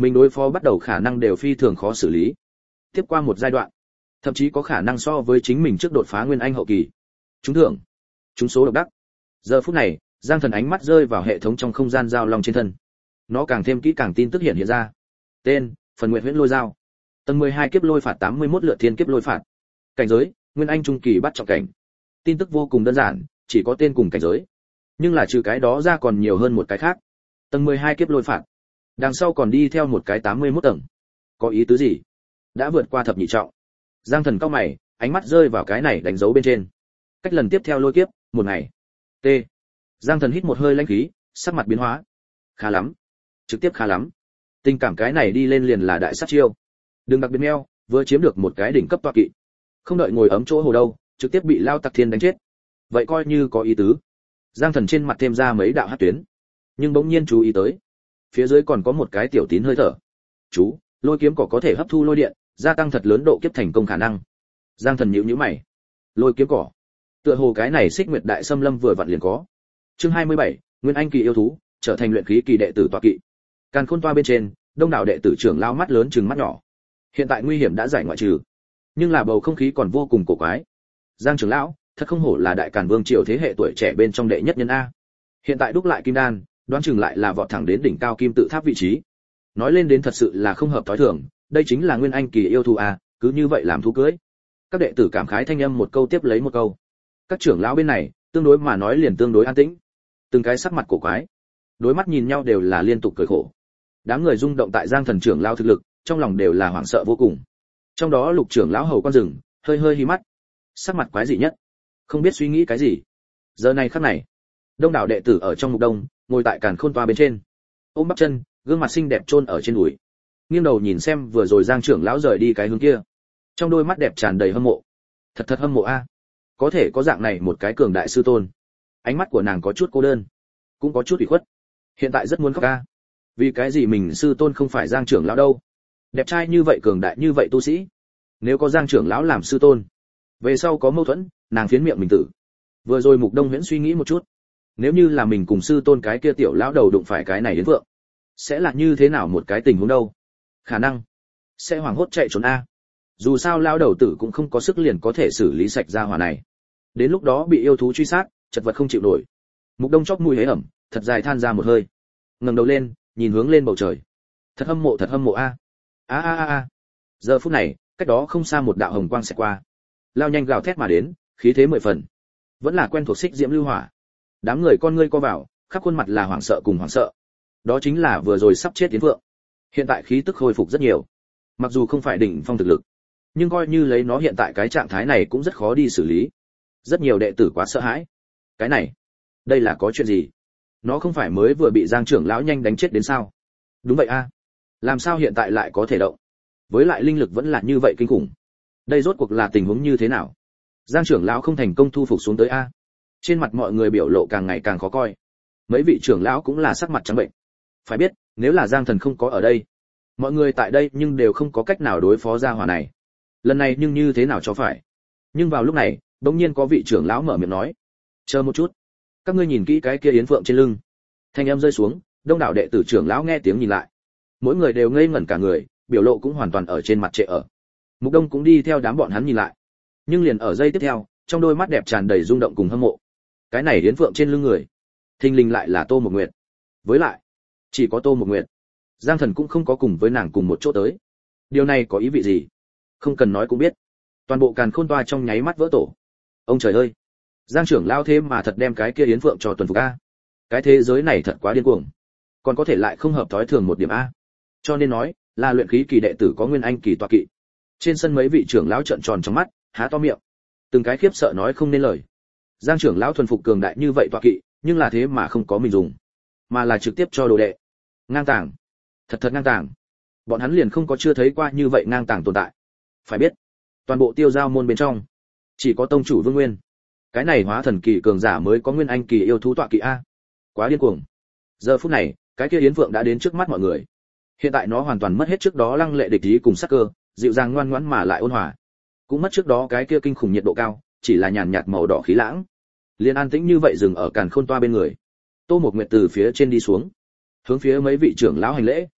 mình đối phó bắt đầu khả năng đều phi thường khó xử lý. Tiếp qua một giai đoạn, thậm chí có khả năng so với chính mình trước đột phá nguyên anh hậu kỳ. Trúng thưởng, trúng số độc đắc. Giờ phút này, Giang Thần ánh mắt rơi vào hệ thống trong không gian giao long trên thân. Nó càng thêm kỹ càng tin tức hiện hiện ra. Tên: Phần Nguyệt Huyễn Lôi Dao. Tầng mười hai kiếp lôi phạt tám mươi mốt lượt thiên kiếp lôi phạt. Cảnh giới: Nguyên anh trung kỳ bắt trọng cảnh. Tin tức vô cùng đơn giản, chỉ có tên cùng cảnh giới. Nhưng là trừ cái đó ra còn nhiều hơn một cái khác. Tầng mười hai kiếp lôi phạt. Đằng sau còn đi theo một cái tám mươi mốt tầng. Có ý tứ gì? Đã vượt qua thập nhị trọng. Giang Thần cau mày, ánh mắt rơi vào cái này đánh dấu bên trên. Cách lần tiếp theo lôi kiếp, một ngày. T. Giang Thần hít một hơi lãnh khí, sắc mặt biến hóa. Khá lắm, trực tiếp khá lắm. Tình cảm cái này đi lên liền là đại sát chiêu. Đừng đặc biệt meo, vừa chiếm được một cái đỉnh cấp tọa kỵ. Không đợi ngồi ấm chỗ hồ đâu, trực tiếp bị Lao Tặc Thiên đánh chết. Vậy coi như có ý tứ. Giang Thần trên mặt thêm ra mấy đạo hắc tuyến, nhưng bỗng nhiên chú ý tới, phía dưới còn có một cái tiểu tín hơi thở. Chú, lôi kiếm cỏ có thể hấp thu lôi điện, gia tăng thật lớn độ kiếp thành công khả năng. Giang Thần nhíu nhíu mày. Lôi kiếm cỏ, tựa hồ cái này Xích Nguyệt Đại Xâm Lâm vừa vặn liền có. Chương hai mươi bảy, Nguyên Anh kỳ yêu thú, trở thành luyện khí kỳ đệ tử tọa kỵ. Càn Khôn toa bên trên, đông đảo đệ tử trưởng lao mắt lớn trừng mắt nhỏ. Hiện tại nguy hiểm đã giải ngoại trừ, nhưng là bầu không khí còn vô cùng cổ quái. Giang trưởng lão, thật không hổ là đại Càn Vương triều thế hệ tuổi trẻ bên trong đệ nhất nhân a. Hiện tại đúc lại kim đan, đoán chừng lại là vọt thẳng đến đỉnh cao kim tự tháp vị trí. Nói lên đến thật sự là không hợp thói thường, đây chính là Nguyên Anh kỳ yêu thú a, cứ như vậy làm thú cưới. Các đệ tử cảm khái thanh âm một câu tiếp lấy một câu. Các trưởng lão bên này, tương đối mà nói liền tương đối an tĩnh. Từng cái sắc mặt cổ quái, đối mắt nhìn nhau đều là liên tục cười khổ. Đám người rung động tại Giang Thần trưởng lão thực lực, trong lòng đều là hoảng sợ vô cùng. Trong đó Lục trưởng lão hầu con rừng, hơi hơi hí mắt, sắc mặt quái dị nhất, không biết suy nghĩ cái gì. Giờ này khắc này, đông đảo đệ tử ở trong mục đông, ngồi tại Càn Khôn toa bên trên, ôm bắp chân, gương mặt xinh đẹp chôn ở trên đùi, nghiêng đầu nhìn xem vừa rồi Giang trưởng lão rời đi cái hướng kia, trong đôi mắt đẹp tràn đầy hâm mộ. Thật thật hâm mộ a, có thể có dạng này một cái cường đại sư tôn. Ánh mắt của nàng có chút cô đơn, cũng có chút ủy khuất. Hiện tại rất muốn khóc a. Vì cái gì mình sư tôn không phải Giang trưởng lão đâu? Đẹp trai như vậy, cường đại như vậy tu sĩ, nếu có Giang trưởng lão làm sư tôn, về sau có mâu thuẫn, nàng phiến miệng mình tử. Vừa rồi Mục Đông Huyễn suy nghĩ một chút, nếu như là mình cùng sư tôn cái kia tiểu lão đầu đụng phải cái này đến vượng, sẽ là như thế nào một cái tình huống đâu? Khả năng sẽ hoảng hốt chạy trốn a. Dù sao lão đầu tử cũng không có sức liền có thể xử lý sạch ra hỏa này. Đến lúc đó bị yêu thú truy sát, chật vật không chịu nổi. Mục Đông chóp mũi hế ẩm, thật dài than ra một hơi, ngẩng đầu lên, nhìn hướng lên bầu trời. Thật hâm mộ, thật hâm mộ a. A a a a. Giờ phút này, cách đó không xa một đạo hồng quang sẽ qua, lao nhanh gào thét mà đến, khí thế mười phần. Vẫn là quen thuộc Xích Diễm Lưu Hỏa. Đám người con ngươi co vào, khắp khuôn mặt là hoảng sợ cùng hoảng sợ. Đó chính là vừa rồi sắp chết Yến Vượng. Hiện tại khí tức hồi phục rất nhiều. Mặc dù không phải đỉnh phong thực lực, nhưng coi như lấy nó hiện tại cái trạng thái này cũng rất khó đi xử lý. Rất nhiều đệ tử quá sợ hãi. Cái này, đây là có chuyện gì? Nó không phải mới vừa bị Giang trưởng lão nhanh đánh chết đến sao? Đúng vậy a. Làm sao hiện tại lại có thể động? Với lại linh lực vẫn là như vậy kinh khủng. Đây rốt cuộc là tình huống như thế nào? Giang trưởng lão không thành công thu phục xuống tới a. Trên mặt mọi người biểu lộ càng ngày càng khó coi. Mấy vị trưởng lão cũng là sắc mặt trắng bệnh. Phải biết, nếu là Giang Thần không có ở đây, mọi người tại đây nhưng đều không có cách nào đối phó gia hỏa này. Lần này nhưng như thế nào cho phải? Nhưng vào lúc này, bỗng nhiên có vị trưởng lão mở miệng nói: "Chờ một chút, các ngươi nhìn kỹ cái kia yến phượng trên lưng." Thanh âm rơi xuống, đông đảo đệ tử trưởng lão nghe tiếng nhìn lại. Mỗi người đều ngây ngẩn cả người, biểu lộ cũng hoàn toàn ở trên mặt trệ ở. Mục Đông cũng đi theo đám bọn hắn nhìn lại. Nhưng liền ở giây tiếp theo, trong đôi mắt đẹp tràn đầy rung động cùng hâm mộ. Cái này yến phượng trên lưng người, thình lình lại là Tô Mộc Nguyệt. Với lại, chỉ có Tô Mộc Nguyệt. Giang Thần cũng không có cùng với nàng cùng một chỗ tới. Điều này có ý vị gì? Không cần nói cũng biết. Toàn bộ Càn Khôn toa trong nháy mắt vỡ tổ. Ông trời ơi, Giang trưởng lao thế mà thật đem cái kia yến phượng cho tuần phục a. Cái thế giới này thật quá điên cuồng. Còn có thể lại không hợp thói thường một điểm a. Cho nên nói, là luyện khí kỳ đệ tử có nguyên anh kỳ tọa kỵ. Trên sân mấy vị trưởng lão trợn tròn trong mắt, há to miệng, từng cái khiếp sợ nói không nên lời. Giang trưởng lão thuần phục cường đại như vậy tọa kỵ, nhưng là thế mà không có mình dùng, mà là trực tiếp cho đồ đệ. Ngang tàng, thật thật ngang tàng. Bọn hắn liền không có chưa thấy qua như vậy ngang tàng tồn tại. Phải biết, toàn bộ Tiêu Giao môn bên trong, chỉ có tông chủ Vương Nguyên, cái này hóa thần kỳ cường giả mới có nguyên anh kỳ yêu thú tọa kỵ a. Quá điên cuồng. Giờ phút này, cái kia yến phượng đã đến trước mắt mọi người. Hiện tại nó hoàn toàn mất hết trước đó lăng lệ địch ý cùng sắc cơ, dịu dàng ngoan ngoãn mà lại ôn hòa. Cũng mất trước đó cái kia kinh khủng nhiệt độ cao, chỉ là nhàn nhạt màu đỏ khí lãng. Liên an tĩnh như vậy dừng ở Càn Khôn toa bên người. Tô Mộc Nguyệt từ phía trên đi xuống, hướng phía mấy vị trưởng lão hành lễ.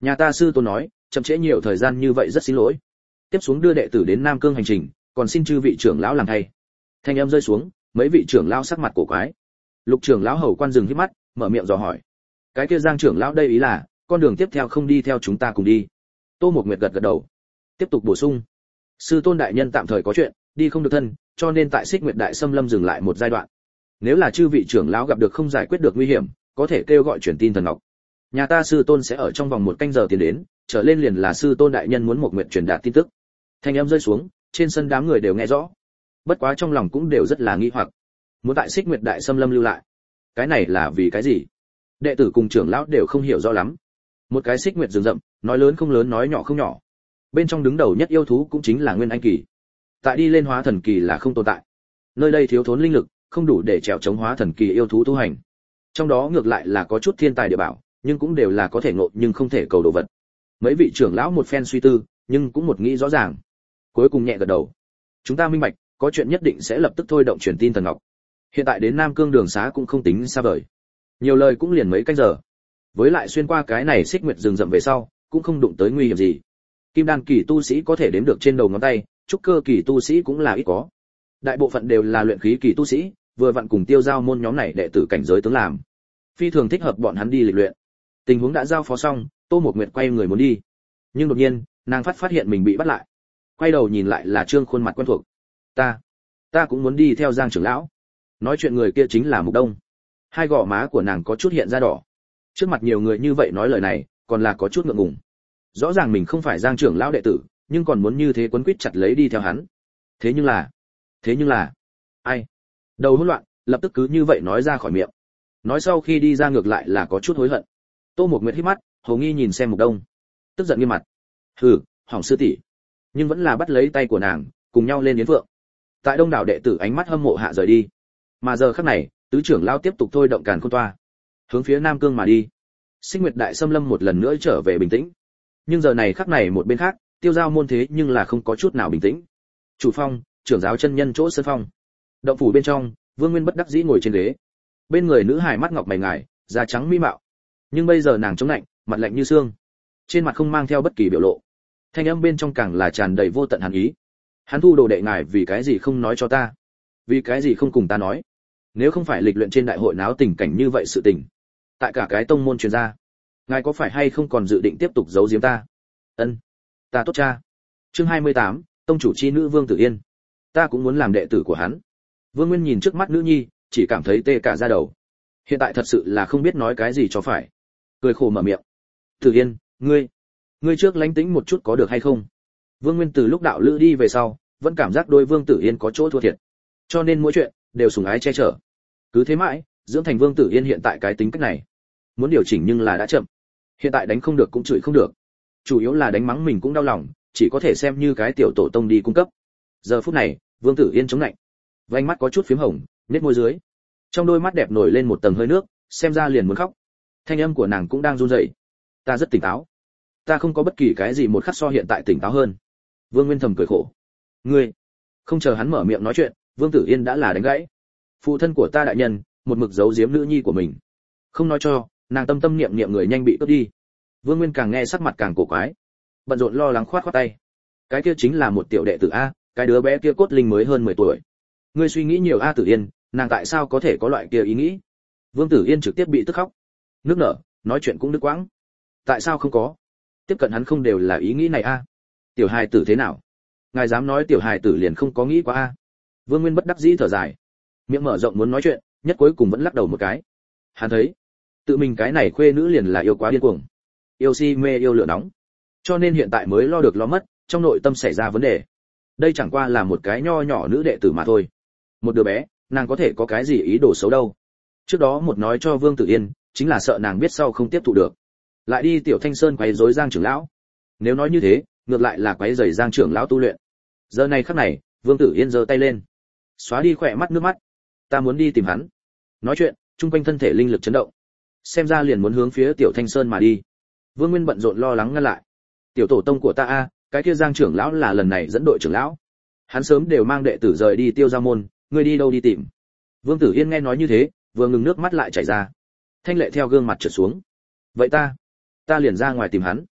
Nhà ta sư tôn nói, chậm trễ nhiều thời gian như vậy rất xin lỗi. Tiếp xuống đưa đệ tử đến Nam Cương hành trình, còn xin chư vị trưởng lão làm thay. Thanh âm rơi xuống, mấy vị trưởng lão sắc mặt cổ quái. Lục trưởng lão hầu quan dừng hít mắt, mở miệng dò hỏi. Cái kia Giang trưởng lão đây ý là, con đường tiếp theo không đi theo chúng ta cùng đi. Tô Mộc Nguyệt gật gật đầu, tiếp tục bổ sung. Sư tôn đại nhân tạm thời có chuyện, đi không được thân, cho nên tại Xích Nguyệt Đại Xâm Lâm dừng lại một giai đoạn. Nếu là chư vị trưởng lão gặp được không giải quyết được nguy hiểm, có thể kêu gọi truyền tin thần ngọc. Nhà ta sư tôn sẽ ở trong vòng một canh giờ tiến đến, trở lên liền là sư tôn đại nhân muốn Mộc Nguyệt truyền đạt tin tức. Thanh âm rơi xuống, trên sân đám người đều nghe rõ. Bất quá trong lòng cũng đều rất là nghi hoặc. Muốn tại Xích Nguyệt Đại Xâm Lâm lưu lại, cái này là vì cái gì? Đệ tử cùng trưởng lão đều không hiểu rõ lắm. Một cái Xích Nguyệt rừng rậm, nói lớn không lớn nói nhỏ không nhỏ. Bên trong đứng đầu nhất yêu thú cũng chính là Nguyên Anh kỳ. Tại đi lên hóa thần kỳ là không tồn tại. Nơi đây thiếu thốn linh lực, không đủ để trèo chống hóa thần kỳ yêu thú tu hành. Trong đó ngược lại là có chút thiên tài địa bảo, nhưng cũng đều là có thể ngộ nhưng không thể cầu đồ vật. Mấy vị trưởng lão một phen suy tư, nhưng cũng một nghĩ rõ ràng. Cuối cùng nhẹ gật đầu. Chúng ta minh bạch, có chuyện nhất định sẽ lập tức thôi động truyền tin thần ngọc. Hiện tại đến Nam Cương đường xá cũng không tính xa vời. Nhiều lời cũng liền mấy canh giờ. Với lại xuyên qua cái này Xích Nguyệt rừng rậm về sau, cũng không đụng tới nguy hiểm gì. Kim đan kỳ tu sĩ có thể đếm được trên đầu ngón tay, trúc cơ kỳ tu sĩ cũng là ít có. Đại bộ phận đều là luyện khí kỳ tu sĩ, vừa vặn cùng Tiêu Giao môn nhóm này đệ tử cảnh giới tướng làm. Phi thường thích hợp bọn hắn đi lịch luyện. Tình huống đã giao phó xong, Tô Mộc Nguyệt quay người muốn đi. Nhưng đột nhiên, nàng phát phát hiện mình bị bắt lại. Quay đầu nhìn lại là Trương khuôn mặt quen thuộc. Ta, ta cũng muốn đi theo Giang trưởng lão. Nói chuyện người kia chính là Mục Đông. Hai gò má của nàng có chút hiện ra đỏ. Trước mặt nhiều người như vậy nói lời này, còn là có chút ngượng ngùng. Rõ ràng mình không phải Giang trưởng lão đệ tử, nhưng còn muốn như thế quấn quýt chặt lấy đi theo hắn. Thế nhưng là, thế nhưng là, ai? Đầu hỗn loạn, lập tức cứ như vậy nói ra khỏi miệng. Nói sau khi đi ra ngược lại là có chút hối hận. Tô Mộc Nguyệt hít mắt, hầu nghi nhìn xem Mục Đông, tức giận nghiêm mặt. Hừ, hỏng sư tỷ. Nhưng vẫn là bắt lấy tay của nàng, cùng nhau lên yến vượng. Tại đông đảo đệ tử ánh mắt hâm mộ hạ rời đi. Mà giờ khắc này, tứ trưởng lão tiếp tục thôi động càn khôn toa, hướng phía Nam Cương mà đi. Xích Nguyệt Đại Xâm Lâm một lần nữa trở về bình tĩnh. Nhưng giờ này khắc này một bên khác, Tiêu Giao môn thế nhưng là không có chút nào bình tĩnh. Chủ phong, trưởng giáo chân nhân chỗ sân phong. Động phủ bên trong, Vương Nguyên bất đắc dĩ ngồi trên ghế. Bên người nữ hài mắt ngọc mày ngài, da trắng mỹ mạo. Nhưng bây giờ nàng chống lạnh, mặt lạnh như xương. Trên mặt không mang theo bất kỳ biểu lộ. Thanh âm bên trong càng là tràn đầy vô tận hàn ý. Hắn thu đồ đệ ngài vì cái gì không nói cho ta? Vì cái gì không cùng ta nói? Nếu không phải lịch luyện trên đại hội náo tình cảnh như vậy sự tình, tại cả cái tông môn truyền ra, ngài có phải hay không còn dự định tiếp tục giấu giếm ta? Ân, ta tốt cha. Chương hai mươi tám, tông chủ chi nữ Vương Tử Yên. Ta cũng muốn làm đệ tử của hắn. Vương Nguyên nhìn trước mắt nữ nhi, chỉ cảm thấy tê cả da đầu. Hiện tại thật sự là không biết nói cái gì cho phải. Cười khổ mở miệng. Tử Yên, ngươi, ngươi trước lánh tĩnh một chút có được hay không? Vương Nguyên từ lúc đạo lữ đi về sau, vẫn cảm giác đôi Vương Tử Yên có chỗ thua thiệt. Cho nên mỗi chuyện đều sủng ái che chở. Cứ thế mãi, dưỡng thành Vương Tử Yên hiện tại cái tính cách này. Muốn điều chỉnh nhưng là đã chậm. Hiện tại đánh không được cũng chửi không được. Chủ yếu là đánh mắng mình cũng đau lòng, chỉ có thể xem như cái tiểu tổ tông đi cung cấp. Giờ phút này, Vương Tử Yên chống lạnh, vành mắt có chút phím hồng, nét môi dưới. Trong đôi mắt đẹp nổi lên một tầng hơi nước, xem ra liền muốn khóc. Thanh âm của nàng cũng đang run rẩy. Ta rất tỉnh táo. Ta không có bất kỳ cái gì một khắc so hiện tại tỉnh táo hơn. Vương Nguyên thầm cười khổ. Ngươi, không chờ hắn mở miệng nói chuyện, Vương Tử Yên đã là đánh gãy. Phụ thân của ta đại nhân, một mực giấu giếm nữ nhi của mình, không nói cho, nàng tâm tâm niệm niệm người nhanh bị cướp đi. Vương Nguyên càng nghe sắc mặt càng cổ quái, bận rộn lo lắng khoát khoát tay. Cái kia chính là một tiểu đệ tử a, cái đứa bé kia cốt linh mới hơn mười tuổi. Ngươi suy nghĩ nhiều a Tử Yên, nàng tại sao có thể có loại kia ý nghĩ? Vương Tử Yên trực tiếp bị tức khóc, nước nở, nói chuyện cũng đứt quãng. Tại sao không có? Tiếp cận hắn không đều là ý nghĩ này a? Tiểu hài tử thế nào? Ngài dám nói tiểu hài tử liền không có nghĩ quá a? Vương Nguyên bất đắc dĩ thở dài, miệng mở rộng muốn nói chuyện, nhất cuối cùng vẫn lắc đầu một cái. Hắn thấy, tự mình cái này khuê nữ liền là yêu quá điên cuồng, yêu si mê yêu lửa nóng, cho nên hiện tại mới lo được lo mất, trong nội tâm xảy ra vấn đề. Đây chẳng qua là một cái nho nhỏ nữ đệ tử mà thôi, một đứa bé, nàng có thể có cái gì ý đồ xấu đâu. Trước đó một nói cho Vương Tử Yên, chính là sợ nàng biết sau không tiếp thụ được, lại đi Tiểu Thanh Sơn quấy rối Giang trưởng lão. Nếu nói như thế, ngược lại là quấy rầy Giang trưởng lão tu luyện. Giờ này khắc này, Vương Tử Yên giơ tay lên, xóa đi khỏe mắt nước mắt. Ta muốn đi tìm hắn. Nói chuyện, trung quanh thân thể linh lực chấn động, xem ra liền muốn hướng phía Tiểu Thanh Sơn mà đi. Vương Nguyên bận rộn lo lắng ngăn lại. Tiểu tổ tông của ta a, cái kia Giang trưởng lão là lần này dẫn đội trưởng lão. Hắn sớm đều mang đệ tử rời đi Tiêu Giao môn, ngươi đi đâu đi tìm? Vương Tử Yên nghe nói như thế, vừa ngừng nước mắt lại chảy ra. Thanh lệ theo gương mặt trượt xuống. Vậy ta, ta liền ra ngoài tìm hắn.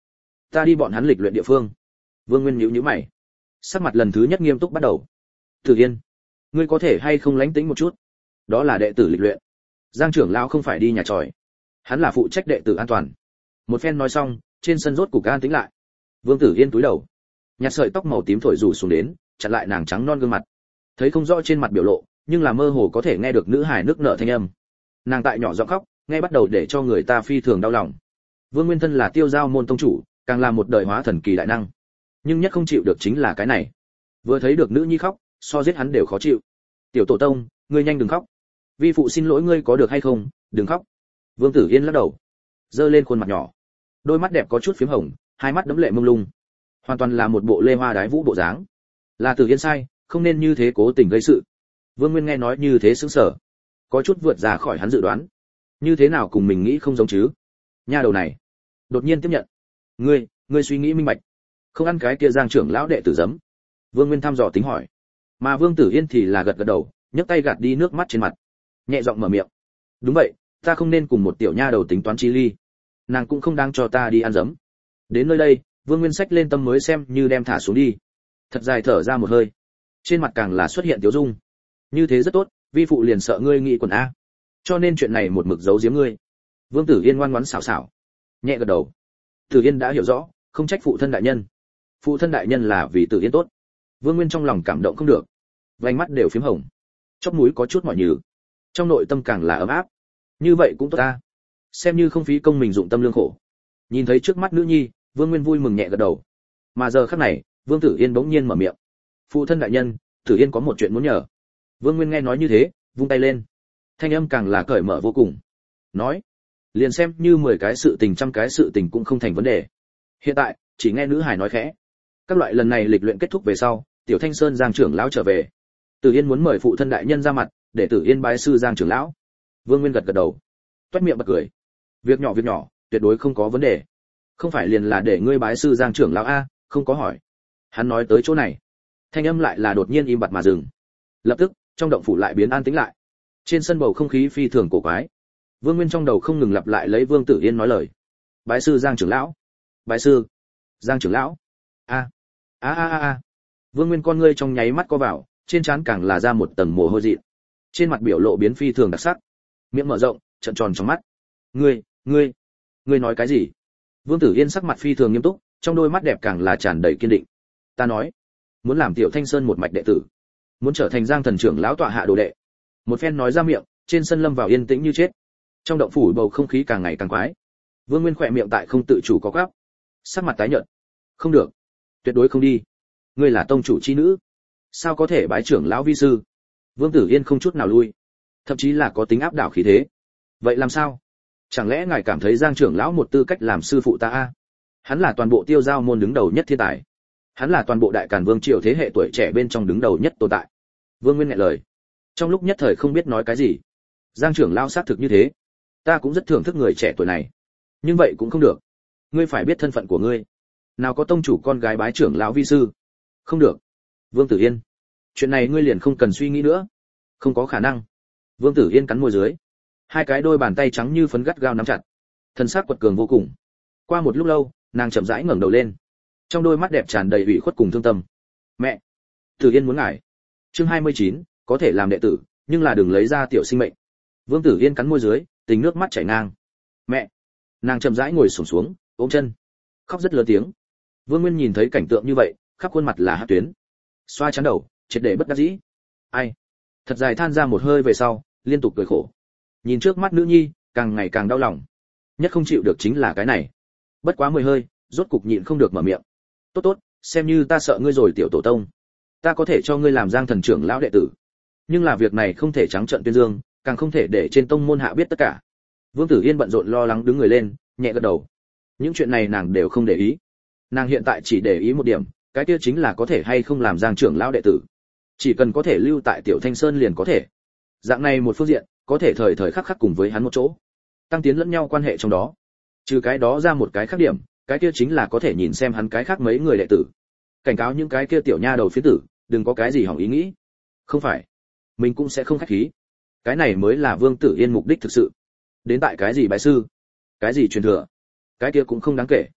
Ta đi bọn hắn lịch luyện địa phương. Vương Nguyên nhíu nhíu mày, sắc mặt lần thứ nhất nghiêm túc bắt đầu. Tử Yên, ngươi có thể hay không lánh tĩnh một chút? Đó là đệ tử lịch luyện. Giang trưởng lão không phải đi nhà tròi, hắn là phụ trách đệ tử an toàn. Một phen nói xong, trên sân rốt cục an tĩnh lại. Vương Tử Yên cúi đầu, nhặt sợi tóc màu tím thổi rủ xuống đến, chặn lại nàng trắng non gương mặt. Thấy không rõ trên mặt biểu lộ, nhưng là mơ hồ có thể nghe được nữ hài nức nở thanh âm. Nàng tại nhỏ giọng khóc, nghe bắt đầu để cho người ta phi thường đau lòng. Vương Nguyên thân là Tiêu Giao môn tông chủ, càng là một đời hóa thần kỳ đại năng, nhưng nhất không chịu được chính là cái này. Vừa thấy được nữ nhi khóc, so giết hắn đều khó chịu. Tiểu tổ tông, ngươi nhanh đừng khóc. Vi phụ xin lỗi ngươi có được hay không, đừng khóc. Vương Tử Yên lắc đầu, giơ lên khuôn mặt nhỏ, đôi mắt đẹp có chút phím hồng, hai mắt đẫm lệ mông lung, hoàn toàn là một bộ lê hoa đái vũ bộ dáng. Là Tử Yên sai, không nên như thế cố tình gây sự. Vương Nguyên nghe nói như thế sững sờ, có chút vượt ra khỏi hắn dự đoán. Như thế nào cùng mình nghĩ không giống chứ? Nha đầu này, đột nhiên tiếp nhận. Ngươi, ngươi suy nghĩ minh bạch, không ăn cái kia Giang trưởng lão đệ tử giấm. Vương Nguyên thăm dò tính hỏi, mà Vương Tử Yên thì là gật gật đầu, nhấc tay gạt đi nước mắt trên mặt, nhẹ giọng mở miệng. Đúng vậy, ta không nên cùng một tiểu nha đầu tính toán chi ly, nàng cũng không đáng cho ta đi ăn giấm. Đến nơi đây, Vương Nguyên xách lên tâm mới xem như đem thả xuống đi, thật dài thở ra một hơi, trên mặt càng là xuất hiện tiểu dung. Như thế rất tốt, vi phụ liền sợ ngươi nghĩ quần a, cho nên chuyện này một mực giấu giếm ngươi. Vương Tử Yên ngoan ngoãn xảo xảo, nhẹ gật đầu. Tử Yên đã hiểu rõ, không trách phụ thân đại nhân. Phụ thân đại nhân là vì Tử Yên tốt. Vương Nguyên trong lòng cảm động không được, vành mắt đều phím hồng, chóp mũi có chút mỏi nhừ, trong nội tâm càng là ấm áp. Như vậy cũng tốt ta, xem như không phí công mình dụng tâm lương khổ. Nhìn thấy trước mắt nữ nhi, Vương Nguyên vui mừng nhẹ gật đầu. Mà giờ khắc này, Vương Tử Yên bỗng nhiên mở miệng. Phụ thân đại nhân, Tử Yên có một chuyện muốn nhờ. Vương Nguyên nghe nói như thế, vung tay lên, thanh âm càng là cởi mở vô cùng. Nói, liền xem như mười cái sự tình trăm cái sự tình cũng không thành vấn đề. Hiện tại, chỉ nghe nữ hài nói khẽ. Các loại lần này lịch luyện kết thúc về sau, Tiểu Thanh Sơn Giang trưởng lão trở về. Tử Yên muốn mời phụ thân đại nhân ra mặt, để Tử Yên bái sư Giang trưởng lão. Vương Nguyên gật gật đầu, toét miệng bật cười. Việc nhỏ việc nhỏ, tuyệt đối không có vấn đề. Không phải liền là để ngươi bái sư Giang trưởng lão a, không có hỏi. Hắn nói tới chỗ này, thanh âm lại là đột nhiên im bặt mà dừng. Lập tức, trong động phủ lại biến an tĩnh lại. Trên sân bầu không khí phi thường cổ quái. Vương Nguyên trong đầu không ngừng lặp lại lấy Vương Tử Yên nói lời. Bái sư Giang trưởng lão, bái sư Giang trưởng lão. A a a a a. Vương Nguyên con ngươi trong nháy mắt co vào, trên trán càng là ra một tầng mồ hôi dị. Trên mặt biểu lộ biến phi thường đặc sắc, miệng mở rộng, trợn tròn trong mắt. Ngươi, ngươi, ngươi nói cái gì? Vương Tử Yên sắc mặt phi thường nghiêm túc, trong đôi mắt đẹp càng là tràn đầy kiên định. Ta nói, muốn làm Tiểu Thanh Sơn một mạch đệ tử, muốn trở thành Giang thần trưởng lão tọa hạ đồ đệ. Một phen nói ra miệng, trên sân lâm vào yên tĩnh như chết. Trong động phủ bầu không khí càng ngày càng quái. Vương Nguyên khỏe miệng tại không tự chủ có quắp, sắc mặt tái nhợt. Không được, tuyệt đối không đi. Ngươi là tông chủ chi nữ, sao có thể bái trưởng lão vi sư? Vương Tử Yên không chút nào lui, thậm chí là có tính áp đảo khí thế. Vậy làm sao? Chẳng lẽ ngài cảm thấy Giang trưởng lão một tư cách làm sư phụ ta a? Hắn là toàn bộ Tiêu Giao môn đứng đầu nhất thiên tài, hắn là toàn bộ Đại Càn Vương triều thế hệ tuổi trẻ bên trong đứng đầu nhất tồn tại. Vương Nguyên nghẹn lời, trong lúc nhất thời không biết nói cái gì. Giang trưởng lão xác thực như thế, ta cũng rất thưởng thức người trẻ tuổi này, nhưng vậy cũng không được. Ngươi phải biết thân phận của ngươi, nào có tông chủ con gái bái trưởng lão vi sư? Không được. Vương Tử Yên, chuyện này ngươi liền không cần suy nghĩ nữa, không có khả năng. Vương Tử Yên cắn môi dưới, hai cái đôi bàn tay trắng như phấn gắt gao nắm chặt, thân xác quật cường vô cùng. Qua một lúc lâu, nàng chậm rãi ngẩng đầu lên, trong đôi mắt đẹp tràn đầy ủy khuất cùng thương tâm. Mẹ, Tử Yên muốn ngài. Chương hai mươi chín, có thể làm đệ tử, nhưng là đừng lấy ra tiểu sinh mệnh. Vương Tử Yên cắn môi dưới, tình nước mắt chảy ngang. Mẹ. Nàng chậm rãi ngồi xổm xuống, ôm chân, khóc rất lớn tiếng. Vương Nguyên nhìn thấy cảnh tượng như vậy, khắp khuôn mặt là hắc tuyến, xoa chán đầu, triệt để bất đắc dĩ. Ai? Thật dài than ra một hơi về sau, liên tục cười khổ. Nhìn trước mắt nữ nhi, càng ngày càng đau lòng. Nhất không chịu được chính là cái này. Bất quá mười hơi, rốt cục nhịn không được mở miệng. Tốt tốt, xem như ta sợ ngươi rồi tiểu tổ tông. Ta có thể cho ngươi làm Giang thần trưởng lão đệ tử, nhưng là việc này không thể trắng trợn tuyên dương, càng không thể để trên tông môn hạ biết tất cả. Vương Tử Yên bận rộn lo lắng đứng người lên, nhẹ gật đầu. Những chuyện này nàng đều không để ý. Nàng hiện tại chỉ để ý một điểm, cái kia chính là có thể hay không làm Giang trưởng lão đệ tử. Chỉ cần có thể lưu tại Tiểu Thanh Sơn liền có thể. Dạng này một phương diện, có thể thời thời khắc khắc cùng với hắn một chỗ, tăng tiến lẫn nhau quan hệ trong đó. Trừ cái đó ra một cái khác điểm, cái kia chính là có thể nhìn xem hắn cái khác mấy người đệ tử, cảnh cáo những cái kia tiểu nha đầu phiến tử, đừng có cái gì hỏng ý nghĩ. Không phải, mình cũng sẽ không khách khí. Cái này mới là Vương Tử Yên mục đích thực sự. Đến tại cái gì bái sư, cái gì truyền thừa, cái kia cũng không đáng kể.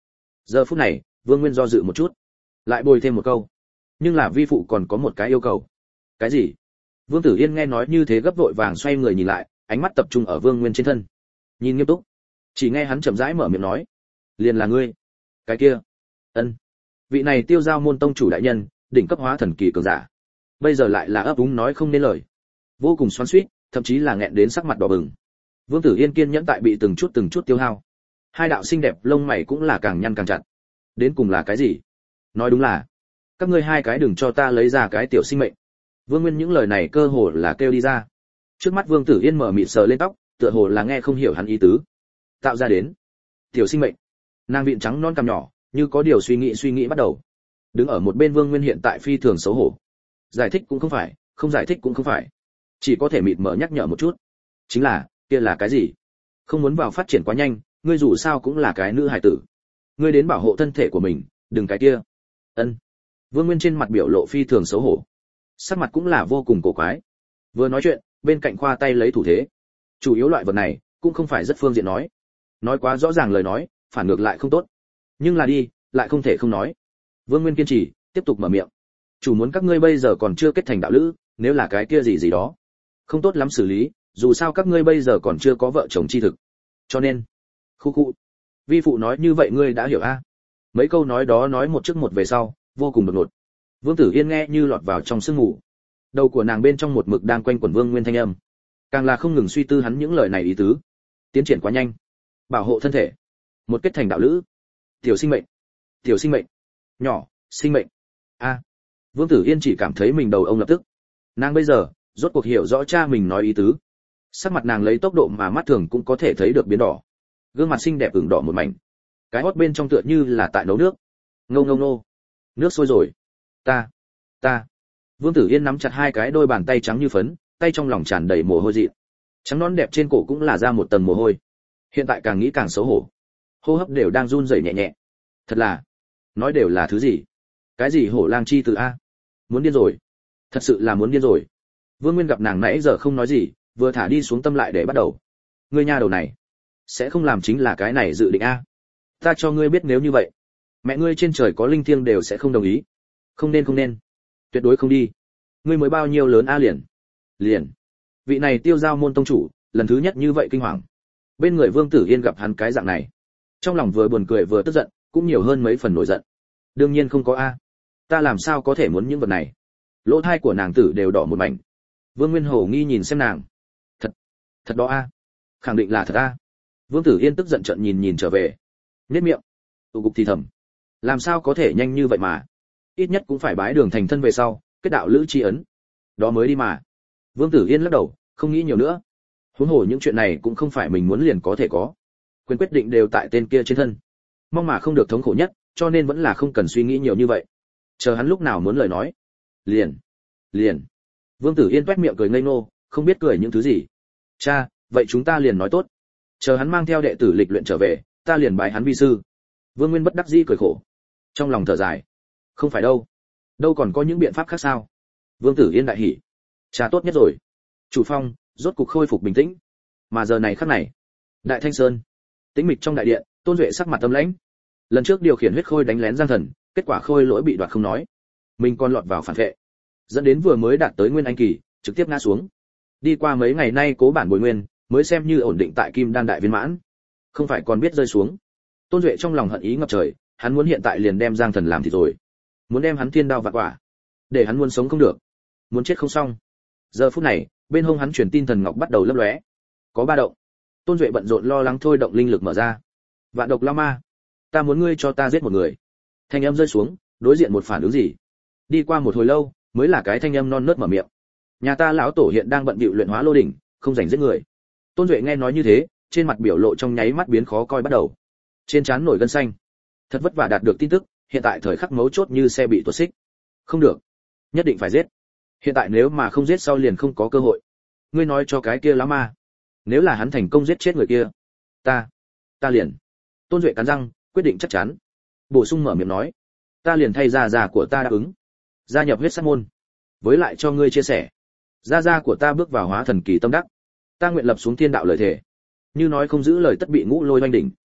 Giờ phút này, Vương Nguyên do dự một chút, lại bồi thêm một câu. Nhưng là vi phụ còn có một cái yêu cầu. Cái gì? Vương Tử Yên nghe nói như thế gấp vội vàng xoay người nhìn lại, ánh mắt tập trung ở Vương Nguyên trên thân. Nhìn nghiêm túc, chỉ nghe hắn chậm rãi mở miệng nói, liền là ngươi. Cái kia? Ân. Vị này Tiêu Giao môn tông chủ đại nhân, đỉnh cấp hóa thần kỳ cường giả. Bây giờ lại là ấp úng nói không nên lời, vô cùng xoắn xuýt, thậm chí là nghẹn đến sắc mặt đỏ bừng. Vương Tử Yên kiên nhẫn tại bị từng chút từng chút tiêu hao. Hai đạo xinh đẹp lông mày cũng là càng nhăn càng chặt. Đến cùng là cái gì? Nói đúng là, các ngươi hai cái đừng cho ta lấy ra cái tiểu sinh mệnh. Vương Nguyên những lời này cơ hồ là kêu đi ra. Trước mắt Vương Tử Yên mở mịt sờ lên tóc, tựa hồ là nghe không hiểu hắn ý tứ. Tạo ra đến tiểu sinh mệnh. Nàng vịn trắng non cằm nhỏ, như có điều suy nghĩ suy nghĩ bắt đầu. Đứng ở một bên Vương Nguyên hiện tại phi thường xấu hổ. Giải thích cũng không phải, không giải thích cũng không phải, chỉ có thể mịt mờ nhắc nhở một chút. Chính là, kia là cái gì? Không muốn vào phát triển quá nhanh, ngươi dù sao cũng là cái nữ hài tử. Ngươi đến bảo hộ thân thể của mình, đừng cái kia. Ân. Vương Nguyên trên mặt biểu lộ phi thường xấu hổ, sắc mặt cũng là vô cùng cổ quái. Vừa nói chuyện, bên cạnh khoa tay lấy thủ thế. Chủ yếu loại vật này cũng không phải rất phương diện nói. Nói quá rõ ràng lời nói, phản ngược lại không tốt. Nhưng là đi, lại không thể không nói. Vương Nguyên kiên trì, tiếp tục mở miệng. Chủ muốn các ngươi bây giờ còn chưa kết thành đạo lữ, nếu là cái kia gì gì đó, không tốt lắm xử lý, dù sao các ngươi bây giờ còn chưa có vợ chồng chi thực. Cho nên, khu khu. Vi phụ nói như vậy ngươi đã hiểu a? Mấy câu nói đó nói một trước một về sau, vô cùng đột ngột. Vương Tử Yên nghe như lọt vào trong sương mù. Đầu của nàng bên trong một mực đang quanh quẩn Vương Nguyên thanh âm, càng là không ngừng suy tư hắn những lời này ý tứ. Tiến triển quá nhanh, bảo hộ thân thể, một kết thành đạo lữ, tiểu sinh mệnh, tiểu sinh mệnh, nhỏ, sinh mệnh. A. Vương Tử Yên chỉ cảm thấy mình đầu ông lập tức. Nàng bây giờ, rốt cuộc hiểu rõ cha mình nói ý tứ. Sắc mặt nàng lấy tốc độ mà mắt thường cũng có thể thấy được biến đỏ. Gương mặt xinh đẹp ửng đỏ một mảnh. Cái hót bên trong tựa như là tại nấu nước. Ngâu ngâu nô. Nước sôi rồi. Ta, ta. Vương Tử Yên nắm chặt hai cái đôi bàn tay trắng như phấn, tay trong lòng tràn đầy mồ hôi dị. Trắng nón đẹp trên cổ cũng là ra một tầng mồ hôi. Hiện tại càng nghĩ càng xấu hổ. Hô hấp đều đang run rẩy nhẹ nhẹ. Thật là, nói đều là thứ gì? Cái gì hổ lang chi từ a? Muốn điên rồi. Thật sự là muốn điên rồi. Vương Nguyên gặp nàng nãy giờ không nói gì, vừa thả đi xuống tâm lại để bắt đầu. Ngươi nha đầu này, sẽ không làm chính là cái này dự định a? Ta cho ngươi biết nếu như vậy, mẹ ngươi trên trời có linh thiêng đều sẽ không đồng ý. Không nên không nên, tuyệt đối không đi. Ngươi mới bao nhiêu lớn a liền? Liền. Vị này Tiêu Giao môn tông chủ, lần thứ nhất như vậy kinh hoàng. Bên người Vương Tử Yên gặp hắn cái dạng này, trong lòng vừa buồn cười vừa tức giận, cũng nhiều hơn mấy phần nổi giận. Đương nhiên không có a. Ta làm sao có thể muốn những vật này? Lỗ tai của nàng tử đều đỏ một mảnh. Vương Nguyên Hổ nghi nhìn xem nàng. Thật, thật đó a? Khẳng định là thật a. Vương Tử Yên tức giận trợn nhìn nhìn trở về. Nhếch miệng, tụ cục thì thầm. Làm sao có thể nhanh như vậy mà? Ít nhất cũng phải bái đường thành thân về sau, kết đạo lữ chi ấn. Đó mới đi mà. Vương Tử Yên lắc đầu, không nghĩ nhiều nữa. Huống hồ những chuyện này cũng không phải mình muốn liền có thể có. Quyền quyết định đều tại tên kia trên thân. Mong mà không được thống khổ nhất, cho nên vẫn là không cần suy nghĩ nhiều như vậy. Chờ hắn lúc nào muốn lời nói, liền, liền. Vương Tử Yên toét miệng cười ngây ngô, không biết cười những thứ gì. Cha, vậy chúng ta liền nói tốt. Chờ hắn mang theo đệ tử lịch luyện trở về, ta liền bái hắn vi sư. Vương Nguyên bất đắc dĩ cười khổ, trong lòng thở dài. Không phải đâu, đâu còn có những biện pháp khác sao? Vương Tử Yên đại hỉ. Cha tốt nhất rồi. Chủ phong rốt cục khôi phục bình tĩnh. Mà giờ này khắc này, Đại Thanh Sơn, tĩnh mịch trong đại điện, Tôn Duệ sắc mặt tâm lãnh. Lần trước điều khiển huyết khôi đánh lén Giang Thần, kết quả khôi lỗi bị đoạt không nói, mình còn lọt vào phản vệ, dẫn đến vừa mới đạt tới nguyên anh kỳ, trực tiếp ngã xuống. Đi qua mấy ngày nay cố bản bồi nguyên, mới xem như ổn định tại Kim Đan đại viên mãn, không phải còn biết rơi xuống. Tôn Duệ trong lòng hận ý ngập trời, hắn muốn hiện tại liền đem Giang Thần làm thì rồi, muốn đem hắn thiên đao vạn quả, để hắn muốn sống không được, muốn chết không xong. Giờ phút này, bên hông hắn truyền tin thần ngọc bắt đầu lấp lóe, có ba động. Tôn Duệ bận rộn lo lắng thôi động linh lực mở ra. Vạn độc lao ma, ta muốn ngươi cho ta giết một người. Thanh âm rơi xuống, đối diện một phản ứng gì. Đi qua một hồi lâu, mới là cái thanh âm non nớt mở miệng. Nhà ta lão tổ hiện đang bận bịu luyện hóa lô đỉnh, không rảnh giết người. Tôn Duệ nghe nói như thế, trên mặt biểu lộ trong nháy mắt biến khó coi bắt đầu. Trên trán nổi gân xanh. Thật vất vả đạt được tin tức, hiện tại thời khắc mấu chốt như xe bị tuột xích. Không được, nhất định phải giết. Hiện tại nếu mà không giết sau liền không có cơ hội. Ngươi nói cho cái kia lão ma, nếu là hắn thành công giết chết người kia, ta, ta liền. Tôn Duệ cắn răng, quyết định chắc chắn. Bổ sung mở miệng nói, ta liền thay gia gia của ta đáp ứng, gia nhập huyết sát môn, với lại cho ngươi chia sẻ, gia gia của ta bước vào hóa thần kỳ tâm đắc, ta nguyện lập xuống thiên đạo lời thề, như nói không giữ lời tất bị ngũ lôi oanh đỉnh.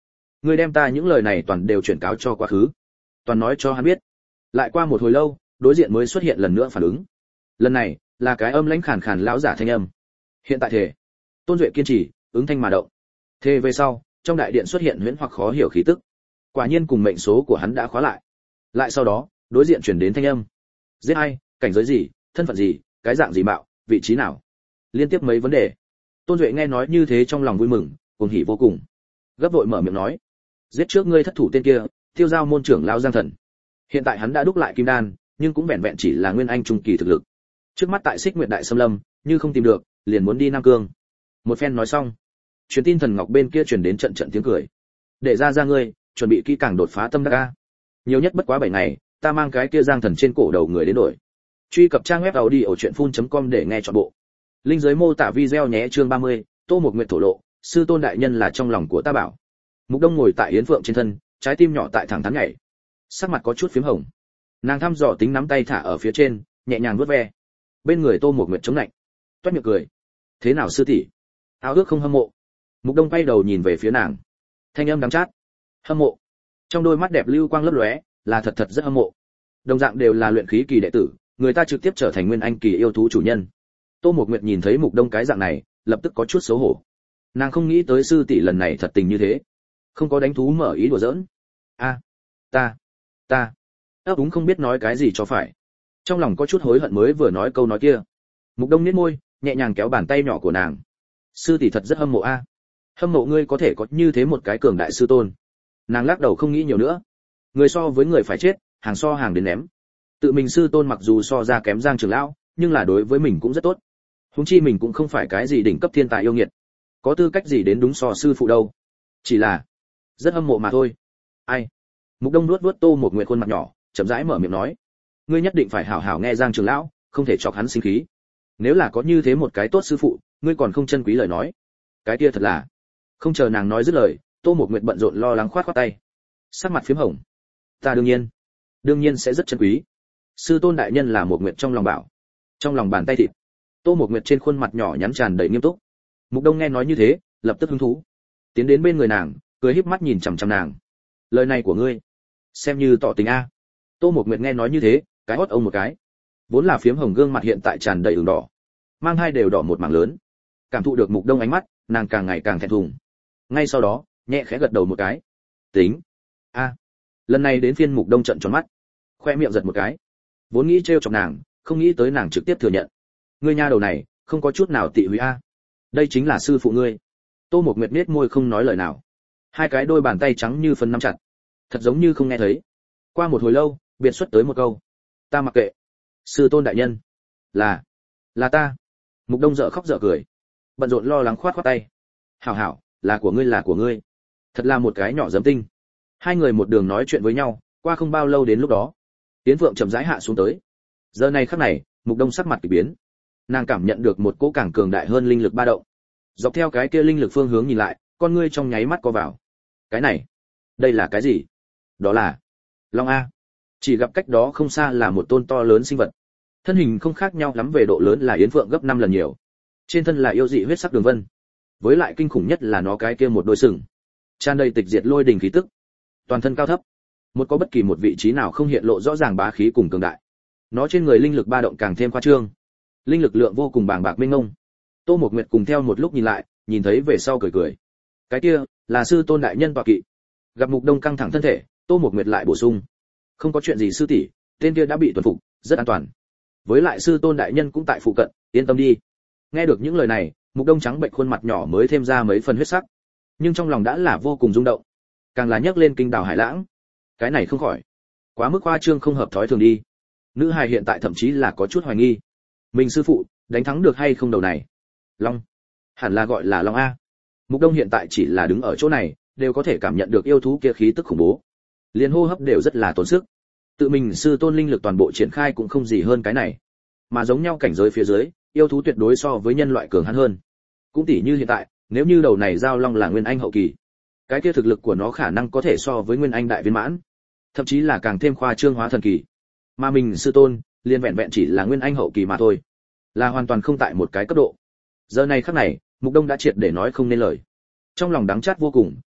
Ngươi đem ta những lời này toàn đều chuyển cáo cho quá khứ, toàn nói cho hắn biết. Lại qua một hồi lâu, đối diện mới xuất hiện lần nữa phản ứng. Lần này là cái âm lãnh khàn khàn lão giả thanh âm. Hiện tại thể. Tôn Duệ kiên trì, ứng thanh mà động. Thế về sau, trong đại điện xuất hiện huyễn hoặc khó hiểu khí tức. Quả nhiên cùng mệnh số của hắn đã khóa lại. Lại sau đó, đối diện truyền đến thanh âm. Giết ai, cảnh giới gì, thân phận gì, cái dạng gì mạo, vị trí nào? Liên tiếp mấy vấn đề. Tôn Duệ nghe nói như thế trong lòng vui mừng, cuồng hỉ vô cùng. Gấp vội mở miệng nói: "Giết trước ngươi thất thủ tên kia, Tiêu Giao môn trưởng lão Giang Thần." Hiện tại hắn đã đúc lại kim đan, nhưng cũng vẹn vẹn chỉ là nguyên anh trung kỳ thực lực. Trước mắt tại Xích Nguyệt Đại Xâm Lâm, như không tìm được, liền muốn đi Nam Cương. Một phen nói xong, truyền tin thần ngọc bên kia truyền đến trận trận tiếng cười. "Để ra ra ngươi, chuẩn bị kỹ càng đột phá tâm đắc a. Nhiều nhất bất quá bảy ngày, ta mang cái kia Giang Thần trên cổ đầu người đến đổi." Truy cập trang web audiochuyenphun.com để nghe trọn bộ. Linh dưới mô tả video nhé. Chương ba mươi, Tô Mộc Nguyệt thổ lộ, sư tôn đại nhân là trong lòng của ta bảo. Mục Đông ngồi tại Yến Phượng trên thân, trái tim nhỏ tại thẳng thắn nhảy. Sắc mặt có chút phím hồng. Nàng thăm dò tính nắm tay thả ở phía trên, nhẹ nhàng vuốt ve. Bên người Tô Mộc Nguyệt chống lạnh, toét miệng cười. "Thế nào sư tỷ? Áo ước không hâm mộ?" Mục Đông quay đầu nhìn về phía nàng. Thanh âm đắng chát. "Hâm mộ." Trong đôi mắt đẹp lưu quang lấp lóe, là thật thật rất hâm mộ. Đồng dạng đều là luyện khí kỳ đệ tử, người ta trực tiếp trở thành nguyên anh kỳ yêu thú chủ nhân. Tô Mộc Nguyệt nhìn thấy Mục Đông cái dạng này, lập tức có chút xấu hổ. Nàng không nghĩ tới sư tỷ lần này thật tình như thế, không có đánh thú mở ý đùa giỡn. "A, ta, ta." ấp úng không biết nói cái gì cho phải. Trong lòng có chút hối hận mới vừa nói câu nói kia. Mục Đông nhếch môi, nhẹ nhàng kéo bàn tay nhỏ của nàng. "Sư tỷ thật rất hâm mộ a. Hâm mộ ngươi có thể có như thế một cái cường đại sư tôn." Nàng lắc đầu không nghĩ nhiều nữa. Người so với người phải chết, hàng so hàng đến ném. Tự mình sư tôn mặc dù so ra kém Giang trưởng lão, nhưng là đối với mình cũng rất tốt. Huống chi mình cũng không phải cái gì đỉnh cấp thiên tài yêu nghiệt, có tư cách gì đến đúng so sư phụ đâu. Chỉ là rất hâm mộ mà thôi. Ai? Mục Đông nuốt nuốt Tô Mộc Nguyệt khuôn mặt nhỏ, chậm rãi mở miệng nói: "Ngươi nhất định phải hảo hảo nghe Giang trưởng lão, không thể chọc hắn sinh khí. Nếu là có như thế một cái tốt sư phụ, ngươi còn không trân quý lời nói." Cái kia thật là. Không chờ nàng nói dứt lời, Tô Mộc Nguyệt bận rộn lo lắng khoát khoát tay. Sắc mặt phím hồng. "Ta đương nhiên, đương nhiên sẽ rất trân quý. Sư tôn đại nhân là Mộc Nguyệt trong lòng bảo." Trong lòng bàn tay thịt. Tô Mộc Nguyệt trên khuôn mặt nhỏ nhắn tràn đầy nghiêm túc. Mục Đông nghe nói như thế, lập tức hứng thú, tiến đến bên người nàng, cười híp mắt nhìn chằm chằm nàng. "Lời này của ngươi, xem như tỏ tình a." Tô Mộc Nguyệt nghe nói như thế, cái hót ông một cái. Vốn là phiếm hồng gương mặt hiện tại tràn đầy ửng đỏ, mang hai đều đỏ một mảng lớn. Cảm thụ được Mục Đông ánh mắt, nàng càng ngày càng thẹn thùng. Ngay sau đó, nhẹ khẽ gật đầu một cái. "Tính. A." Lần này đến phiên Mục Đông trợn tròn mắt, khoe miệng giật một cái. Vốn nghĩ trêu chọc nàng, không nghĩ tới nàng trực tiếp thừa nhận. "Ngươi nha đầu này, không có chút nào tị húy a. Đây chính là sư phụ ngươi." Tô Mộc Nguyệt nhếch môi không nói lời nào. Hai cái đôi bàn tay trắng như phân nắm chặt, thật giống như không nghe thấy. Qua một hồi lâu, biệt xuất tới một câu: "Ta mặc kệ. Sư tôn đại nhân, là là ta." Mục Đông dở khóc dở cười, bận rộn lo lắng khoát khoát tay. "Hảo hảo, là của ngươi là của ngươi." Thật là một cái nhỏ giấm tinh. Hai người một đường nói chuyện với nhau, qua không bao lâu đến lúc đó, Tiễn Phượng chậm rãi hạ xuống tới. Giờ này khắc này, Mục Đông sắc mặt kỳ biến. Nàng cảm nhận được một cỗ càng cường đại hơn linh lực ba động. Dọc theo cái kia linh lực phương hướng nhìn lại, con ngươi trong nháy mắt co vào. Cái này, đây là cái gì? Đó là Long a. Chỉ gặp cách đó không xa là một tôn to lớn sinh vật. Thân hình không khác nhau lắm về độ lớn là Yến Phượng gấp năm lần nhiều. Trên thân là yêu dị huyết sắc đường vân. Với lại kinh khủng nhất là nó cái kia một đôi sừng, tràn đầy tịch diệt lôi đình khí tức. Toàn thân cao thấp, một có bất kỳ một vị trí nào không hiện lộ rõ ràng bá khí cùng cường đại. Nó trên người linh lực ba động càng thêm khoa trương, linh lực lượng vô cùng bàng bạc mênh mông. Tô Mộc Nguyệt cùng theo một lúc nhìn lại, nhìn thấy về sau cười cười. Cái kia là sư tôn đại nhân tọa kỵ. Gặp Mục Đông căng thẳng thân thể, Tô Mộc Nguyệt lại bổ sung: "Không có chuyện gì sư tỷ, tên kia đã bị tuần phục, rất an toàn. Với lại sư tôn đại nhân cũng tại phụ cận, yên tâm đi." Nghe được những lời này, Mục Đông trắng bệnh khuôn mặt nhỏ mới thêm ra mấy phần huyết sắc, nhưng trong lòng đã là vô cùng rung động, càng là nhấc lên kinh đảo hải lãng. Cái này không khỏi quá mức khoa trương không hợp thói thường đi. Nữ hài hiện tại thậm chí là có chút hoài nghi, mình sư phụ đánh thắng được hay không đầu này. Long, hẳn là gọi là Long a. Mục Đông hiện tại chỉ là đứng ở chỗ này, đều có thể cảm nhận được yêu thú kia khí tức khủng bố, liền hô hấp đều rất là tốn sức. Tự mình sư tôn linh lực toàn bộ triển khai cũng không gì hơn cái này, mà giống nhau cảnh giới phía dưới, yêu thú tuyệt đối so với nhân loại cường hãn hơn. Cũng tỉ như hiện tại, nếu như đầu này giao long là nguyên anh hậu kỳ, cái kia thực lực của nó khả năng có thể so với nguyên anh đại viên mãn, thậm chí là càng thêm khoa trương hóa thần kỳ. Mà mình sư tôn, liền vẹn vẹn chỉ là nguyên anh hậu kỳ mà thôi, là hoàn toàn không tại một cái cấp độ. Giờ này khắc này, Mục Đông đã triệt để nói không nên lời. Trong lòng đắng chát vô cùng,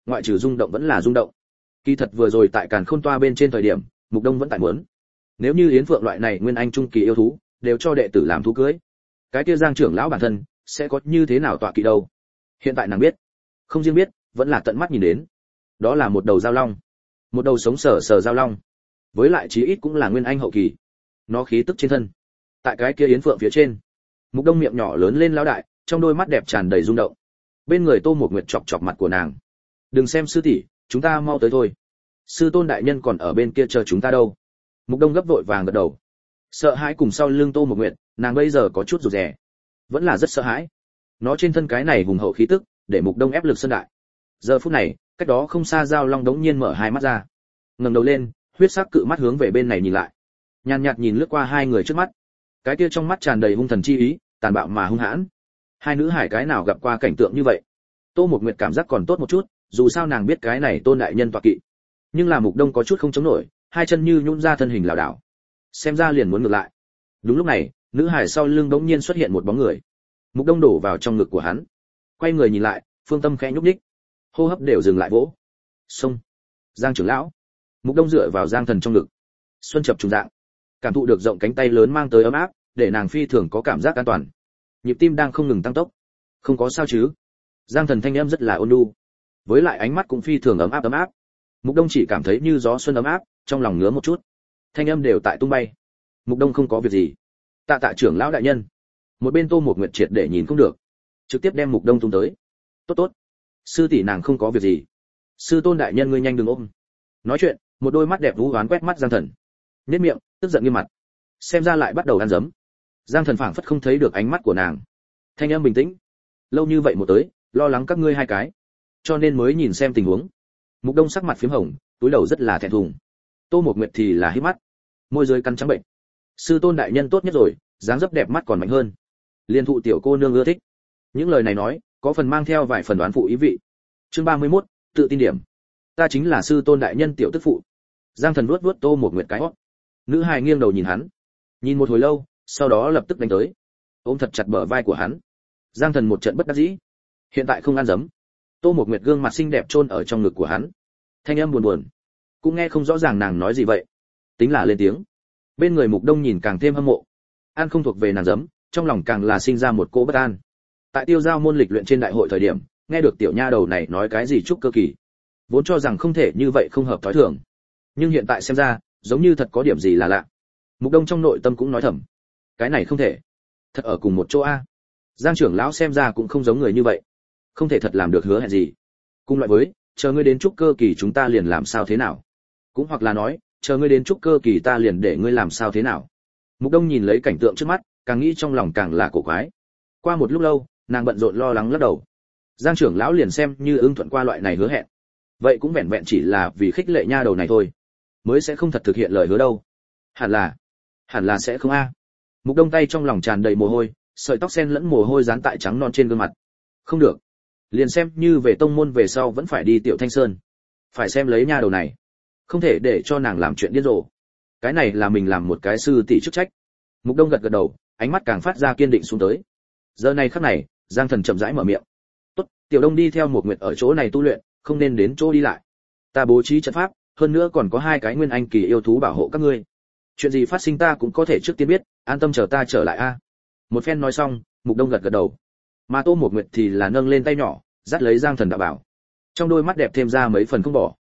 ngoại trừ rung động vẫn là rung động. Kỳ thật vừa rồi tại Càn Khôn Toa bên trên thời điểm, Mục Đông vẫn tại muốn, nếu như Yến Phượng loại này nguyên anh trung kỳ yêu thú, đều cho đệ tử làm thú cưới, cái kia Giang trưởng lão bản thân sẽ có như thế nào tọa kỵ đâu. Hiện tại nàng biết, không riêng biết, vẫn là tận mắt nhìn đến. Đó là một đầu giao long, một đầu sống sờ sờ giao long, với lại chí ít cũng là nguyên anh hậu kỳ. Nó khí tức trên thân, tại cái kia Yến Phượng phía trên. Mục Đông miệng nhỏ lớn lên lão đại, trong đôi mắt đẹp tràn đầy rung động. Bên người Tô Mộc Nguyệt chọc chọc mặt của nàng. Đừng xem sư tỷ, chúng ta mau tới thôi. Sư tôn đại nhân còn ở bên kia chờ chúng ta đâu. Mục Đông gấp vội vàng gật đầu. Sợ hãi cùng sau lưng Tô Mộc Nguyệt, nàng bây giờ có chút rụt rè, vẫn là rất sợ hãi. Nó trên thân cái này hùng hậu khí tức, để Mục Đông ép lực sơn đại. Giờ phút này, cách đó không xa giao long đống nhiên mở hai mắt ra, ngẩng đầu lên, huyết sắc cự mắt hướng về bên này nhìn lại, nhàn nhạt nhìn lướt qua hai người trước mắt. Cái kia trong mắt tràn đầy hung thần chi ý, tàn bạo mà hung hãn. Hai nữ hải cái nào gặp qua cảnh tượng như vậy. Tô Mộc Nguyệt cảm giác còn tốt một chút, dù sao nàng biết cái này Tôn đại nhân tọa kỵ. Nhưng là Mục Đông có chút không chống nổi, hai chân như nhũn ra, thân hình lảo đảo, xem ra liền muốn ngược lại. Đúng lúc này, nữ hải sau lưng bỗng nhiên xuất hiện một bóng người. Mục Đông đổ vào trong ngực của hắn, quay người nhìn lại, phương tâm khẽ nhúc nhích, hô hấp đều dừng lại vỗ. Xông, Giang trưởng lão. Mục Đông dựa vào Giang Thần trong ngực, xuân chập trùng dạng, cảm thụ được rộng cánh tay lớn mang tới ấm áp, để nàng phi thường có cảm giác an toàn. Nhịp tim đang không ngừng tăng tốc. Không có sao chứ? Giang Thần thanh âm rất là ôn nhu, với lại ánh mắt cũng phi thường ấm áp ấm áp. Mục Đông chỉ cảm thấy như gió xuân ấm áp, trong lòng ngứa một chút. Thanh âm đều tại tung bay. Mục Đông không có việc gì. Tạ tạ trưởng lão đại nhân. Một bên Tô Mộc Nguyệt triệt để nhìn không được, trực tiếp đem Mục Đông tung tới. Tốt tốt, sư tỷ nàng không có việc gì. Sư tôn đại nhân ngươi nhanh đừng ôm. Nói chuyện, một đôi mắt đẹp vũ hoán quét mắt Giang Thần, nhếch miệng, tức giận nghiêm mặt. Xem ra lại bắt đầu ăn dấm. Giang Thần phảng phất không thấy được ánh mắt của nàng, thanh âm bình tĩnh. Lâu như vậy một tới, lo lắng các ngươi hai cái, cho nên mới nhìn xem tình huống. Mục Đông sắc mặt phím hồng, túi đầu rất là thẹn thùng. Tô Mộc Nguyệt thì là híp mắt, môi dưới cắn trắng bệnh. Sư tôn đại nhân tốt nhất rồi, dáng dấp đẹp mắt còn mạnh hơn. Liên thụ tiểu cô nương ưa thích. Những lời này nói, có phần mang theo vài phần đoán phụ ý vị. Chương ba mươi mốt, tự tin điểm. Ta chính là sư tôn đại nhân tiểu tức phụ. Giang Thần vuốt vuốt Tô Mộc Nguyệt cái hót. Nữ hài nghiêng đầu nhìn hắn, nhìn một hồi lâu, sau đó lập tức đánh tới, ôm thật chặt bờ vai của hắn. Giang Thần một trận bất đắc dĩ, hiện tại không ăn dấm. Tô Mộc Nguyệt gương mặt xinh đẹp chôn ở trong ngực của hắn, thanh âm buồn buồn, cũng nghe không rõ ràng nàng nói gì vậy. Tính là lên tiếng. Bên người Mục Đông nhìn càng thêm hâm mộ, ăn không thuộc về nàng dấm, trong lòng càng là sinh ra một cỗ bất an. Tại Tiêu Giao môn lịch luyện trên đại hội thời điểm, nghe được tiểu nha đầu này nói cái gì trúc cơ kỳ, vốn cho rằng không thể như vậy không hợp thói thường, nhưng hiện tại xem ra, giống như thật có điểm gì là lạ. Mục Đông trong nội tâm cũng nói thầm, cái này không thể, thật ở cùng một chỗ a. Giang trưởng lão xem ra cũng không giống người như vậy, không thể thật làm được hứa hẹn gì. Cùng loại với, chờ ngươi đến trúc cơ kỳ chúng ta liền làm sao thế nào, cũng hoặc là nói, chờ ngươi đến trúc cơ kỳ ta liền để ngươi làm sao thế nào. Mục Đông nhìn lấy cảnh tượng trước mắt, càng nghĩ trong lòng càng là cổ quái. Qua một lúc lâu, nàng bận rộn lo lắng lắc đầu. Giang trưởng lão liền xem như ưng thuận qua loại này hứa hẹn, vậy cũng vẹn vẹn chỉ là vì khích lệ nha đầu này thôi, mới sẽ không thật thực hiện lời hứa đâu. Hẳn là, hẳn là sẽ không a. Mục Đông tay trong lòng tràn đầy mồ hôi, sợi tóc xen lẫn mồ hôi dán tại trắng non trên gương mặt. Không được, liền xem như về tông môn về sau vẫn phải đi Tiểu Thanh Sơn, phải xem lấy nha đầu này, không thể để cho nàng làm chuyện điên rồ. Cái này là mình làm một cái sư tỷ chức trách. Mục Đông gật gật đầu, ánh mắt càng phát ra kiên định xuống tới. Giờ này khắc này, Giang Thần chậm rãi mở miệng. Tốt, Tiểu Đông đi theo một Nguyệt ở chỗ này tu luyện, không nên đến chỗ đi lại. Ta bố trí trận pháp, hơn nữa còn có hai cái nguyên anh kỳ yêu thú bảo hộ các ngươi. Chuyện gì phát sinh ta cũng có thể trước tiên biết, an tâm chờ ta trở lại a. Một phen nói xong, Mục Đông gật gật đầu. Mà Tô Một Nguyệt thì là nâng lên tay nhỏ, dắt lấy Giang Thần đạo bảo. Trong đôi mắt đẹp thêm ra mấy phần không bỏ.